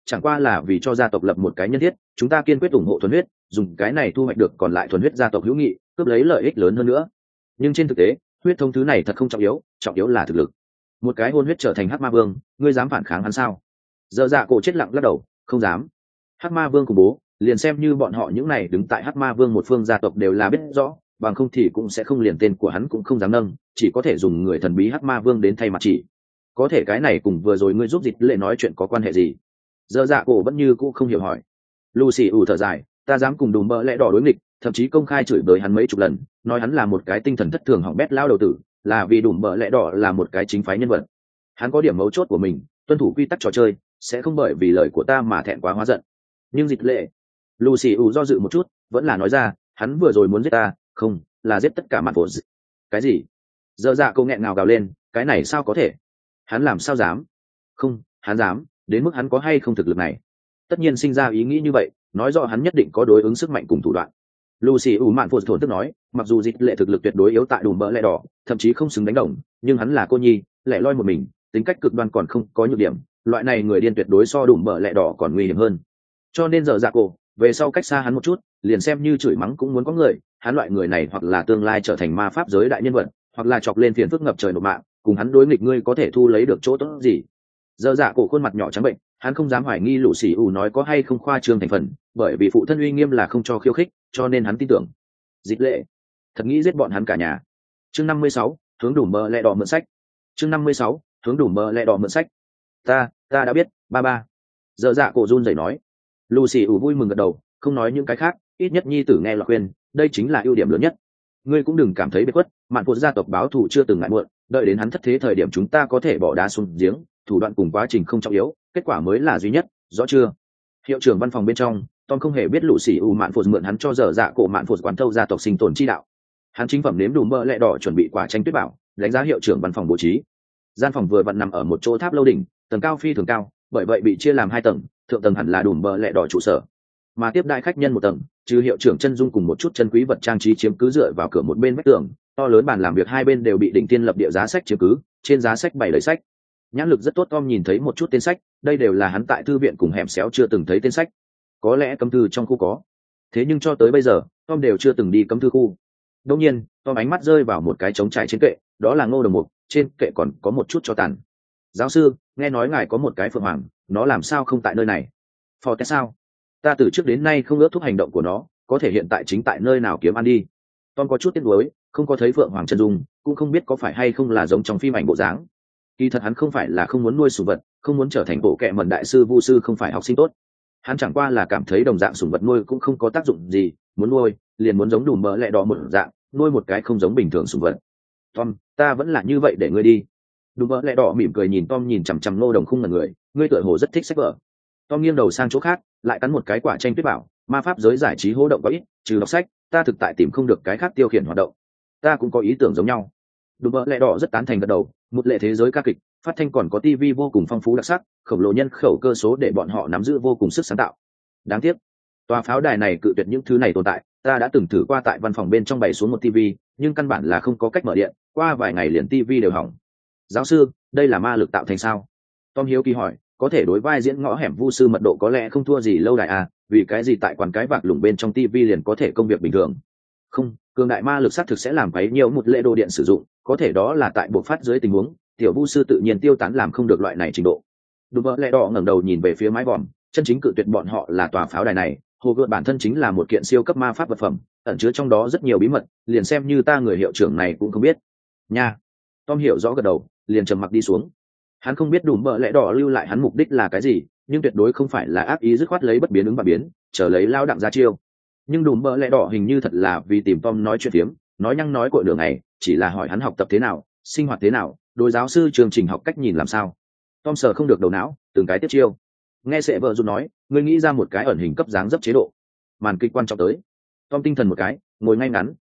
chẳng qua là vì cho gia tộc lập một cái nhân thiết, chúng ta kiên quyết ủng hộ thuần huyết, dùng cái này thu hoạch được còn lại thuần huyết gia tộc hữu nghị, cướp lấy lợi ích lớn hơn nữa. Nhưng trên thực tế huyết thống thứ này thật không trọng yếu là thực lực. Một cái hôn huyết trở thành hắc ma vương, ngươi dám phản kháng hắn sao? Dở dạ cổ chết lặng lắc đầu, không dám. Hắc ma vương khủng bố, liền xem như bọn họ những này đứng tại hắc ma vương một phương gia tộc đều là biết rõ, bằng không thì cũng sẽ không liền tên của hắn cũng không dám nâng, chỉ có thể dùng người thần bí hắc ma vương đến thay mặt chỉ. Có thể cái này cùng vừa rồi ngươi giúp dịch lệ nói chuyện có quan hệ gì? Dở dạ cổ vẫn như cũ không hiểu hỏi. Lucy ủ thở dài, ta dám cùng đùm bỡ lẽ đỏ đối nghịch, thậm chí công khai chửi bới hắn mấy chục lần, nói hắn là một cái tinh thần thất thường hỏng bét lao đầu tử, là vì đùm bỡ lẽ đỏ là một cái chính phái nhân vật. Hắn có điểm mấu chốt của mình, tuân thủ quy tắc trò chơi, sẽ không bởi vì lời của ta mà thẹn quá hóa giận. Nhưng dịch lệ, Lucy ủ do dự một chút, vẫn là nói ra, hắn vừa rồi muốn giết ta, không, là giết tất cả mặt phổ. Cái gì? Dở dạ cô nghẹn ngào gào lên, cái này sao có thể? Hắn làm sao dám? Không, hắn dám, đến mức hắn có hay không thực lực này? Tất nhiên sinh ra ý nghĩ như vậy, nói rõ hắn nhất định có đối ứng sức mạnh cùng thủ đoạn. Lucy ủ mạn phổ thổn tức nói, mặc dù dịch lệ thực lực tuyệt đối yếu tại đùm bỡ lẽ đỏ, thậm chí không xứng đánh đồng, nhưng hắn là cô nhi, lẻ loi một mình, tính cách cực đoan còn không có nhược điểm, loại này người điên tuyệt đối so đùm bỡ lẽ đỏ còn nguy hiểm hơn. Cho nên giờ dạ cổ, về sau cách xa hắn một chút, liền xem như chửi mắng cũng muốn có người, hắn loại người này hoặc là tương lai trở thành ma pháp giới đại nhân vật, hoặc là chọc lên phiền phức ngập trời nộp mạng, cùng hắn đối nghịch ngươi có thể thu lấy được chỗ tốt gì? Giờ dạ cổ khuôn mặt nhỏ trắng bệnh, hắn không dám hoài nghi Lucy ủ nói có hay không khoa trương thành phần, bởi vì phụ thân uy nghiêm là không cho khiêu khích, cho nên hắn tin tưởng. Dịch lệ thật nghĩ giết bọn hắn cả nhà. Chương 56, hướng đủ mờ lẹ đỏ mượn sách. Chương 56, hướng đủ mờ lẹ đỏ mượn sách. Ta đã biết, ba. Giờ dạ cổ run rẩy nói. Lucy ủ vui mừng gật đầu, không nói những cái khác, ít nhất nhi tử nghe là khuyên, đây chính là ưu điểm lớn nhất. Ngươi cũng đừng cảm thấy bế khuất, mạn phụ gia tộc báo thù chưa từng ngại muộn, đợi đến hắn thất thế thời điểm chúng ta có thể bỏ đá xuống giếng, thủ đoạn cùng quá trình không trọng yếu, kết quả mới là duy nhất, rõ chưa? Hiệu trưởng văn phòng bên trong, Tom không hề biết Lucy ủ mạn phụ mượn hắn cho dở dạ cổ mạn phụ quán thâu gia tộc sinh tồn chi đạo. Hắn chính phẩm nếm đủ mỡ lẹ đỏ chuẩn bị quả tranh tuyết bảo, đánh giá hiệu trưởng văn phòng bố trí. Gian phòng vừa vặn nằm ở một chỗ tháp lâu đỉnh, tầng cao phi thường cao, bởi vậy bị chia làm hai tầng, thượng tầng hẳn là đủ mỡ lẹ đỏ trụ sở, mà tiếp đại khách nhân một tầng, trừ hiệu trưởng chân dung cùng một chút chân quý vật trang trí chiếm cứ dựa vào cửa một bên vách tường, to lớn bàn làm việc hai bên đều bị đỉnh tiên lập địa giá sách chiếm cứ, trên giá sách bày đầy sách. Nhãn lực rất tốt, Tom nhìn thấy một chút tên sách, đây đều là hắn tại thư viện cùng hẻm xéo chưa từng thấy tên sách. Có lẽ cấm thư trong khu có, thế nhưng cho tới bây giờ Tom đều chưa từng đi cấm thư khu. Đương nhiên Tom ánh mắt rơi vào một cái trống trải trên kệ, đó là ngô đồng mục, trên kệ còn có một chút cho tàn. Giáo sư, nghe nói ngài có một cái phượng hoàng, nó làm sao không tại nơi này? Phò té sao? Ta từ trước đến nay không ước thúc hành động của nó, có thể hiện tại chính tại nơi nào kiếm ăn đi. Tom có chút tiếc nuối, không có thấy phượng hoàng chân dung, cũng không biết có phải hay không là giống trong phim ảnh bộ dáng. Kỳ thật hắn không phải là không muốn nuôi sủng vật, không muốn trở thành bộ kệ mẩn đại sư vu sư không phải học sinh tốt. Hắn chẳng qua là cảm thấy đồng dạng sủng vật nuôi cũng không có tác dụng gì, muốn nuôi liền muốn giống đủ mỡ lẹ đỏ một dạng, nuôi một cái không giống bình thường sủng vật. Tom, ta vẫn là như vậy để ngươi đi. Đủ mỡ lẹ đỏ mỉm cười nhìn Tom, nhìn chằm chằm Ngô Đồng Khung ngẩn người, ngươi tựa hồ rất thích sách vở. Tom nghiêng đầu sang chỗ khác, lại cắn một cái quả tranh tuyết bảo, ma pháp giới giải trí hô động có ít, trừ đọc sách, ta thực tại tìm không được cái khác tiêu khiển hoạt động. Ta cũng có ý tưởng giống nhau. Đủ mỡ lẹ đỏ rất tán thành gật đầu, một lệ thế giới ca kịch, phát thanh còn có TV vô cùng phong phú đặc sắc, khổng lồ nhân khẩu cơ số để bọn họ nắm giữ vô cùng sức sáng tạo. Đáng tiếc, tòa pháo đài này cự tuyệt những thứ này tồn tại, ta đã từng thử qua tại văn phòng bên trong bày xuống một TV, nhưng căn bản là không có cách mở điện, qua vài ngày liền TV đều hỏng. Giáo sư, đây là ma lực tạo thành sao? Tom hiếu kỳ hỏi, có thể đối vai diễn ngõ hẻm vu sư mật độ có lẽ không thua gì lâu đài à, vì cái gì tại quán cái vạc lủng bên trong TV liền có thể công việc bình thường? Không, cường đại ma lực xác thực sẽ làm quấy nhiều một lệ đồ điện sử dụng, có thể đó là tại buộc phát dưới tình huống tiểu vu sư tự nhiên tiêu tán làm không được loại này trình độ. Đúng vậy, lẹ đỏ ngẩng đầu nhìn về phía mái vòm, chân chính cự tuyệt bọn họ là tòa pháo đài này. Hồ gợt bản thân chính là một kiện siêu cấp ma pháp vật phẩm, ẩn chứa trong đó rất nhiều bí mật, liền xem như ta người hiệu trưởng này cũng không biết. Nha. Tom hiểu rõ gật đầu, liền trầm mặc đi xuống. Hắn không biết Đùm Bợ Lẽ Đỏ lưu lại hắn mục đích là cái gì, nhưng tuyệt đối không phải là ác ý dứt khoát lấy bất biến ứng và biến, chờ lấy lao đặng ra chiêu. Nhưng Đùm Bợ Lẽ Đỏ hình như thật là vì tìm Tom nói chuyện phiếm, nói nhăng nói cội đường này, chỉ là hỏi hắn học tập thế nào, sinh hoạt thế nào, đối giáo sư chương trình học cách nhìn làm sao. Tom sờ không được đầu não, từng cái tiếp chiêu. Nghe sệ vợ dù nói, ngươi nghĩ ra một cái ẩn hình cấp dáng dấp chế độ. Màn kịch quan trọng tới. Tom tinh thần một cái, ngồi ngay ngắn,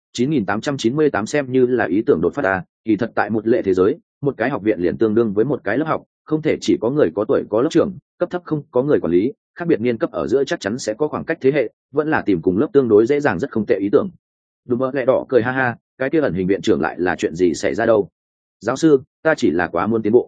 9898 xem như là ý tưởng đột phát à, kỳ thật tại một lệ thế giới, một cái học viện liền tương đương với một cái lớp học, không thể chỉ có người có tuổi có lớp trưởng, cấp thấp không có người quản lý, khác biệt niên cấp ở giữa chắc chắn sẽ có khoảng cách thế hệ, vẫn là tìm cùng lớp tương đối dễ dàng, rất không tệ ý tưởng. Đúng vậy, Lẹ Đỏ cười ha ha, cái kia ẩn hình viện trưởng lại là chuyện gì xảy ra đâu? Giáo sư, ta chỉ là quá muốn tiến bộ.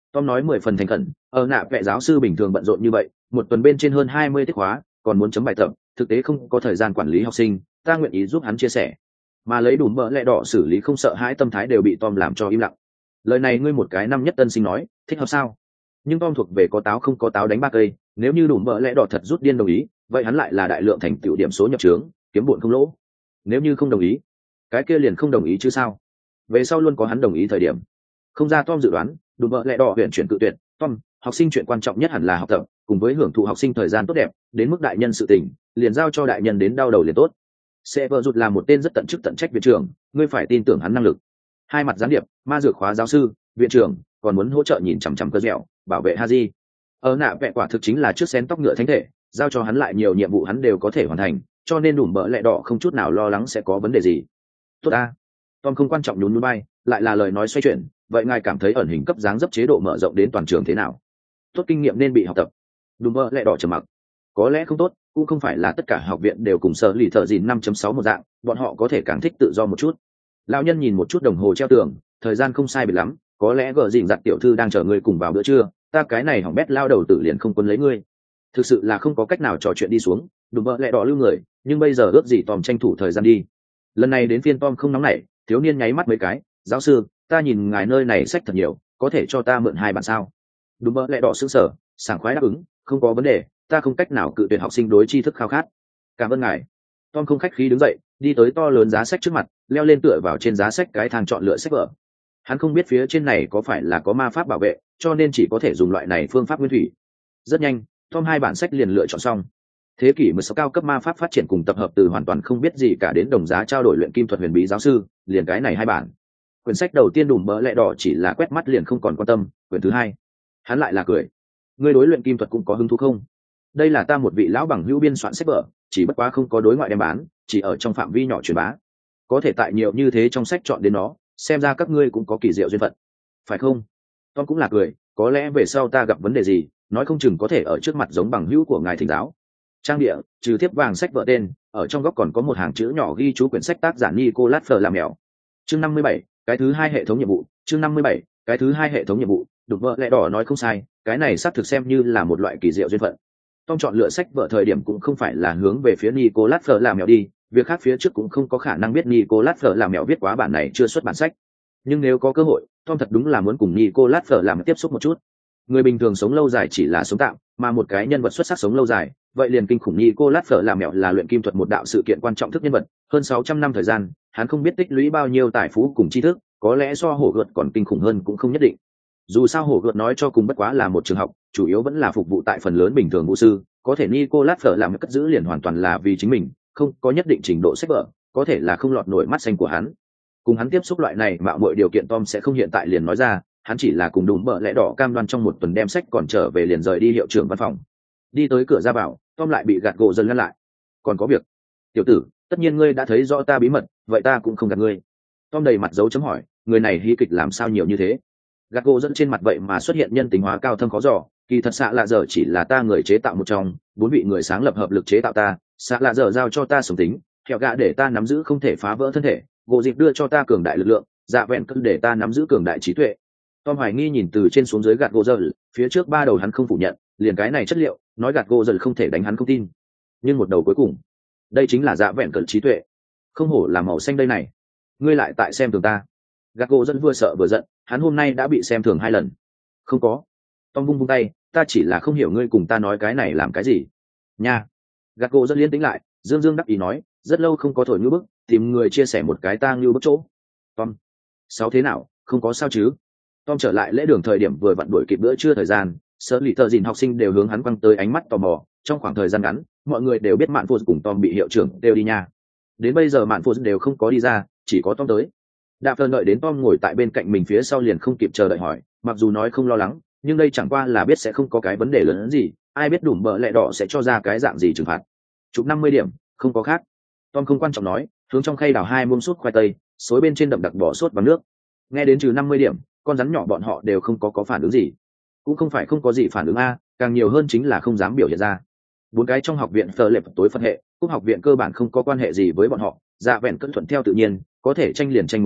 Tom nói 10 phần thành khẩn, nạ vẽ giáo sư bình thường bận rộn như vậy, một tuần bên trên hơn 20 tiết khóa, còn muốn chấm bài tập, thực tế không có thời gian quản lý học sinh, ta nguyện ý giúp hắn chia sẻ. Mà lấy đủ mỡ lẹ đỏ xử lý không sợ hãi tâm thái đều bị Tom làm cho im lặng. Lời này ngươi một cái năm nhất tân sinh nói, thích hợp sao? Nhưng Tom thuộc về có táo không có táo đánh ba cây, nếu như đủ mỡ lẹ đỏ thật rút điên đồng ý, vậy hắn lại là đại lượng thành tựu điểm số nhập trướng, kiếm bộn không lỗ. Nếu như không đồng ý, cái kia liền không đồng ý chứ sao? Về sau luôn có hắn đồng ý thời điểm. Không ra Tom dự đoán, đủ mỡ lẹ đỏ huyện chuyển cự tuyệt, Tom, học sinh chuyện quan trọng nhất hẳn là học tập, cùng với hưởng thụ học sinh thời gian tốt đẹp, đến mức đại nhân sự tình, liền giao cho đại nhân đến đau đầu liền tốt. Sẽ vợ rụt là một tên rất tận chức tận trách viện trưởng, ngươi phải tin tưởng hắn năng lực. Hai mặt gián điệp, ma dược khóa giáo sư, viện trưởng, còn muốn hỗ trợ nhìn chằm chằm cơ dẻo, bảo vệ Haji. Nạ vẽ quả thực chính là trước xén tóc ngựa thánh thể, giao cho hắn lại nhiều nhiệm vụ hắn đều có thể hoàn thành, cho nên đủ mỡ lẹ đỏ không chút nào lo lắng sẽ có vấn đề gì. Tốt a. Tom không quan trọng nhún nhún bay, lại là lời nói xoay chuyển, vậy ngài cảm thấy ẩn hình cấp dáng dấp chế độ mở rộng đến toàn trường thế nào? Tốt kinh nghiệm nên bị học tập. Đủ mỡ lẹ đỏ trầm mặc. Có lẽ không tốt, cũng không phải là tất cả học viện đều cùng sở lì thợ dìn 5.6 một dạng, bọn họ có thể càng thích tự do một chút. Lão nhân nhìn một chút đồng hồ treo tường, thời gian không sai biệt lắm, có lẽ gờ dìn giặt tiểu thư đang chờ ngươi cùng vào bữa trưa, ta cái này hỏng bét lao đầu tử liền không quân lấy ngươi. Thực sự là không có cách nào trò chuyện đi xuống, đủ mỡ lẹ đỏ lưu người, nhưng bây giờ ước gì Tom tranh thủ thời gian đi. Lần này đến phiên Tom không nóng nảy, thiếu niên nháy mắt mấy cái, giáo sư, ta nhìn ngài nơi này sách thật nhiều, có thể cho ta mượn 2 bản sao? Đủ mỡ lẹ đỏ sững sờ, sảng khoái đáp ứng, không có vấn đề, ta không cách nào cự tuyệt học sinh đối tri thức khao khát. Cảm ơn ngài. Tom không khách khí đứng dậy, đi tới to lớn giá sách trước mặt, leo lên tựa vào trên giá sách cái thang chọn lựa sách vở. Hắn không biết phía trên này có phải là có ma pháp bảo vệ, cho nên chỉ có thể dùng loại này phương pháp nguyên thủy. Rất nhanh, Tom 2 bản sách liền lựa chọn xong. Thế kỷ 16 cao cấp ma pháp phát triển cùng tập hợp từ hoàn toàn không biết gì cả đến đồng giá trao đổi luyện kim thuật huyền bí giáo sư, liền cái này 2 bản. Quyển sách đầu tiên đùm bỡ lẹ đỏ chỉ là quét mắt liền không còn quan tâm, quyển thứ 2, hắn lại là cười. Ngươi đối luyện kim thuật cũng có hứng thú không? Đây là ta một vị lão bằng hữu biên soạn sách vở, chỉ bất quá không có đối ngoại đem bán, chỉ ở trong phạm vi nhỏ truyền bá. Có thể tại nhiều như thế trong sách chọn đến nó, xem ra các ngươi cũng có kỳ diệu duyên phận, phải không? Tom cũng là cười, có lẽ về sau ta gặp vấn đề gì, nói không chừng có thể ở trước mặt giống bằng hữu của ngài thỉnh giáo. Trang địa, trừ thiếp vàng sách vở tên, ở trong góc còn có một hàng chữ nhỏ ghi chú quyển sách tác giả Nicolas Flamel. Chương 57, cái thứ 2 hệ thống nhiệm vụ, chương 57, cái thứ 2 hệ thống nhiệm vụ, đục vợ lẹ đỏ nói không sai, cái này xác thực xem như là một loại kỳ diệu duyên phận. Tom chọn lựa sách vở thời điểm cũng không phải là hướng về phía Nicolas Flamel đi, việc khác phía trước cũng không có khả năng biết Nicolas Flamel viết quá bản này chưa xuất bản sách. Nhưng nếu có cơ hội, Tom thật đúng là muốn cùng Nicolas Flamel tiếp xúc một chút. Người bình thường sống lâu dài chỉ là sống tạm, mà một cái nhân vật xuất sắc sống lâu dài, vậy liền kinh khủng. Nicolas Flamel là luyện kim thuật một đạo sự kiện quan trọng thức nhân vật, hơn 600 năm thời gian, hắn không biết tích lũy bao nhiêu tài phú cùng tri thức, có lẽ so hổ gợt còn kinh khủng hơn cũng không nhất định. Dù sao hổ gợt nói cho cùng bất quá là một trường học, chủ yếu vẫn là phục vụ tại phần lớn bình thường vũ sư, có thể Nicolas Flamel cất giữ liền hoàn toàn là vì chính mình, không có nhất định trình độ sách vở, có thể là không lọt nổi mắt xanh của hắn. Cùng hắn tiếp xúc loại này mạo mọi điều kiện Tom sẽ không hiện tại liền nói ra, hắn chỉ là cùng đùm bợ lẽ đỏ cam đoan trong một tuần đem sách còn trở về liền rời đi hiệu trưởng văn phòng. Đi tới cửa ra vào, Tom lại bị gạt gỗ dần ngăn lại. Còn có việc. Tiểu tử, tất nhiên ngươi đã thấy rõ ta bí mật, vậy ta cũng không gạt ngươi. Tom đầy mặt dấu chấm hỏi, người này hí kịch làm sao nhiều như thế? Gạt gỗ dẫn trên mặt vậy mà xuất hiện nhân tính hóa cao thâm khó dò, kỳ thật xạ lạ dở chỉ là ta người chế tạo một trong 4 vị người sáng lập hợp lực chế tạo ta, xạ lạ dở giao cho ta sống tính, kẹo gạ để ta nắm giữ không thể phá vỡ thân thể, gỗ dịp đưa cho ta cường đại lực lượng, dạ vẹn cân để ta nắm giữ cường đại trí tuệ. Tom hoài nghi nhìn từ trên xuống dưới gạt gỗ dở, phía trước 3 đầu hắn không phủ nhận, liền cái này chất liệu, nói gạt gỗ dở không thể đánh hắn không tin. Nhưng một đầu cuối cùng, đây chính là dạ vẹn cân trí tuệ. Không hổ là màu xanh đây này. Ngươi lại tại xem thường ta. Gạt gỗ dở vừa sợ vừa giận, hắn hôm nay đã bị xem thường 2 lần. Không có. Tom vung vung tay, ta chỉ là không hiểu ngươi cùng ta nói cái này làm cái gì. Nha. Gạt gỗ rất liên tĩnh lại, dương dương đắc ý nói, rất lâu không có thổi ngưu bức, tìm người chia sẻ một cái tang ngưu bức chỗ. Tom. Sao thế nào, không có sao chứ? Tom trở lại lễ đường thời điểm vừa vặn đuổi kịp bữa trưa thời gian, sở lì thợ dìn học sinh đều hướng hắn quăng tới ánh mắt tò mò. Trong khoảng thời gian ngắn, mọi người đều biết Mạn Phô cùng Tom bị hiệu trưởng đều đi nha. Đến bây giờ Mạn Phô đều không có đi ra, chỉ có Tom tới. Đạp Phơn đợi đến Tom ngồi tại bên cạnh mình phía sau liền không kịp chờ đợi hỏi, mặc dù nói không lo lắng, nhưng đây chẳng qua là biết sẽ không có cái vấn đề lớn hơn gì, ai biết đùm bợ lẹ đỏ sẽ cho ra cái dạng gì trừng phạt. Chụp 50 điểm, không có khác. Tom không quan trọng nói, hướng trong khay đào 2 muỗng sốt khoai tây, xối bên trên đậm đặc bỏ sốt bằng nước. Nghe đến trừ 50 điểm, con rắn nhỏ bọn họ đều không có phản ứng gì. Cũng không phải không có gì phản ứng a, càng nhiều hơn chính là không dám biểu hiện ra. 4 cái trong học viện phờ lệp tối phân hệ, cúc học viện cơ bản không có quan hệ gì với bọn họ, dạ vẹn cẩn thuận theo tự nhiên, có thể tranh liền tranh một chuyến,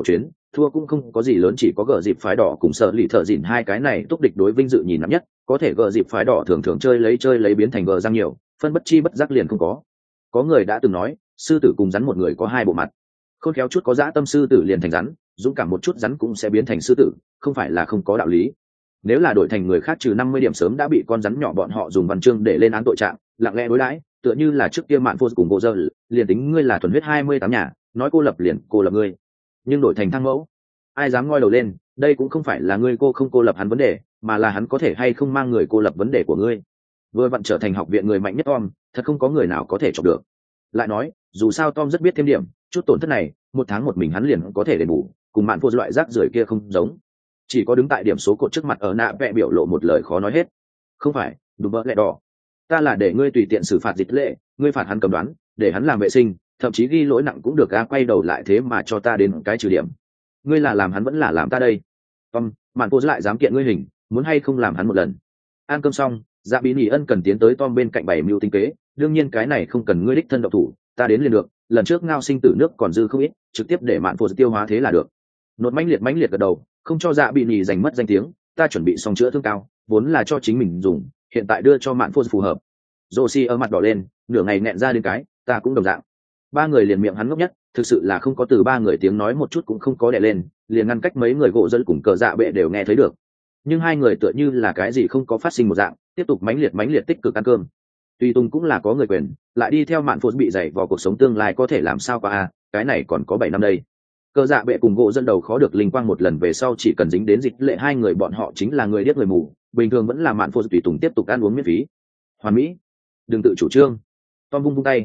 thua cũng không có gì lớn, chỉ có gờ dịp phái đỏ cùng sợ lì thợ dịn hai cái này túc địch đối vinh dự nhìn nắm nhất. Có thể gờ dịp phái đỏ thường thường chơi lấy biến thành gờ răng nhiều, phân bất chi bất giác liền không có. Có người đã từng nói, sư tử cùng rắn một người có hai bộ mặt, khôn khéo chút có dã tâm sư tử liền thành rắn, dũng cảm một chút rắn cũng sẽ biến thành sư tử, không phải là không có đạo lý. Nếu là đổi thành người khác trừ 50 điểm sớm đã bị con rắn nhỏ bọn họ dùng văn chương để lên án tội trạng, lặng lẽ đối đãi, tựa như là trước kia Mạn Phô cùng Bộ Dơ, liền tính ngươi là thuần huyết 28 nhà, nói cô lập liền cô lập ngươi. Nhưng đổi thành thang mẫu, ai dám ngoi đầu lên, đây cũng không phải là ngươi cô không cô lập hắn vấn đề, mà là hắn có thể hay không mang người cô lập vấn đề của ngươi. Vừa vặn trở thành học viện người mạnh nhất Tom, thật không có người nào có thể chọc được. Lại nói, dù sao Tom rất biết thêm điểm, chút tổn thất này, một tháng một mình hắn liền có thể đền bù, cùng Mạn Phô loại rác rưởi kia không giống. Chỉ có đứng tại điểm số cột trước mặt ở nạ vẽ biểu lộ một lời khó nói hết. Không phải, đúng bỡ lẹ đỏ, ta là để ngươi tùy tiện xử phạt dịch lệ, ngươi phạt hắn cầm đoán, để hắn làm vệ sinh, thậm chí ghi lỗi nặng cũng được. A quay đầu lại thế mà cho ta đến cái trừ điểm, ngươi là làm hắn vẫn là làm ta đây? Tom, Mạn Phô lại dám kiện ngươi hình, muốn hay không làm hắn một lần? Ăn cơm xong, Dạ Bí Nhỉ Ân cần tiến tới Tom bên cạnh bày mưu tính kế, đương nhiên cái này không cần ngươi đích thân động thủ, ta đến liền được, lần trước ngao sinh tử nước còn dư không ít, trực tiếp để Mạn Phô tiêu hóa thế là được. Nốt mãnh liệt gật đầu, không cho Dạ Bí Nhỉ giành mất danh tiếng, ta chuẩn bị xong chữa thương cao, vốn là cho chính mình dùng, hiện tại đưa cho Mạn Phô phù hợp. Josie ở mặt đỏ lên, nửa ngày nẹn ra đến cái, ta cũng đồng dạng. Ba người liền miệng hắn ngốc nhất, thực sự là không có từ ba người tiếng nói một chút cũng không có đè lên, liền ngăn cách mấy người gỗ dẫn cùng cờ dạ bệ đều nghe thấy được. Nhưng hai người tựa như là cái gì không có phát sinh một dạng, tiếp tục mãnh liệt tích cực ăn cơm. Tuy Tùng cũng là có người quyền, lại đi theo Mạn Phô bị dày vào cuộc sống tương lai có thể làm sao qua a, cái này còn có 7 năm đây. Cờ dạ bệ cùng gỗ dẫn đầu khó được linh quang một lần về sau chỉ cần dính đến dịch lệ hai người bọn họ chính là người điếc người mù, bình thường vẫn là Mạn Phô Tùy Tùng tiếp tục ăn uống miễn phí. Hoàn mỹ, đừng tự chủ trương. Tom vung tay,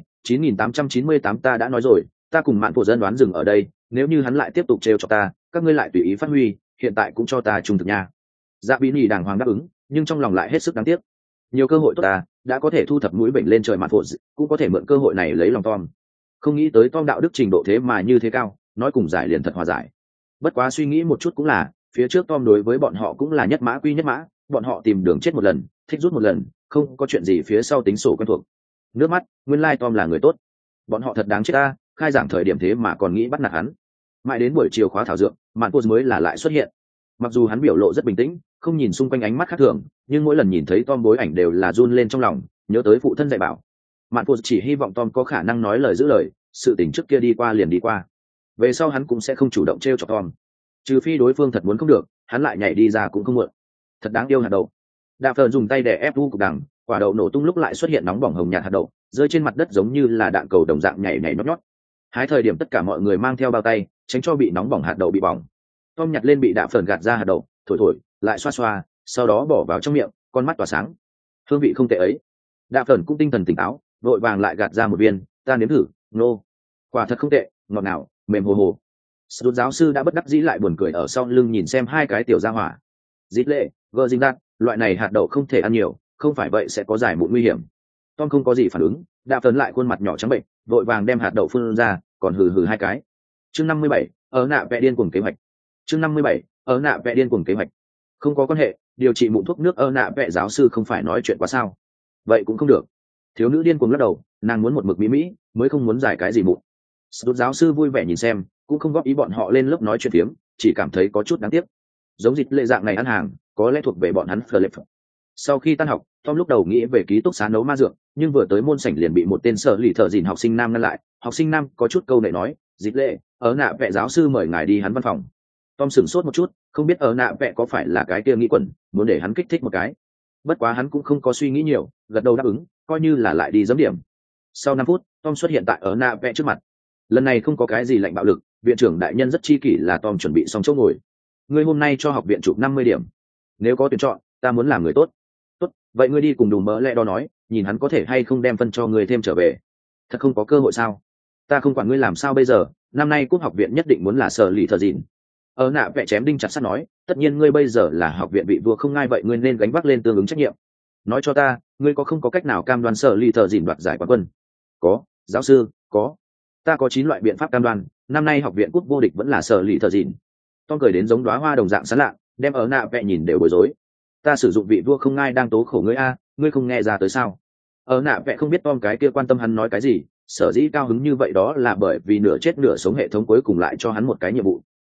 9898 ta đã nói rồi, ta cùng Mạn Phô dân đoán dừng ở đây, nếu như hắn lại tiếp tục trêu cho ta, các ngươi lại tùy ý phát huy, hiện tại cũng cho ta trung thực nha. Dạ Bí Nhỉ đàng hoàng đáp ứng, nhưng trong lòng lại hết sức đáng tiếc. Nhiều cơ hội tốt ta, đã có thể thu thập mũi bệnh lên trời Mạn Phô, cũng có thể mượn cơ hội này lấy lòng Tom. Không nghĩ tới Tom đạo đức trình độ thế mà như thế cao, nói cùng giải liền thật hòa giải. Bất quá suy nghĩ một chút cũng là, phía trước Tom đối với bọn họ cũng là nhất mã quy nhất mã, bọn họ tìm đường chết một lần, thích rút một lần, không có chuyện gì phía sau tính sổ quen thuộc. Nước mắt, nguyên lai Tom là người tốt. Bọn họ thật đáng chết ta, khai giảng thời điểm thế mà còn nghĩ bắt nạt hắn. Mãi đến buổi chiều khóa thảo dược, Mạn Phô mới là lại xuất hiện. Mặc dù hắn biểu lộ rất bình tĩnh, không nhìn xung quanh ánh mắt khác thường, nhưng mỗi lần nhìn thấy Tom bối ảnh đều là run lên trong lòng, nhớ tới phụ thân dạy bảo. Mạn Phô chỉ hy vọng Tom có khả năng nói lời giữ lời, sự tình trước kia đi qua liền đi qua. Về sau hắn cũng sẽ không chủ động trêu chọc Tom, trừ phi đối phương thật muốn không được, hắn lại nhảy đi ra cũng không muộn. Thật đáng yêu hạt đậu. Đạ Phờn dùng tay đè ép vu cục đằng, quả đậu nổ tung lúc lại xuất hiện nóng bỏng hồng nhạt hạt đậu, rơi trên mặt đất giống như là đạn cầu đồng dạng nhảy nhót nhót. Hái thời điểm tất cả mọi người mang theo bao tay, tránh cho bị nóng bỏng hạt đậu bị bỏng. Tom nhặt lên bị Đạ Phờn gạt ra hạt đậu, thổi lại xoa xoa, sau đó bỏ vào trong miệng, con mắt tỏa sáng. Hương vị không tệ ấy. Đạ Phờn cũng tinh thần tỉnh táo, vội vàng lại gạt ra một viên, ta nếm thử, nô. Quả thật không tệ, ngọt ngào, mềm hồ hồ. Sút giáo sư đã bất đắc dĩ lại buồn cười ở sau lưng nhìn xem hai cái tiểu gia hỏa. Dít lệ, gơ dinh đạn, loại này hạt đậu không thể ăn nhiều, không phải vậy sẽ có giải mụn nguy hiểm. Tom không có gì phản ứng, Đạ Phờn lại khuôn mặt nhỏ trắng bệnh, vội vàng đem hạt đậu phun ra, còn hừ hai cái. Chương 57, ở nạ vẽ điên cuồng kế hoạch. Chương 57, ở nạ vẽ điên cuồng kế hoạch. Không có quan hệ, điều trị mụn thuốc nước ở nạ vẽ giáo sư không phải nói chuyện quá sao? Vậy cũng không được. Thiếu nữ điên cuồng lắc đầu, nàng muốn một mực mỹ mới không muốn giải cái gì mụn. Sút giáo sư vui vẻ nhìn xem, cũng không góp ý bọn họ lên lớp nói chuyện phiếm, chỉ cảm thấy có chút đáng tiếc. Giống dịch lệ dạng này ăn hàng, có lẽ thuộc về bọn hắn Philip. Sau khi tan học, Tom lúc đầu nghĩ về ký túc xá nấu ma dược, nhưng vừa tới môn sảnh liền bị một tên sợ lì thợ dìn học sinh nam ngăn lại. Học sinh nam có chút câu nệ nói, dịch lệ, ở nạ vẽ giáo sư mời ngài đi hắn văn phòng. Tom sửng sốt một chút, không biết ở nạ vẽ có phải là cái kia nghĩ quẩn, muốn để hắn kích thích một cái. Bất quá hắn cũng không có suy nghĩ nhiều, gật đầu đáp ứng, coi như là lại đi giấm điểm. Sau 5 phút, Tom xuất hiện tại ở nạ vẽ trước mặt. Lần này không có cái gì lạnh bạo lực, viện trưởng đại nhân rất chi kỷ là Tom chuẩn bị xong chỗ ngồi. Ngươi hôm nay cho học viện chụp 50 điểm, nếu có tuyển chọn, ta muốn làm người tốt. Tốt, vậy ngươi đi cùng Đùm Mỡ Lẽ Đỏ nói, nhìn hắn có thể hay không đem phân cho ngươi thêm trở về. Thật không có cơ hội sao? Ta không quản ngươi làm sao bây giờ, năm nay cúp học viện nhất định muốn là sở lì thợ dịn. Ở nạ vẽ chém đinh chặt sắt nói, tất nhiên ngươi bây giờ là học viện vị vua không ngai vậy ngươi nên gánh vác lên tương ứng trách nhiệm. Nói cho ta, ngươi có không có cách nào cam đoan sở lì thợ dịn đoạt giải quán quân? Có, giáo sư, có. Ta có 9 loại biện pháp cam đoan, năm nay học viện cúp vô địch vẫn là sở lì thợ dịn. Tom cười đến giống đóa hoa đồng dạng sán lạ, đem ở nạ vẽ nhìn đều bối rối. Ta sử dụng vị vua không ngai đang tố khổ ngươi a, ngươi không nghe ra tới sao? Ở nạ vẽ không biết Tom cái kia quan tâm hắn nói cái gì, sở dĩ cao hứng như vậy đó là bởi vì nửa chết nửa sống hệ thống cuối cùng lại cho hắn một cái nhiệm vụ.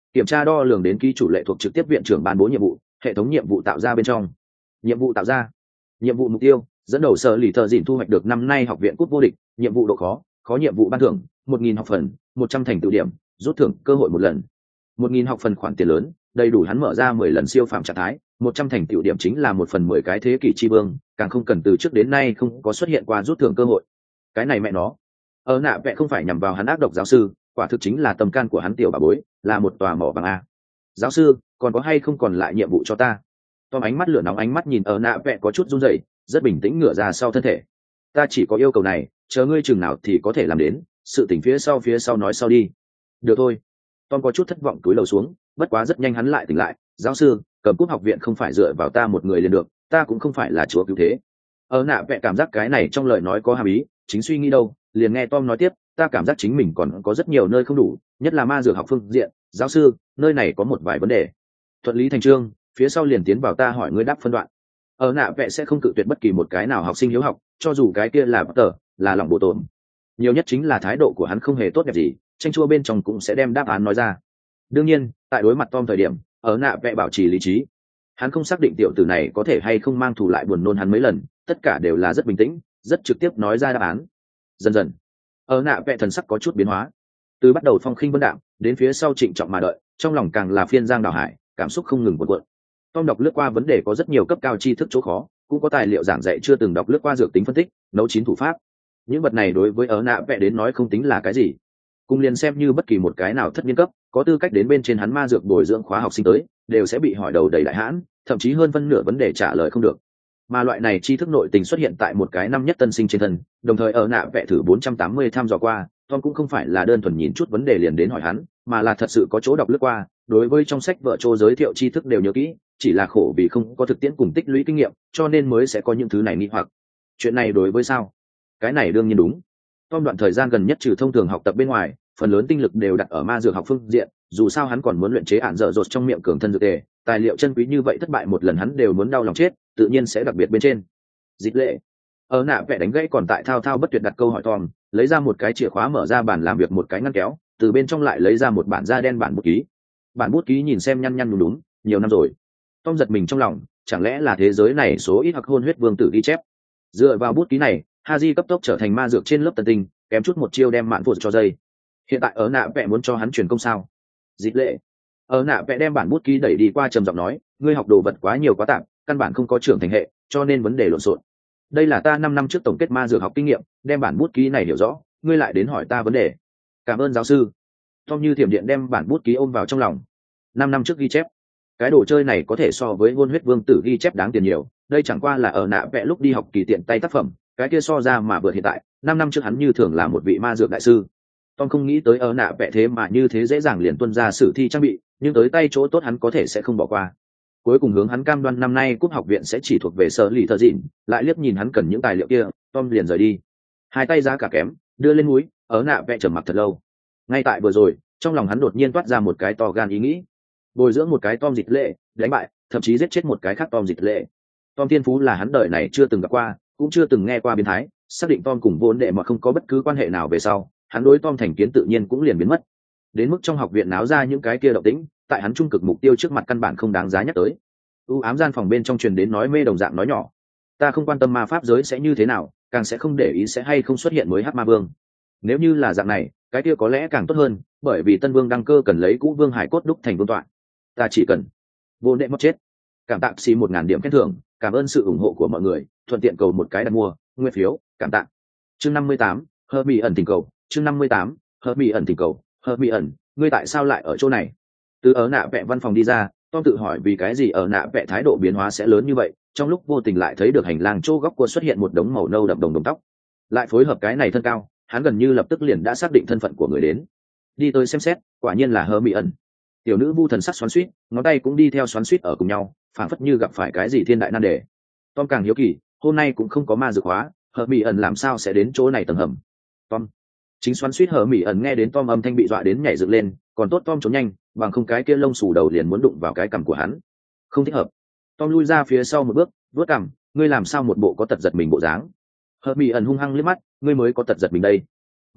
Kiểm tra đo lường đến ký chủ lệ thuộc trực tiếp viện trưởng ban bố nhiệm vụ, hệ thống nhiệm vụ tạo ra bên trong. Nhiệm vụ tạo ra. Nhiệm vụ mục tiêu, dẫn đầu sở lì thợ dịn thu hoạch được năm nay học viện cúp vô địch. Nhiệm vụ độ khó, khó nhiệm vụ ban thưởng 1.000 học phần, 100 thành tựu điểm, rút thưởng cơ hội một lần. 1.000 học phần khoản tiền lớn, đầy đủ hắn mở ra 10 lần siêu phạm trạng thái. 100 thành tựu điểm chính là 1/10 cái thế kỷ chi vương, càng không cần từ trước đến nay không có xuất hiện qua rút thưởng cơ hội. Cái này mẹ nó, ở nạ vẽ không phải nhằm vào hắn ác độc giáo sư, quả thực chính là tâm can của hắn tiểu bà bối, là một tòa mỏ vàng a. Giáo sư, còn có hay không còn lại nhiệm vụ cho ta? Tom ánh mắt lửa nóng ánh mắt nhìn ở nạ vẽ có chút run rẩy, rất bình tĩnh ngửa ra sau thân thể. Ta chỉ có yêu cầu này, chờ ngươi chừng nào thì có thể làm đến, sự tình phía sau nói sau đi. Được thôi. Tom có chút thất vọng cúi đầu xuống, bất quá rất nhanh hắn lại tỉnh lại. Giáo sư, cầm cúp học viện không phải dựa vào ta một người liền được, ta cũng không phải là chúa cứu thế. Ở nạ vẽ cảm giác cái này trong lời nói có hàm ý, chính suy nghĩ đâu, liền nghe Tom nói tiếp, ta cảm giác chính mình còn có rất nhiều nơi không đủ, nhất là ma dược học phương diện. Giáo sư, nơi này có một vài vấn đề. Thuận lý thành chương, phía sau liền tiến vào ta hỏi ngươi đáp phân đoạn. Ở nạ vẽ sẽ không cự tuyệt bất kỳ một cái nào học sinh hiếu học, cho dù cái kia là bất tờ, là lòng bộ tổn. Nhiều nhất chính là thái độ của hắn không hề tốt đẹp gì, tranh chua bên trong cũng sẽ đem đáp án nói ra. Đương nhiên, tại đối mặt Tom thời điểm, ở nạ vẽ bảo trì lý trí. Hắn không xác định tiểu tử này có thể hay không mang thù lại buồn nôn hắn mấy lần, tất cả đều là rất bình tĩnh, rất trực tiếp nói ra đáp án. Dần dần, ở nạ vẽ thần sắc có chút biến hóa, từ bắt đầu phong khinh vân đạm đến phía sau trịnh trọng mà đợi, trong lòng càng là phiên giang đào hải, cảm xúc không ngừng cuộn cuộn. Tom đọc lướt qua vấn đề có rất nhiều cấp cao tri thức chỗ khó, cũng có tài liệu giảng dạy chưa từng đọc lướt qua dược tính phân tích, nấu chín thủ pháp. Những vật này đối với ở nạ vẽ đến nói không tính là cái gì, cùng liền xem như bất kỳ một cái nào thất niên cấp có tư cách đến bên trên hắn ma dược bồi dưỡng khóa học sinh tới, đều sẽ bị hỏi đầu đầy đại hãn, thậm chí hơn phân nửa vấn đề trả lời không được. Mà loại này tri thức nội tình xuất hiện tại một cái năm nhất tân sinh trên thân, đồng thời ở nạ vẽ thử 480 thăm dò qua, Tom cũng không phải là đơn thuần nhìn chút vấn đề liền đến hỏi hắn, mà là thật sự có chỗ đọc lướt qua, đối với trong sách vợ trô giới thiệu tri thức đều nhớ kỹ, chỉ là khổ vì không có thực tiễn cùng tích lũy kinh nghiệm, cho nên mới sẽ có những thứ này nghi hoặc. Chuyện này đối với sao? Cái này đương nhiên đúng. Tom đoạn thời gian gần nhất trừ thông thường học tập bên ngoài, phần lớn tinh lực đều đặt ở ma dược học phương diện, dù sao hắn còn muốn luyện chế ản dở dột trong miệng cường thân dược tề, tài liệu chân quý như vậy thất bại một lần hắn đều muốn đau lòng chết, tự nhiên sẽ đặc biệt bên trên. Dịch lệ. Ở nạ vẽ đánh gãy còn tại thao thao bất tuyệt đặt câu hỏi Tom, lấy ra một cái chìa khóa mở ra bàn làm việc một cái ngăn kéo, từ bên trong lại lấy ra một bản da đen bản bút ký. Bản bút ký nhìn xem nhăn nhăn nhúm nhúm, nhiều năm rồi. Tom giật mình trong lòng, chẳng lẽ là thế giới này số ít hoặc hôn huyết vương tử ghi chép. Dựa vào bút ký này, Haji cấp tốc trở thành ma dược trên lớp tân tinh, kém chút một chiêu đem mạn phụ cho dây. Hiện tại ở nạ vẽ muốn cho hắn truyền công sao? Dịch lệ. Ở nạ vẽ đem bản bút ký đẩy đi qua trầm giọng nói, ngươi học đồ vật quá nhiều quá tạm, căn bản không có trưởng thành hệ, cho nên vấn đề lộn xộn. Đây là ta 5 năm trước tổng kết ma dược học kinh nghiệm, đem bản bút ký này hiểu rõ, ngươi lại đến hỏi ta vấn đề. Cảm ơn giáo sư. Tom như thiểm điện đem bản bút ký ôm vào trong lòng. 5 năm trước ghi chép, cái đồ chơi này có thể so với hôn huyết vương tử ghi chép đáng tiền nhiều, đây chẳng qua là ở nạ vẽ lúc đi học kỳ tiện tay tác phẩm, cái kia so ra mà vượt hiện tại. 5 năm trước hắn như thường là một vị ma dược đại sư. Tom không nghĩ tới ở nạ vẽ thế mà như thế dễ dàng liền tuân ra sử thi trang bị, nhưng tới tay chỗ tốt hắn có thể sẽ không bỏ qua. Cuối cùng hướng hắn cam đoan năm nay cúp học viện sẽ chỉ thuộc về sở lì thợ dịn, lại liếc nhìn hắn cần những tài liệu kia, Tom liền rời đi. Hai tay giá cả kém, đưa lên núi, ở nạ vẽ trầm mặc thật lâu. Ngay tại vừa rồi, trong lòng hắn đột nhiên toát ra một cái to gan ý nghĩ, bồi dưỡng một cái Tom dịch lệ, đánh bại, thậm chí giết chết một cái khác Tom dịch lệ. Tom thiên phú là hắn đời này chưa từng gặp qua, cũng chưa từng nghe qua biến thái, xác định Tom cùng vốn đệ mà không có bất cứ quan hệ nào về sau, hắn đối Tom thành kiến tự nhiên cũng liền biến mất. Đến mức trong học viện náo ra những cái kia động tĩnh, tại hắn trung cực mục tiêu trước mặt căn bản không đáng giá nhắc tới. Ám gian phòng bên trong truyền đến nói mê đồng dạng nói nhỏ, ta không quan tâm ma pháp giới sẽ như thế nào, càng sẽ không để ý sẽ hay không xuất hiện mới hắc ma vương. Nếu như là dạng này, cái kia có lẽ càng tốt hơn, bởi vì tân vương đăng cơ cần lấy cũ vương hải cốt đúc thành vương tọa. Ta chỉ cần vô đệ mất chết. Cảm tạ xì 1000 điểm khen thưởng, cảm ơn sự ủng hộ của mọi người, thuận tiện cầu một cái đặt mua nguyên phiếu, cảm tạ. Chương 58, Hợp Mỹ ẩn tình cầu. Chương 58, Hợp Mỹ ẩn tình cầu. Hợp Mỹ ẩn, ngươi tại sao lại ở chỗ này? Từ ở nạ vẽ văn phòng đi ra, Tom tự hỏi vì cái gì ở nạ vẽ thái độ biến hóa sẽ lớn như vậy, trong lúc vô tình lại thấy được hành lang chỗ góc cua xuất hiện một đống màu nâu đậm đồng tóc, lại phối hợp cái này thân cao, hắn gần như lập tức liền đã xác định thân phận của người đến. Đi tới xem xét, quả nhiên là Hợp Mỹ ẩn. Tiểu nữ vu thần sắc xoắn xuýt, ngón tay cũng đi theo xoắn xuýt ở cùng nhau, phảng phất như gặp phải cái gì thiên đại nan đề. Tom càng hiếu kỳ, hôm nay cũng không có ma dược hóa, Hợp Mỹ ẩn làm sao sẽ đến chỗ này tầng hầm? Tom chính xoắn xuýt, Hợp Mỹ ẩn nghe đến Tom âm thanh bị dọa đến nhảy dựng lên, còn tốt Tom trốn nhanh, bằng không cái kia lông xù đầu liền muốn đụng vào cái cằm của hắn. Không thích hợp. Tom lui ra phía sau một bước, vuốt cằm, ngươi làm sao một bộ có tật giật mình bộ dáng? Hợp Mỹ ẩn hung hăng liếc mắt, ngươi mới có tật giật mình đây.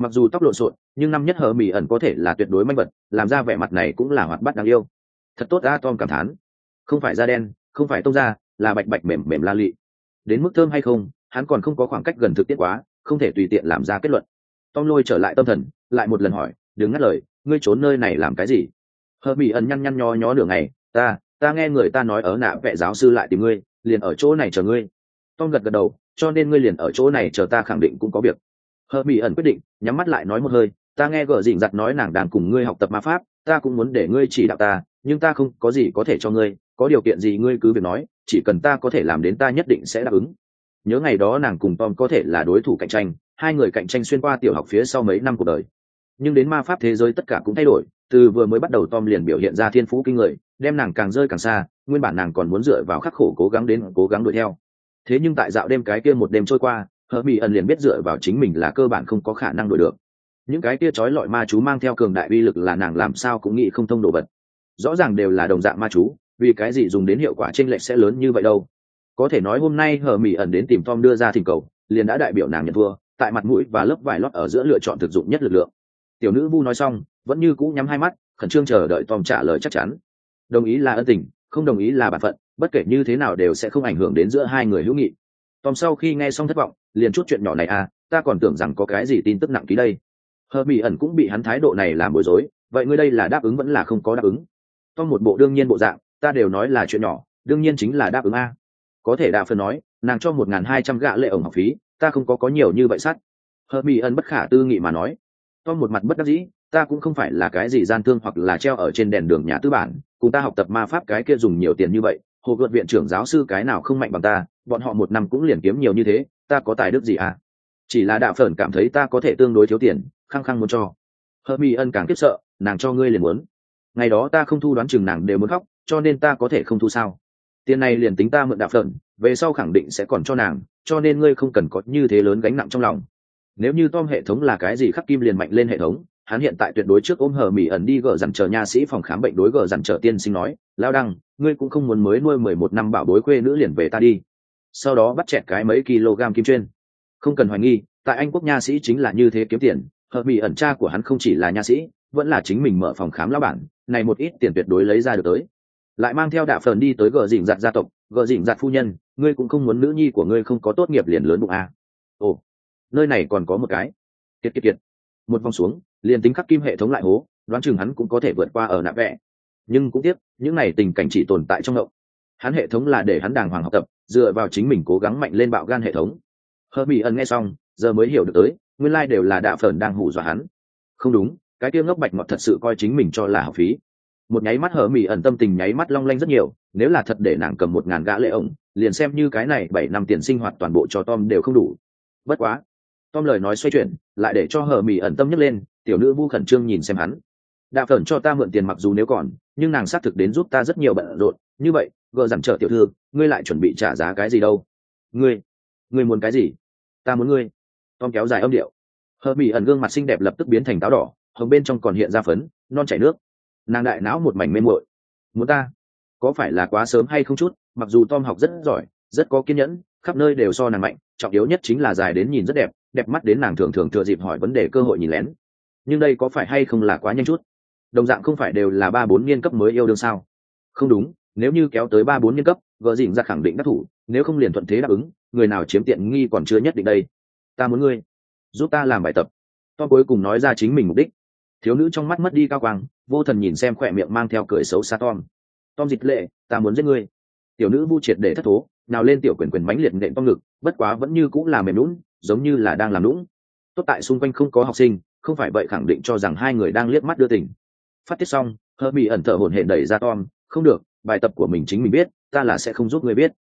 Mặc dù tóc lộn xộn nhưng năm nhất hờ mỹ ẩn có thể là tuyệt đối manh vật, làm ra vẻ mặt này cũng là hoạt bát đáng yêu. Thật tốt đã, Tom cảm thán. Không phải da đen, không phải tông da, là bạch bạch mềm mềm la lị. Đến mức thơm hay không, hắn còn không có khoảng cách gần thực tiễn quá, không thể tùy tiện làm ra kết luận. Tom lôi trở lại tâm thần, lại một lần hỏi, đừng ngắt lời, ngươi trốn nơi này làm cái gì? Hờ mỹ ẩn nhăn nhăn nho nhó nửa ngày, ta nghe người ta nói ở nạ vệ giáo sư lại tìm ngươi, liền ở chỗ này chờ ngươi. Tom gật gật đầu, cho nên ngươi liền ở chỗ này chờ ta, khẳng định cũng có việc. Hờ mỹ ẩn quyết định nhắm mắt lại nói một hơi, ta nghe gờ dịnh giặt nói nàng đang cùng ngươi học tập ma pháp, ta cũng muốn để ngươi chỉ đạo ta, nhưng ta không có gì có thể cho ngươi, có điều kiện gì ngươi cứ việc nói, chỉ cần ta có thể làm đến ta nhất định sẽ đáp ứng. Nhớ ngày đó nàng cùng Tom có thể là đối thủ cạnh tranh, hai người cạnh tranh xuyên qua tiểu học phía sau mấy năm cuộc đời. Nhưng đến ma pháp thế giới tất cả cũng thay đổi, từ vừa mới bắt đầu Tom liền biểu hiện ra thiên phú kinh người, đem nàng càng rơi càng xa, nguyên bản nàng còn muốn dựa vào khắc khổ cố gắng đến cố gắng đuổi theo. Thế nhưng tại dạo đêm cái kia một đêm trôi qua, Hờ Mỹ ẩn liền biết dựa vào chính mình là cơ bản không có khả năng đuổi được. Những cái kia trói lọi ma chú mang theo cường đại uy lực là nàng làm sao cũng nghĩ không thông đồ vật. Rõ ràng đều là đồng dạng ma chú, vì cái gì dùng đến hiệu quả chênh lệch sẽ lớn như vậy đâu? Có thể nói hôm nay Hờ Mỹ ẩn đến tìm Tom đưa ra thỉnh cầu, liền đã đại biểu nàng nhận thua, tại mặt mũi và lớp vải lót ở giữa lựa chọn thực dụng nhất lực lượng. Tiểu nữ vu nói xong, vẫn như cũ nhắm hai mắt, khẩn trương chờ đợi Tom trả lời chắc chắn. Đồng ý là ân tình, không đồng ý là bản phận, bất kể như thế nào đều sẽ không ảnh hưởng đến giữa hai người hữu nghị. Tom sau khi nghe xong thất vọng, liền chút chuyện nhỏ này à, ta còn tưởng rằng có cái gì tin tức nặng ký đây. Hờ Mỹ ẩn cũng bị hắn thái độ này làm bối rối, vậy ngươi đây là đáp ứng vẫn là không có đáp ứng? Tom một bộ đương nhiên bộ dạng, ta đều nói là chuyện nhỏ, đương nhiên chính là đáp ứng a. Có thể đạ phần nói, nàng cho 1.200 gạ lệ ổng học phí, ta không có nhiều như vậy sắt. Hờ Mỹ ẩn bất khả tư nghị mà nói. Tom một mặt bất đắc dĩ, ta cũng không phải là cái gì gian thương hoặc là treo ở trên đèn đường nhà tư bản, cùng ta học tập ma pháp cái kia dùng nhiều tiền như vậy, hồ gợt viện trưởng giáo sư cái nào không mạnh bằng ta, bọn họ một năm cũng liền kiếm nhiều như thế, ta có tài đức gì à? Chỉ là đạo phởn cảm thấy ta có thể tương đối thiếu tiền, khăng khăng muốn cho. Hermione càng khiếp sợ, nàng cho ngươi liền muốn. Ngày đó ta không thu, đoán chừng nàng đều muốn khóc, cho nên ta có thể không thu sao? Tiền này liền tính ta mượn đạo phởn, về sau khẳng định sẽ còn cho nàng, cho nên ngươi không cần có như thế lớn gánh nặng trong lòng. Nếu như Tom hệ thống là cái gì khắc kim liền mạnh lên hệ thống, hắn hiện tại tuyệt đối trước ôm Hermione đi gỡ dặn chờ nha sĩ phòng khám bệnh đối gỡ dặn chờ tiên sinh nói, lao đăng, ngươi cũng không muốn mới nuôi 11 năm bảo bối khuê nữ liền về ta đi. Sau đó bắt chẹt cái mấy kg kim chuyên. Không cần hoài nghi, tại Anh quốc nha sĩ chính là như thế kiếm tiền. Hermione cha của hắn không chỉ là nha sĩ, vẫn là chính mình mở phòng khám lão bản, này một ít tiền tuyệt đối lấy ra được tới. Lại mang theo Đạ Phởn đi tới gờ dỉnh giặt gia tộc, gờ dỉnh giặt phu nhân, ngươi cũng không muốn nữ nhi của ngươi không có tốt nghiệp liền lớn bụng à? Ồ, nơi này còn có một cái. Kiệt. Một vòng xuống, liền tính khắc kim hệ thống lại hố, đoán chừng hắn cũng có thể vượt qua ở nạ vẽ. Nhưng cũng tiếc, những này tình cảnh chỉ tồn tại trong ngộng. Hắn hệ thống là để hắn đàng hoàng học tập, dựa vào chính mình cố gắng mạnh lên bạo gan hệ thống. Hermione nghe xong, giờ mới hiểu được tới, nguyên lai đều là Đạ Phởn đang hù dọa hắn. Không đúng, cái kia ngốc bạch ngọt thật sự coi chính mình cho là học phí. Một nháy mắt Hermione tâm tình nháy mắt long lanh rất nhiều, nếu là thật để nàng cầm 1.000 gã lệ ổng, liền xem như cái này 7 năm tiền sinh hoạt toàn bộ cho Tom đều không đủ. Bất quá, Tom lời nói xoay chuyển, lại để cho Hermione tâm nhấc lên, tiểu nữ vu khẩn trương nhìn xem hắn. Đạ Phởn cho ta mượn tiền mặc dù nếu còn, nhưng nàng xác thực đến giúp ta rất nhiều bận rộn, như vậy, gờ dặn trở tiểu thư, ngươi lại chuẩn bị trả giá cái gì đâu? Ngươi muốn cái gì? Ta muốn ngươi. Tom kéo dài âm điệu. Hermione gương mặt xinh đẹp lập tức biến thành táo đỏ, hồng bên trong còn hiện ra phấn, non chảy nước. Nàng đại não một mảnh mê muội. Muốn ta? Có phải là quá sớm hay không chút? Mặc dù Tom học rất giỏi, rất có kiên nhẫn, khắp nơi đều so nàng mạnh, trọng yếu nhất chính là dài đến nhìn rất đẹp, đẹp mắt đến nàng thường thường thừa dịp hỏi vấn đề cơ hội nhìn lén. Nhưng đây có phải hay không là quá nhanh chút? Đồng dạng không phải đều là 3-4 niên cấp mới yêu đương sao? Không đúng, nếu như kéo tới 3-4 niên cấp, gờ dỉnh ra khẳng định đắc thủ, nếu không liền thuận thế đáp ứng, người nào chiếm tiện nghi còn chưa nhất định đây. Ta muốn ngươi giúp ta làm bài tập. Tom cuối cùng nói ra chính mình mục đích. Thiếu nữ trong mắt mất đi cao quang, vô thần nhìn xem khỏe miệng mang theo cười xấu xa Tom. Tom dịch lệ, ta muốn giết ngươi. Tiểu nữ vu triệt để thất thố, nào lên tiểu quyền mãnh liệt nện Tom ngực, bất quá vẫn như cũng là mềm lún, giống như là đang làm lũng. Tốt tại xung quanh không có học sinh, không phải vậy khẳng định cho rằng hai người đang liếc mắt đưa tình. Phát tiết xong, Hermione ẩn thở hổn hển đẩy ra Tom, không được, bài tập của mình chính mình biết, ta là sẽ không giúp ngươi biết.